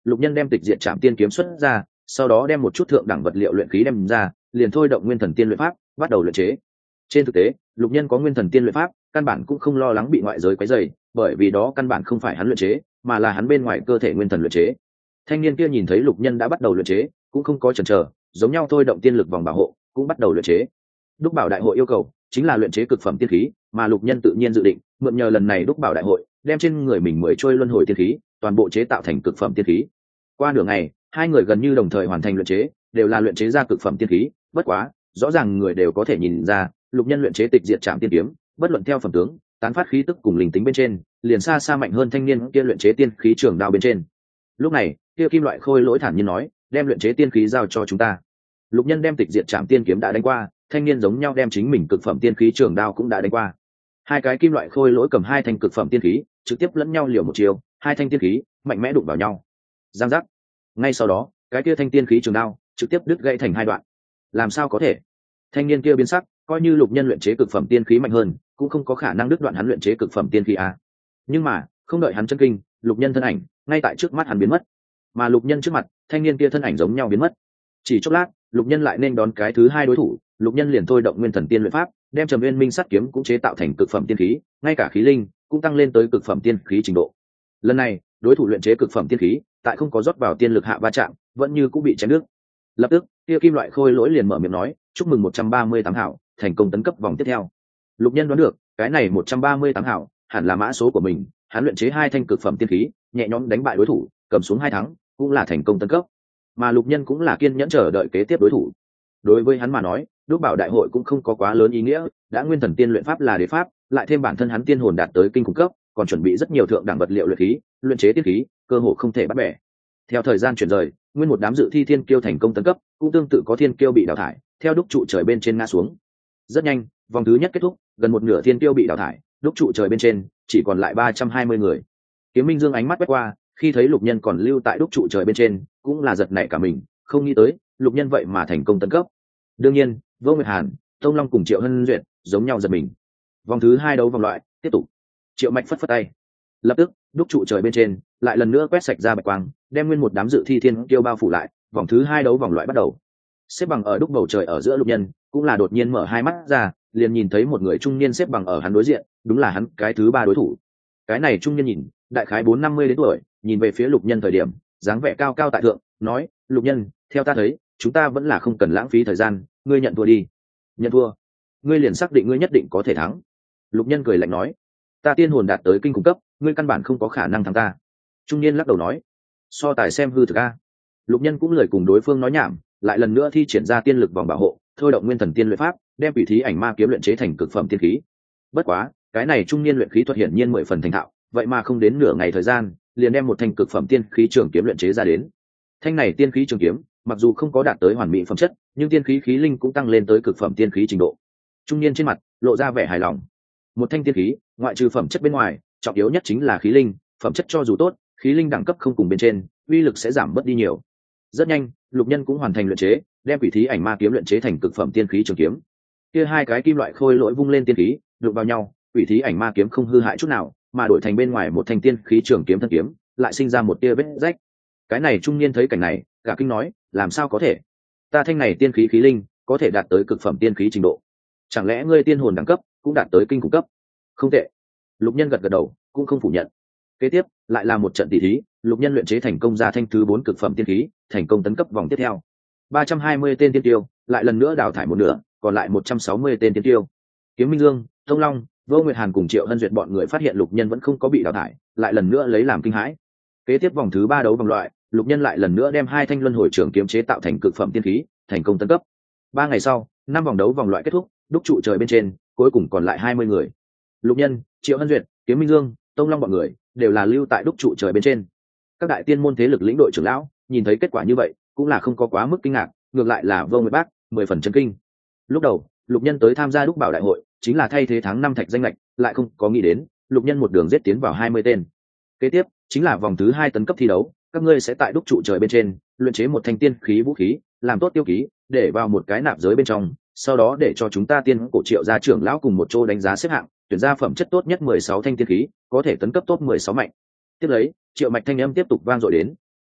lục nhân đem tịch diệt trảm tiên kiếm xuất ra, sau đó đem một chút thượng đẳng vật liệu luyện khí đem ra, liền thôi động nguyên thần tiên luyện pháp bắt đầu luyện chế. Trên thực tế lục nhân có nguyên thần tiên luyện pháp, căn bản cũng không lo lắng bị ngoại giới quấy rầy, bởi vì đó căn bản không phải hắn luyện chế, mà là hắn bên ngoài cơ thể nguyên thần luyện chế. Thanh niên kia nhìn thấy lục nhân đã bắt đầu luyện chế, cũng không có chần chờ, giống nhau thôi động tiên lực vòng bảo hộ, cũng bắt đầu luyện chế. Đúc bảo đại hội yêu cầu chính là luyện chế cực phẩm tiên khí, mà lục nhân tự nhiên dự định mượn nhờ lần này đúc bảo đại hội, đem trên người mình mới trôi luân hồi tiên khí toàn bộ chế tạo thành cực phẩm tiên khí. Qua nửa ngày, hai người gần như đồng thời hoàn thành luyện chế, đều là luyện chế ra cực phẩm tiên khí. Bất quá rõ ràng người đều có thể nhìn ra, lục nhân luyện chế tịch diệt trảm tiên kiếm, bất luận theo phẩm tướng, tán phát khí tức cùng linh tính bên trên, liền xa xa mạnh hơn thanh niên kia luyện chế tiên khí trường đao bên trên. Lúc này kia kim loại khôi lỗi thản nhiên nói, đem luyện chế tiên khí giao cho chúng ta. Lục nhân đem tịch diệt trảm tiên kiếm đã đánh qua, thanh niên giống nhau đem chính mình cực phẩm tiên khí trường đao cũng đã đánh qua. Hai cái kim loại khôi lỗi cầm hai thanh cực phẩm tiên khí, trực tiếp lẫn nhau liều một chiều, hai thanh tiên khí mạnh mẽ đụng vào nhau. Giang giác. Ngay sau đó, cái kia thanh tiên khí trường đao trực tiếp đứt gãy thành hai đoạn. Làm sao có thể? Thanh niên kia biến sắc, coi như lục nhân luyện chế cực phẩm tiên khí mạnh hơn, cũng không có khả năng đứt đoạn hắn luyện chế cực phẩm tiên khí à. Nhưng mà không đợi hắn chân kinh, lục nhân thân ảnh ngay tại trước mắt hắn biến mất, mà lục nhân trước mặt thanh niên kia thân ảnh giống nhau biến mất. Chỉ chốc lát, lục nhân lại nên đón cái thứ hai đối thủ, lục nhân liền thôi động nguyên thần tiên luyện pháp, đem trầm nguyên minh sắt kiếm cũng chế tạo thành cực phẩm tiên khí, ngay cả khí linh cũng tăng lên tới cực phẩm tiên khí trình độ. Lần này đối thủ luyện chế cực phẩm tiên khí, tại không có rót vào tiên lực hạ va chạm, vẫn như cũng bị chém nước. Lập tức kia kim loại khôi lỗi liền mở miệng nói, chúc mừng một trăm ba mươi tám hảo, thành công tấn cấp vòng tiếp theo. Lục nhân đoán được cái này một trăm ba mươi tám hảo hẳn là mã số của mình, hắn luyện chế hai thanh cực phẩm tiên khí, nhẹ nhõm đánh bại đối thủ, cầm xuống hai thắng, cũng là thành công tấn cấp. Mà lục nhân cũng là kiên nhẫn chờ đợi kế tiếp đối thủ. Đối với hắn mà nói, đúc bảo đại hội cũng không có quá lớn ý nghĩa, đã nguyên thần tiên luyện pháp là đế pháp, lại thêm bản thân hắn tiên hồn đạt tới kinh khủng cấp, còn chuẩn bị rất nhiều thượng đẳng vật liệu luyện khí, luyện chế tiên khí, cơ hội không thể bắt bẻ. Theo thời gian chuyển rời, nguyên một đám dự thi thiên kiêu thành công tấn cấp, cũng tương tự có thiên kiêu bị đào thải, theo đúc trụ trời bên trên ngã xuống. Rất nhanh, vòng thứ nhất kết thúc, gần một nửa thiên kiêu bị đào thải, đúc trụ trời bên trên chỉ còn lại ba trăm hai mươi người. Kiếm Minh Dương ánh mắt quét qua, khi thấy lục nhân còn lưu tại đúc trụ trời bên trên, cũng là giật nảy cả mình, không nghĩ tới lục nhân vậy mà thành công tấn cấp. Đương nhiên Vô Nguyệt Hàn, Tông Long cùng Triệu Hân Duyệt giống nhau giật mình. Vòng thứ hai đấu vòng loại tiếp tục. Triệu Mạch phất phất tay, lập tức đúc trụ trời bên trên lại lần nữa quét sạch ra bạch quang, đem nguyên một đám dự thi thiên kiêu bao phủ lại. Vòng thứ hai đấu vòng loại bắt đầu. Xếp bằng ở đúc bầu trời ở giữa lục nhân cũng là đột nhiên mở hai mắt ra, liền nhìn thấy một người trung niên xếp bằng ở hắn đối diện, đúng là hắn cái thứ ba đối thủ. Cái này trung niên nhìn đại khái bốn năm mươi đến tuổi, nhìn về phía lục nhân thời điểm dáng vẻ cao cao tại thượng, nói: lục nhân, theo ta thấy chúng ta vẫn là không cần lãng phí thời gian, ngươi nhận thua đi. Nhận thua? Ngươi liền xác định ngươi nhất định có thể thắng? Lục nhân cười lạnh nói: ta tiên hồn đạt tới kinh khủng cấp, ngươi căn bản không có khả năng thắng ta. Trung niên lắc đầu nói: so tài xem hư thực a. Lục nhân cũng lời cùng đối phương nói nhảm, lại lần nữa thi triển ra tiên lực vòng bảo hộ, thôi động nguyên thần tiên luyện pháp, đem quỷ thí ảnh ma kiếm luyện chế thành cực phẩm tiên khí. Bất quá cái này trung niên luyện khí thuật hiển nhiên mười phần thành thạo, vậy mà không đến nửa ngày thời gian liền đem một thanh cực phẩm tiên khí trường kiếm luyện chế ra đến. Thanh này tiên khí trường kiếm mặc dù không có đạt tới hoàn mỹ phẩm chất, nhưng tiên khí khí linh cũng tăng lên tới cực phẩm tiên khí trình độ. Trung niên trên mặt lộ ra vẻ hài lòng. Một thanh tiên khí ngoại trừ phẩm chất bên ngoài, trọng yếu nhất chính là khí linh, phẩm chất cho dù tốt, khí linh đẳng cấp không cùng bên trên, uy lực sẽ giảm bớt đi nhiều. Rất nhanh lục nhân cũng hoàn thành luyện chế, đem quỷ thí ảnh ma kiếm luyện chế thành cực phẩm tiên khí trường kiếm. Kia hai cái kim loại khôi lỗi vung lên tiên khí đụng vào nhau, quỷ thí ảnh ma kiếm không hư hại chút nào, mà đổi thành bên ngoài một thanh tiên khí trường kiếm thân kiếm lại sinh ra một tia vết rách. Cái này trung niên thấy cảnh này cả kinh nói: làm sao có thể? Ta thanh này tiên khí khí linh có thể đạt tới cực phẩm tiên khí trình độ, chẳng lẽ ngươi tiên hồn đẳng cấp cũng đạt tới kinh khủng cấp? Không tệ. Lục nhân gật gật đầu, cũng không phủ nhận. Kế tiếp lại là một trận tỷ thí, lục nhân luyện chế thành công ra thanh thứ bốn cực phẩm tiên khí, thành công tấn cấp vòng tiếp theo. ba trăm hai mươi tên tiên tiêu lại lần nữa đào thải một nửa, còn lại một trăm sáu mươi tên tiên tiêu. Kiếm Minh Dương, Tông Long, Vô Nguyệt Hàn cùng Triệu Hân Duyệt bọn người phát hiện lục nhân vẫn không có bị đào thải, lại lần nữa lấy làm kinh hãi. Kế tiếp vòng thứ ba đấu vòng loại, lục nhân lại lần nữa đem hai thanh luân hồi trường kiếm chế tạo thành cực phẩm tiên khí, thành công tấn cấp. Ba ngày sau, năm vòng đấu vòng loại kết thúc, đúc trụ trời bên trên cuối cùng còn lại hai mươi người. Lục nhân, Triệu Hân Duyệt, Kiếm Minh Dương, Tông Long bọn người đều là lưu tại đúc trụ trời bên trên. Các đại tiên môn thế lực lĩnh đội trưởng lão nhìn thấy kết quả như vậy cũng là không có quá mức kinh ngạc, ngược lại là Vô Nguyệt Bác mười phần chấn kinh. Lúc đầu lục nhân tới tham gia đúc bảo đại hội chính là thay thế tháng năm thạch danh lệch, lại không có nghĩ đến lục nhân một đường giết tiến vào hai mươi tên. Kế tiếp chính là vòng thứ hai tấn cấp thi đấu, các ngươi sẽ tại đúc trụ trời bên trên luyện chế một thanh tiên khí vũ khí, làm tốt tiêu ký để vào một cái nạp giới bên trong, sau đó để cho chúng ta tiên cổ Triệu gia trưởng lão cùng một chỗ đánh giá xếp hạng, tuyển ra phẩm chất tốt nhất mười sáu thanh tiên khí, có thể tấn cấp top mười sáu mạnh. Tiếp lấy Triệu Mạch thanh âm tiếp tục vang dội đến: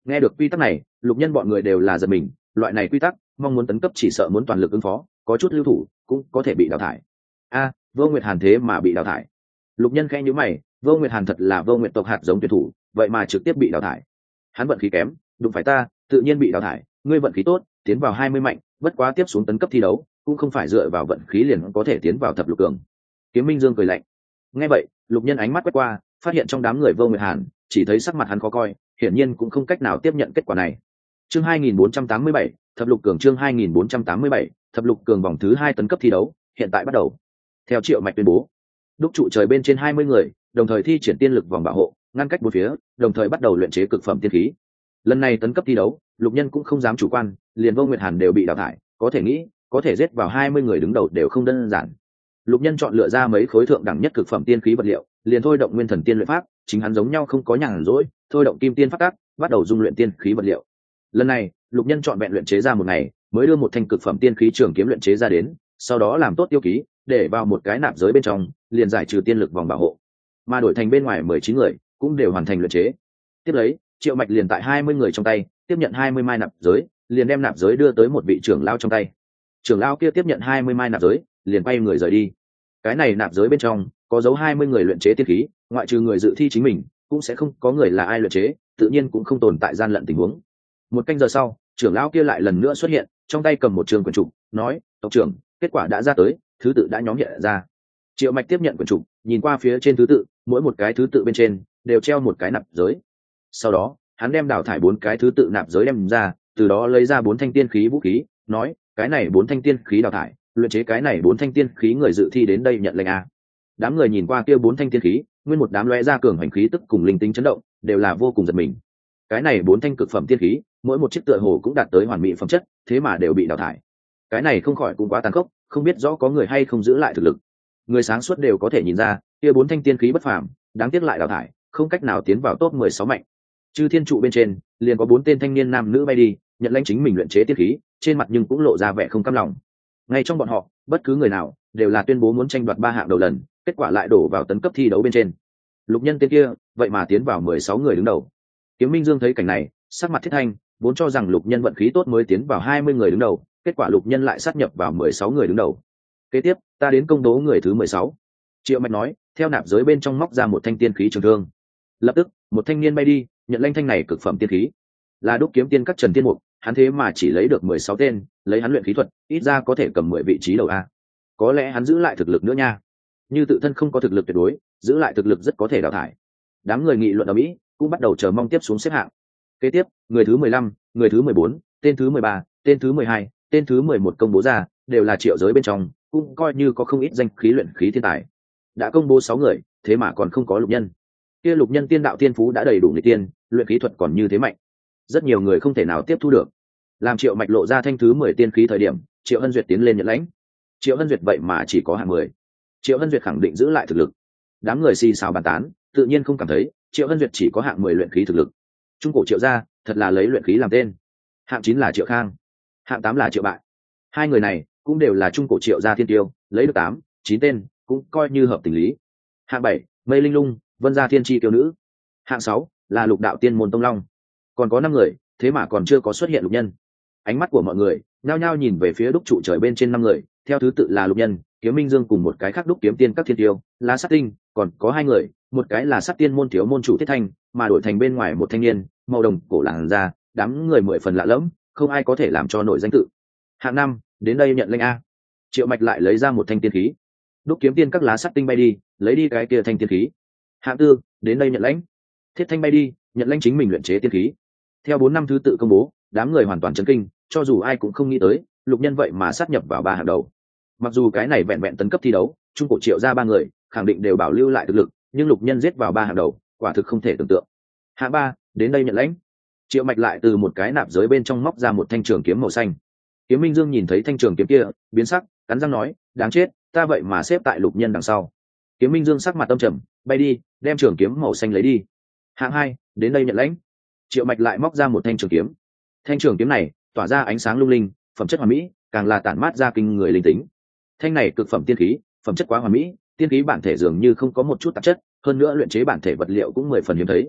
Nghe được quy tắc này, lục nhân bọn người đều là giật mình, loại này quy tắc mong muốn tấn cấp chỉ sợ muốn toàn lực ứng phó, có chút lưu thủ cũng có thể bị đào thải. A, Vô Nguyệt Hàn thế mà bị đào thải. Lục nhân khẽ nhíu mày, Vô Nguyệt Hàn thật là Vô Nguyệt tộc hạt giống tuyển thủ, vậy mà trực tiếp bị đào thải. Hắn vận khí kém, đụng phải ta, tự nhiên bị đào thải, ngươi vận khí tốt, tiến vào hai mươi mạnh, bất quá tiếp xuống tấn cấp thi đấu, cũng không phải dựa vào vận khí liền có thể tiến vào thập lục cường. Kiếm Minh Dương cười lạnh. Nghe vậy, lục nhân ánh mắt quét qua, phát hiện trong đám người Vô Nguyệt Hàn, chỉ thấy sắc mặt hắn khó coi, hiển nhiên cũng không cách nào tiếp nhận kết quả này. Chương hai nghìn bốn trăm tám mươi bảy, thập lục cường chương hai nghìn bốn trăm tám mươi bảy, thập lục cường vòng thứ hai tấn cấp thi đấu, hiện tại bắt đầu. Theo Triệu Mạch tuyên bố, đúc trụ trời bên trên hai mươi người, đồng thời thi triển tiên lực vòng bảo hộ, ngăn cách bốn phía, đồng thời bắt đầu luyện chế cực phẩm tiên khí. Lần này tấn cấp thi đấu, lục nhân cũng không dám chủ quan, liền Vô Nguyệt Hàn đều bị đào thải, có thể nghĩ, có thể giết vào hai mươi người đứng đầu đều không đơn giản. Lục nhân chọn lựa ra mấy khối thượng đẳng nhất cực phẩm tiên khí vật liệu, liền thôi động nguyên thần tiên luyện pháp, chính hắn giống nhau không có nhàn rỗi, thôi động kim tiên pháp tác, bắt đầu dung luyện tiên khí vật liệu. Lần này, lục nhân chọn vẹn luyện chế ra một ngày, mới đưa một thanh cực phẩm tiên khí trường kiếm luyện chế ra đến, sau đó làm tốt tiêu ký, để vào một cái nạp giới bên trong, liền giải trừ tiên lực vòng bảo hộ. Mà đổi thành bên ngoài mười chín người, cũng đều hoàn thành luyện chế. Tiếp lấy, Triệu Mạch liền tại hai mươi người trong tay, tiếp nhận hai mươi mai nạp giới, liền đem nạp giới đưa tới một vị trưởng lão trong tay. Trưởng lão kia tiếp nhận hai mươi mai nạp giới, liền quay người rời đi. Cái này nạp giới bên trong có dấu hai mươi người luyện chế tiên khí, ngoại trừ người dự thi chính mình, cũng sẽ không có người là ai luyện chế, tự nhiên cũng không tồn tại gian lận tình huống. Một canh giờ sau, trưởng lão kia lại lần nữa xuất hiện, trong tay cầm một trường quyển trục, nói: "Tộc trưởng, kết quả đã ra tới, thứ tự đã nhóm hiện ra." Triệu Mạch tiếp nhận quyển trục, nhìn qua phía trên thứ tự, mỗi một cái thứ tự bên trên đều treo một cái nạp giới. Sau đó, hắn đem đào thải bốn cái thứ tự nạp giới đem ra, từ đó lấy ra bốn thanh tiên khí vũ khí, nói: "Cái này bốn thanh tiên khí đào thải, luyện chế cái này bốn thanh tiên khí người dự thi đến đây nhận lệnh a." Đám người nhìn qua kia bốn thanh tiên khí, nguyên một đám lóe ra cường hành khí tức cùng linh tính chấn động, đều là vô cùng giật mình. Cái này bốn thanh cực phẩm tiên khí, mỗi một chiếc tựa hồ cũng đạt tới hoàn mỹ phẩm chất, thế mà đều bị đào thải. Cái này không khỏi cũng quá tàn khốc, không biết rõ có người hay không giữ lại thực lực. Người sáng suốt đều có thể nhìn ra, kia bốn thanh tiên khí bất phàm, đáng tiếc lại đào thải, không cách nào tiến vào top mười sáu mạnh. Chư thiên trụ bên trên, liền có bốn tên thanh niên nam nữ bay đi, nhận lãnh chính mình luyện chế tiên khí, trên mặt nhưng cũng lộ ra vẻ không cam lòng. Ngay trong bọn họ, bất cứ người nào đều là tuyên bố muốn tranh đoạt ba hạng đầu lần, kết quả lại đổ vào tấn cấp thi đấu bên trên. Lục nhân tên kia, vậy mà tiến vào mười sáu người đứng đầu. Kiếm Minh Dương thấy cảnh này, sắc mặt thiết thanh, vốn cho rằng lục nhân vận khí tốt mới tiến vào hai mươi người đứng đầu, kết quả lục nhân lại sát nhập vào mười sáu người đứng đầu. Kế tiếp, ta đến công bố người thứ mười sáu. Triệu Mạch nói, theo nạp giới bên trong móc ra một thanh tiên khí trường thương. Lập tức, một thanh niên bay đi, nhận lãnh thanh này cực phẩm tiên khí. Là đúc kiếm tiên các Trần Tiên Mục, hắn thế mà chỉ lấy được mười sáu tên, lấy hắn luyện khí thuật, ít ra có thể cầm mười vị trí đầu a. Có lẽ hắn giữ lại thực lực nữa nha. Như tự thân không có thực lực tuyệt đối, giữ lại thực lực rất có thể đào thải. Đám người nghị luận ở mỹ cũng bắt đầu chờ mong tiếp xuống xếp hạng. Kế tiếp, người thứ mười lăm, người thứ mười bốn, tên thứ mười ba, tên thứ mười hai, tên thứ mười một công bố ra, đều là triệu giới bên trong, cũng coi như có không ít danh khí luyện khí thiên tài. Đã công bố sáu người, thế mà còn không có lục nhân. Kia lục nhân tiên đạo tiên phú đã đầy đủ người tiên, luyện khí thuật còn như thế mạnh, rất nhiều người không thể nào tiếp thu được. Làm Triệu Mạch lộ ra thanh thứ mười tiên khí thời điểm, Triệu Hân Duyệt tiến lên nhận lãnh. Triệu Hân Duyệt vậy mà chỉ có hạng mười. Triệu Hân Duyệt khẳng định giữ lại thực lực. Đám người xì xào bàn tán, tự nhiên không cảm thấy Triệu Hân Duyệt chỉ có hạng mười luyện khí thực lực. Trung cổ Triệu gia thật là lấy luyện khí làm tên. Hạng chín là Triệu Khang, hạng tám là Triệu Bại. Hai người này cũng đều là trung cổ Triệu gia thiên tiêu, lấy được tám, chín tên, cũng coi như hợp tình lý. Hạng bảy, Mây Linh Lung, Vân gia thiên chi tiêu nữ. Hạng sáu là Lục đạo tiên môn Tông Long. Còn có năm người, thế mà còn chưa có xuất hiện lục nhân. Ánh mắt của mọi người nhao nhao nhìn về phía đúc trụ trời bên trên năm người, theo thứ tự là Lục nhân, Kiếm Minh Dương cùng một cái khác đúc kiếm tiên các thiên tiêu, Lá Sát Tinh, còn có hai người, một cái là Sát Tiên môn thiếu môn chủ Thiết Thanh, mà đổi thành bên ngoài một thanh niên, màu đồng cổ làn da, đám người mười phần lạ lẫm, không ai có thể làm cho nổi danh tự. Hạng năm, đến đây nhận lệnh a. Triệu Mạch lại lấy ra một thanh tiên khí. Đúc kiếm tiên các Lá Sát Tinh bay đi, lấy đi cái kia thanh tiên khí. Hạng tư, đến đây nhận lãnh. Thiết Thanh bay đi, nhận lãnh chính mình luyện chế tiên khí. Theo bốn năm thứ tự công bố, đám người hoàn toàn chấn kinh, cho dù ai cũng không nghĩ tới lục nhân vậy mà sát nhập vào ba hàng đầu. Mặc dù cái này vẹn vẹn tấn cấp thi đấu, trung cổ Triệu ra ba người khẳng định đều bảo lưu lại thực lực, nhưng lục nhân giết vào ba hàng đầu, quả thực không thể tưởng tượng. Hạng ba, đến đây nhận lãnh. Triệu Mạch lại từ một cái nạp giới bên trong móc ra một thanh trường kiếm màu xanh. Kiếm Minh Dương nhìn thấy thanh trường kiếm kia, biến sắc, cắn răng nói, đáng chết, ta vậy mà xếp tại lục nhân đằng sau. Kiếm Minh Dương sắc mặt tâm trầm, bay đi, đem trường kiếm màu xanh lấy đi. Hạng hai, đến đây nhận lãnh. Triệu Mạch lại móc ra một thanh trường kiếm. Thanh trường kiếm này tỏa ra ánh sáng lung linh, phẩm chất hoàn mỹ, càng là tản mát ra kinh người linh tính. Thanh này cực phẩm tiên khí, phẩm chất quá hoàn mỹ, tiên khí bản thể dường như không có một chút tạp chất, hơn nữa luyện chế bản thể vật liệu cũng mười phần hiếm thấy.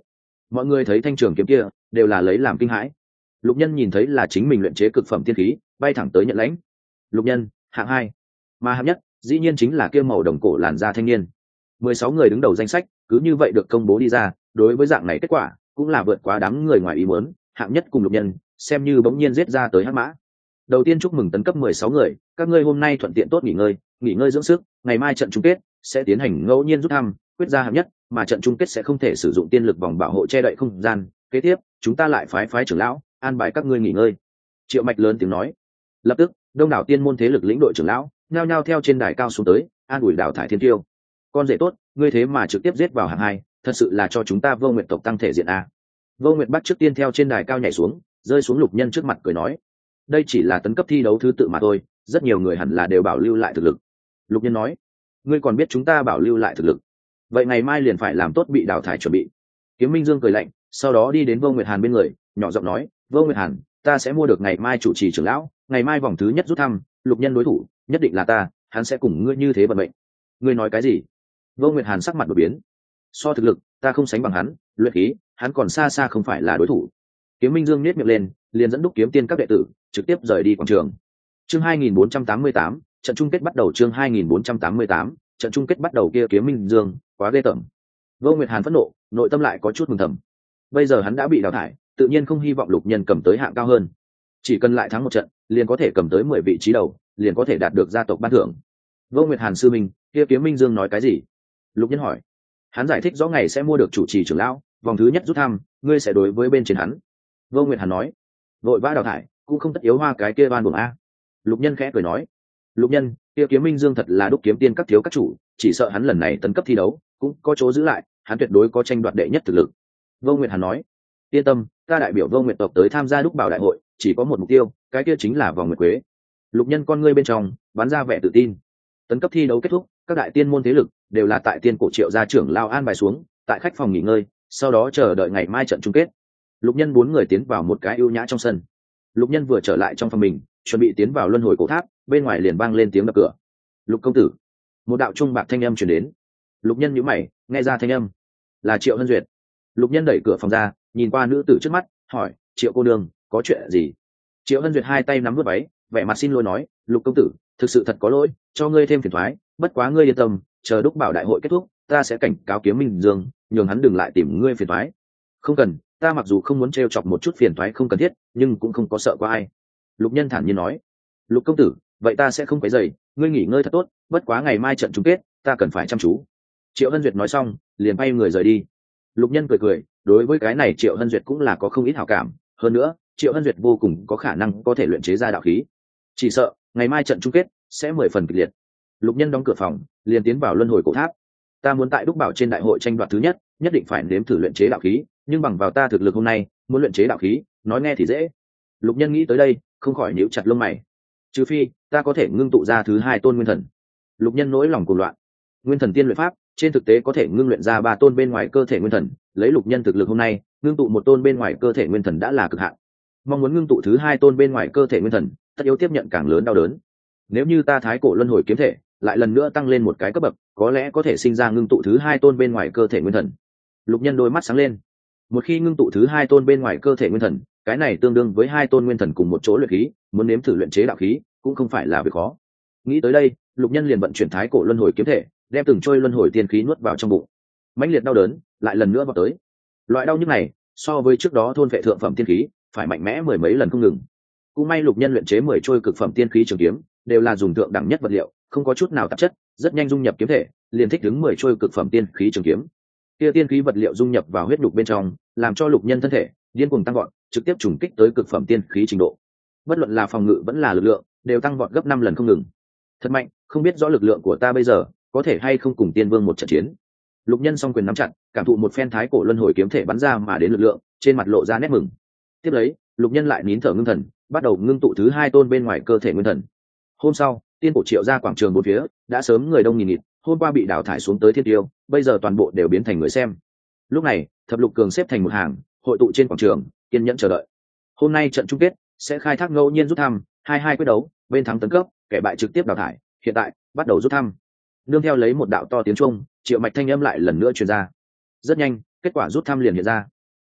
Mọi người thấy thanh trường kiếm kia đều là lấy làm kinh hãi. Lục Nhân nhìn thấy là chính mình luyện chế cực phẩm tiên khí, bay thẳng tới nhận lãnh. Lục Nhân hạng hai, mà hạng nhất dĩ nhiên chính là kia màu đồng cổ làn da thanh niên. Mười sáu người đứng đầu danh sách cứ như vậy được công bố đi ra, đối với dạng này kết quả cũng là vượt quá đám người ngoài ý muốn. Hạng nhất cùng Lục Nhân xem như bỗng nhiên giết ra tới hắc mã. Đầu tiên chúc mừng tấn cấp mười sáu người, các ngươi hôm nay thuận tiện tốt nghỉ ngơi, nghỉ ngơi dưỡng sức, ngày mai trận chung kết sẽ tiến hành ngẫu nhiên rút thăm, quyết ra hạng nhất, mà trận chung kết sẽ không thể sử dụng tiên lực vòng bảo hộ che đậy không gian. Kế tiếp, chúng ta lại phái phái trưởng lão, an bài các ngươi nghỉ ngơi. Triệu Mạch lớn tiếng nói. Lập tức, đông đảo tiên môn thế lực lĩnh đội trưởng lão nhao nhao theo trên đài cao xuống tới, an ủi đào thải Thiên Tiêu. Con rể tốt, ngươi thế mà trực tiếp giết vào hạng hai, thật sự là cho chúng ta Vô Nguyệt tộc tăng thể diện a. Vô Nguyệt bắt trước tiên theo trên đài cao nhảy xuống, rơi xuống Lục Nhân trước mặt cười nói, đây chỉ là tấn cấp thi đấu thứ tự mà thôi, rất nhiều người hẳn là đều bảo lưu lại thực lực. Lục Nhân nói, ngươi còn biết chúng ta bảo lưu lại thực lực, vậy ngày mai liền phải làm tốt bị đào thải chuẩn bị. Kiếm Minh Dương cười lạnh, sau đó đi đến Vô Nguyệt Hàn bên người, nhỏ giọng nói, Vô Nguyệt Hàn, ta sẽ mua được ngày mai chủ trì trưởng lão, ngày mai vòng thứ nhất rút thăm, Lục Nhân đối thủ nhất định là ta, hắn sẽ cùng ngươi như thế vận mệnh. Ngươi nói cái gì? Vô Nguyệt Hàn sắc mặt đổi biến. So thực lực, ta không sánh bằng hắn, luyện khí, hắn còn xa xa không phải là đối thủ. Kiếm Minh Dương nhếch miệng lên, liền dẫn đúc kiếm tiên các đệ tử trực tiếp rời đi quảng trường. Chương hai nghìn bốn trăm tám mươi tám, trận chung kết bắt đầu. Chương hai nghìn bốn trăm tám mươi tám, trận chung kết bắt đầu. Kia Kiếm Minh Dương quá ghê tởm. Vô Nguyệt Hàn phẫn nộ, nội tâm lại có chút mừng thầm. Bây giờ hắn đã bị đào thải, tự nhiên không hy vọng Lục Nhân cầm tới hạng cao hơn. Chỉ cần lại thắng một trận, liền có thể cầm tới mười vị trí đầu, liền có thể đạt được gia tộc ban thưởng. Vô Nguyệt Hàn sư minh, kia Kiếm Minh Dương nói cái gì? Lục Nhân hỏi. Hắn giải thích rõ ngày sẽ mua được chủ trì trưởng lão, vòng thứ nhất rút thăm, ngươi sẽ đối với bên trên hắn. Vô Nguyệt Hàn nói. Vội vã đào thải, cũng không tất yếu hoa cái kia ban buồng a. Lục Nhân khẽ cười nói. Lục Nhân, kia Kiếm Minh Dương thật là đúc kiếm tiên các thiếu các chủ, chỉ sợ hắn lần này tấn cấp thi đấu cũng có chỗ giữ lại, hắn tuyệt đối có tranh đoạt đệ nhất thực lực. Vô Nguyệt Hàn nói. Yên tâm, ta đại biểu Vô Nguyệt tộc tới tham gia đúc bảo đại hội, chỉ có một mục tiêu, cái kia chính là vòng nguyệt quế. Lục Nhân con ngươi bên trong bắn ra vẻ tự tin. Tấn cấp thi đấu kết thúc, các đại tiên môn thế lực đều là tại tiên cổ Triệu gia trưởng lao an bài xuống, tại khách phòng nghỉ ngơi, sau đó chờ đợi ngày mai trận chung kết. Lục Nhân bốn người tiến vào một cái ưu nhã trong sân. Lục Nhân vừa trở lại trong phòng mình, chuẩn bị tiến vào luân hồi cổ tháp, bên ngoài liền vang lên tiếng đập cửa. Lục công tử. Một đạo trung bạc thanh âm truyền đến. Lục Nhân nhíu mày, nghe ra thanh âm là Triệu Hân Duyệt. Lục Nhân đẩy cửa phòng ra, nhìn qua nữ tử trước mắt, hỏi, Triệu cô nương, có chuyện gì? Triệu Hân Duyệt hai tay nắm vớt váy, vẻ mặt xin lỗi nói, Lục công tử, thực sự thật có lỗi, cho ngươi thêm phiền toái, bất quá ngươi yên tâm, chờ đúc bảo đại hội kết thúc, ta sẽ cảnh cáo Kiếm Minh Dương, nhường hắn đừng lại tìm ngươi phiền toái. Không cần, ta mặc dù không muốn trêu chọc một chút phiền toái không cần thiết, nhưng cũng không có sợ qua ai. Lục Nhân thản nhiên nói. Lục công tử, vậy ta sẽ không quấy rầy, ngươi nghỉ ngơi thật tốt, bất quá ngày mai trận chung kết, ta cần phải chăm chú. Triệu Hân Duyệt nói xong, liền bay người rời đi. Lục Nhân cười cười, đối với cái này Triệu Hân Duyệt cũng là có không ít hảo cảm, hơn nữa, Triệu Hân Duyệt vô cùng có khả năng có thể luyện chế ra đạo khí. Chỉ sợ, ngày mai trận chung kết sẽ mười phần kịch liệt. Lục Nhân đóng cửa phòng, liền tiến vào luân hồi cổ tháp. Ta muốn tại đúc bảo trên đại hội tranh đoạt thứ nhất, nhất định phải nếm thử luyện chế đạo khí, nhưng bằng vào ta thực lực hôm nay, muốn luyện chế đạo khí, nói nghe thì dễ. Lục Nhân nghĩ tới đây, không khỏi nhíu chặt lông mày. Trừ phi, ta có thể ngưng tụ ra thứ hai tôn nguyên thần. Lục Nhân nỗi lòng cuồng loạn. Nguyên thần tiên luyện pháp, trên thực tế có thể ngưng luyện ra ba tôn bên ngoài cơ thể nguyên thần, lấy Lục Nhân thực lực hôm nay, ngưng tụ một tôn bên ngoài cơ thể nguyên thần đã là cực hạn. Mong muốn ngưng tụ thứ hai tôn bên ngoài cơ thể nguyên thần, tất yếu tiếp nhận càng lớn đau đớn. Nếu như ta thái cổ luân hồi kiếm thể, lại lần nữa tăng lên một cái cấp bậc, có lẽ có thể sinh ra ngưng tụ thứ hai tôn bên ngoài cơ thể nguyên thần. Lục Nhân đôi mắt sáng lên. Một khi ngưng tụ thứ hai tôn bên ngoài cơ thể nguyên thần, cái này tương đương với hai tôn nguyên thần cùng một chỗ luyện khí, muốn nếm thử luyện chế đạo khí, cũng không phải là việc khó. Nghĩ tới đây, Lục Nhân liền vận chuyển thái cổ luân hồi kiếm thể, đem từng trôi luân hồi tiên khí nuốt vào trong bụng. Mãnh liệt đau đớn lại lần nữa vọt tới. Loại đau nhức này, so với trước đó thôn vệ thượng phẩm tiên khí, phải mạnh mẽ mười mấy lần không ngừng. Cũng may Lục Nhân luyện chế mười trôi cực phẩm tiên khí trường kiếm, đều là dùng thượng đẳng nhất vật liệu, không có chút nào tạp chất, rất nhanh dung nhập kiếm thể, liền thích ứng mười trôi cực phẩm tiên khí trường kiếm. Kia tiên khí vật liệu dung nhập vào huyết nhục bên trong, làm cho Lục Nhân thân thể điên cuồng tăng vọt, trực tiếp trùng kích tới cực phẩm tiên khí trình độ. Bất luận là phòng ngự vẫn là lực lượng, đều tăng vọt gấp năm lần không ngừng. Thật mạnh, không biết rõ lực lượng của ta bây giờ có thể hay không cùng Tiên Vương một trận chiến. Lục Nhân song quyền nắm chặt, cảm thụ một phen thái cổ luân hồi kiếm thể bắn ra mà đến lực lượng, trên mặt lộ ra nét mừng. Tiếp lấy, Lục Nhân lại nín thở ngưng thần, bắt đầu ngưng tụ thứ hai tôn bên ngoài cơ thể nguyên thần. Hôm sau, tiên cổ Triệu ra quảng trường bốn phía đã sớm người đông nghìn nghịt, hôm qua bị đào thải xuống tới Thiên Tiêu, bây giờ toàn bộ đều biến thành người xem. Lúc này, thập lục cường xếp thành một hàng, hội tụ trên quảng trường, kiên nhẫn chờ đợi. Hôm nay trận chung kết sẽ khai thác ngẫu nhiên rút thăm, hai hai quyết đấu, bên thắng tấn cấp, kẻ bại trực tiếp đào thải. Hiện tại, bắt đầu rút thăm. Nương theo lấy một đạo to tiếng chuông, Triệu Mạch thanh âm lại lần nữa truyền ra. Rất nhanh, kết quả rút thăm liền hiện ra.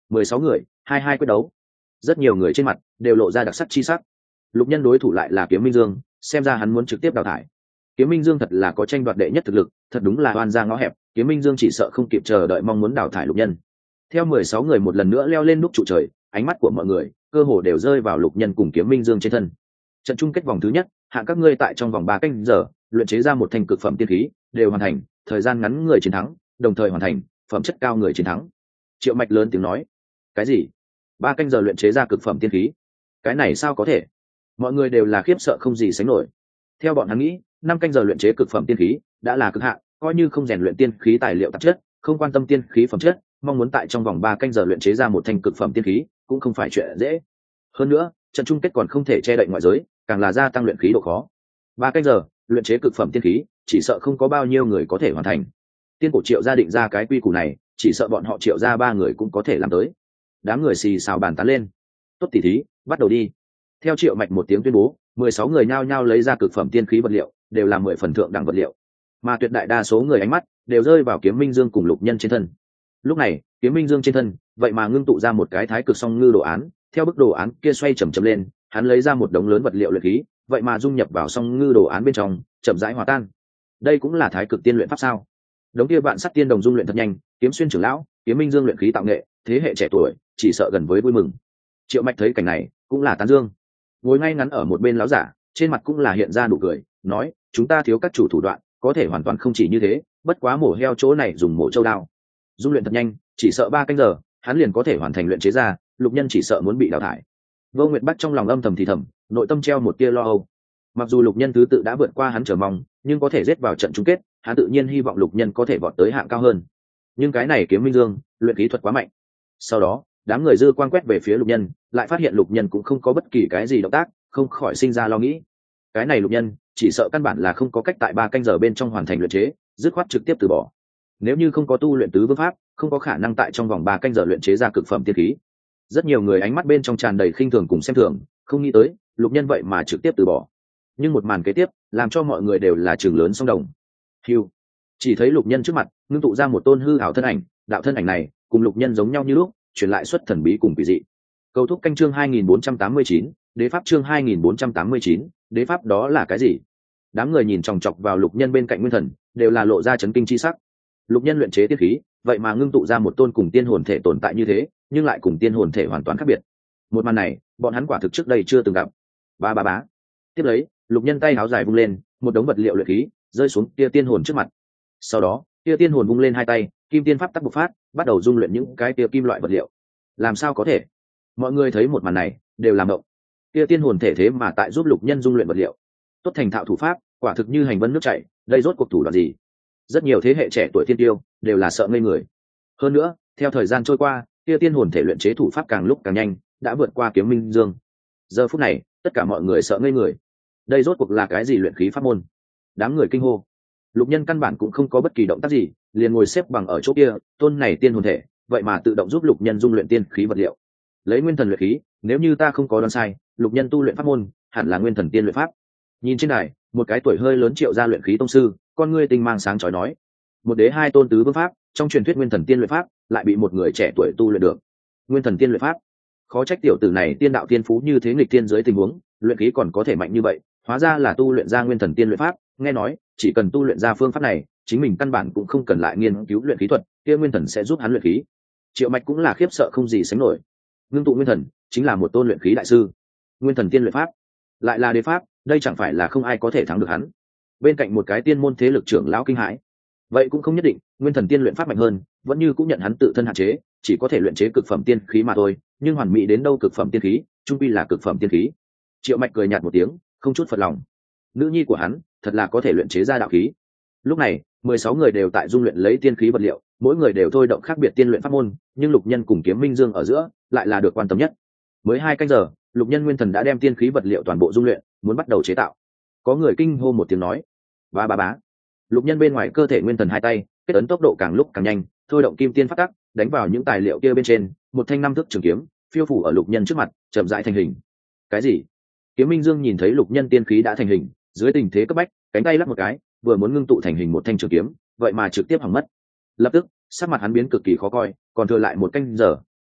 mười sáu người hai hai quyết đấu, rất nhiều người trên mặt đều lộ ra đặc sắc chi sắc. Lục Nhân đối thủ lại là Kiếm Minh Dương, xem ra hắn muốn trực tiếp đào thải. Kiếm Minh Dương thật là có tranh đoạt đệ nhất thực lực, thật đúng là oan ra ngõ hẹp, Kiếm Minh Dương chỉ sợ không kịp chờ đợi mong muốn đào thải Lục Nhân. Theo mười sáu người một lần nữa leo lên nút trụ trời, ánh mắt của mọi người cơ hồ đều rơi vào Lục Nhân cùng Kiếm Minh Dương trên thân. Trận chung kết vòng thứ nhất, hạng các ngươi tại trong vòng ba canh giờ luyện chế ra một thành cực phẩm tiên khí, đều hoàn thành, thời gian ngắn người chiến thắng, đồng thời hoàn thành, phẩm chất cao người chiến thắng. Triệu Mạch lớn tiếng nói. Cái gì? Ba canh giờ luyện chế ra cực phẩm tiên khí? Cái này sao có thể? Mọi người đều là khiếp sợ không gì sánh nổi. Theo bọn hắn nghĩ, năm canh giờ luyện chế cực phẩm tiên khí đã là cực hạn, coi như không rèn luyện tiên khí tài liệu tạp chất, không quan tâm tiên khí phẩm chất, mong muốn tại trong vòng ba canh giờ luyện chế ra một thành cực phẩm tiên khí cũng không phải chuyện dễ. Hơn nữa, trận chung kết còn không thể che đậy ngoại giới, càng là gia tăng luyện khí độ khó. Ba canh giờ luyện chế cực phẩm tiên khí, chỉ sợ không có bao nhiêu người có thể hoàn thành. Tiên cổ Triệu gia định ra cái quy củ này, chỉ sợ bọn họ Triệu gia ba người cũng có thể làm tới. Đám người xì xào bàn tán lên. Tốt tỉ thí, bắt đầu đi. Theo Triệu Mạch một tiếng tuyên bố, mười sáu người nhao nhao lấy ra cực phẩm tiên khí vật liệu, đều là mười phần thượng đẳng vật liệu. Mà tuyệt đại đa số người ánh mắt đều rơi vào Kiếm Minh Dương cùng Lục Nhân trên thân. Lúc này, Kiếm Minh Dương trên thân, vậy mà ngưng tụ ra một cái thái cực song ngư đồ án, theo bức đồ án kia xoay chậm chậm lên, hắn lấy ra một đống lớn vật liệu luyện khí, vậy mà dung nhập vào song ngư đồ án bên trong, chậm rãi hòa tan. Đây cũng là thái cực tiên luyện pháp sao? Đống kia vạn sắt tiên đồng dung luyện thật nhanh, Kiếm Xuyên trưởng lão, Kiếm Minh Dương luyện khí tạo nghệ, thế hệ trẻ tuổi, chỉ sợ gần với vui mừng. Triệu Mạch thấy cảnh này, cũng là tán dương. Ngồi ngay ngắn ở một bên lão giả, trên mặt cũng là hiện ra nụ cười, nói: chúng ta thiếu các chủ thủ đoạn, có thể hoàn toàn không chỉ như thế, bất quá mổ heo chỗ này dùng mổ châu đao. Dung luyện thật nhanh, chỉ sợ ba canh giờ, hắn liền có thể hoàn thành luyện chế ra, Lục Nhân chỉ sợ muốn bị đào thải. Vô Nguyệt Bắc trong lòng âm thầm thì thầm, nội tâm treo một tia lo âu. Mặc dù Lục Nhân thứ tự đã vượt qua hắn chờ mong, nhưng có thể giết vào trận chung kết, hắn tự nhiên hy vọng Lục Nhân có thể vọt tới hạng cao hơn. Nhưng cái này Kiếm Minh Dương, luyện khí thuật quá mạnh. Sau đó, đám người dư quan quét về phía Lục Nhân, lại phát hiện Lục Nhân cũng không có bất kỳ cái gì động tác, không khỏi sinh ra lo nghĩ. Cái này Lục Nhân, chỉ sợ căn bản là không có cách tại ba canh giờ bên trong hoàn thành luyện chế, dứt khoát trực tiếp từ bỏ. Nếu như không có tu luyện tứ vương pháp, không có khả năng tại trong vòng ba canh giờ luyện chế ra cực phẩm tiên khí. Rất nhiều người ánh mắt bên trong tràn đầy khinh thường cùng xem thường, không nghĩ tới Lục Nhân vậy mà trực tiếp từ bỏ. Nhưng một màn kế tiếp làm cho mọi người đều là trường lớn song đồng. Hiu, chỉ thấy Lục Nhân trước mặt ngưng tụ ra một tôn hư ảo thân ảnh, đạo thân ảnh này cùng Lục Nhân giống nhau như lúc, truyền lại xuất thần bí cùng kỳ dị. Cầu thúc canh chương hai nghìn bốn trăm tám mươi chín, đế pháp chương hai nghìn bốn trăm tám mươi chín, đế pháp đó là cái gì? Đám người nhìn chòng chọc vào Lục Nhân bên cạnh Nguyên Thần, đều là lộ ra chấn kinh chi sắc. Lục Nhân luyện chế tiên khí, vậy mà ngưng tụ ra một tôn cùng tiên hồn thể tồn tại như thế, nhưng lại cùng tiên hồn thể hoàn toàn khác biệt. Một màn này, bọn hắn quả thực trước đây chưa từng gặp. Ba ba bá. Tiếp lấy, Lục Nhân tay áo dài vung lên, một đống vật liệu luyện khí rơi xuống kia tiên hồn trước mặt. Sau đó, kia tiên hồn vung lên hai tay, kim tiên pháp tắc bộc phát, bắt đầu dung luyện những cái kia kim loại vật liệu. Làm sao có thể? Mọi người thấy một màn này, đều làm động. Kia tiên hồn thể thế mà tại giúp Lục Nhân dung luyện vật liệu. Tốt thành thạo thủ pháp, quả thực như hành vân nước chảy, đây rốt cuộc thủ đoạn gì? Rất nhiều thế hệ trẻ tuổi thiên tiêu đều là sợ ngây người. Hơn nữa, theo thời gian trôi qua, kia tiên hồn thể luyện chế thủ pháp càng lúc càng nhanh, đã vượt qua Kiếm Minh Dương. Giờ phút này, tất cả mọi người sợ ngây người. Đây rốt cuộc là cái gì luyện khí pháp môn? Đám người kinh hô. Lục Nhân căn bản cũng không có bất kỳ động tác gì, liền ngồi xếp bằng ở chỗ kia, tôn này tiên hồn thể, vậy mà tự động giúp Lục Nhân dung luyện tiên khí vật liệu. Lấy nguyên thần luyện khí, nếu như ta không có đoán sai, Lục Nhân tu luyện pháp môn, hẳn là nguyên thần tiên luyện pháp. Nhìn trên này, một cái tuổi hơi lớn Triệu gia luyện khí tông sư, con ngươi tinh mang sáng chói nói: một đế hai tôn tứ vương pháp, trong truyền thuyết nguyên thần tiên luyện pháp, lại bị một người trẻ tuổi tu luyện được. Nguyên thần tiên luyện pháp, khó trách tiểu tử này tiên đạo tiên phú như thế nghịch tiên dưới tình huống, luyện khí còn có thể mạnh như vậy, hóa ra là tu luyện ra nguyên thần tiên luyện pháp. Nghe nói, chỉ cần tu luyện ra phương pháp này, chính mình căn bản cũng không cần lại nghiên cứu luyện khí thuật, kia nguyên thần sẽ giúp hắn luyện khí. Triệu Mạch cũng là khiếp sợ không gì sánh nổi. Ngưng tụ nguyên thần, chính là một tôn luyện khí đại sư. Nguyên thần tiên luyện pháp, lại là đế pháp, đây chẳng phải là không ai có thể thắng được hắn. Bên cạnh một cái tiên môn thế lực trưởng lão kinh hãi. Vậy cũng không nhất định, nguyên thần tiên luyện pháp mạnh hơn, vẫn như cũng nhận hắn tự thân hạn chế, chỉ có thể luyện chế cực phẩm tiên khí mà thôi, nhưng hoàn mỹ đến đâu cực phẩm tiên khí, trung quy là cực phẩm tiên khí. Triệu Mạch cười nhạt một tiếng, không chút phật lòng. Nữ nhi của hắn, thật là có thể luyện chế ra đạo khí. Lúc này, mười sáu người đều tại dung luyện lấy tiên khí vật liệu, mỗi người đều thôi động khác biệt tiên luyện pháp môn, nhưng Lục Nhân cùng Kiếm Minh Dương ở giữa, lại là được quan tâm nhất. Mới hai canh giờ, Lục Nhân nguyên thần đã đem tiên khí vật liệu toàn bộ dung luyện, muốn bắt đầu chế tạo. Có người kinh hô một tiếng nói: "Ba ba bá." Lục Nhân bên ngoài cơ thể nguyên thần hai tay, kết ấn tốc độ càng lúc càng nhanh, thôi động kim tiên pháp tắc, đánh vào những tài liệu kia bên trên, một thanh năm thước trường kiếm, phiêu phủ ở Lục Nhân trước mặt, chậm rãi thành hình. Cái gì? Kiếm Minh Dương nhìn thấy Lục Nhân tiên khí đã thành hình, dưới tình thế cấp bách, cánh tay lắc một cái, vừa muốn ngưng tụ thành hình một thanh trường kiếm, vậy mà trực tiếp hỏng mất. Lập tức, sắc mặt hắn biến cực kỳ khó coi, còn thừa lại một canh giờ,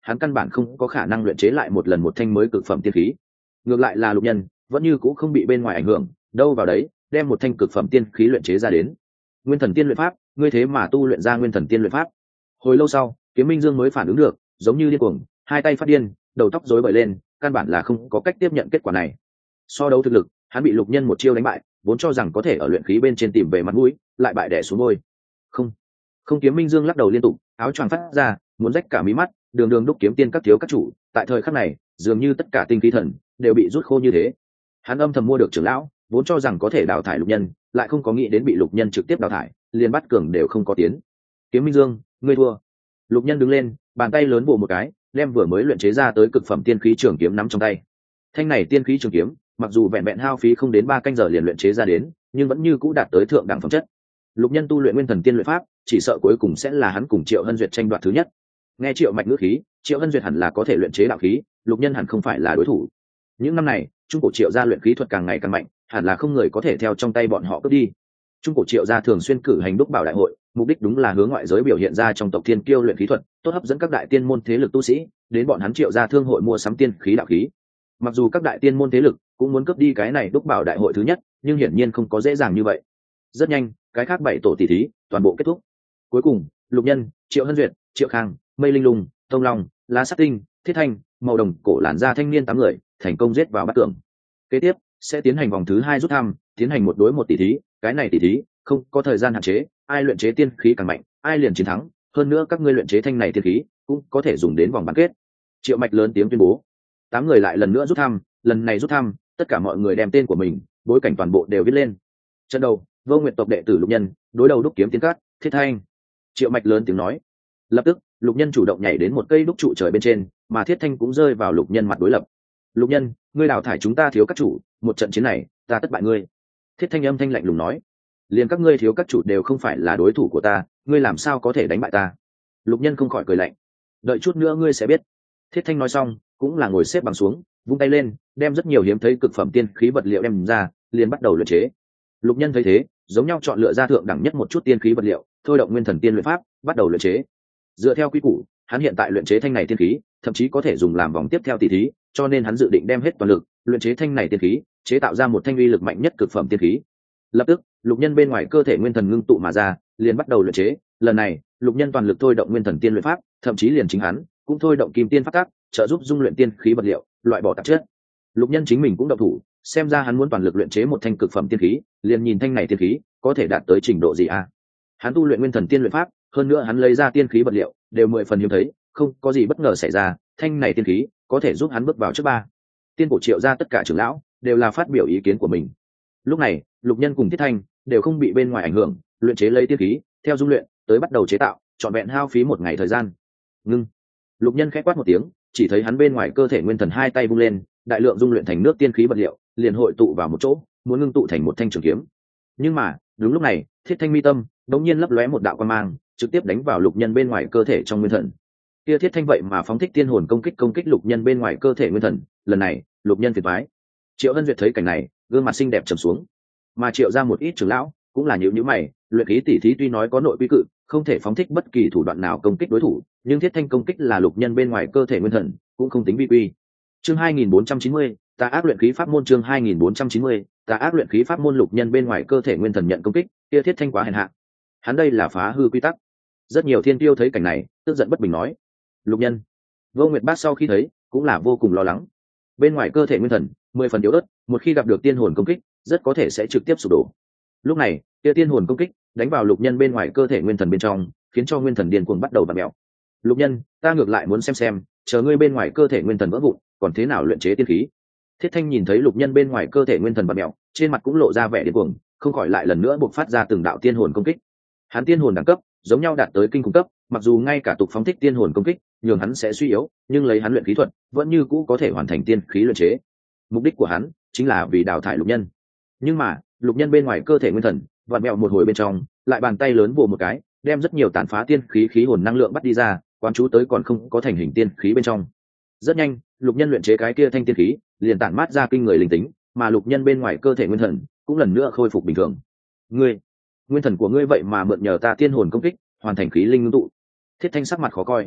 hắn căn bản không có khả năng luyện chế lại một lần một thanh mới cực phẩm tiên khí. Ngược lại là Lục Nhân vẫn như cũ không bị bên ngoài ảnh hưởng, đâu vào đấy đem một thanh cực phẩm tiên khí luyện chế ra đến. Nguyên thần tiên luyện pháp, ngươi thế mà tu luyện ra nguyên thần tiên luyện pháp. Hồi lâu sau, Kiếm Minh Dương mới phản ứng được, giống như điên cuồng, hai tay phát điên, đầu tóc rối bời lên, căn bản là không có cách tiếp nhận kết quả này. So đấu thực lực, hắn bị Lục Nhân một chiêu đánh bại, vốn cho rằng có thể ở luyện khí bên trên tìm về mặt mũi, lại bại đè xuống môi. Không, không. Kiếm Minh Dương lắc đầu liên tục, áo choàng phát ra, muốn rách cả mí mắt, đường đường đúc kiếm tiên các thiếu các chủ, tại thời khắc này, dường như tất cả tinh khí thần đều bị rút khô như thế. Hắn âm thầm mua được trưởng lão, vốn cho rằng có thể đào thải Lục Nhân, lại không có nghĩ đến bị Lục Nhân trực tiếp đào thải, liền bắt cường đều không có tiến. Kiếm Minh Dương, ngươi thua. Lục Nhân đứng lên, bàn tay lớn bổ một cái, đem vừa mới luyện chế ra tới cực phẩm tiên khí trường kiếm nắm trong tay. Thanh này tiên khí trường kiếm, mặc dù vẹn vẹn hao phí không đến ba canh giờ liền luyện chế ra đến, nhưng vẫn như cũ đạt tới thượng đẳng phẩm chất. Lục Nhân tu luyện nguyên thần tiên luyện pháp, chỉ sợ cuối cùng sẽ là hắn cùng Triệu Hân Duyệt tranh đoạt thứ nhất. Nghe Triệu Mạch ngữ khí, Triệu Hân Duyệt hẳn là có thể luyện chế đạo khí, Lục Nhân hẳn không phải là đối thủ. Những năm này, trung cổ Triệu gia luyện khí thuật càng ngày càng mạnh, hẳn là không người có thể theo trong tay bọn họ cướp đi. Trung cổ Triệu gia thường xuyên cử hành đúc bảo đại hội, mục đích đúng là hướng ngoại giới biểu hiện ra trong tộc Thiên Kiêu luyện khí thuật, tốt hấp dẫn các đại tiên môn thế lực tu sĩ đến bọn hắn Triệu gia thương hội mua sắm tiên khí đạo khí. Mặc dù các đại tiên môn thế lực cũng muốn cướp đi cái này đúc bảo đại hội thứ nhất, nhưng hiển nhiên không có dễ dàng như vậy. Rất nhanh, cái khác bảy tổ tỷ thí toàn bộ kết thúc. Cuối cùng, Lục Nhân, Triệu Hân Duyệt, Triệu Khang, Mây Linh Lung, Tông Long, Lá Sát Tinh, Thiết Thanh, màu đồng cổ làn da thanh niên tám người thành công giết vào bát tường. Kế tiếp sẽ tiến hành vòng thứ hai rút thăm, tiến hành một đối một tỷ thí. Cái này tỷ thí không có thời gian hạn chế, ai luyện chế tiên khí càng mạnh, ai liền chiến thắng. Hơn nữa các ngươi luyện chế thanh này tiên khí cũng có thể dùng đến vòng bán kết. Triệu Mạch lớn tiếng tuyên bố. Tám người lại lần nữa rút thăm, lần này rút thăm, tất cả mọi người đem tên của mình, bối cảnh toàn bộ đều viết lên. Trận đầu, Vô Nguyệt tộc đệ tử Lục Nhân đối đầu đúc kiếm tiên cát, Thiết Thanh. Triệu Mạch lớn tiếng nói. Lập tức, Lục Nhân chủ động nhảy đến một cây đúc trụ trời bên trên, mà Thiết Thanh cũng rơi vào Lục Nhân mặt đối lập. Lục Nhân, ngươi đào thải chúng ta thiếu các chủ, một trận chiến này, ta tất bại ngươi. Thiết Thanh âm thanh lạnh lùng nói. Liền các ngươi thiếu các chủ đều không phải là đối thủ của ta, ngươi làm sao có thể đánh bại ta? Lục Nhân không khỏi cười lạnh. Đợi chút nữa ngươi sẽ biết. Thiết Thanh nói xong, cũng là ngồi xếp bằng xuống, vung tay lên, đem rất nhiều hiếm thấy cực phẩm tiên khí vật liệu đem ra, liền bắt đầu luyện chế. Lục Nhân thấy thế, giống nhau chọn lựa ra thượng đẳng nhất một chút tiên khí vật liệu, thôi động nguyên thần tiên luyện pháp, bắt đầu luyện chế. Dựa theo quy củ, hắn hiện tại luyện chế thanh này tiên khí, thậm chí có thể dùng làm vòng tiếp theo tỷ thí, cho nên hắn dự định đem hết toàn lực, luyện chế thanh này tiên khí, chế tạo ra một thanh uy lực mạnh nhất cực phẩm tiên khí. Lập tức, Lục Nhân bên ngoài cơ thể nguyên thần ngưng tụ mà ra, liền bắt đầu luyện chế. Lần này, Lục Nhân toàn lực thôi động nguyên thần tiên luyện pháp, thậm chí liền chính hắn cũng thôi động kim tiên pháp tác, trợ giúp dung luyện tiên khí vật liệu, loại bỏ tạp chất. Lục Nhân chính mình cũng động thủ, xem ra hắn muốn toàn lực luyện chế một thanh cực phẩm tiên khí, liền nhìn thanh này tiên khí có thể đạt tới trình độ gì a. À? Hắn tu luyện nguyên thần tiên luyện pháp, hơn nữa hắn lấy ra tiên khí vật liệu đều mười phần hiếm thấy, không có gì bất ngờ xảy ra, thanh này tiên khí có thể giúp hắn bước vào trước ba. Tiên cổ Triệu ra tất cả trưởng lão đều là phát biểu ý kiến của mình. Lúc này, Lục Nhân cùng Thiết Thanh đều không bị bên ngoài ảnh hưởng, luyện chế lấy tiên khí, theo dung luyện tới bắt đầu chế tạo, trọn vẹn hao phí một ngày thời gian. Ngưng. Lục Nhân khẽ quát một tiếng, chỉ thấy hắn bên ngoài cơ thể nguyên thần hai tay vung lên, đại lượng dung luyện thành nước tiên khí vật liệu, liền hội tụ vào một chỗ, muốn ngưng tụ thành một thanh trường kiếm. Nhưng mà, đúng lúc này, Thiết Thanh mi tâm đột nhiên lấp lóe một đạo quang mang, trực tiếp đánh vào Lục Nhân bên ngoài cơ thể trong nguyên thần. Kia Thiết Thanh vậy mà phóng thích tiên hồn công kích công kích Lục Nhân bên ngoài cơ thể nguyên thần, lần này, Lục Nhân phiền toái. Triệu Hân Duyệt thấy cảnh này, gương mặt xinh đẹp trầm xuống. Mà Triệu ra một ít trưởng lão cũng là nhíu nhíu mày, luyện khí tỷ thí tuy nói có nội quy cự, không thể phóng thích bất kỳ thủ đoạn nào công kích đối thủ, nhưng Thiết Thanh công kích là Lục Nhân bên ngoài cơ thể nguyên thần, cũng không tính vi quy. Chương hai nghìn bốn trăm chín mươi, Tà ác luyện khí pháp môn. Chương hai nghìn bốn trăm chín mươi, Tà ác luyện khí pháp môn. Lục Nhân bên ngoài cơ thể nguyên thần nhận công kích, kia Thiết Thanh quá hèn hạ. Hắn đây là phá hư quy tắc. Rất nhiều thiên tiêu thấy cảnh này, tức giận bất bình nói. Lục Nhân, Vô Nguyệt Bác sau khi thấy, cũng là vô cùng lo lắng. Bên ngoài cơ thể nguyên thần, mười phần yếu ớt, một khi gặp được tiên hồn công kích, rất có thể sẽ trực tiếp sụp đổ. Lúc này, kia tiên hồn công kích đánh vào Lục Nhân bên ngoài cơ thể nguyên thần bên trong, khiến cho nguyên thần điên cuồng bắt đầu vặn mèo. Lục Nhân, ta ngược lại muốn xem xem, chờ ngươi bên ngoài cơ thể nguyên thần vỡ vụn, còn thế nào luyện chế tiên khí. Thiết Thanh nhìn thấy Lục Nhân bên ngoài cơ thể nguyên thần vặn mèo, trên mặt cũng lộ ra vẻ điên cuồng, không khỏi lại lần nữa bộc phát ra từng đạo tiên hồn công kích. Hắn tiên hồn đẳng cấp giống nhau đạt tới kinh khủng cấp, mặc dù ngay cả tục phóng thích tiên hồn công kích, nhường hắn sẽ suy yếu, nhưng lấy hắn luyện khí thuật, vẫn như cũ có thể hoàn thành tiên khí luyện chế. Mục đích của hắn chính là vì đào thải Lục Nhân. Nhưng mà, Lục Nhân bên ngoài cơ thể nguyên thần vặn mèo một hồi bên trong, lại bàn tay lớn vồ một cái, đem rất nhiều tàn phá tiên khí khí hồn năng lượng bắt đi ra, quán chú tới còn không có thành hình tiên khí bên trong. Rất nhanh, Lục Nhân luyện chế cái kia thanh tiên khí, liền tản mát ra kinh người linh tính, mà Lục Nhân bên ngoài cơ thể nguyên thần cũng lần nữa khôi phục bình thường. Ngươi, nguyên thần của ngươi vậy mà mượn nhờ ta tiên hồn công kích, hoàn thành khí linh ngưng tụ. Thiết Thanh sắc mặt khó coi.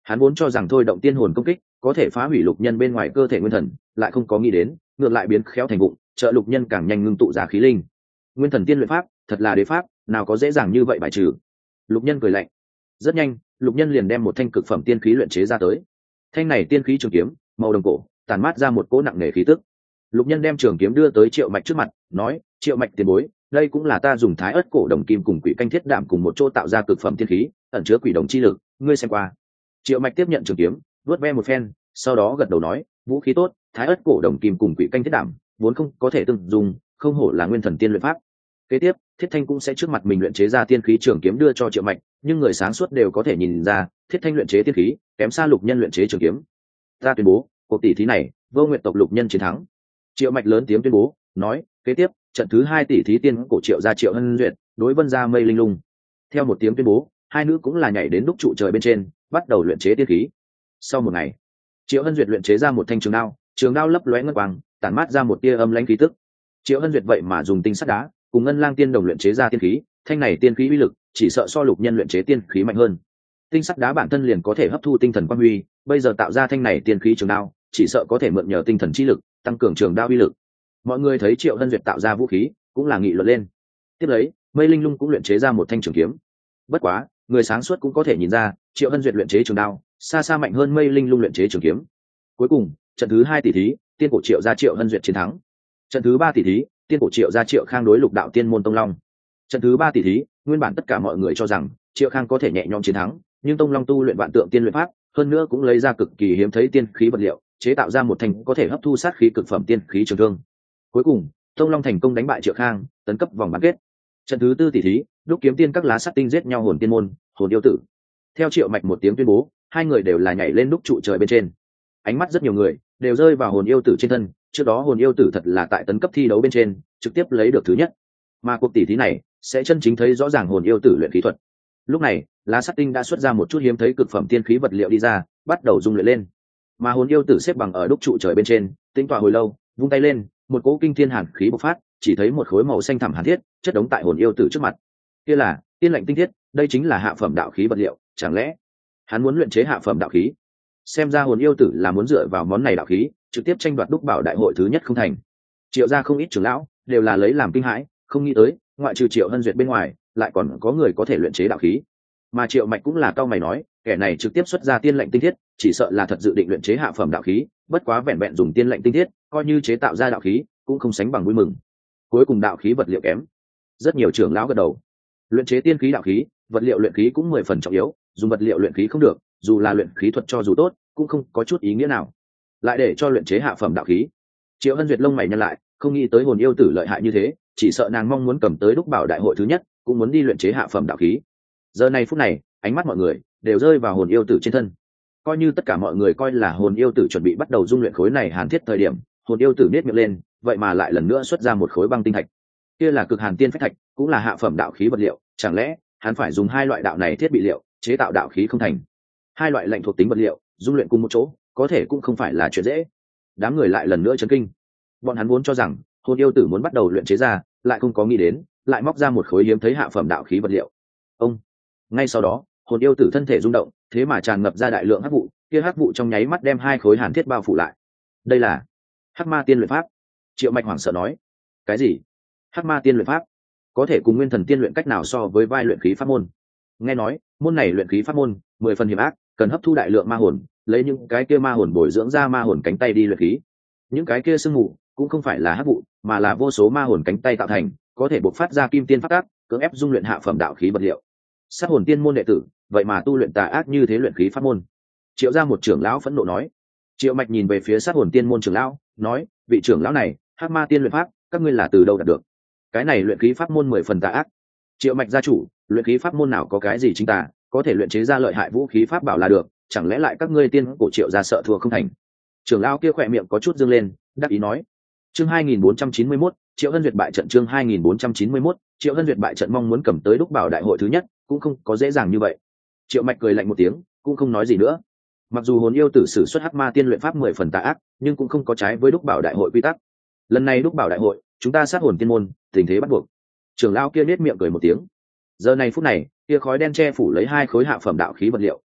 Hắn vốn cho rằng thôi động tiên hồn công kích có thể phá hủy lục nhân bên ngoài cơ thể nguyên thần, lại không có nghĩ đến ngược lại biến khéo thành vụng, trợ lục nhân càng nhanh ngưng tụ ra khí linh. Nguyên thần tiên luyện pháp thật là đế pháp, nào có dễ dàng như vậy bài trừ. Lục nhân cười lạnh. Rất nhanh, lục nhân liền đem một thanh cực phẩm tiên khí luyện chế ra tới. Thanh này tiên khí trường kiếm màu đồng cổ, tàn mát ra một cỗ nặng nề khí tức. Lục nhân đem trường kiếm đưa tới Triệu Mạch trước mặt, nói: Triệu Mạch tiền bối, đây cũng là ta dùng thái ớt cổ đồng kim cùng quỷ canh thiết đạm cùng một chỗ tạo ra cực phẩm tiên khí, ẩn chứa quỷ đồng chi lực, ngươi xem qua. Triệu Mạch tiếp nhận trường kiếm, vuốt ve một phen, sau đó gật đầu nói: vũ khí tốt, thái ớt cổ đồng kim cùng quỷ canh thiết đạm vốn không có thể tương dùng, không hổ là nguyên thần tiên luyện pháp. Kế tiếp, Thiết Thanh cũng sẽ trước mặt mình luyện chế ra tiên khí trường kiếm đưa cho Triệu Mạch, nhưng người sáng suốt đều có thể nhìn ra, Thiết Thanh luyện chế tiên khí kém xa lục nhân luyện chế trường kiếm. Ta tuyên bố, cuộc tỷ thí này, Vô Nguyệt tộc lục nhân chiến thắng. Triệu Mạch lớn tiếng tuyên bố, nói: kế tiếp, trận thứ hai tỷ thí tiên cổ Triệu gia Triệu Hân Duyệt đối Vân gia Mây Linh Lung. Theo một tiếng tuyên bố, hai nữ cũng là nhảy đến đúc trụ trời bên trên, bắt đầu luyện chế tiên khí. Sau một ngày, Triệu Hân Duyệt luyện chế ra một thanh trường đao, trường đao lấp lóe ngân quang, tản mát ra một tia âm lãnh khí tức. Triệu Hân Duyệt vậy mà dùng tinh sắt đá cùng ngân lang tiên đồng luyện chế ra tiên khí, thanh này tiên khí uy lực chỉ sợ so lục nhân luyện chế tiên khí mạnh hơn. Tinh sắt đá bản thân liền có thể hấp thu tinh thần quang huy, bây giờ tạo ra thanh này tiên khí trường đao, chỉ sợ có thể mượn nhờ tinh thần chi lực tăng cường trường đao uy lực. Mọi người thấy Triệu Hân Duyệt tạo ra vũ khí, cũng là nghị luận lên. Tiếp lấy, Mây Linh Lung cũng luyện chế ra một thanh trường kiếm. Bất quá, người sáng suốt cũng có thể nhìn ra, Triệu Hân Duyệt luyện chế trường đao xa xa mạnh hơn Mây Linh Lung luyện chế trường kiếm. Cuối cùng, trận thứ hai tỷ thí, tiên cổ Triệu gia Triệu Hân Duyệt chiến thắng. Trận thứ ba tỷ thí, tiên cổ Triệu gia Triệu Khang đối lục đạo tiên môn Tông Long. Trận thứ ba tỷ thí, nguyên bản tất cả mọi người cho rằng Triệu Khang có thể nhẹ nhõm chiến thắng, nhưng Tông Long tu luyện vạn tượng tiên luyện pháp, hơn nữa cũng lấy ra cực kỳ hiếm thấy tiên khí vật liệu, chế tạo ra một thanh có thể hấp thu sát khí cực phẩm tiên khí trường thương. Cuối cùng, Tông Long thành công đánh bại Triệu Khang, tấn cấp vòng bán kết. Trận thứ tư tỷ thí, đúc kiếm tiên các lá sắt tinh giết nhau hồn tiên môn, hồn yêu tử. Theo Triệu Mạch một tiếng tuyên bố, hai người đều là nhảy lên đúc trụ trời bên trên. Ánh mắt rất nhiều người đều rơi vào hồn yêu tử trên thân, trước đó hồn yêu tử thật là tại tấn cấp thi đấu bên trên trực tiếp lấy được thứ nhất, mà cuộc tỷ thí này sẽ chân chính thấy rõ ràng hồn yêu tử luyện khí thuật. Lúc này, lá sắt tinh đã xuất ra một chút hiếm thấy cực phẩm tiên khí vật liệu đi ra, bắt đầu dung luyện lên. Mà hồn yêu tử xếp bằng ở đúc trụ trời bên trên, tính tọa hồi lâu, vung tay lên, một cỗ kinh thiên hàn khí bộc phát, chỉ thấy một khối màu xanh thẳm hàn thiết chất đống tại hồn yêu tử trước mặt. Kia là tiên lệnh tinh thiết, đây chính là hạ phẩm đạo khí vật liệu, chẳng lẽ hắn muốn luyện chế hạ phẩm đạo khí? Xem ra hồn yêu tử là muốn dựa vào món này đạo khí trực tiếp tranh đoạt đúc bảo đại hội thứ nhất không thành. Triệu gia không ít trưởng lão đều là lấy làm kinh hãi, không nghĩ tới ngoại trừ Triệu Hân Duyệt bên ngoài lại còn có người có thể luyện chế đạo khí. Mà Triệu Mạch cũng là cao mày nói, kẻ này trực tiếp xuất ra tiên lệnh tinh thiết, chỉ sợ là thật dự định luyện chế hạ phẩm đạo khí, bất quá vẹn vẹn dùng tiên lệnh tinh thiết coi như chế tạo ra đạo khí cũng không sánh bằng vui mừng. Cuối cùng đạo khí vật liệu kém. Rất nhiều trưởng lão gật đầu. Luyện chế tiên khí đạo khí, vật liệu luyện khí cũng mười phần trọng yếu, dùng vật liệu luyện khí không được, dù là luyện khí thuật cho dù tốt cũng không có chút ý nghĩa nào. Lại để cho luyện chế hạ phẩm đạo khí. Triệu Hân Duyệt lông mày nhăn lại, không nghĩ tới hồn yêu tử lợi hại như thế, chỉ sợ nàng mong muốn cầm tới đúc bảo đại hội thứ nhất cũng muốn đi luyện chế hạ phẩm đạo khí. Giờ này phút này, ánh mắt mọi người đều rơi vào hồn yêu tử trên thân. Coi như tất cả mọi người coi là hồn yêu tử chuẩn bị bắt đầu dung luyện khối này hàn thiết thời điểm, hồn yêu tử nết miệng lên, vậy mà lại lần nữa xuất ra một khối băng tinh thạch. Kia là cực hàn tiên phách thạch, cũng là hạ phẩm đạo khí vật liệu, chẳng lẽ hắn phải dùng hai loại đạo này thiết bị liệu chế tạo đạo khí không thành? Hai loại lệnh thuộc tính vật liệu dung luyện cùng một chỗ, có thể cũng không phải là chuyện dễ. Đám người lại lần nữa chấn kinh. Bọn hắn vốn cho rằng hồn yêu tử muốn bắt đầu luyện chế ra, lại không có nghĩ đến lại móc ra một khối hiếm thấy hạ phẩm đạo khí vật liệu. Ông ngay sau đó, hồn yêu tử thân thể rung động, thế mà tràn ngập ra đại lượng hắc vụ, kia hắc vụ trong nháy mắt đem hai khối hàn thiết bao phủ lại. Đây là Hắc Ma Tiên luyện pháp. Triệu Mạch hoảng sợ nói. Cái gì? Hắc Ma Tiên luyện pháp? Có thể cùng nguyên thần tiên luyện cách nào so với vai luyện khí pháp môn? Nghe nói môn này luyện khí pháp môn mười phần hiểm ác, cần hấp thu đại lượng ma hồn, lấy những cái kia ma hồn bồi dưỡng ra ma hồn cánh tay đi luyện khí. Những cái kia sương mù cũng không phải là hắc vụ, mà là vô số ma hồn cánh tay tạo thành, có thể bộc phát ra kim tiên pháp tác, cưỡng ép dung luyện hạ phẩm đạo khí vật liệu. Sát hồn tiên môn đệ tử, vậy mà tu luyện tà ác như thế luyện khí pháp môn. Triệu gia một trưởng lão phẫn nộ nói. Triệu Mạch nhìn về phía sát hồn tiên môn trưởng lão, nói, vị trưởng lão này, Hắc Ma Tiên luyện pháp, các ngươi là từ đâu đạt được? Cái này luyện khí pháp môn mười phần tà ác. Triệu Mạch gia chủ, luyện khí pháp môn nào có cái gì chính tà, có thể luyện chế ra lợi hại vũ khí pháp bảo là được, chẳng lẽ lại các ngươi tiên cổ Triệu gia sợ thua không thành? Trưởng lão kia khỏe miệng có chút dương lên, đáp ý nói. Chương hai nghìn bốn trăm chín mươi mốt, Triệu Hân Duyệt bại trận. Chương hai nghìn bốn trăm chín mươi mốt, Triệu Hân Duyệt bại trận. Mong muốn cầm tới đúc bảo đại hội thứ nhất cũng không có dễ dàng như vậy. Triệu Mạch cười lạnh một tiếng, cũng không nói gì nữa. Mặc dù hồn yêu tử sử xuất Hắc Ma Tiên luyện pháp mười phần tà ác, nhưng cũng không có trái với đúc bảo đại hội quy tắc. Lần này đúc bảo đại hội, chúng ta sát hồn tiên môn, tình thế bắt buộc. Trưởng lão kia nết miệng cười một tiếng. Giờ này phút này, kia khói đen che phủ lấy hai khối hạ phẩm đạo khí vật liệu,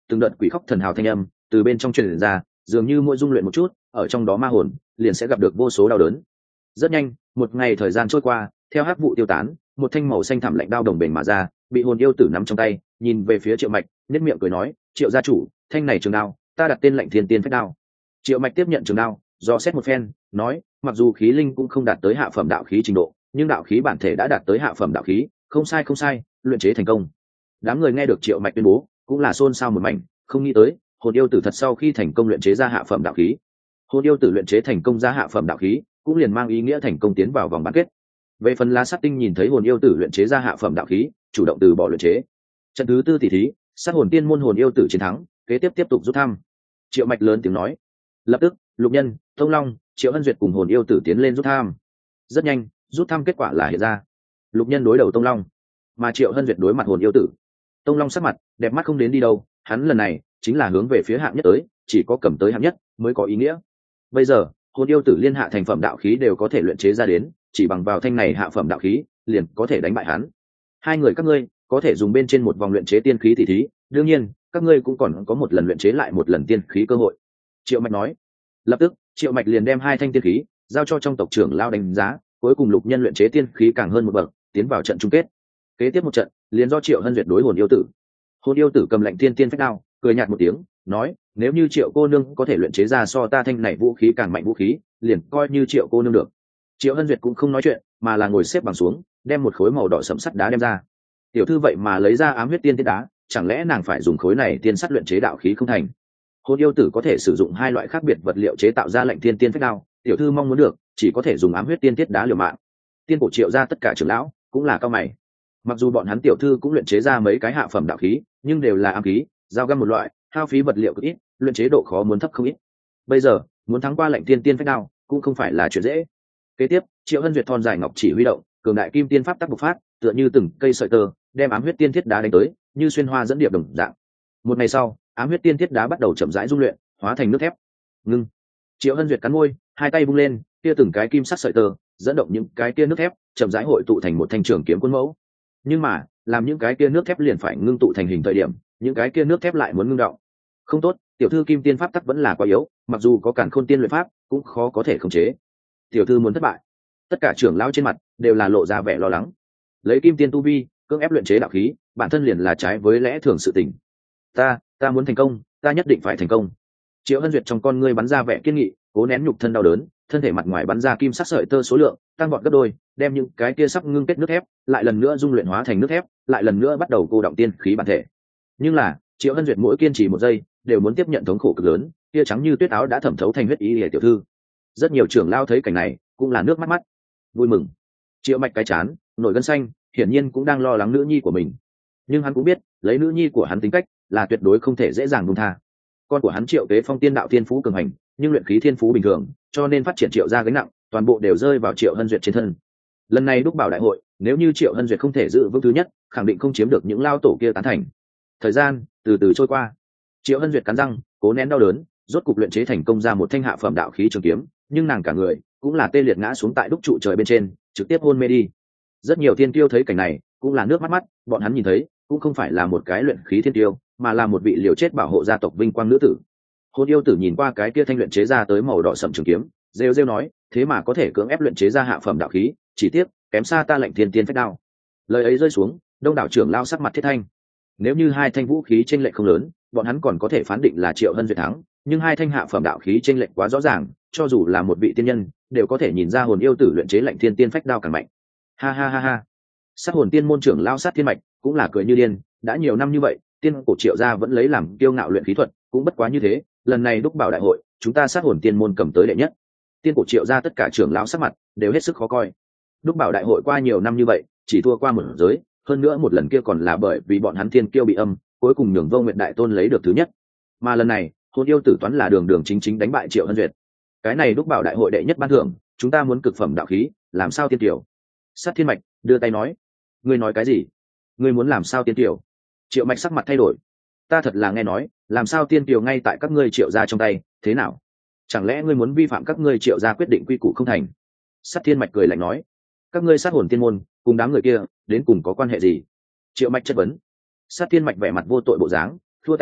từng đợt quỷ khóc thần hào thanh âm từ bên trong truyền ra, dường như mỗi dung luyện một chút, ở trong đó ma hồn liền sẽ gặp được vô số đau đớn. Rất nhanh, một ngày thời gian trôi qua, theo hắc vụ tiêu tán, một thanh màu xanh thẳm lạnh đao đồng bền mà ra, bị hồn yêu tử nắm trong tay, nhìn về phía Triệu Mạch, nét miệng cười nói, "Triệu gia chủ, thanh này trường đao, ta đặt tên Lạnh Thiên Tiên Phách Đao." Triệu Mạch tiếp nhận trường đao, do xét một phen, nói, mặc dù khí linh cũng không đạt tới hạ phẩm đạo khí trình độ, nhưng đạo khí bản thể đã đạt tới hạ phẩm đạo khí, không sai không sai, luyện chế thành công. Đám người nghe được Triệu Mạch tuyên bố, cũng là xôn xao một mảnh, không nghĩ tới, hồn yêu tử thật sau khi thành công luyện chế ra hạ phẩm đạo khí. Hồn yêu tử luyện chế thành công ra hạ phẩm đạo khí, cũng liền mang ý nghĩa thành công tiến vào vòng bán kết. Về phần La Sát Tinh nhìn thấy hồn yêu tử luyện chế ra hạ phẩm đạo khí, chủ động từ bỏ luyện chế. Trận thứ tư tỷ thí, sát hồn tiên môn hồn yêu tử chiến thắng, kế tiếp tiếp tục rút thăm. Triệu Mạch lớn tiếng nói. Lập tức, Lục Nhân, Thông Long, Triệu Hân Duyệt cùng hồn yêu tử tiến lên rút thăm. Rất nhanh, rút thăm kết quả là hiện ra. Lục Nhân đối đầu Thông Long, mà Triệu Hân Duyệt đối mặt hồn yêu tử. Thông Long sắc mặt đẹp mắt không đến đi đâu, hắn lần này chính là hướng về phía hạng nhất tới, chỉ có cầm tới hạng nhất mới có ý nghĩa. Bây giờ, hồn yêu tử liên hạ thành phẩm đạo khí đều có thể luyện chế ra đến, chỉ bằng vào thanh này hạ phẩm đạo khí, liền có thể đánh bại hắn. Hai người các ngươi có thể dùng bên trên một vòng luyện chế tiên khí tỷ thí, đương nhiên, các ngươi cũng còn có một lần luyện chế lại một lần tiên khí cơ hội. Triệu Mạch nói. Lập tức, Triệu Mạch liền đem hai thanh tiên khí giao cho trong tộc trưởng lao đánh giá, cuối cùng Lục Nhân luyện chế tiên khí càng hơn một bậc, tiến vào trận chung kết. Kế tiếp một trận, liền do Triệu Hân Duyệt đối hồn yêu tử. Hồn yêu tử cầm Lạnh Thiên Tiên Phách Đao, cười nhạt một tiếng, nói, nếu như Triệu cô nương có thể luyện chế ra so ta thanh này vũ khí càng mạnh vũ khí, liền coi như Triệu cô nương được. Triệu Hân Duyệt cũng không nói chuyện, mà là ngồi xếp bằng xuống, đem một khối màu đỏ sẫm sắt đá đem ra. Tiểu thư vậy mà lấy ra ám huyết tiên thiết đá, chẳng lẽ nàng phải dùng khối này tiên sắt luyện chế đạo khí không thành? Hồn yêu tử có thể sử dụng hai loại khác biệt vật liệu chế tạo ra Lạnh Thiên Tiên Phách Đao, tiểu thư mong muốn được, chỉ có thể dùng ám huyết tiên thiết đá liều mạng. Tiên cổ Triệu ra tất cả trưởng lão cũng là cao mày. Mặc dù bọn hắn tiểu thư cũng luyện chế ra mấy cái hạ phẩm đạo khí, nhưng đều là ám khí, dao găm một loại, hao phí vật liệu cực ít, luyện chế độ khó muốn thấp không ít. Bây giờ, muốn thắng qua Lạnh Thiên Tiên Phách Đao, cũng không phải là chuyện dễ. Kế tiếp, Triệu Hân Duyệt thon dài ngọc chỉ huy động, cường đại kim tiên pháp tác bộc phát, tựa như từng cây sợi tơ, đem ám huyết tiên thiết đá đánh tới, như xuyên hoa dẫn điệp đồng dạng. Một ngày sau, ám huyết tiên thiết đá bắt đầu chậm rãi dung luyện, hóa thành nước thép. Ngưng. Triệu Hân Duyệt cắn môi, hai tay vung lên, kia từng cái kim sắc sợi tơ, dẫn động những cái kia nước thép, chậm rãi hội tụ thành một thanh trường kiếm quân mẫu. Nhưng mà, làm những cái kia nước thép liền phải ngưng tụ thành hình thời điểm, những cái kia nước thép lại muốn ngưng động. Không tốt, tiểu thư kim tiên pháp tắc vẫn là quá yếu, mặc dù có cản khôn tiên luyện pháp, cũng khó có thể khống chế. Tiểu thư muốn thất bại. Tất cả trưởng lão trên mặt đều là lộ ra vẻ lo lắng. Lấy kim tiên tu vi, cưỡng ép luyện chế đạo khí, bản thân liền là trái với lẽ thường sự tình. Ta, ta muốn thành công, ta nhất định phải thành công. Triệu Hân Duyệt trong con ngươi bắn ra vẻ kiên nghị, cố nén nhục thân đau đớn, thân thể mặt ngoài bắn ra kim sắc sợi tơ số lượng tăng vọt gấp đôi, đem những cái kia sắp ngưng kết nước thép lại lần nữa dung luyện hóa thành nước thép, lại lần nữa bắt đầu cô động tiên khí bản thể. Nhưng là, Triệu Hân Duyệt mỗi kiên trì một giây, đều muốn tiếp nhận thống khổ cực lớn, kia trắng như tuyết áo đã thẩm thấu thành huyết ý liễu tiểu thư. Rất nhiều trưởng lao thấy cảnh này, cũng là nước mắt mắt. Vui mừng. Triệu Mạch cái chán nổi gân xanh, hiển nhiên cũng đang lo lắng nữ nhi của mình. Nhưng hắn cũng biết, lấy nữ nhi của hắn tính cách, là tuyệt đối không thể dễ dàng buông tha. Con của hắn Triệu Tế Phong tiên đạo thiên phú cường hành, nhưng luyện khí thiên phú bình thường, cho nên phát triển Triệu gia gánh nặng, toàn bộ đều rơi vào Triệu Hân Duyệt trên thân. Lần này đúc bảo đại hội, nếu như Triệu Hân Duyệt không thể giữ vững thứ nhất, khẳng định không chiếm được những lao tổ kia tán thành. Thời gian từ từ trôi qua, Triệu Hân Duyệt cắn răng, cố nén đau đớn, rốt cục luyện chế thành công ra một thanh hạ phẩm đạo khí trường kiếm, nhưng nàng cả người cũng là tê liệt ngã xuống tại đúc trụ trời bên trên, trực tiếp hôn mê đi. Rất nhiều thiên tiêu thấy cảnh này, cũng là nước mắt mắt, bọn hắn nhìn thấy, cũng không phải là một cái luyện khí thiên tiêu, mà là một vị liều chết bảo hộ gia tộc vinh quang nữ tử. Hồn yêu tử nhìn qua cái kia thanh luyện chế ra tới màu đỏ sậm trường kiếm, rêu rêu nói, thế mà có thể cưỡng ép luyện chế ra hạ phẩm đạo khí, chỉ tiếc kém xa ta Lạnh Thiên Tiên Phách Đao. Lời ấy rơi xuống, đông đảo trưởng lao sắc mặt thiết thanh. Nếu như hai thanh vũ khí chênh lệch không lớn, bọn hắn còn có thể phán định là Triệu Hân Duyệt thắng, nhưng hai thanh hạ phẩm đạo khí chênh lệch quá rõ ràng, cho dù là một vị tiên nhân, đều có thể nhìn ra hồn yêu tử luyện chế Lạnh Thiên Tiên Phách Đao càng mạnh. Ha ha ha ha. Sát hồn tiên môn trưởng lao Sát Thiên Mạch cũng là cười như điên, đã nhiều năm như vậy, tiên cổ Triệu gia vẫn lấy làm kiêu ngạo luyện khí thuật, cũng bất quá như thế, lần này đúc bảo đại hội, chúng ta sát hồn tiên môn cầm tới đệ nhất. Tiên cổ Triệu gia tất cả trưởng lão sắc mặt đều hết sức khó coi. Đúc bảo đại hội qua nhiều năm như vậy, chỉ thua qua một giới, hơn nữa một lần kia còn là bởi vì bọn hắn thiên kiêu bị âm, cuối cùng nhường Vô Nguyệt đại tôn lấy được thứ nhất. Mà lần này, hồn yêu tử toán là đường đường chính chính đánh bại Triệu Hân Duyệt. Cái này đúc bảo đại hội đệ nhất ban thưởng, chúng ta muốn cực phẩm đạo khí, làm sao tiên tiểu? Sát Thiên Mạch đưa tay nói, ngươi nói cái gì? Ngươi muốn làm sao tiên tiểu? Triệu Mạch sắc mặt thay đổi. Ta thật là nghe nói, làm sao tiên tiểu ngay tại các ngươi Triệu gia trong tay, thế nào? Chẳng lẽ ngươi muốn vi phạm các ngươi Triệu gia quyết định quy củ không thành? Sát Thiên Mạch cười lạnh nói, các ngươi sát hồn tiên môn cùng đám người kia đến cùng có quan hệ gì? Triệu Mạch chất vấn. Sát Thiên Mạch vẻ mặt vô tội bộ dáng, thua tay nói,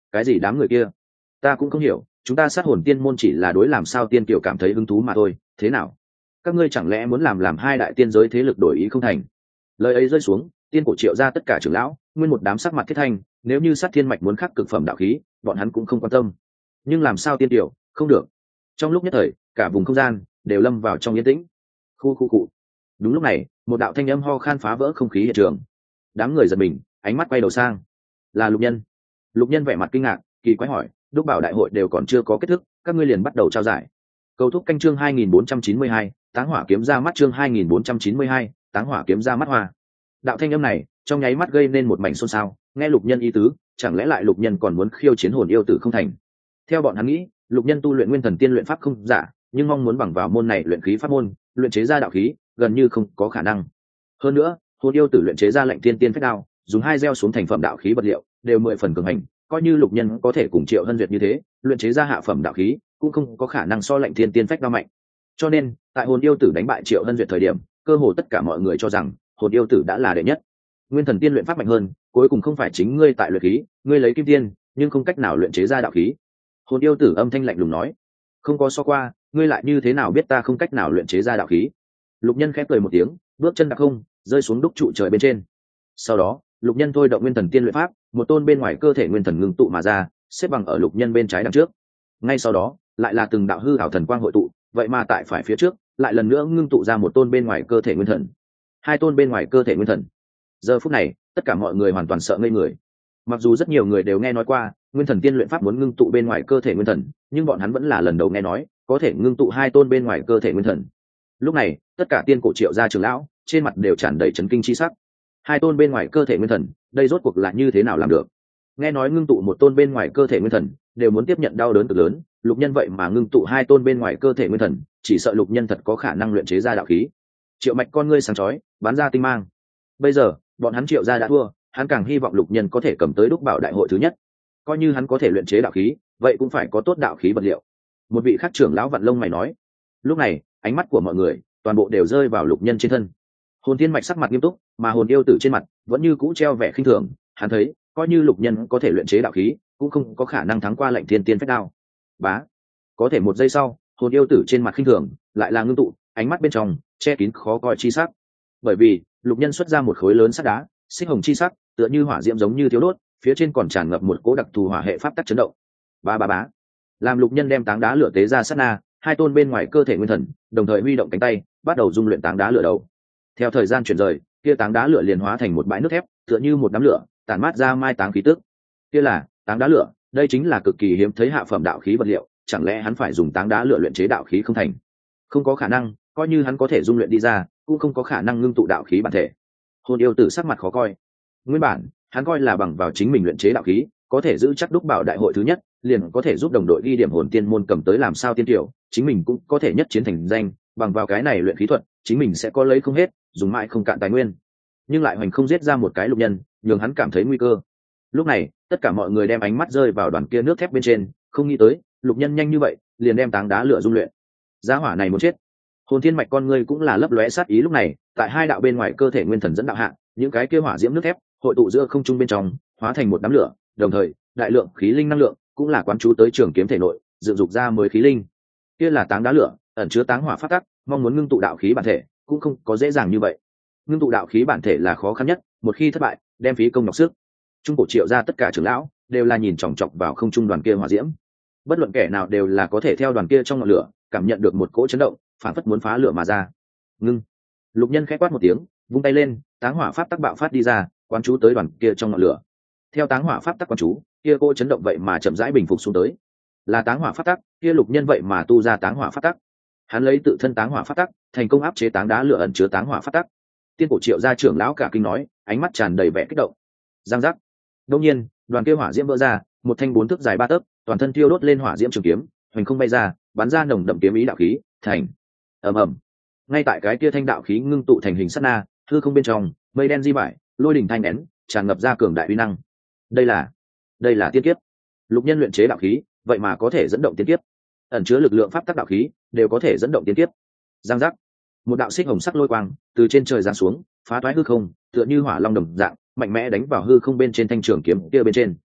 cái gì đám người kia? Ta cũng không hiểu, chúng ta sát hồn tiên môn chỉ là đối làm sao tiên kiểu cảm thấy hứng thú mà thôi, thế nào? Các ngươi chẳng lẽ muốn làm làm hai đại tiên giới thế lực đổi ý không thành? Lời ấy rơi xuống, tiên cổ Triệu ra tất cả trưởng lão, nguyên một đám sắc mặt thiết thanh, nếu như sát thiên mạch muốn khắc cực phẩm đạo khí, bọn hắn cũng không quan tâm. Nhưng làm sao tiên tiểu, không được. Trong lúc nhất thời, cả vùng không gian đều lâm vào trong yên tĩnh. Khu khu cụ. Đúng lúc này, một đạo thanh âm ho khan phá vỡ không khí hiện trường. Đám người giật mình, ánh mắt quay đầu sang. Là Lục Nhân. Lục Nhân vẻ mặt kinh ngạc, kỳ quái hỏi, đúc bảo đại hội đều còn chưa có kết thúc, các ngươi liền bắt đầu trao giải. Cầu thúc canh chương hai nghìn bốn trăm chín mươi hai, táng hỏa kiếm ra mắt chương hai nghìn bốn trăm chín mươi hai, táng hỏa kiếm ra mắt hoa. Đạo thanh âm này, trong nháy mắt gây nên một mảnh xôn xao, nghe Lục Nhân ý tứ, chẳng lẽ lại Lục Nhân còn muốn khiêu chiến hồn yêu tử không thành? Theo bọn hắn nghĩ, Lục Nhân tu luyện nguyên thần tiên luyện pháp không giả, nhưng mong muốn bằng vào môn này luyện khí pháp môn, luyện chế ra đạo khí, gần như không có khả năng. Hơn nữa, hồn yêu tử luyện chế ra lệnh tiên tiên phách đao, dùng hai gieo xuống thành phẩm đạo khí vật liệu, đều mười phần cường hành, coi như Lục Nhân có thể cùng Triệu Hân Duyệt như thế, luyện chế ra hạ phẩm đạo khí, cũng không có khả năng so lệnh tiên tiên phách đao mạnh. Cho nên, tại hồn yêu tử đánh bại Triệu Hân Duyệt thời điểm, cơ hồ tất cả mọi người cho rằng hồn yêu tử đã là đệ nhất. Nguyên thần tiên luyện pháp mạnh hơn, cuối cùng không phải chính ngươi tại luyện khí, ngươi lấy kim tiên, nhưng không cách nào luyện chế ra đạo khí. Hồn yêu tử âm thanh lạnh lùng nói, không có so qua, ngươi lại như thế nào biết ta không cách nào luyện chế ra đạo khí? Lục Nhân khép cười một tiếng, bước chân đặc không, rơi xuống đúc trụ trời bên trên. Sau đó, Lục Nhân thôi động nguyên thần tiên luyện pháp, một tôn bên ngoài cơ thể nguyên thần ngưng tụ mà ra, xếp bằng ở Lục Nhân bên trái đằng trước. Ngay sau đó, lại là từng đạo hư ảo thần quang hội tụ, vậy mà tại phải phía trước, lại lần nữa ngưng tụ ra một tôn bên ngoài cơ thể nguyên thần. Hai tôn bên ngoài cơ thể nguyên thần. Giờ phút này, tất cả mọi người hoàn toàn sợ ngây người. Mặc dù rất nhiều người đều nghe nói qua, nguyên thần tiên luyện pháp muốn ngưng tụ bên ngoài cơ thể nguyên thần, nhưng bọn hắn vẫn là lần đầu nghe nói, có thể ngưng tụ hai tôn bên ngoài cơ thể nguyên thần. Lúc này, tất cả tiên cổ Triệu gia trưởng lão, trên mặt đều tràn đầy chấn kinh chi sắc. Hai tôn bên ngoài cơ thể nguyên thần, đây rốt cuộc là như thế nào làm được? Nghe nói ngưng tụ một tôn bên ngoài cơ thể nguyên thần, đều muốn tiếp nhận đau đớn cực lớn, Lục Nhân vậy mà ngưng tụ hai tôn bên ngoài cơ thể nguyên thần, chỉ sợ Lục Nhân thật có khả năng luyện chế ra đạo khí. Triệu Mạch con ngươi sáng chói, bắn ra tinh mang. Bây giờ, bọn hắn Triệu gia đã thua, hắn càng hy vọng Lục Nhân có thể cầm tới đúc bảo đại hội thứ nhất. Coi như hắn có thể luyện chế đạo khí, vậy cũng phải có tốt đạo khí vật liệu. Một vị khác trưởng lão Vạn Lông mày nói. Lúc này, ánh mắt của mọi người toàn bộ đều rơi vào Lục Nhân trên thân. Hồn Thiên Mạch sắc mặt nghiêm túc, mà hồn yêu tử trên mặt vẫn như cũ treo vẻ khinh thường. Hắn thấy, coi như Lục Nhân có thể luyện chế đạo khí, cũng không có khả năng thắng qua lệnh thiên tiên phách đao. Bá, có thể một giây sau, hồn yêu tử trên mặt khinh thường lại là ngưng tụ, ánh mắt bên trong che kín khó coi chi sắc. Bởi vì Lục Nhân xuất ra một khối lớn sắt đá, xích hồng chi sắc, tựa như hỏa diễm giống như thiếu đốt, phía trên còn tràn ngập một cỗ đặc thù hỏa hệ pháp tắc chấn động. Ba ba bá, làm Lục Nhân đem táng đá lửa tế ra sát na, hai tôn bên ngoài cơ thể nguyên thần đồng thời huy động cánh tay, bắt đầu dung luyện táng đá lửa đầu. Theo thời gian chuyển rời, kia táng đá lửa liền hóa thành một bãi nước thép, tựa như một đám lửa tản mát ra mai táng khí tức. Kia là táng đá lửa, đây chính là cực kỳ hiếm thấy hạ phẩm đạo khí vật liệu, chẳng lẽ hắn phải dùng táng đá lửa luyện chế đạo khí không thành? Không có khả năng, coi như hắn có thể dung luyện đi ra, cũng không có khả năng ngưng tụ đạo khí bản thể. Hồn yêu tử sắc mặt khó coi. Nguyên bản, hắn coi là bằng vào chính mình luyện chế đạo khí, có thể giữ chắc đúc bảo đại hội thứ nhất, liền có thể giúp đồng đội ghi điểm hồn tiên môn cầm tới làm sao tiên tiểu, chính mình cũng có thể nhất chiến thành danh, bằng vào cái này luyện khí thuật, chính mình sẽ có lấy không hết, dùng mãi không cạn tài nguyên. Nhưng lại hoành không giết ra một cái Lục Nhân, nhường hắn cảm thấy nguy cơ. Lúc này, tất cả mọi người đem ánh mắt rơi vào đoàn kia nước thép bên trên, không nghĩ tới, Lục Nhân nhanh như vậy, liền đem táng đá lửa dung luyện. Giá hỏa này muốn chết. Hồn Thiên Mạch con ngươi cũng là lấp lóe sát ý lúc này, tại hai đạo bên ngoài cơ thể nguyên thần dẫn đạo hạ, những cái kia hỏa diễm nước thép hội tụ giữa không trung bên trong, hóa thành một đám lửa, đồng thời, đại lượng khí linh năng lượng cũng là quán chú tới trường kiếm thể nội, dựng dục ra mới khí linh. Kia là táng đá lửa, ẩn chứa táng hỏa phát tắc, mong muốn ngưng tụ đạo khí bản thể, cũng không có dễ dàng như vậy. Ngưng tụ đạo khí bản thể là khó khăn nhất, một khi thất bại, đem phí công nhọc sức. Trung cổ Triệu ra tất cả trưởng lão đều là nhìn chòng chọc vào không trung đoàn kia hỏa diễm. Bất luận kẻ nào đều là có thể theo đoàn kia trong ngọn lửa, cảm nhận được một cỗ chấn động, phản phất muốn phá lửa mà ra. Ngưng. Lục Nhân khẽ quát một tiếng, vung tay lên, táng hỏa pháp tắc bạo phát đi ra, quán chú tới đoàn kia trong ngọn lửa. Theo táng hỏa pháp tắc quán chú, kia cỗ chấn động vậy mà chậm rãi bình phục xuống tới. Là táng hỏa pháp tắc, kia Lục Nhân vậy mà tu ra táng hỏa pháp tắc. Hắn lấy tự thân táng hỏa pháp tắc, thành công áp chế táng đá lửa ẩn chứa táng hỏa pháp tắc. Tiên cổ Triệu gia trưởng lão cả kinh nói, ánh mắt tràn đầy vẻ kích động. Giang giác. Đương nhiên, đoàn kia hỏa diễm vỡ ra, một thanh bốn thước dài ba tấc, toàn thân thiêu đốt lên hỏa diễm trường kiếm, hoành không bay ra, bắn ra nồng đậm kiếm ý đạo khí, thành. Ầm ầm. Ngay tại cái kia thanh đạo khí ngưng tụ thành hình sát na, hư không bên trong, mây đen di bại, lôi đỉnh thanh nén, tràn ngập ra cường đại uy năng. Đây là, đây là tiên kiếp. Lục Nhân luyện chế đạo khí, vậy mà có thể dẫn động tiên kiếp. Ẩn chứa lực lượng pháp tắc đạo khí, đều có thể dẫn động tiên kiếp. Giang giác. Một đạo xích hồng sắc lôi quang từ trên trời giáng xuống, phá toái hư không, tựa như hỏa long đồng dạng, mạnh mẽ đánh vào hư không bên trên thanh trường kiếm kia bên trên.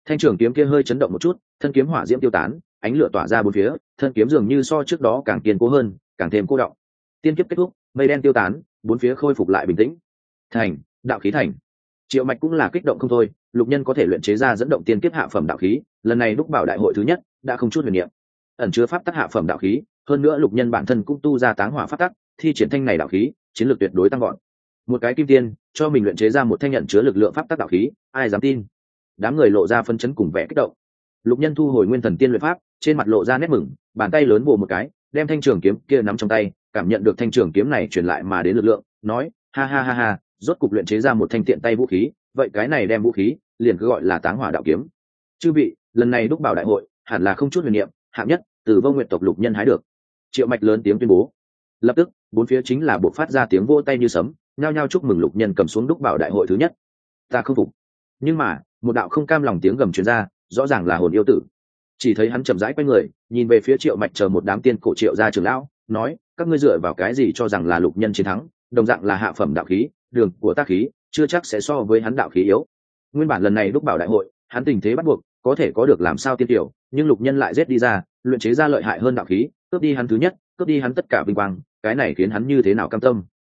Thanh trường kiếm kia hơi chấn động một chút, thân kiếm hỏa diễm tiêu tán, ánh lửa tỏa ra bốn phía, thân kiếm dường như so trước đó càng kiên cố hơn, càng thêm cô đọng. Tiên kiếp kết thúc, mây đen tiêu tán, bốn phía khôi phục lại bình tĩnh. Thành, đạo khí thành. Triệu Mạch cũng là kích động không thôi, lục nhân có thể luyện chế ra dẫn động tiên kiếp hạ phẩm đạo khí, lần này đúc bảo đại hội thứ nhất đã không chút huyền niệm. Ẩn chứa pháp tắc hạ phẩm đạo khí, hơn nữa lục nhân bản thân cũng tu ra táng hỏa pháp tắc, thi triển thanh này đạo khí, chiến lược tuyệt đối tăng gọn. Một cái kim tiên cho mình luyện chế ra một thanh nhận chứa lực lượng pháp tắc đạo khí, ai dám tin? Đám người lộ ra phân chấn cùng vẻ kích động. Lục nhân thu hồi nguyên thần tiên luyện pháp, trên mặt lộ ra nét mừng, bàn tay lớn vồ một cái, đem thanh trường kiếm kia nắm trong tay, cảm nhận được thanh trường kiếm này truyền lại mà đến lực lượng, nói: ha ha ha ha, rốt cục luyện chế ra một thanh tiện tay vũ khí, vậy cái này đem vũ khí liền cứ gọi là táng hỏa đạo kiếm. Chư vị, lần này đúc bảo đại hội hẳn là không chút huyền niệm, hạng nhất từ Vô Nguyệt tộc lục nhân hái được. Triệu Mạch lớn tiếng tuyên bố. Lập tức bốn phía chính là buộc phát ra tiếng vỗ tay như sấm, nhao nhao chúc mừng lục nhân cầm xuống đúc bảo đại hội thứ nhất. Ta không phục. Nhưng mà một đạo không cam lòng tiếng gầm truyền ra, rõ ràng là hồn yêu tử. Chỉ thấy hắn chậm rãi quay người, nhìn về phía Triệu Mạch chờ một đám tiên cổ Triệu gia trưởng lão, nói: các ngươi dựa vào cái gì cho rằng là lục nhân chiến thắng? Đồng dạng là hạ phẩm đạo khí, đường của tác khí chưa chắc sẽ so với hắn đạo khí yếu. Nguyên bản lần này đúc bảo đại hội hắn tình thế bắt buộc có thể có được làm sao tiên tiểu, nhưng lục nhân lại giết đi ra, luyện chế ra lợi hại hơn đạo khí, cướp đi hắn thứ nhất, cướp đi hắn tất cả vinh quang, cái này khiến hắn như thế nào cam tâm?